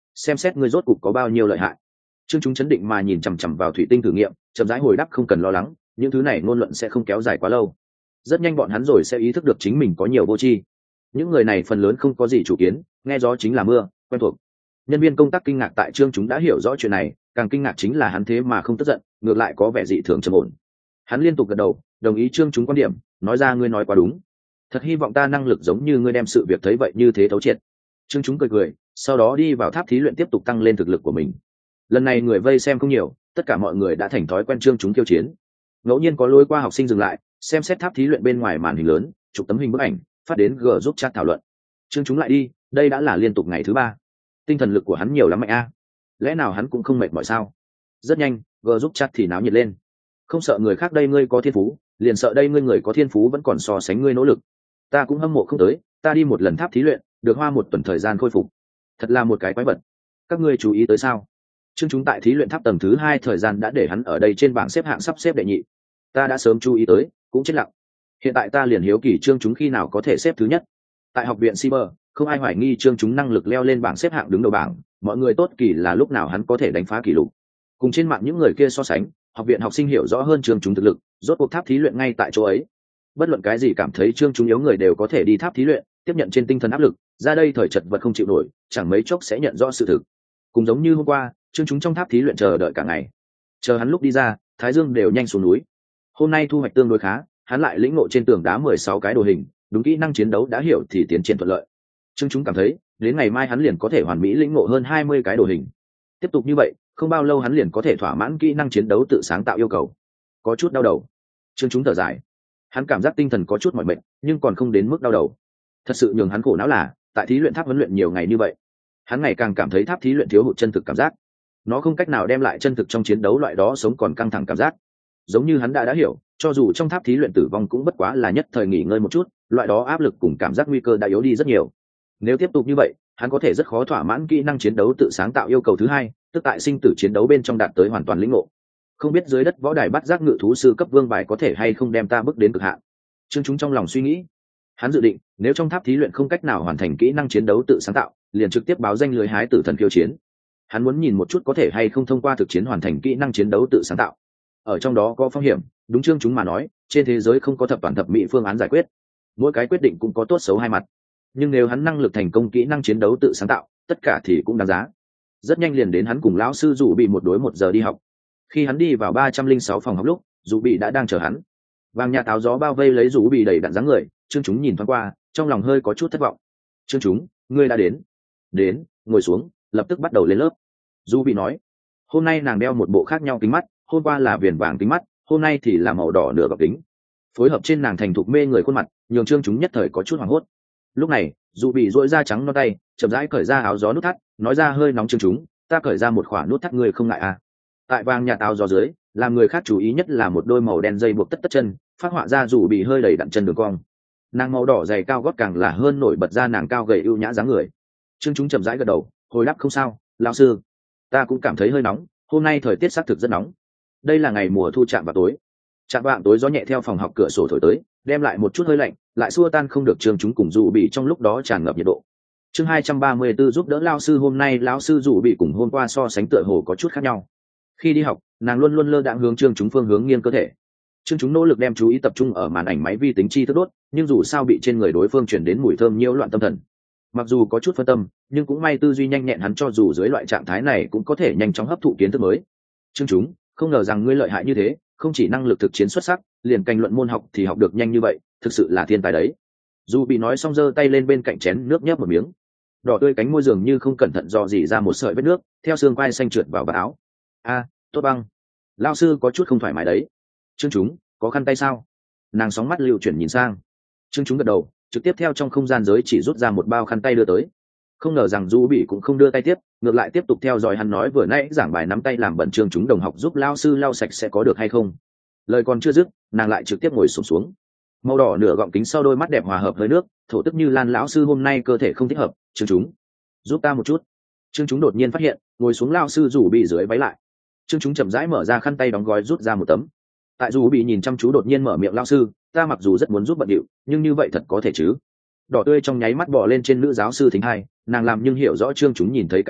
xem xét ngươi rốt cục có bao nhiêu lợi hại. Trương chúng chấn định mà nhìn chằm chằm vào thủy tinh thử nghiệm, chậm rãi hồi đáp không cần lo lắng, những thứ này ngôn luận sẽ không kéo dài quá lâu. Rất nhanh bọn hắn rồi sẽ ý thức được chính mình có nhiều vô tri. Những người này phần lớn không có gì chủ kiến, nghe gió chính là mưa, quen thuộc. Nhân viên công tác kinh ngạc tại Trương chúng đã hiểu rõ chuyện này, càng kinh ngạc chính là hắn thế mà không tức giận, ngược lại có vẻ dị thường trầm ổn. Hắn liên tục gật đầu, đồng ý Trương chúng quan điểm, nói ra ngươi nói quá đúng. Thật hy vọng ta năng lực giống như ngươi đem sự việc thấy vậy như thế thấu triệt. Trương chúng cười cười, sau đó đi vào tháp thí luyện tiếp tục tăng lên thực lực của mình. Lần này người vây xem không nhiều, tất cả mọi người đã thành thói quen Trương chúng khiêu chiến. Ngẫu nhiên có lối qua học sinh dừng lại, xem xét tháp thí luyện bên ngoài màn hình lớn, chụp tấm hình bức ảnh, phát đến G giúp chat thảo luận. Trương chúng lại đi, đây đã là liên tục ngày thứ 3. Tinh thần lực của hắn nhiều lắm mạnh a. Lẽ nào hắn cũng không mệt mỏi sao? Rất nhanh, G giúp chat thì náo nhiệt lên. Không sợ người khác đây ngươi có thiên phú, liền sợ đây ngươi người có thiên phú vẫn còn so sánh ngươi nỗ lực. Ta cũng hâm mộ không tới, ta đi một lần tháp thí luyện, được hoa 1 tuần thời gian khôi phục. Thật là một cái quái vật. Các ngươi chú ý tới sao? Trương chúng tại thí luyện tháp tầng thứ 2 thời gian đã để hắn ở đây trên bảng xếp hạng sắp xếp đệ nhị. Ta đã sớm chú ý tới, cũng chết lặng. Hiện tại ta liền hiếu kỳ Trương chúng khi nào có thể xếp thứ nhất. Tại học viện Cyber, không ai hoài nghi Trương chúng năng lực leo lên bảng xếp hạng đứng đầu bảng, mọi người tốt kỳ là lúc nào hắn có thể đánh phá kỷ lục. Cùng trên mạng những người kia so sánh, học viện học sinh hiểu rõ hơn Trương chúng thực lực, rốt cuộc tháp thí luyện ngay tại chỗ ấy. Bất luận cái gì cảm thấy Trương chúng yếu người đều có thể đi tháp thí luyện, tiếp nhận trên tinh thần áp lực, ra đây thời chật vật không chịu nổi, chẳng mấy chốc sẽ nhận rõ sự thực. Cùng giống như hôm qua, Trương chúng trong tháp thí luyện chờ đợi cả ngày. Chờ hắn lúc đi ra, thái dương đều nhanh xuống núi. Hôm nay thu hoạch tương đối khá, hắn lại lĩnh ngộ trên tường đá 16 cái đồ hình, đúng kỹ năng chiến đấu đã hiểu thì tiến triển thuận lợi. Trương chúng cảm thấy, đến ngày mai hắn liền có thể hoàn mỹ lĩnh ngộ hơn 20 cái đồ hình. Tiếp tục như vậy, không bao lâu hắn liền có thể thỏa mãn kỹ năng chiến đấu tự sáng tạo yêu cầu. Có chút đau đầu. Trương chúng thở dài. Hắn cảm giác tinh thần có chút mỏi mệt, nhưng còn không đến mức đau đầu. Thật sự nhường hắn khổ não là, tại thí luyện tháp huấn luyện nhiều ngày như vậy, hắn ngày càng cảm thấy tháp thí luyện thiếu hụt chân thực cảm giác. Nó không cách nào đem lại chân thực trong chiến đấu loại đó sống còn căng thẳng cảm giác. Giống như hắn đã hiểu, cho dù trong tháp thí luyện tử vong cũng bất quá là nhất thời nghỉ ngơi một chút, loại đó áp lực cùng cảm giác nguy cơ đã yếu đi rất nhiều. Nếu tiếp tục như vậy, hắn có thể rất khó thỏa mãn kỹ năng chiến đấu tự sáng tạo yêu cầu thứ 2, tức tại sinh tử chiến đấu bên trong đạt tới hoàn toàn lĩnh ngộ. Không biết dưới đất võ đài bắt giác ngự thú sư cấp vương bài có thể hay không đem ta bước đến cực hạn. Trương chúng trong lòng suy nghĩ. Hắn dự định, nếu trong tháp thí luyện không cách nào hoàn thành kỹ năng chiến đấu tự sáng tạo, liền trực tiếp báo danh lưới hái tử thần khiêu chiến. Hắn muốn nhìn một chút có thể hay không thông qua thực chiến hoàn thành kỹ năng chiến đấu tự sáng tạo. Ở trong đó có phong hiểm, đúng Trương chúng mà nói, trên thế giới không có thập toàn thập mỹ phương án giải quyết. Mỗi cái quyết định cũng có tốt xấu hai mặt. Nhưng nếu hắn năng lực thành công kỹ năng chiến đấu tự sáng tạo, tất cả thì cũng đáng giá. Rất nhanh liền đến hắn cùng lão sư Dụ Bị 1 đối 1 giờ đi học. Khi hắn đi vào 306 phòng học lúc, Dụ Bị đã đang chờ hắn. Vàng nhà táo gió bao vây lấy Dụ Bị đầy đặn dáng người, Trương chúng nhìn thoáng qua, trong lòng hơi có chút thất vọng. Trương chúng, ngươi đã đến. Đến, ngồi xuống, lập tức bắt đầu lên lớp. Dụ Bị nói, hôm nay nàng đeo một bộ khác nhau kính mắt, hôm qua là viền vàng kính mắt, hôm nay thì là màu đỏ nửa gọng kính. Phối hợp trên nàng thành thục mê người khuôn mặt, nhường Trương chúng nhất thời có chút hoảng hốt. Lúc này, Dụ Bị duỗi ra trắng non tay, chậm rãi cởi ra áo gió nút thắt, nói ra hơi nóng Trương chúng, ta cởi ra một khoả nút thắt người không ngại à? Tại vàng nhà áo gió dưới, làm người khác chú ý nhất là một đôi màu đen dây buộc tất chân, phát họa ra Dụ Bị hơi đầy đặn chân đường cong. Nàng màu đỏ dày cao gót càng là hơn nổi bật ra nàng cao gầy ưu nhã dáng người. Trương chúng chậm rãi gật đầu, hồi đáp không sao, lão sư. Ta cũng cảm thấy hơi nóng, hôm nay thời tiết xác thực rất nóng. Đây là ngày mùa thu chạm vào tối. Chạm vạng tối gió nhẹ theo phòng học cửa sổ thổi tới, đem lại một chút hơi lạnh, lại xua tan không được Trương chúng cùng Dụ Bị trong lúc đó tràn ngập nhiệt độ. Chương 234 giúp đỡ lão sư, hôm nay lão sư Dụ Bị cùng hôm qua so sánh tựa hồ có chút khác nhau. Khi đi học, nàng luôn luôn lơ đãng hướng Trương chúng phương hướng nghiêng cơ thể. Trương chúng nỗ lực đem chú ý tập trung ở màn ảnh máy vi tính chi thức đốt, nhưng dù sao bị trên người đối phương truyền đến mùi thơm nhiễu loạn tâm thần. Mặc dù có chút phân tâm, nhưng cũng may tư duy nhanh nhẹn hắn cho dù dưới loại trạng thái này cũng có thể nhanh chóng hấp thụ kiến thức mới. Trương chúng, không ngờ rằng ngươi lợi hại như thế, không chỉ năng lực thực chiến xuất sắc, liền canh luận môn học thì học được nhanh như vậy, thực sự là thiên tài đấy. Dù bị nói xong giơ tay lên bên cạnh chén nước nhấp một miếng, đỏ tươi cánh môi dường như không cẩn thận dò dỉ ra một sợi vết nước, theo xương quai xanh trượt vào vạt áo. A, tốt băng, lao sư có chút không thoải mái đấy. Trương chúng, có khăn tay sao? Nàng sóng mắt lưu chuyển nhìn sang. Trương chúng gật đầu, trực tiếp theo trong không gian giới chỉ rút ra một bao khăn tay đưa tới. Không ngờ rằng Du Bị cũng không đưa tay tiếp, ngược lại tiếp tục theo dõi hắn nói vừa nãy giảng bài nắm tay làm bẩn Trương chúng đồng học giúp lao sư lau sạch sẽ có được hay không. Lời còn chưa dứt, nàng lại trực tiếp ngồi xổm xuống. Màu đỏ nửa gọng kính sau đôi mắt đẹp hòa hợp hơi nước, thổ tức như Lan lão sư hôm nay cơ thể không thích hợp. Trương chúng, giúp ta một chút. Trương chúng đột nhiên phát hiện, ngồi xuống lao sư Du Bị dưới váy lại. Trương chúng chậm rãi mở ra khăn tay đóng gói rút ra một tấm. Tại Du Bị nhìn chăm chú đột nhiên mở miệng, lao sư, ta mặc dù rất muốn giúp bận điệu, nhưng như vậy thật có thể chứ? Đỏ tươi trong nháy mắt bò lên trên nữ giáo sư thính hai, nàng làm nhưng hiểu rõ Trương chúng nhìn thấy cái gì,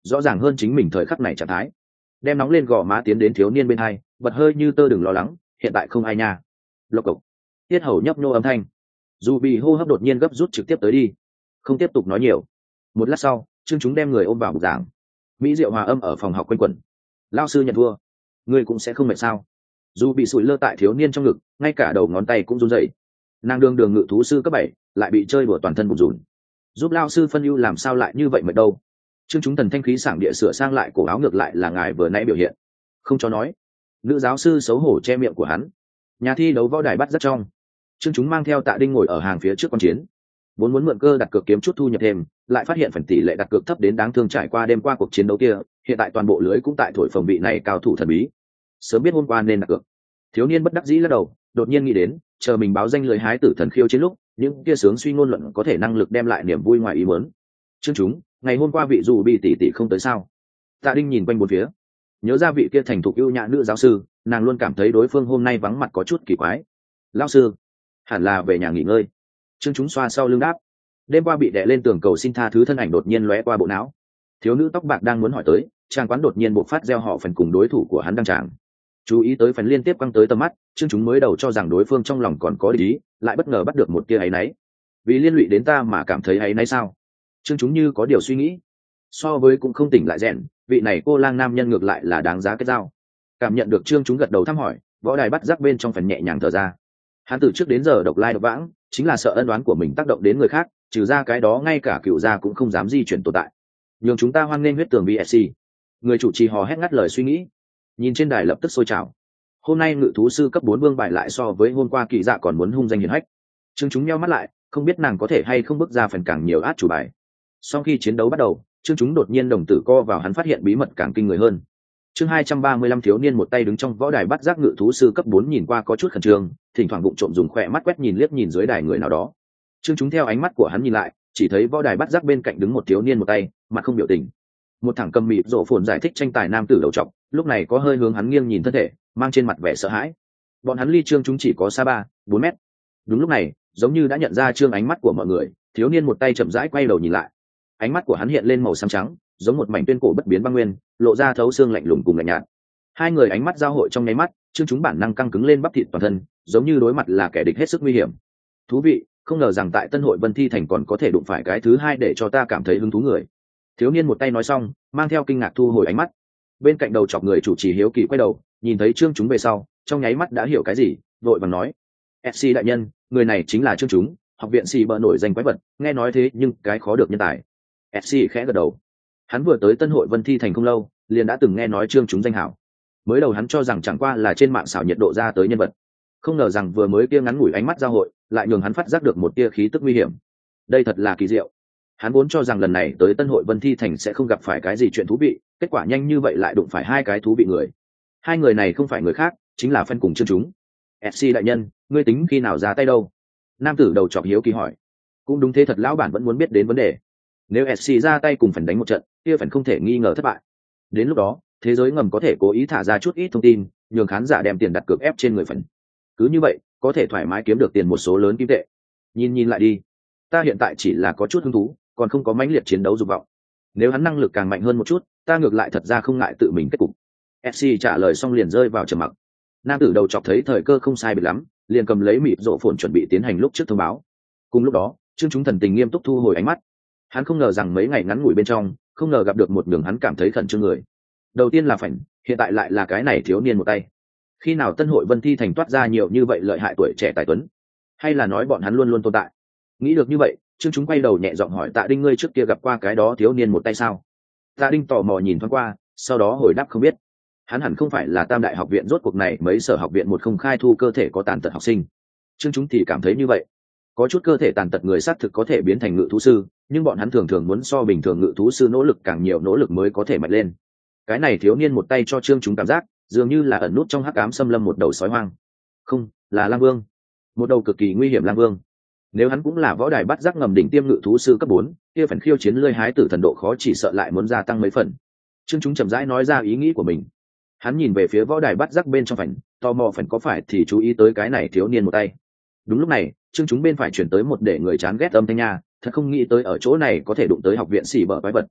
rõ ràng hơn chính mình thời khắc này trạng thái. Đem nóng lên gò má tiến đến thiếu niên bên hai, bật hơi như tơ, đừng lo lắng, hiện tại không ai nha. Lộc cộc, tiết hầu nhấp nhô âm thanh. Dù bị hô hấp đột nhiên gấp rút trực tiếp tới đi, không tiếp tục nói nhiều. Một lát sau, Trương Chúng đem người ôm vào bục giảng. Mỹ diệu hòa âm ở phòng học quanh quẩn. Lao sư nhận thua, ngươi cũng sẽ không mệt sao? Dù bị sụi lơ tại thiếu niên trong ngực, ngay cả đầu ngón tay cũng run rẩy. Nàng đương đường ngự thú sư cấp 7, lại bị chơi đùa toàn thân bùn rùn. Giúp lao sư phân ưu làm sao lại như vậy mệt đâu? Trương Chúng thần thanh khí sảng địa sửa sang lại cổ áo, ngược lại là ngài vừa nãy biểu hiện không cho nói. Nữ giáo sư xấu hổ che miệng của hắn. Nhà thi đấu võ đài bắt rất trong. Trương Chúng mang theo Tạ Đinh ngồi ở hàng phía trước quan chiến. Vốn muốn mượn cơ đặt cược kiếm chút thu nhập thêm, lại phát hiện phần tỷ lệ đặt cược thấp đến đáng thương. Trải qua đêm qua cuộc chiến đấu kia, hiện tại toàn bộ lưới cũng tại thổi phồng vị này cao thủ thần bí. Sớm biết hôm qua nên đặt cược. Thiếu niên bất đắc dĩ lắc đầu, đột nhiên nghĩ đến, chờ mình báo danh lưới hái tử thần khiêu chiến lúc, những kia sướng suy ngôn luận có thể năng lực đem lại niềm vui ngoài ý muốn. Trương Chúng, ngày hôm qua vị dù bị tỷ không tới sao? Tạ Đinh nhìn quanh bốn phía, nhớ ra vị kia thành thục ưu nhã nữ giáo sư, nàng luôn cảm thấy đối phương hôm nay vắng mặt có chút kỳ quái. Lão sư, hẳn là về nhà nghỉ ngơi. Trương Chúng xoa sau lưng đáp. Đêm qua bị đè lên tường cầu xin tha thứ thân ảnh đột nhiên lóe qua bộ não. Thiếu nữ tóc bạc đang muốn hỏi tới, trang quán đột nhiên bộc phát gieo họ phần cùng đối thủ của hắn đăng tràng. Chú ý tới phần liên tiếp quăng tới tầm mắt, Trương Chúng mới đầu cho rằng đối phương trong lòng còn có ý, lại bất ngờ bắt được một tia áy náy. Vì liên lụy đến ta mà cảm thấy áy náy sao? Trương Chúng như có điều suy nghĩ. So với cũng không tỉnh lại rèn, vị này cô lang nam nhân ngược lại là đáng giá kết giao. Cảm nhận được Trương Chúng gật đầu thăm hỏi, võ đài bắt giác bên trong phần nhẹ nhàng thở ra. Hắn từ trước đến giờ độc lai độc vãng, chính là sợ ân oán của mình tác động đến người khác, trừ ra cái đó ngay cả cựu gia cũng không dám di chuyển tồn tại. Nhưng chúng ta hoan nghênh huyết tường VSC. Người chủ trì hò hét ngắt lời suy nghĩ. Nhìn trên đài lập tức sôi trào. Hôm nay ngự thú sư cấp 4 vương bài lại so với hôm qua kỳ dạ còn muốn hung danh hiển hách. Trương Chúng nheo mắt lại, không biết nàng có thể hay không bước ra phần càng nhiều át chủ bài. Sau khi chiến đấu bắt đầu, Trương Chúng đột nhiên đồng tử co vào, hắn phát hiện bí mật càng kinh người hơn. Chương 235 thiếu niên một tay đứng trong võ đài bắt giác ngự thú sư cấp 4 nhìn qua có chút khẩn trương, thỉnh thoảng bụng trộm dùng khỏe mắt quét nhìn liếc nhìn dưới đài người nào đó. Trương Chúng theo ánh mắt của hắn nhìn lại, chỉ thấy võ đài bắt giác bên cạnh đứng một thiếu niên một tay, mặt không biểu tình. Một thẳng cầm mịt rộ phồn giải thích tranh tài nam tử đầu trọc, lúc này có hơi hướng hắn nghiêng nhìn thân thể, mang trên mặt vẻ sợ hãi. Bọn hắn ly Trương Chúng chỉ có xa 3-4 mét. Đúng lúc này, giống như đã nhận ra Trương ánh mắt của mọi người, thiếu niên một tay chậm rãi quay đầu nhìn lại. Ánh mắt của hắn hiện lên màu xám trắng, giống một mảnh tuyên cổ bất biến băng nguyên, lộ ra thấu xương lạnh lùng cùng lạnh nhạt. Hai người ánh mắt giao hội trong nháy mắt, Trương Chúng bản năng căng cứng lên bắp thịt toàn thân, giống như đối mặt là kẻ địch hết sức nguy hiểm. Thú vị, không ngờ rằng tại Tân Hội Vân Thi Thành còn có thể đụng phải cái thứ hai để cho ta cảm thấy hứng thú người. Thiếu niên một tay nói xong, mang theo kinh ngạc thu hồi ánh mắt. Bên cạnh đầu chọc người chủ trì hiếu kỳ quay đầu, nhìn thấy Trương Chúng về sau, trong nháy mắt đã hiểu cái gì, vội vàng nói: "FC đại nhân, người này chính là Trương Chúng, học viện xì bờ nổi danh quái vật, nghe nói thế nhưng cái khó được nhân tài." FC khẽ gật đầu. Hắn vừa tới Tân Hội Vân Thi Thành không lâu, liền đã từng nghe nói Trương Chúng danh hảo. Mới đầu hắn cho rằng chẳng qua là trên mạng xảo nhiệt độ ra tới nhân vật, không ngờ rằng vừa mới kia ngắn ngủi ánh mắt giao hội, lại nhường hắn phát giác được một tia khí tức nguy hiểm. Đây thật là kỳ diệu. Hắn vốn cho rằng lần này tới Tân Hội Vân Thi Thành sẽ không gặp phải cái gì chuyện thú vị, kết quả nhanh như vậy lại đụng phải hai cái thú vị người. Hai người này không phải người khác, chính là Phân cùng Trương Chúng. FC đại nhân, ngươi tính khi nào ra tay đâu? Nam tử đầu chọc hiếu kỳ hỏi. Cũng đúng thế thật, lão bản vẫn muốn biết đến vấn đề. Nếu FC ra tay cùng Phần đánh một trận, kia Phần không thể nghi ngờ thất bại. Đến lúc đó, thế giới ngầm có thể cố ý thả ra chút ít thông tin, nhường khán giả đem tiền đặt cược ép trên người Phần. Cứ như vậy, có thể thoải mái kiếm được tiền một số lớn kim tệ. Nhìn lại đi, ta hiện tại chỉ là có chút hứng thú, còn không có mãnh liệt chiến đấu dục vọng. Nếu hắn năng lực càng mạnh hơn một chút, ta ngược lại thật ra không ngại tự mình kết cục. FC trả lời xong liền rơi vào trầm mặc. Nam tử đầu chọc thấy thời cơ không sai biệt lắm, liền cầm lấy mịt rộ phồn chuẩn bị tiến hành lúc trước thông báo. Cùng lúc đó, Trương Chúng thần tình nghiêm túc thu hồi ánh mắt. Hắn không ngờ rằng mấy ngày ngắn ngủi bên trong, không ngờ gặp được một nhường hắn cảm thấy khẩn trương người. Đầu tiên là Phảnh, hiện tại lại là cái này thiếu niên một tay. Khi nào Tân Hội Vân Thi Thành toát ra nhiều như vậy lợi hại tuổi trẻ tài tuấn, hay là nói bọn hắn luôn luôn tồn tại? Nghĩ được như vậy, Trương Chúng quay đầu nhẹ giọng hỏi: Tạ Đinh, ngươi trước kia gặp qua cái đó thiếu niên một tay sao? Tạ Đinh tò mò nhìn thoáng qua, sau đó hồi đáp không biết. Hắn hẳn không phải là Tam Đại học viện, rốt cuộc này mấy sở học viện một không khai thu cơ thể có tàn tật học sinh. Trương Chúng thì cảm thấy như vậy. Có chút cơ thể tàn tật người xác thực có thể biến thành ngự thú sư, nhưng bọn hắn thường thường muốn so bình thường ngự thú sư nỗ lực càng nhiều nỗ lực mới có thể mạnh lên. Cái này thiếu niên một tay cho Trương Chúng cảm giác dường như là ẩn nút trong hắc ám xâm lâm một đầu sói hoang. Không, là lang vương, một đầu cực kỳ nguy hiểm lang vương. Nếu hắn cũng là võ đài bắt giác ngầm đỉnh tiêm ngự thú sư cấp 4, kia Phần khiêu chiến lươi hái tử thần độ khó chỉ sợ lại muốn gia tăng mấy phần. Trương Chúng chậm rãi nói ra ý nghĩ của mình. Hắn nhìn về phía võ đài bắt giác bên trong Phần, tò mò Phần có phải thì chú ý tới cái này thiếu niên một tay. Đúng lúc này, Trương Chúng bên phải chuyển tới một để người chán ghét âm thanh nha, thật không nghĩ tới ở chỗ này có thể đụng tới học viện xỉ bở quái vật.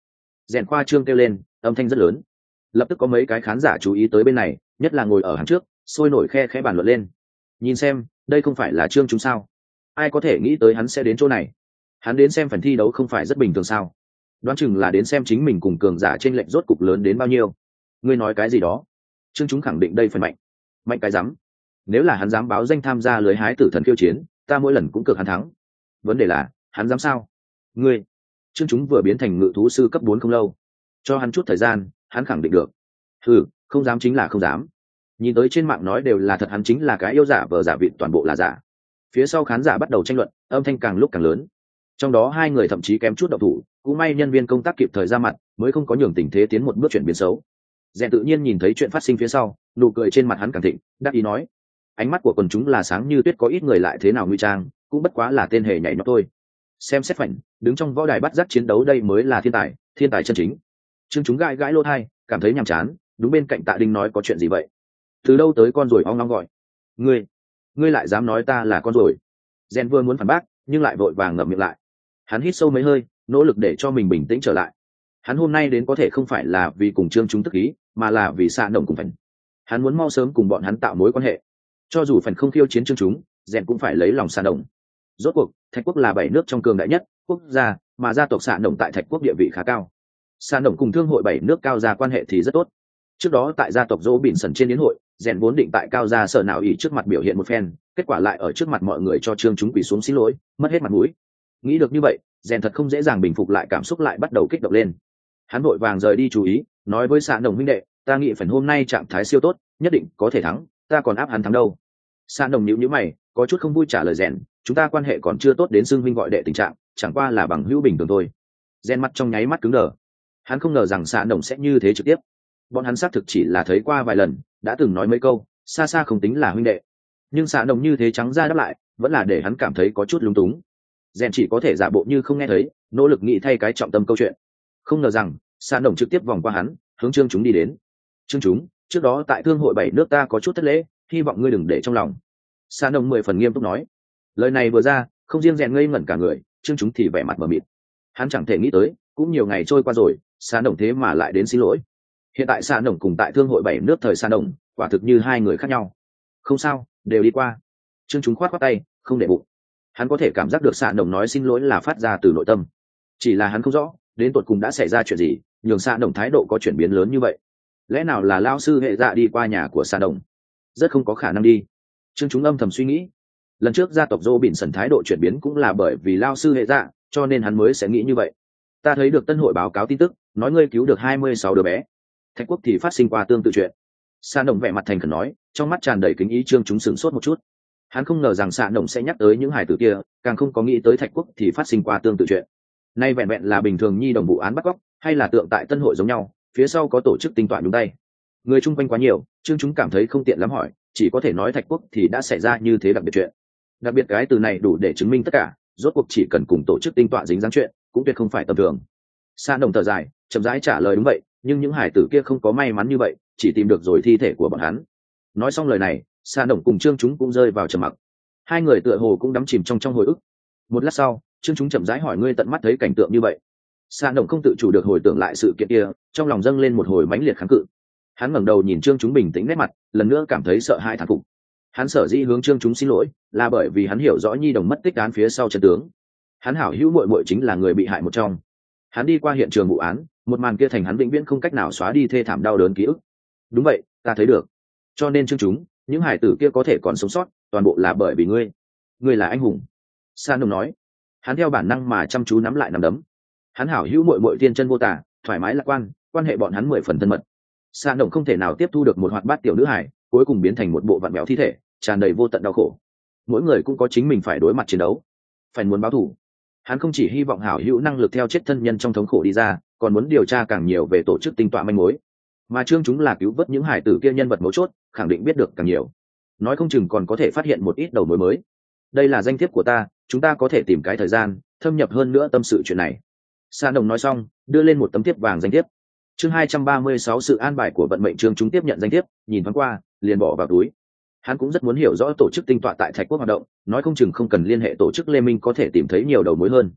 Rèn khoa trương kêu lên, âm thanh rất lớn. Lập tức có mấy cái khán giả chú ý tới bên này, nhất là ngồi ở hàng trước, sôi nổi khe khẽ bàn luận lên. Nhìn xem, đây không phải là Trương chúng sao? Ai có thể nghĩ tới hắn sẽ đến chỗ này? Hắn đến xem phần thi đấu không phải rất bình thường sao? Đoán chừng là đến xem chính mình cùng cường giả trên lệnh rốt cục lớn đến bao nhiêu. Ngươi nói cái gì đó? Trương chúng khẳng định đây phần mạnh. Mạnh cái rắm. Nếu là hắn dám báo danh tham gia lưới hái tử thần khiêu chiến, ta mỗi lần cũng cược hắn thắng. Vấn đề là, hắn dám sao? Ngươi. Trương chúng vừa biến thành ngự thú sư cấp 4 không lâu, cho hắn chút thời gian, hắn khẳng định được. Không dám chính là không dám. Nhìn tới trên mạng nói đều là thật, hắn chính là cái yêu giả vờ giả vịt, toàn bộ là giả. Phía sau khán giả bắt đầu tranh luận, âm thanh càng lúc càng lớn. Trong đó hai người thậm chí kém chút động thủ, cũng may nhân viên công tác kịp thời ra mặt, mới không có nhường tình thế tiến một bước chuyển biến xấu. Rèn tự nhiên nhìn thấy chuyện phát sinh phía sau, nụ cười trên mặt hắn càng thịnh, đắc ý nói: ánh mắt của quần chúng là sáng như tuyết, có ít người lại thế nào nguy trang, cũng bất quá là tên hề nhảy nhót thôi. Xem xét phảnh, đứng trong võ đài bắt giác chiến đấu, đây mới là thiên tài chân chính. Trương chúng gãi gãi lỗ tai, cảm thấy nhàm chán. Đúng bên cạnh Tạ Đinh nói: có chuyện gì vậy? Từ đâu tới con ruồi ong long gọi? Ngươi lại dám nói ta là con ruồi? Gen vừa muốn phản bác, nhưng lại vội vàng ngậm miệng lại. Hắn hít sâu mấy hơi, nỗ lực để cho mình bình tĩnh trở lại. Hắn hôm nay đến có thể không phải là vì cùng Trương chúng tức ý, mà là vì Sa Đồng cùng Phần. Hắn muốn mau sớm cùng bọn hắn tạo mối quan hệ. Cho dù Phần không khiêu chiến Trương chúng, Gen cũng phải lấy lòng Sa Đồng. Rốt cuộc, Thạch Quốc là 7 nước trong cường đại nhất quốc gia, mà gia tộc Sa Đồng tại Thạch Quốc địa vị khá cao. Sa Đồng cùng thương hội 7 nước cao gia quan hệ thì rất tốt. Trước đó tại gia tộc Dỗ Bỉn Sần trên yến hội, Rèn vốn định tại cao gia sở nào ý trước mặt biểu hiện một phen, kết quả lại ở trước mặt mọi người cho Trương chúng quỳ xuống xin lỗi, mất hết mặt mũi. Nghĩ được như vậy, Rèn thật không dễ dàng bình phục lại cảm xúc, lại bắt đầu kích động lên. Hắn vội vàng rời đi chú ý, nói với Sa Đồng huynh đệ: ta nghĩ Phần hôm nay trạng thái siêu tốt, nhất định có thể thắng, ta còn áp hắn thắng đâu. Sa Đồng nhíu mày, có chút không vui trả lời Rèn: chúng ta quan hệ còn chưa tốt đến xưng huynh gọi đệ tình trạng, chẳng qua là bằng hữu bình thường thôi. Rèn mắt trong nháy mắt cứng đờ. Hắn không ngờ rằng Sa Đồng sẽ như thế trực tiếp. Bọn hắn xác thực chỉ là thấy qua vài lần, đã từng nói mấy câu, xa xa không tính là huynh đệ. Nhưng Sa Đồng như thế trắng ra đáp lại, vẫn là để hắn cảm thấy có chút lung túng. Rèn chỉ có thể giả bộ như không nghe thấy, nỗ lực nghĩ thay cái trọng tâm câu chuyện. Không ngờ rằng Sa Đồng trực tiếp vòng qua hắn, hướng Trương chúng đi đến. Trương chúng, trước đó tại thương hội 7 nước ta có chút thất lễ, hy vọng ngươi đừng để trong lòng. Sa Đồng 10 phần nghiêm túc nói. Lời này vừa ra, không riêng Rèn ngây ngẩn cả người, Trương chúng thì vẻ mặt mờ mịt. Hắn chẳng thể nghĩ tới, cũng nhiều ngày trôi qua rồi, Sa Đồng thế mà lại đến xin lỗi. Hiện tại Sa Đồng cùng tại thương hội 7 nước thời Sa Đồng, quả thực như hai người khác nhau. Không sao, đều đi qua. Trương chúng khoát tay, không để bụng. Hắn có thể cảm giác được Sa Đồng nói xin lỗi là phát ra từ nội tâm. Chỉ là hắn không rõ, đến tột cùng đã xảy ra chuyện gì, nhường Sa Đồng thái độ có chuyển biến lớn như vậy. Lẽ nào là lao sư hệ dạ đi qua nhà của Sa Đồng? Rất không có khả năng đi. Trương chúng âm thầm suy nghĩ. Lần trước gia tộc Dỗ Bỉn Sần thái độ chuyển biến cũng là bởi vì lao sư hệ dạ, cho nên hắn mới sẽ nghĩ như vậy. Ta thấy được Tân hội báo cáo tin tức, nói ngươi cứu được 26 đứa bé. Thạch Quốc thì phát sinh qua tương tự chuyện. Sa Đồng vẻ mặt thành khẩn nói, trong mắt tràn đầy kính ý. Trương chúng sửng sốt một chút. Hắn không ngờ rằng Sa Đồng sẽ nhắc tới những hài tử kia, càng không có nghĩ tới Thạch Quốc thì phát sinh qua tương tự chuyện. Nay vẹn vẹn là bình thường nhi đồng vụ án bắt cóc, hay là tượng tại Tân hội giống nhau, phía sau có tổ chức tinh toán nhúng tay. Người chung quanh quá nhiều, Trương chúng cảm thấy không tiện lắm hỏi, chỉ có thể nói Thạch Quốc thì đã xảy ra như thế đặc biệt chuyện. Đặc biệt cái từ này đủ để chứng minh tất cả, rốt cuộc chỉ cần cùng tổ chức tinh toán dính dáng chuyện, cũng tuyệt không phải tầm thường. Sa Đồng thở dài, chậm rãi trả lời đúng vậy, nhưng những hải tử kia không có may mắn như vậy, chỉ tìm được rồi thi thể của bọn hắn. Nói xong lời này, Sa Đồng cùng Trương chúng cũng rơi vào trầm mặc. Hai người tựa hồ cũng đắm chìm trong hồi ức. Một lát sau, Trương chúng chậm rãi hỏi, ngươi tận mắt thấy cảnh tượng như vậy? Sa Đồng không tự chủ được hồi tưởng lại sự kiện kia, trong lòng dâng lên một hồi mãnh liệt kháng cự. Hắn ngẩng đầu nhìn Trương chúng bình tĩnh nét mặt, lần nữa cảm thấy sợ hãi thán phục. Hắn sở dĩ hướng Trương chúng xin lỗi, là bởi vì hắn hiểu rõ nhi đồng mất tích án phía sau chân tướng. Hắn hảo hữu muội muội chính là người bị hại một trong. Hắn đi qua hiện trường vụ án, một màn kia thành hắn vĩnh viễn không cách nào xóa đi thê thảm đau đớn ký ức. Đúng vậy, ta thấy được. Cho nên Trương chúng, những hải tử kia có thể còn sống sót, toàn bộ là bởi vì ngươi là anh hùng. Sa Đồng nói. Hắn theo bản năng mà chăm chú nắm lại nắm đấm. Hắn hảo hữu muội muội thiên chân vô tả, thoải mái lạc quan, quan hệ bọn hắn 10 phần thân mật. Sa Đồng không thể nào tiếp thu được một hoạt bát tiểu nữ hải, cuối cùng biến thành một bộ vặn vẹo thi thể, tràn đầy vô tận đau khổ. Mỗi người cũng có chính mình phải đối mặt chiến đấu, phải muốn báo thù. Hắn không chỉ hy vọng hảo hữu năng lực theo chết thân nhân trong thống khổ đi ra, còn muốn điều tra càng nhiều về tổ chức tinh tọa manh mối. Mà Trương chúng là cứu vớt những hải tử kia nhân vật mấu chốt, khẳng định biết được càng nhiều. Nói không chừng còn có thể phát hiện một ít đầu mối mới. Đây là danh thiếp của ta, chúng ta có thể tìm cái thời gian thâm nhập hơn nữa tâm sự chuyện này. Sa Đồng nói xong, đưa lên một tấm thiếp vàng danh thiếp. Chương 236 sự an bài của vận mệnh. Trương chúng tiếp nhận danh thiếp, nhìn thoáng qua, liền bỏ vào túi. Hắn cũng rất muốn hiểu rõ tổ chức tinh tọa tại Thạch Quốc hoạt động, nói không chừng không cần liên hệ tổ chức Lê Minh có thể tìm thấy nhiều đầu mối hơn.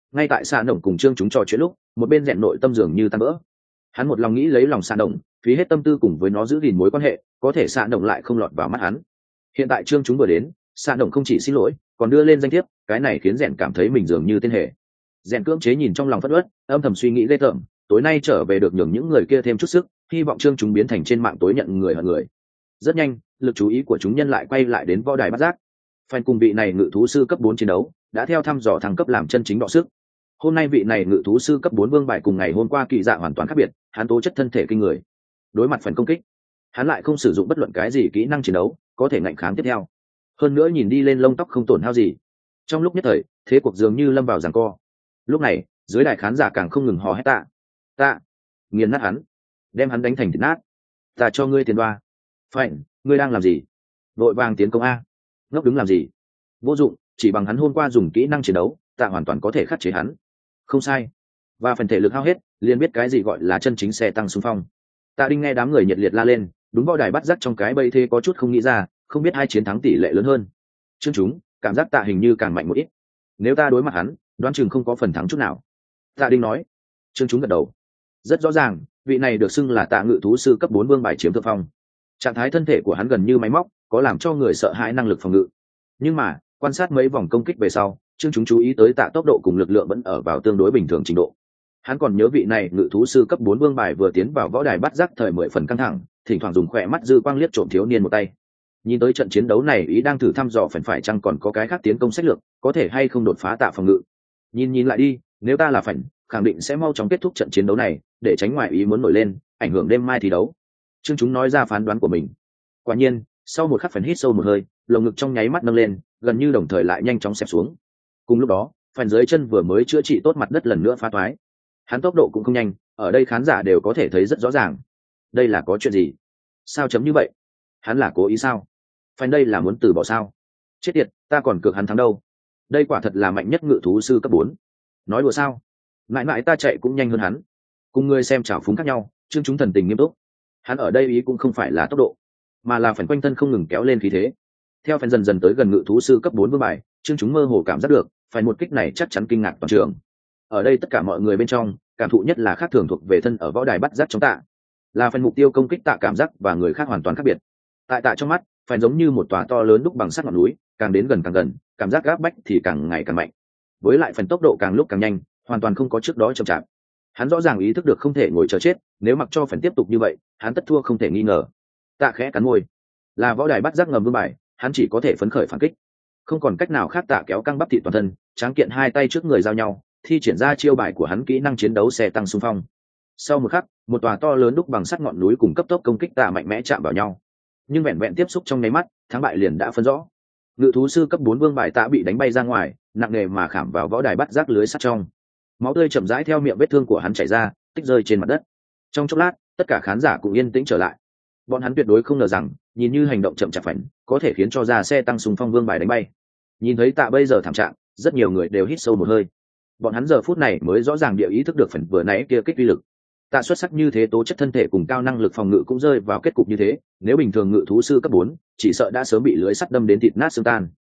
Ngay tại Sa Nồng cùng Trương chúng trò chuyện lúc, một bên rèn nội tâm dường như tan vỡ. Hắn một lòng nghĩ lấy lòng Sa Nồng, phí hết tâm tư cùng với nó giữ gìn mối quan hệ, có thể Sa Nồng lại không lọt vào mắt hắn. Hiện tại Trương chúng vừa đến, Sa Nồng không chỉ xin lỗi, còn đưa lên danh thiếp, cái này khiến rèn cảm thấy mình dường như tên hề. Rèn cưỡng chế nhìn trong lòng phất uất, âm thầm suy nghĩ ghê tởm, tối nay trở về được nhường những người kia thêm chút sức, hy vọng Trương chúng biến thành trên mạng tối nhận người hận người. Rất nhanh, lực chú ý của chúng nhân lại quay lại đến võ đài bắt giác. Fan cùng vị này ngự thú sư cấp 4 chiến đấu, đã theo thăm dò thăng cấp làm chân chính đọ sức. Hôm nay vị này ngự thú sư cấp 4 vương bài cùng ngày hôm qua kỳ dạ hoàn toàn khác biệt, hắn tố chất thân thể kinh người. Đối mặt phần công kích, hắn lại không sử dụng bất luận cái gì kỹ năng chiến đấu, có thể ngạnh kháng tiếp theo. Hơn nữa nhìn đi lên lông tóc không tổn hao gì. Trong lúc nhất thời, thế cuộc dường như lâm vào giằng co. Lúc này, dưới đài khán giả càng không ngừng hò hét tạ, nghiền nát hắn, đem hắn đánh thành thịt nát. Ta cho ngươi tiền đoa. Phạnh, ngươi đang làm gì? Vội vàng tiến công a. Ngốc đứng làm gì? Vô dụng, chỉ bằng hắn hôm qua dùng kỹ năng chiến đấu, tạ hoàn toàn có thể khắc chế hắn. Không sai. Và phần thể lực hao hết, liền biết cái gì gọi là chân chính xe tăng xung phong. Tạ Đinh nghe đám người nhiệt liệt la lên, đúng võ đài bắt giác trong cái bầy thế có chút không nghĩ ra, không biết hai chiến thắng tỷ lệ lớn hơn. Chương chúng, cảm giác Tạ hình như càng mạnh một ít. Nếu ta đối mặt hắn, đoán chừng không có phần thắng chút nào. Tạ Đinh nói. Chương chúng gật đầu. Rất rõ ràng, vị này được xưng là Tạ ngự thú sư cấp 4 vương bài chiếm thượng phong. Trạng thái thân thể của hắn gần như máy móc, có làm cho người sợ hãi năng lực phòng ngự. Nhưng mà, quan sát mấy vòng công kích về sau, Chương chúng chú ý tới Tạ tốc độ cùng lực lượng vẫn ở vào tương đối bình thường trình độ. Hắn còn nhớ vị này ngự thú sư cấp 4 vương bài vừa tiến vào võ đài bắt giác thời 10 phần căng thẳng, thỉnh thoảng dùng khỏe mắt dư quang liếc trộm thiếu niên một tay. Nhìn tới trận chiến đấu này ý đang thử thăm dò phải chăng còn có cái khác tiến công sách lược, có thể hay không đột phá Tạ phòng ngự. Nhìn lại đi, nếu ta là phảnh, khẳng định sẽ mau chóng kết thúc trận chiến đấu này, để tránh ngoại ý muốn nổi lên, ảnh hưởng đêm mai thi đấu. Chương chúng nói ra phán đoán của mình. Quả nhiên, sau một khắc phảnh hít sâu một hơi, lồng ngực trong nháy mắt nâng lên, gần như đồng thời lại nhanh chóng xẹp xuống. Cùng lúc đó, phảnh dưới chân vừa mới chữa trị tốt mặt đất lần nữa phá toái. Hắn tốc độ cũng không nhanh, ở đây khán giả đều có thể thấy rất rõ ràng. Đây là có chuyện gì? Sao chấm như vậy? Hắn là cố ý sao? Phảnh đây là muốn từ bỏ sao? Chết tiệt, ta còn cược hắn thắng đâu. Đây quả thật là mạnh nhất ngự thú sư cấp 4. Nói đùa sao? Mãi mãi ta chạy cũng nhanh hơn hắn. Cùng người xem trào phúng khác nhau, Chương chúng thần tình nghiêm túc. Hắn ở đây ý cũng không phải là tốc độ, mà là phần quanh thân không ngừng kéo lên khí thế. Theo phần dần dần tới gần ngự thú sư cấp 4 vương bài, Chương chúng mơ hồ cảm giác được, phải một kích này chắc chắn kinh ngạc toàn trường. Ở đây tất cả mọi người bên trong, cảm thụ nhất là khác thường thuộc về thân ở võ đài bắt giác chống Tạ. Là phần mục tiêu công kích Tạ cảm giác và người khác hoàn toàn khác biệt. Tại Tạ trong mắt, phải giống như một tòa to lớn đúc bằng sắt ngọn núi, càng đến gần càng gần, cảm giác gáp bách thì càng ngày càng mạnh. Với lại phần tốc độ càng lúc càng nhanh, hoàn toàn không có trước đó chậm chạp. Hắn rõ ràng ý thức được không thể ngồi chờ chết, nếu mặc cho phần tiếp tục như vậy, hắn tất thua không thể nghi ngờ. Tạ khẽ cắn môi. Là võ đài bắt giác ngầm vương bài, hắn chỉ có thể phấn khởi phản kích. Không còn cách nào khác, Tạ kéo căng bắp thịt toàn thân, tráng kiện hai tay trước người giao nhau, thi triển ra chiêu bài của hắn kỹ năng chiến đấu xe tăng xung phong. Sau một khắc, một tòa to lớn đúc bằng sắt ngọn núi cùng cấp tốc công kích Tạ mạnh mẽ chạm vào nhau. Nhưng vẹn vẹn tiếp xúc trong nháy mắt, thắng bại liền đã phân rõ. Ngự thú sư cấp 4 vương bài Tạ bị đánh bay ra ngoài, nặng nề mà khảm vào võ đài bắt giác lưới sắt trong. Máu tươi chậm rãi theo miệng vết thương của hắn chảy ra, tích rơi trên mặt đất. Trong chốc lát, tất cả khán giả cũng yên tĩnh trở lại. Bọn hắn tuyệt đối không ngờ rằng, nhìn như hành động chậm chạp phảnh, có thể khiến cho ra xe tăng xung phong vương bài đánh bay. Nhìn thấy Tạ bây giờ thảm trạng, rất nhiều người đều hít sâu một hơi. Bọn hắn giờ phút này mới rõ ràng địa ý thức được phần vừa nãy kia kích uy lực. Tạ xuất sắc như thế, tố chất thân thể cùng cao năng lực phòng ngự cũng rơi vào kết cục như thế, nếu bình thường ngự thú sư cấp 4, chỉ sợ đã sớm bị lưới sắt đâm đến thịt nát xương tan.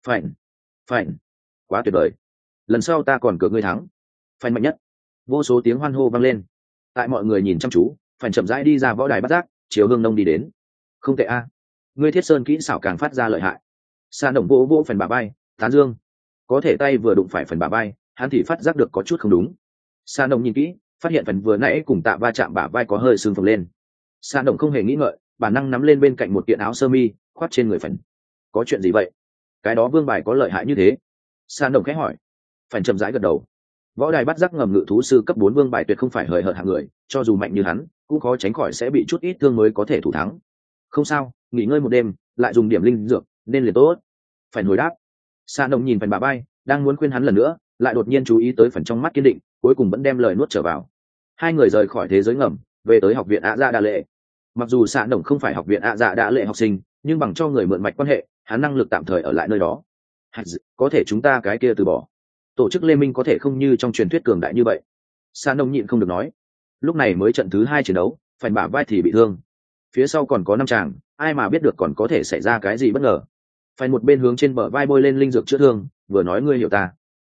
Phảnh, quá tuyệt vời. Lần sau ta còn cược ngươi thắng. Phảnh mạnh nhất. Vô số tiếng hoan hô vang lên. Tại mọi người nhìn chăm chú, Phảnh chậm rãi đi ra võ đài bắt giác, chiều Hương Nông đi đến. Không tệ a, ngươi Thiết Sơn kỹ xảo càng phát ra lợi hại. Sa Động vỗ vỗ phần bả vai, tán dương. Có thể tay vừa đụng phải phần bả vai, hắn thì phát giác được có chút không đúng. Sa Động nhìn kỹ, phát hiện phần vừa nãy cùng Tạ va chạm bả vai có hơi sưng phồng lên. Sa Động không hề nghĩ ngợi, bản năng nắm lên bên cạnh một kiện áo sơ mi, khoác trên người phần. Có chuyện gì vậy? Cái đó vương bài có lợi hại như thế? Sa Động khẽ hỏi. Phần chậm rãi gật đầu. Võ đài bắt giác ngầm ngự thú sư cấp 4 vương bài tuyệt không phải hời hợt hạng người, cho dù mạnh như hắn, cũng khó tránh khỏi sẽ bị chút ít thương mới có thể thủ thắng. Không sao, nghỉ ngơi một đêm, lại dùng điểm linh dược, nên liền tốt. Phải hồi đáp. Sa Động nhìn phần bà bay, đang muốn khuyên hắn lần nữa, lại đột nhiên chú ý tới phần trong mắt kiên định, cuối cùng vẫn đem lời nuốt trở vào. Hai người rời khỏi thế giới ngầm, về tới học viện ạ dạ đa lệ. Mặc dù Sa Động không phải học viện ạ dạ đa lệ học sinh, nhưng bằng cho người mượn mạch quan hệ, hắn năng lực tạm thời ở lại nơi đó. Có thể chúng ta cái kia từ bỏ. Tổ chức Lê Minh có thể không như trong truyền thuyết cường đại như vậy. Sa Nông nhịn không được nói. Lúc này mới trận thứ 2 chiến đấu, phần bả vai thì bị thương. Phía sau còn có 5 chàng, ai mà biết được còn có thể xảy ra cái gì bất ngờ. Phải một bên hướng trên bờ vai bôi lên linh dược chữa thương, vừa nói ngươi hiểu ta.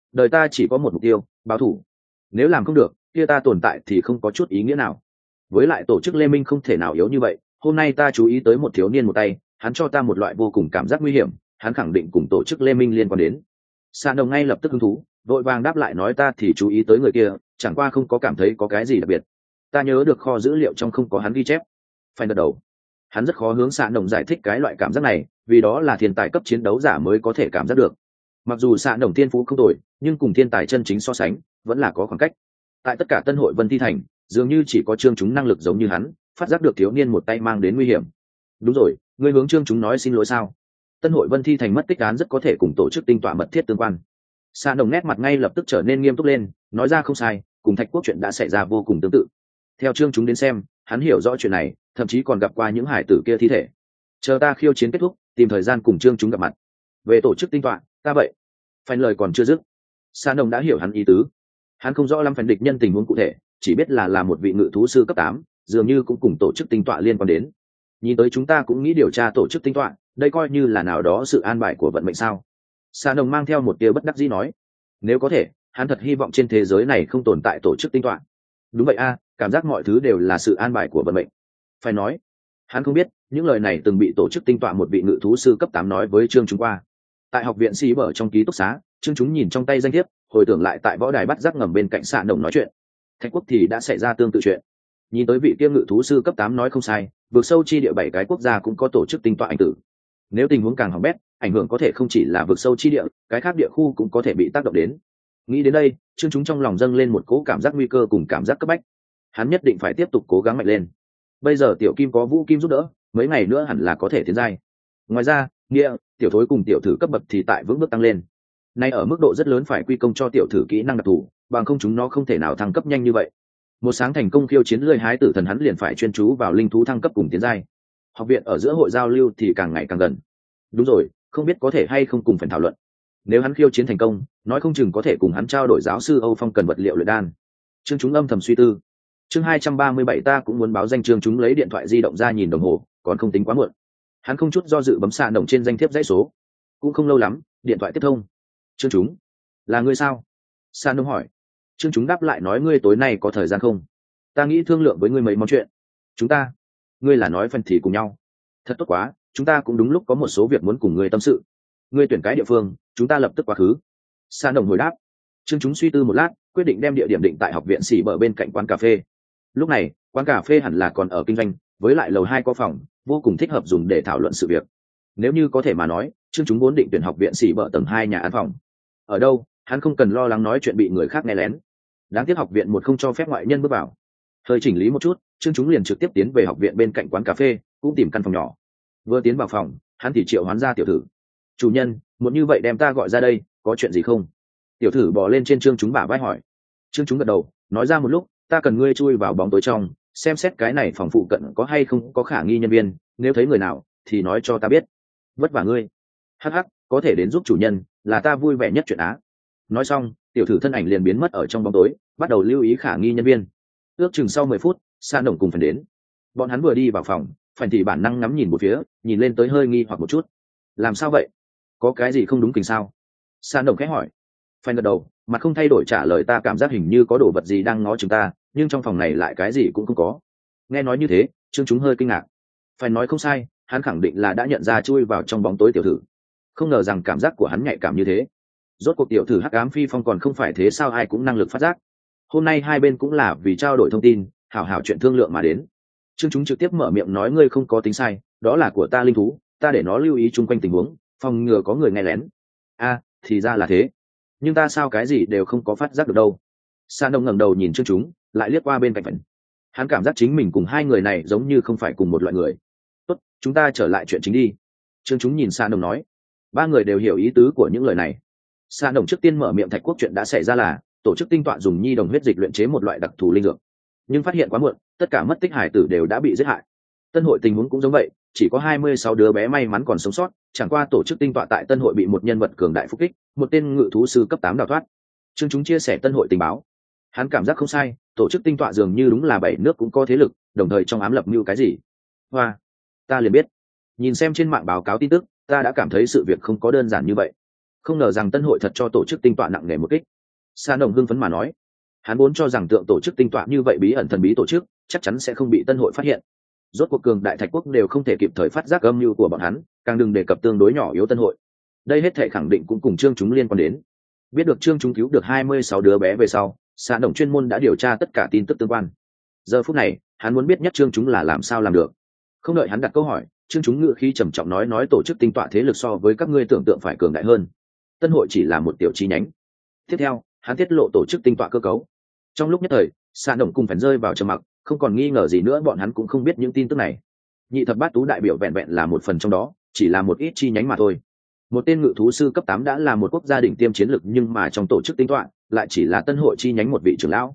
Đời ta chỉ có một mục tiêu, báo thù. Nếu làm không được, kia ta tồn tại thì không có chút ý nghĩa nào. Với lại tổ chức Lê Minh không thể nào yếu như vậy. Hôm nay ta chú ý tới một thiếu niên một tay, hắn cho ta một loại vô cùng cảm giác nguy hiểm, hắn khẳng định cùng tổ chức Lê Minh liên quan đến. Sa Đồng ngay lập tức hứng thú, vội vàng đáp lại nói ta thì chú ý tới người kia, chẳng qua không có cảm thấy có cái gì đặc biệt. Ta nhớ được kho dữ liệu trong không có hắn ghi chép. Phải gật đầu. Hắn rất khó hướng Sa Đồng giải thích cái loại cảm giác này, vì đó là thiên tài cấp chiến đấu giả mới có thể cảm giác được. Mặc dù Sa Đồng thiên phú không tồi, nhưng cùng thiên tài chân chính so sánh, vẫn là có khoảng cách. Tại tất cả Tân Hội Vân Thi Thành, dường như chỉ có Trương Chúng năng lực giống như hắn, phát giác được thiếu niên một tay mang đến nguy hiểm. Đúng rồi, ngươi hướng Trương Chúng nói xin lỗi sao? Tân Hội Vân Thi Thành mất tích án rất có thể cùng tổ chức tinh tọa mật thiết tương quan. Sa Đồng nét mặt ngay lập tức trở nên nghiêm túc lên, nói ra không sai, cùng Thạch Quốc chuyện đã xảy ra vô cùng tương tự. Theo Trương Chúng đến xem, hắn hiểu rõ chuyện này, thậm chí còn gặp qua những hải tử kia thi thể. Chờ ta khiêu chiến kết thúc, tìm thời gian cùng Trương Chúng gặp mặt. Về tổ chức tinh tọa, ta vậy. Phanh lời còn chưa dứt, Sa Đồng đã hiểu hắn ý tứ. Hắn không rõ lắm phần địch nhân tình huống cụ thể, chỉ biết là một vị ngự thú sư cấp 8, dường như cũng cùng tổ chức tinh tọa liên quan đến. Nhìn tới chúng ta cũng nghĩ điều tra tổ chức tinh tọa, đây coi như là nào đó sự an bài của vận mệnh sao? Sa Đồng mang theo một tia bất đắc dĩ nói, nếu có thể, hắn thật hy vọng trên thế giới này không tồn tại tổ chức tinh tọa. Đúng vậy a, cảm giác mọi thứ đều là sự an bài của vận mệnh. Phải nói, hắn không biết, những lời này từng bị tổ chức tinh tọa một vị ngự thú sư cấp 8 nói với Trương Chúng qua. Tại học viện Sĩ Bở trong ký túc xá, Trương Chúng nhìn trong tay danh thiếp, hồi tưởng lại tại võ đài bắt giác ngầm bên cạnh Sa Đồng nói chuyện. Thạch Quốc thì đã xảy ra tương tự chuyện. Nhìn tới vị kia ngự thú sư cấp 8 nói không sai, vượt sâu chi địa 7 cái quốc gia cũng có tổ chức tinh tọa ảnh tử. Nếu tình huống càng hỏng bét, ảnh hưởng có thể không chỉ là vượt sâu chi địa, cái khác địa khu cũng có thể bị tác động đến. Nghĩ đến đây, Trương Chúng trong lòng dâng lên một cỗ cảm giác nguy cơ cùng cảm giác cấp bách. Hắn nhất định phải tiếp tục cố gắng mạnh lên. Bây giờ tiểu kim có Vũ Kim giúp đỡ, mấy ngày nữa hẳn là có thể tiến giai. Ngoài ra, Nghĩa, tiểu thối cùng tiểu thử cấp bậc thì tại vững bước tăng lên. Nay ở mức độ rất lớn phải quy công cho tiểu thử kỹ năng đặc thù, bằng không chúng nó không thể nào thăng cấp nhanh như vậy. Một sáng thành công khiêu chiến lười hái tử thần, hắn liền phải chuyên chú vào linh thú thăng cấp cùng tiến giai. Học viện ở giữa hội giao lưu thì càng ngày càng gần. Đúng rồi, không biết có thể hay không cùng phần thảo luận. Nếu hắn khiêu chiến thành công, nói không chừng có thể cùng hắn trao đổi giáo sư Âu Phong cần vật liệu luyện đan. Trương Chúng âm thầm suy tư. Chương 237 ta cũng muốn báo danh. Trương Chúng lấy điện thoại di động ra nhìn đồng hồ, còn không tính quá muộn. Hắn không chút do dự bấm Sa Đồng trên danh thiếp dãy số. Cũng không lâu lắm, điện thoại tiếp thông. Trương Chúng, là ngươi sao? Sa Đồng hỏi. Trương Chúng đáp lại nói ngươi tối nay có thời gian không? Ta nghĩ thương lượng với ngươi mấy món chuyện. Chúng ta, ngươi là nói phần thì cùng nhau. Thật tốt quá, chúng ta cũng đúng lúc có một số việc muốn cùng ngươi tâm sự. Ngươi tuyển cái địa phương, chúng ta lập tức quá khứ. Sa Đồng hồi đáp. Trương Chúng suy tư một lát, quyết định đem địa điểm định tại học viện Sĩ Bở bên cạnh quán cà phê. Lúc này, quán cà phê hẳn là còn ở kinh doanh, với lại lầu 2 có phòng, vô cùng thích hợp dùng để thảo luận sự việc. Nếu như có thể mà nói, Trương Chúng vốn định tuyển học viện Sĩ Bở tầng 2 nhà ăn phòng. Ở đâu, hắn không cần lo lắng nói chuyện bị người khác nghe lén. Đáng tiếc học viện một không cho phép ngoại nhân bước vào. Hơi chỉnh lý một chút, Trương Chúng liền trực tiếp tiến về học viện bên cạnh quán cà phê, cũng tìm căn phòng nhỏ. Vừa tiến vào phòng, hắn thì triệu hoán ra tiểu thử. Chủ nhân, muốn như vậy đem ta gọi ra đây, có chuyện gì không? Tiểu thử bò lên trên Trương Chúng bả vai hỏi. Trương Chúng gật đầu, nói ra một lúc, ta cần ngươi chui vào bóng tối trong, xem xét cái này phòng phụ cận có hay không có khả nghi nhân viên, nếu thấy người nào thì nói cho ta biết. Vất vả ngươi. Hắc hắc, có thể đến giúp chủ nhân là ta vui vẻ nhất chuyện á. Nói xong, tiểu thử thân ảnh liền biến mất ở trong bóng tối, bắt đầu lưu ý khả nghi nhân viên. Ước chừng sau 10 phút, Sa Đồng cùng phần đến. Bọn hắn vừa đi vào phòng, phần thì bản năng ngắm nhìn một phía, nhìn lên tới hơi nghi hoặc một chút. Làm sao vậy? Có cái gì không đúng kình sao? Sa Đồng khẽ hỏi. Phần gật đầu, mặt không thay đổi trả lời ta cảm giác hình như có đồ vật gì đang ngó chúng ta, nhưng trong phòng này lại cái gì cũng không có. Nghe nói như thế, Trương Chúng hơi kinh ngạc. Phải nói không sai, hắn khẳng định là đã nhận ra chui vào trong bóng tối tiểu thử. Không ngờ rằng cảm giác của hắn nhạy cảm như thế. Rốt cuộc tiểu thử hắc ám phi phong còn không phải thế sao, ai cũng năng lực phát giác. Hôm nay hai bên cũng là vì trao đổi thông tin, hảo hảo chuyện thương lượng mà đến. Trương Chúng trực tiếp mở miệng nói ngươi không có tính sai, đó là của ta linh thú, ta để nó lưu ý chung quanh tình huống, phòng ngừa có người nghe lén. A, thì ra là thế. Nhưng ta sao cái gì đều không có phát giác được đâu. Sa Đồng ngẩng đầu nhìn Trương Chúng, lại liếc qua bên cạnh phần. Hắn cảm giác chính mình cùng hai người này giống như không phải cùng một loại người. Tốt, chúng ta trở lại chuyện chính đi. Trương Chúng nhìn Sa Đồng nói. Ba người đều hiểu ý tứ của những lời này. Sa Đồng trước tiên mở miệng Thạch Quốc chuyện đã xảy ra là tổ chức tinh tọa dùng nhi đồng huyết dịch luyện chế một loại đặc thù linh dược, nhưng phát hiện quá muộn, tất cả mất tích hải tử đều đã bị giết hại. Tân hội tình huống cũng giống vậy, chỉ có 26 đứa bé may mắn còn sống sót, chẳng qua tổ chức tinh tọa tại Tân hội bị một nhân vật cường đại phục kích, một tên ngự thú sư cấp 8 đào thoát. Trương Chúng chia sẻ Tân hội tình báo. Hắn cảm giác không sai, tổ chức tinh tọa dường như đúng là 7 nước cũng có thế lực, đồng thời trong ám lập mưu cái gì. Hoa, ta liền biết. Nhìn xem trên mạng báo cáo tin tức, ta đã cảm thấy sự việc không có đơn giản như vậy. Không ngờ rằng tân hội thật cho tổ chức tinh tọa nặng nề một kích. Sa Nồng hưng phấn mà nói, hắn vốn cho rằng tượng tổ chức tinh tọa như vậy bí ẩn thần bí tổ chức chắc chắn sẽ không bị tân hội phát hiện. Rốt cuộc cường đại thạch quốc đều không thể kịp thời phát giác âm mưu của bọn hắn, càng đừng đề cập tương đối nhỏ yếu tân hội. Đây hết thể khẳng định cũng cùng Trương chúng liên quan đến. Biết được Trương chúng cứu được 26 đứa bé về sau, Sa Nồng chuyên môn đã điều tra tất cả tin tức tương quan. Giờ phút này, hắn muốn biết nhất Trương chúng là làm sao làm được. Không đợi hắn đặt câu hỏi, Trương chúng ngựa khí trầm trọng nói tổ chức tinh tọa thế lực so với các ngươi tưởng tượng phải cường đại hơn. Tân hội chỉ là một tiểu chi nhánh. Tiếp theo, hắn tiết lộ tổ chức tinh tọa cơ cấu. Trong lúc nhất thời, Sa Nồng cùng phải rơi vào trầm mặc, không còn nghi ngờ gì nữa, bọn hắn cũng không biết những tin tức này. Nhị thập bát tú đại biểu vẹn vẹn là một phần trong đó, chỉ là một ít chi nhánh mà thôi. Một tên ngự thú sư cấp 8 đã là một quốc gia đỉnh tiêm chiến lực, nhưng mà trong tổ chức tinh tọa lại chỉ là tân hội chi nhánh một vị trưởng lão.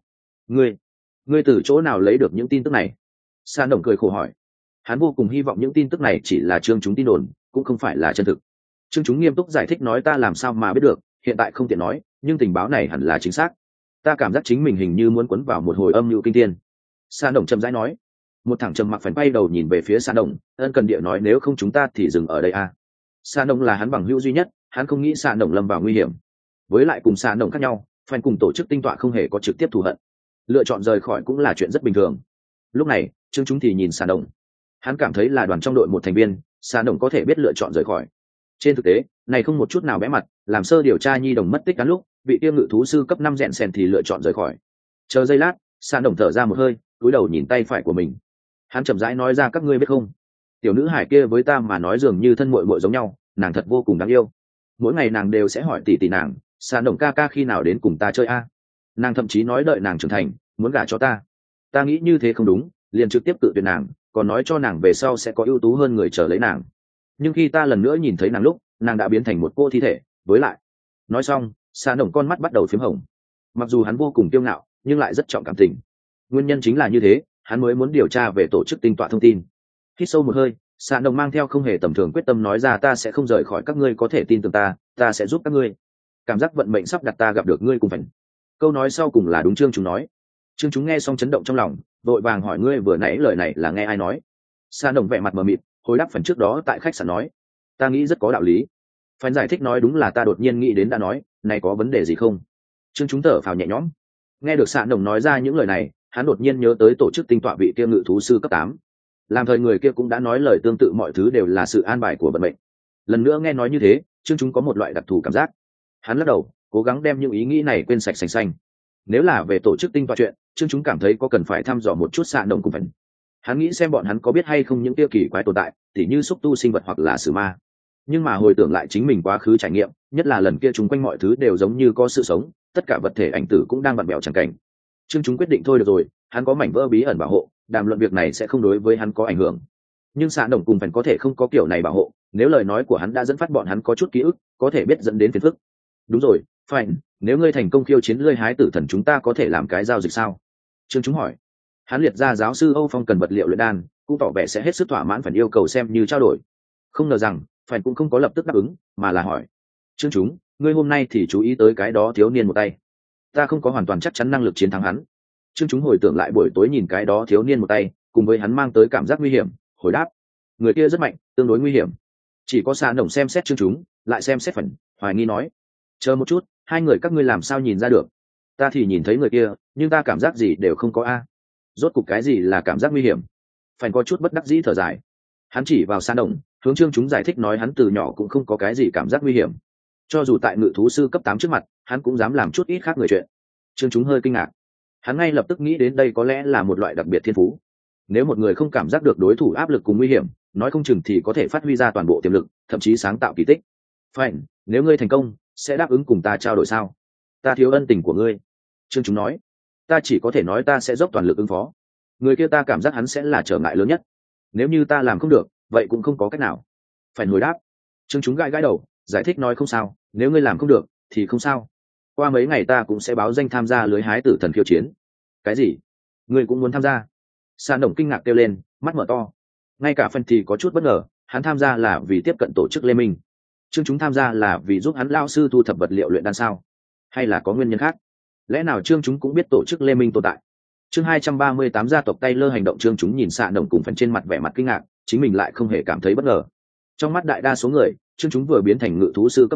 Ngươi từ chỗ nào lấy được những tin tức này? Sa Nồng cười khổ hỏi. Hắn vô cùng hy vọng những tin tức này chỉ là Trương chúng tin đồn, cũng không phải là chân thực. Trương chúng nghiêm túc giải thích nói, ta làm sao mà biết được, hiện tại không tiện nói, nhưng tình báo này hẳn là chính xác. Ta cảm giác chính mình hình như muốn quấn vào một hồi âm mưu kinh thiên. Sa Nồng chậm rãi nói. Một thằng trầm mặc phản bay đầu nhìn về phía Sa Nồng, ân cần địa nói, nếu không chúng ta thì dừng ở đây à. Sa Nồng là hắn bằng hữu duy nhất, hắn không nghĩ Sa Nồng lâm vào nguy hiểm. với lại cùng Sa Nồng khác nhau, phản cùng tổ chức tinh tọa không hề có trực tiếp thù hận, lựa chọn rời khỏi cũng là chuyện rất bình thường. Lúc này Trương chúng thì nhìn Sa Nồng, hắn cảm thấy là đoàn trong đội một thành viên, Sa Nồng có thể biết lựa chọn rời khỏi. Trên thực tế này không một chút nào bẽ mặt, làm sơ điều tra nhi đồng mất tích cán lúc vị tiêu ngự thú sư cấp 5 rèn sèn thì lựa chọn rời khỏi. Chờ giây lát, Sa Nồng thở ra một hơi, cúi đầu nhìn tay phải của mình. Hắn chậm rãi nói ra, các ngươi biết không, tiểu nữ hải kia với ta mà nói dường như thân muội muội giống nhau, nàng thật vô cùng đáng yêu. Mỗi ngày nàng đều sẽ hỏi tỷ tỷ nàng, Sa Nồng ca ca khi nào đến cùng ta chơi a. Nàng thậm chí nói đợi nàng trưởng thành muốn gả cho ta. Ta nghĩ như thế không đúng, liền trực tiếp tự tuyệt nàng, còn nói cho nàng về sau sẽ có ưu tú hơn người chờ lấy nàng. Nhưng khi ta lần nữa nhìn thấy nàng lúc, nàng đã biến thành một cô thi thể. Với lại, nói xong Sa Nồng con mắt bắt đầu phím hồng. Mặc dù hắn vô cùng kiêu ngạo nhưng lại rất trọng cảm tình. Nguyên nhân chính là như thế, hắn mới muốn điều tra về tổ chức tinh tọa thông tin. Hít sâu một hơi, Sa Nồng mang theo không hề tầm thường quyết tâm nói ra, ta sẽ không rời khỏi các ngươi, có thể tin tưởng ta, ta sẽ giúp các ngươi. Cảm giác vận mệnh sắp đặt ta gặp được ngươi cùng phần. Câu nói sau cùng là đúng Trương chúng nói. Trương chúng nghe xong chấn động trong lòng, vội vàng hỏi, ngươi vừa nãy lời này là nghe ai nói? Sa Nồng vẻ mặt mờ mịt, hồi đáp phần trước đó tại khách sạn nói. Ta nghĩ rất có đạo lý. Phần giải thích nói, đúng là ta đột nhiên nghĩ đến đã nói, này có vấn đề gì không? Trương chúng thở phào nhẹ nhõm. Nghe được Sa Nồng nói ra những lời này, hắn đột nhiên nhớ tới tổ chức tinh tọa vị kia ngự thú sư cấp 8. Làm thời người kia cũng đã nói lời tương tự, mọi thứ đều là sự an bài của vận mệnh. Lần nữa nghe nói như thế, Trương chúng có một loại đặc thù cảm giác. Hắn lắc đầu, cố gắng đem những ý nghĩ này quên sạch sành xanh. Nếu là về tổ chức tinh tọa chuyện, Trương chúng cảm thấy có cần phải thăm dò một chút Sa Nồng cùng phần. Hắn nghĩ xem bọn hắn có biết hay không những tiêu kỳ quái tồn tại, tỉ như xúc tu sinh vật hoặc là sử ma. Nhưng mà hồi tưởng lại chính mình quá khứ trải nghiệm, nhất là lần kia chúng quanh mọi thứ đều giống như có sự sống, tất cả vật thể ảnh tử cũng đang vặn vẹo chẳng cảnh. Trương chúng quyết định thôi được rồi, hắn có mảnh vỡ bí ẩn bảo hộ, đàm luận việc này sẽ không đối với hắn có ảnh hưởng. Nhưng Sa Nồng cùng phần có thể không có kiểu này bảo hộ, nếu lời nói của hắn đã dẫn phát bọn hắn có chút ký ức, có thể biết dẫn đến phiền phức. Đúng rồi, phải, nếu ngươi thành công khiêu chiến lưỡi hái tử thần, chúng ta có thể làm cái giao dịch sao? Trương chúng hỏi. Hắn liệt ra giáo sư Âu Phong cần vật liệu luyện đan, cũng tỏ vẻ sẽ hết sức thỏa mãn phần yêu cầu xem như trao đổi. Không ngờ rằng phải cũng không có lập tức đáp ứng, mà là hỏi, Trương chúng, ngươi hôm nay thì chú ý tới cái đó thiếu niên một tay. Ta không có hoàn toàn chắc chắn năng lực chiến thắng hắn. Trương chúng hồi tưởng lại buổi tối nhìn cái đó thiếu niên một tay, cùng với hắn mang tới cảm giác nguy hiểm, hồi đáp, người kia rất mạnh, tương đối nguy hiểm. Chỉ có Sa Nồng xem xét Trương chúng, lại xem xét phần, hoài nghi nói, chờ một chút, hai người các ngươi làm sao nhìn ra được? Ta thì nhìn thấy người kia, nhưng ta cảm giác gì đều không có a. Rốt cục cái gì là cảm giác nguy hiểm? Phải có chút bất đắc dĩ thở dài. Hắn chỉ vào Sa Nồng, hướng Trương chúng giải thích nói, hắn từ nhỏ cũng không có cái gì cảm giác nguy hiểm. Cho dù tại ngự thú sư cấp 8 trước mặt, hắn cũng dám làm chút ít khác người chuyện. Trương chúng hơi kinh ngạc. Hắn ngay lập tức nghĩ đến đây có lẽ là một loại đặc biệt thiên phú. Nếu một người không cảm giác được đối thủ áp lực cùng nguy hiểm, nói không chừng thì có thể phát huy ra toàn bộ tiềm lực, thậm chí sáng tạo kỳ tích. Phải, nếu ngươi thành công, sẽ đáp ứng cùng ta trao đổi sao? Ta thiếu ân tình của ngươi. Trương chúng nói. Ta chỉ có thể nói ta sẽ dốc toàn lực ứng phó. Người kia ta cảm giác hắn sẽ là trở ngại lớn nhất. Nếu như ta làm không được, vậy cũng không có cách nào. Phải hồi đáp. Trương chúng gãi gãi đầu, giải thích nói, không sao, nếu ngươi làm không được thì không sao. Qua mấy ngày ta cũng sẽ báo danh tham gia lưới hái tử thần khiêu chiến. Cái gì? Ngươi cũng muốn tham gia? Sa Nồng kinh ngạc kêu lên, mắt mở to. Ngay cả phần thì có chút bất ngờ, hắn tham gia là vì tiếp cận tổ chức Lê Minh. Trương chúng tham gia là vì giúp hắn lao sư thu thập vật liệu luyện đan sao? Hay là có nguyên nhân khác? Lẽ nào Trương chúng cũng biết tổ chức Lê Minh tồn tại? Chương 238 gia tộc Taylor hành động. Trương chúng nhìn Sa Nồng cùng phần trên mặt vẻ mặt kinh ngạc, chính mình lại không hề cảm thấy bất ngờ. Trong mắt đại đa số người, Trương chúng vừa biến thành ngự thú sư cấp 4,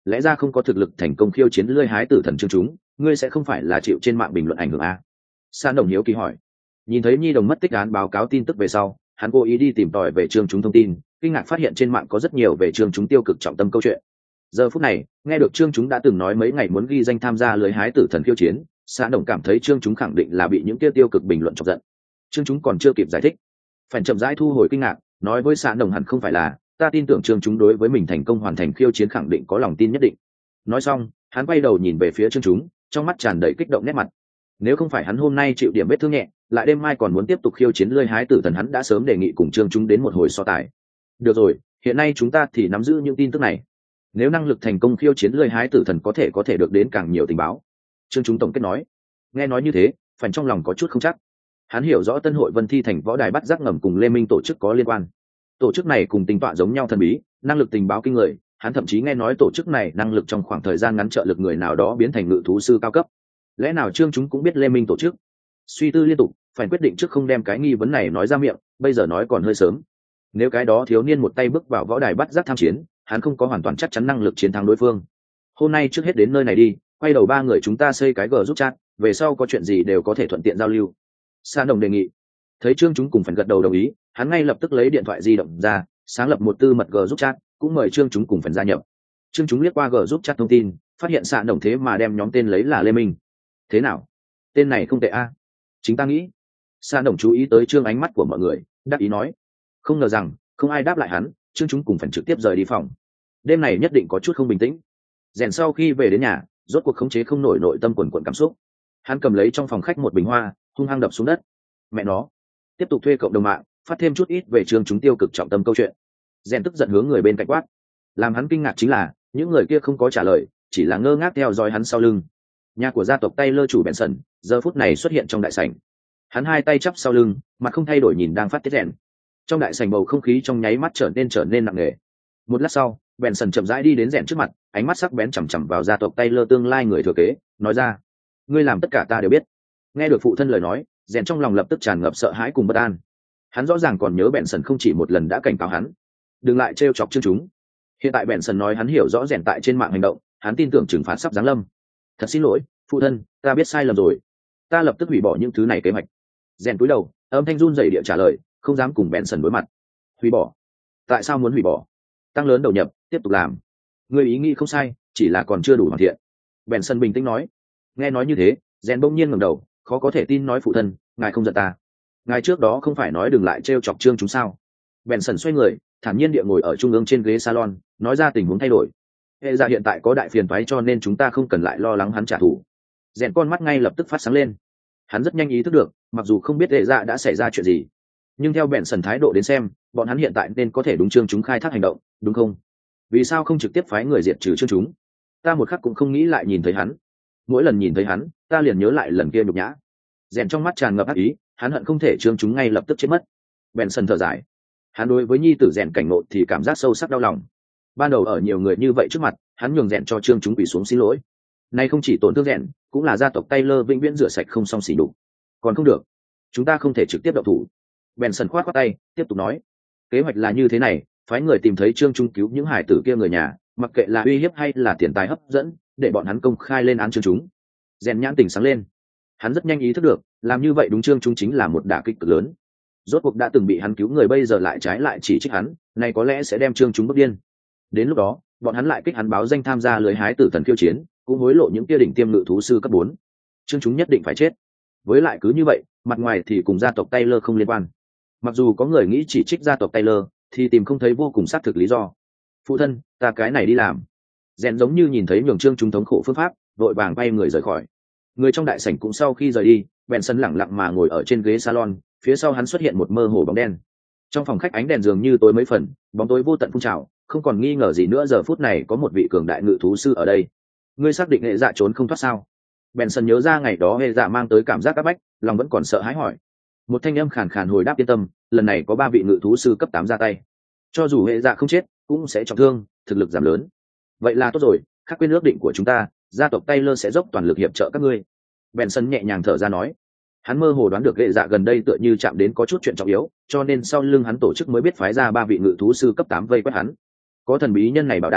lẽ ra không có thực lực thành công khiêu chiến lưỡi hái tử thần chương chúng, ngươi sẽ không phải là chịu trên mạng bình luận ảnh hưởng à? Sa Đồng hiếu kỳ hỏi. Nhìn thấy nhi đồng mất tích án báo cáo tin tức về sau, hắn cố ý đi tìm tòi về chương chúng thông tin, kinh ngạc phát hiện trên mạng có rất nhiều về chương chúng tiêu cực trọng tâm câu chuyện. Giờ phút này, nghe được chương chúng đã từng nói mấy ngày muốn ghi danh tham gia lưới hái tử thần khiêu chiến, Sa Đồng cảm thấy chương chúng khẳng định là bị những tiêu cực bình luận chọc giận. Chương chúng còn chưa kịp giải thích, phải chậm rãi thu hồi kinh ngạc, nói với Sa Đồng hẳn không phải là, ta tin tưởng chương chúng đối với mình thành công hoàn thành khiêu chiến khẳng định có lòng tin nhất định. Nói xong, hắn quay đầu nhìn về phía chương chúng, trong mắt tràn đầy kích động nét mặt. Nếu không phải hắn hôm nay chịu điểm vết thương nhẹ, lại đêm mai còn muốn tiếp tục khiêu chiến lưới hái tử thần, hắn đã sớm đề nghị cùng chương chúng đến một hồi so tài. Được rồi, hiện nay chúng ta thì nắm giữ những tin tức này. Nếu năng lực thành công khiêu chiến lưới hái tử thần có thể được đến càng nhiều tình báo. Chương chúng tổng kết nói. Nghe nói như thế, phần trong lòng có chút không chắc. Hắn hiểu rõ Tân hội Vân Thi thành võ đài bắt giác ngầm cùng Lê Minh tổ chức có liên quan. Tổ chức này cùng tính tọa giống nhau thần bí, năng lực tình báo kinh người. Hắn thậm chí nghe nói tổ chức này năng lực trong khoảng thời gian ngắn trợ lực người nào đó biến thành ngự thú sư cao cấp. Lẽ nào chương chúng cũng biết Lê Minh tổ chức? Suy tư liên tục, phải quyết định trước không đem cái nghi vấn này nói ra miệng, bây giờ nói còn hơi sớm. Nếu cái đó thiếu niên một tay bước vào võ đài bắt giác tham chiến, hắn không có hoàn toàn chắc chắn năng lực chiến thắng đối phương. Hôm nay trước hết đến nơi này đi, quay đầu ba người chúng ta xây cái group chat, về sau có chuyện gì đều có thể thuận tiện giao lưu. Sa Đồng đề nghị. Thấy chương chúng cùng phần gật đầu đồng ý, hắn ngay lập tức lấy điện thoại di động ra, sáng lập một tư mật group chat, cũng mời chương chúng cùng phần gia nhập. Chương chúng liếc qua group chat thông tin, phát hiện Sa Đồng thế mà đem nhóm tên lấy là Lê Minh. Thế nào? Tên này không tệ a. Chính ta nghĩ. Sa Đồng chú ý tới chương ánh mắt của mọi người, đáp ý nói. Không ngờ rằng không ai đáp lại hắn, chương chúng cùng phần trực tiếp rời đi phòng. Đêm này nhất định có chút không bình tĩnh. Rèn sau khi về đến nhà, rốt cuộc khống chế không nổi nội tâm quần quần cảm xúc. Hắn cầm lấy trong phòng khách một bình hoa, hung hăng đập xuống đất. Mẹ nó, tiếp tục thuê cộng đồng mạng, phát thêm chút ít về chương chúng tiêu cực trọng tâm câu chuyện. Rèn tức giận hướng người bên cạnh quát. Làm hắn kinh ngạc chính là, những người kia không có trả lời, chỉ là ngơ ngác theo dõi hắn sau lưng. Nhà của gia tộc Taylor chủ Benson, giờ phút này xuất hiện trong đại sảnh. Hắn hai tay chắp sau lưng, mặt không thay đổi nhìn đang phát tiết rèn. Trong đại sảnh bầu không khí trong nháy mắt trở nên nặng nề. Một lát sau, Benson chậm rãi đi đến rèn trước mặt, ánh mắt sắc bén chằm chằm vào gia tộc Taylor tương lai người thừa kế, nói ra: "Ngươi làm tất cả ta đều biết." Nghe được phụ thân lời nói, rèn trong lòng lập tức tràn ngập sợ hãi cùng bất an. Hắn rõ ràng còn nhớ Benson không chỉ một lần đã cảnh cáo hắn, đừng lại trêu chọc chương chúng. Hiện tại Benson nói hắn hiểu rõ rèn tại trên mạng hành động, hắn tin tưởng trừng phạt sắp giáng lâm. Thật xin lỗi, phụ thân, ta biết sai lầm rồi. Ta lập tức hủy bỏ những thứ này kế hoạch. Rèn cúi đầu, âm thanh run rẩy địa trả lời, không dám cùng Benson đối mặt. Hủy bỏ? Tại sao muốn hủy bỏ? Tăng lớn đầu nhập, tiếp tục làm. Người ý nghĩ không sai, chỉ là còn chưa đủ hoàn thiện. Benson bình tĩnh nói. Nghe nói như thế, Rèn bỗng nhiên ngẩng đầu, khó có thể tin nói, phụ thân, ngài không giận ta. Ngài trước đó không phải nói đừng lại trêu chọc chương chúng sao? Benson xoay người, thản nhiên địa ngồi ở trung ương trên ghế salon, nói ra tình huống thay đổi. Hệ dạ hiện tại có đại phiền toái cho nên chúng ta không cần lại lo lắng hắn trả thù. Rèn con mắt ngay lập tức phát sáng lên. Hắn rất nhanh ý thức được, mặc dù không biết hệ dạ đã xảy ra chuyện gì, nhưng theo Benson thái độ đến xem, bọn hắn hiện tại nên có thể đúng chương chúng khai thác hành động, đúng không? Vì sao không trực tiếp phái người diệt trừ chương chúng? Ta một khắc cũng không nghĩ lại nhìn thấy hắn. Mỗi lần nhìn thấy hắn, ta liền nhớ lại lần kia nhục nhã. Rèn trong mắt tràn ngập ác ý, hắn hận không thể chương chúng ngay lập tức chết mất. Benson thở dài. Hắn đối với nhi tử Rèn cảnh ngộ thì cảm giác sâu sắc đau lòng. Ban đầu ở nhiều người như vậy trước mặt, hắn nhường Rèn cho chương chúng quỳ xuống xin lỗi. Nay không chỉ tổn thương Rèn, cũng là gia tộc Taylor vĩnh viễn rửa sạch không xong xỉ đục. Còn không được, chúng ta không thể trực tiếp động thủ. Benson khoát khoát tay, tiếp tục nói, kế hoạch là như thế này, phái người tìm thấy chương chúng cứu những hải tử kia người nhà, mặc kệ là uy hiếp hay là tiền tài hấp dẫn, để bọn hắn công khai lên án chương chúng. Rèn nhãn tỉnh sáng lên, hắn rất nhanh ý thức được, làm như vậy đúng chương chúng chính là một đả kích cực lớn. Rốt cuộc đã từng bị hắn cứu người bây giờ lại trái lại chỉ trích hắn, này có lẽ sẽ đem chương chúng bức điên. Đến lúc đó, bọn hắn lại kích hắn báo danh tham gia lưới hái tử thần khiêu chiến, cũng hối lộ những kia đỉnh tiêm ngự thú sư cấp 4. Chương chúng nhất định phải chết. Với lại cứ như vậy, mặt ngoài thì cùng gia tộc Taylor không liên quan. Mặc dù có người nghĩ chỉ trích gia tộc Taylor, thì tìm không thấy vô cùng xác thực lý do. Phụ thân, ta cái này đi làm. Rèn giống như nhìn thấy nhường chương chúng thống khổ phương pháp, vội vàng bay người rời khỏi. Người trong đại sảnh cũng sau khi rời đi, Benson lẳng lặng mà ngồi ở trên ghế salon, phía sau hắn xuất hiện một mơ hồ bóng đen. Trong phòng khách ánh đèn dường như tối mấy phần, bóng tối vô tận phun trào, không còn nghi ngờ gì nữa, giờ phút này có một vị cường đại ngự thú sư ở đây. Ngươi xác định hệ dạ trốn không thoát sao? Benson nhớ ra ngày đó hệ dạ mang tới cảm giác áp bách, lòng vẫn còn sợ hãi hỏi. Một thanh âm khàn khàn hồi đáp, yên tâm, lần này có 3 vị ngự thú sư cấp 8 ra tay. Cho dù hệ dạ không chết, cũng sẽ trọng thương, thực lực giảm lớn. Vậy là tốt rồi, khác quên ước định của chúng ta, gia tộc Taylor sẽ dốc toàn lực hiệp trợ các ngươi. Benson nhẹ nhàng thở ra nói. Hắn mơ hồ đoán được hệ dạ gần đây tựa như chạm đến có chút chuyện trọng yếu, cho nên sau lưng hắn tổ chức mới biết phái ra 3 vị ngự thú sư cấp 8 vây quét hắn. Có thần bí nhân này bảo đảm,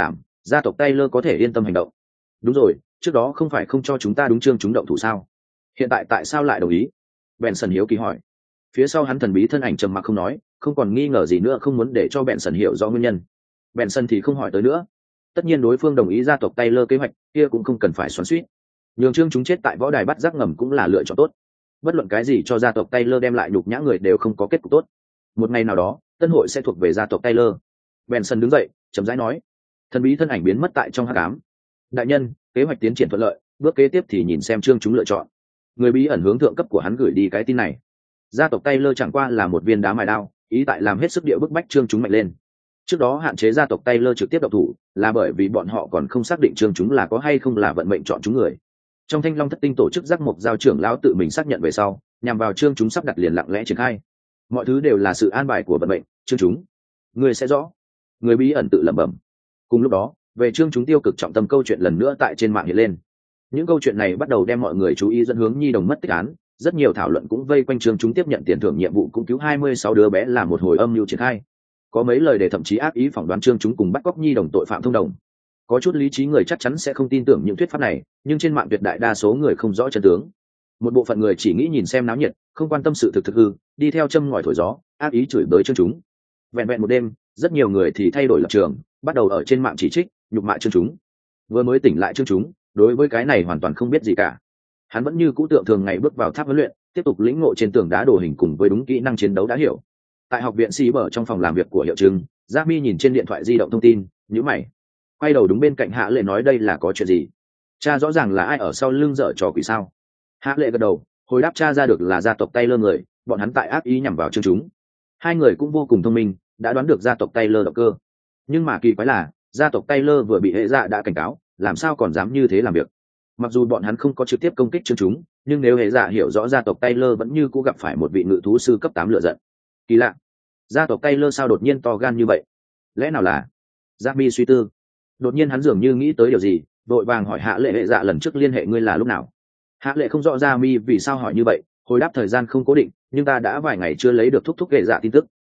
gia tộc Taylor có thể yên tâm hành động. Đúng rồi, trước đó không phải không cho chúng ta đúng chương chúng động thủ sao? Hiện tại tại sao lại đồng ý? Benson hiếu kỳ hỏi. Phía sau hắn thần bí thân ảnh trầm mặc không nói, không còn nghi ngờ gì nữa, không muốn để cho Benson hiểu rõ nguyên nhân. Benson thì không hỏi tới nữa. Tất nhiên đối phương đồng ý gia tộc Taylor kế hoạch, kia cũng không cần phải xoắn xuýt. Nhường chương chúng chết tại võ đài bắt giác ngầm cũng là lựa chọn tốt. Bất luận cái gì cho gia tộc Taylor đem lại nhục nhã người đều không có kết cục tốt. Một ngày nào đó, tân hội sẽ thuộc về gia tộc Taylor. Benson đứng dậy, chậm rãi nói. Thần bí thân ảnh biến mất tại trong hắc ám. Đại nhân, kế hoạch tiến triển thuận lợi, bước kế tiếp thì nhìn xem chương chúng lựa chọn. Người bí ẩn hướng thượng cấp của hắn gửi đi cái tin này. Gia tộc Taylor chẳng qua là một viên đá mài đao, ý tại làm hết sức địa bức bách chương chúng mạnh lên. Trước đó hạn chế gia tộc Taylor trực tiếp độc thủ, là bởi vì bọn họ còn không xác định chương chúng là có hay không là vận mệnh chọn chúng người. Trong Thanh Long Thất Tinh tổ chức giác mộc giao trưởng lão tự mình xác nhận về sau, nhằm vào chương chúng sắp đặt liền lặng lẽ triển khai. Mọi thứ đều là sự an bài của vận mệnh, chương chúng. Người sẽ rõ. Người bí ẩn tự lẩm bẩm. Cùng lúc đó, về chương chúng tiêu cực trọng tâm câu chuyện lần nữa tại trên mạng hiện lên. Những câu chuyện này bắt đầu đem mọi người chú ý dẫn hướng nhi đồng mất tích án, rất nhiều thảo luận cũng vây quanh chương chúng tiếp nhận tiền thưởng nhiệm vụ cũng cứu 26 đứa bé là một hồi âm mưu triển khai. Có mấy lời để thậm chí ác ý phỏng đoán chương chúng cùng bắt cóc nhi đồng tội phạm thông đồng. Có chút lý trí người chắc chắn sẽ không tin tưởng những thuyết pháp này, nhưng trên mạng tuyệt đại đa số người không rõ chân tướng. Một bộ phận người chỉ nghĩ nhìn xem náo nhiệt, không quan tâm sự thực hư, đi theo châm ngòi thổi gió, ác ý chửi bới chương chúng. Vẹn vẹn một đêm, rất nhiều người thì thay đổi lập trường, bắt đầu ở trên mạng chỉ trích, nhục mạ chương chúng. Vừa mới tỉnh lại chương chúng, đối với cái này hoàn toàn không biết gì cả. Hắn vẫn như cũ tượng thường ngày bước vào tháp huấn luyện, tiếp tục lĩnh ngộ trên tường đá đồ hình cùng với đúng kỹ năng chiến đấu đã hiểu. Tại học viện sĩ bở trong phòng làm việc của hiệu trưởng, Jamie nhìn trên điện thoại di động thông tin, nhíu mày. Quay đầu đúng bên cạnh Hạ Lệ nói đây là có chuyện gì? Cha rõ ràng là ai ở sau lưng dở trò quỷ sao? Hạ Lệ gật đầu, hồi đáp cha ra được là gia tộc Taylor người, bọn hắn tại ác ý nhằm vào chương chúng. Hai người cũng vô cùng thông minh, đã đoán được gia tộc Taylor động cơ. Nhưng mà kỳ quái là, gia tộc Taylor vừa bị hệ dạ đã cảnh cáo, làm sao còn dám như thế làm việc? Mặc dù bọn hắn không có trực tiếp công kích chương chúng, nhưng nếu hệ dạ hiểu rõ gia tộc Taylor vẫn như cũ gặp phải một vị ngự thú sư cấp 8 lựa giận. Kỳ lạ, gia tộc Taylor sao đột nhiên to gan như vậy? Lẽ nào là? Jamie suy tư. Đột nhiên hắn dường như nghĩ tới điều gì, vội vàng hỏi Hạ Lệ hệ dạ lần trước liên hệ ngươi là lúc nào? Hạ Lệ không rõ Jamie vì sao hỏi như vậy, hồi đáp thời gian không cố định, nhưng ta đã vài ngày chưa lấy được thúc hệ dạ tin tức.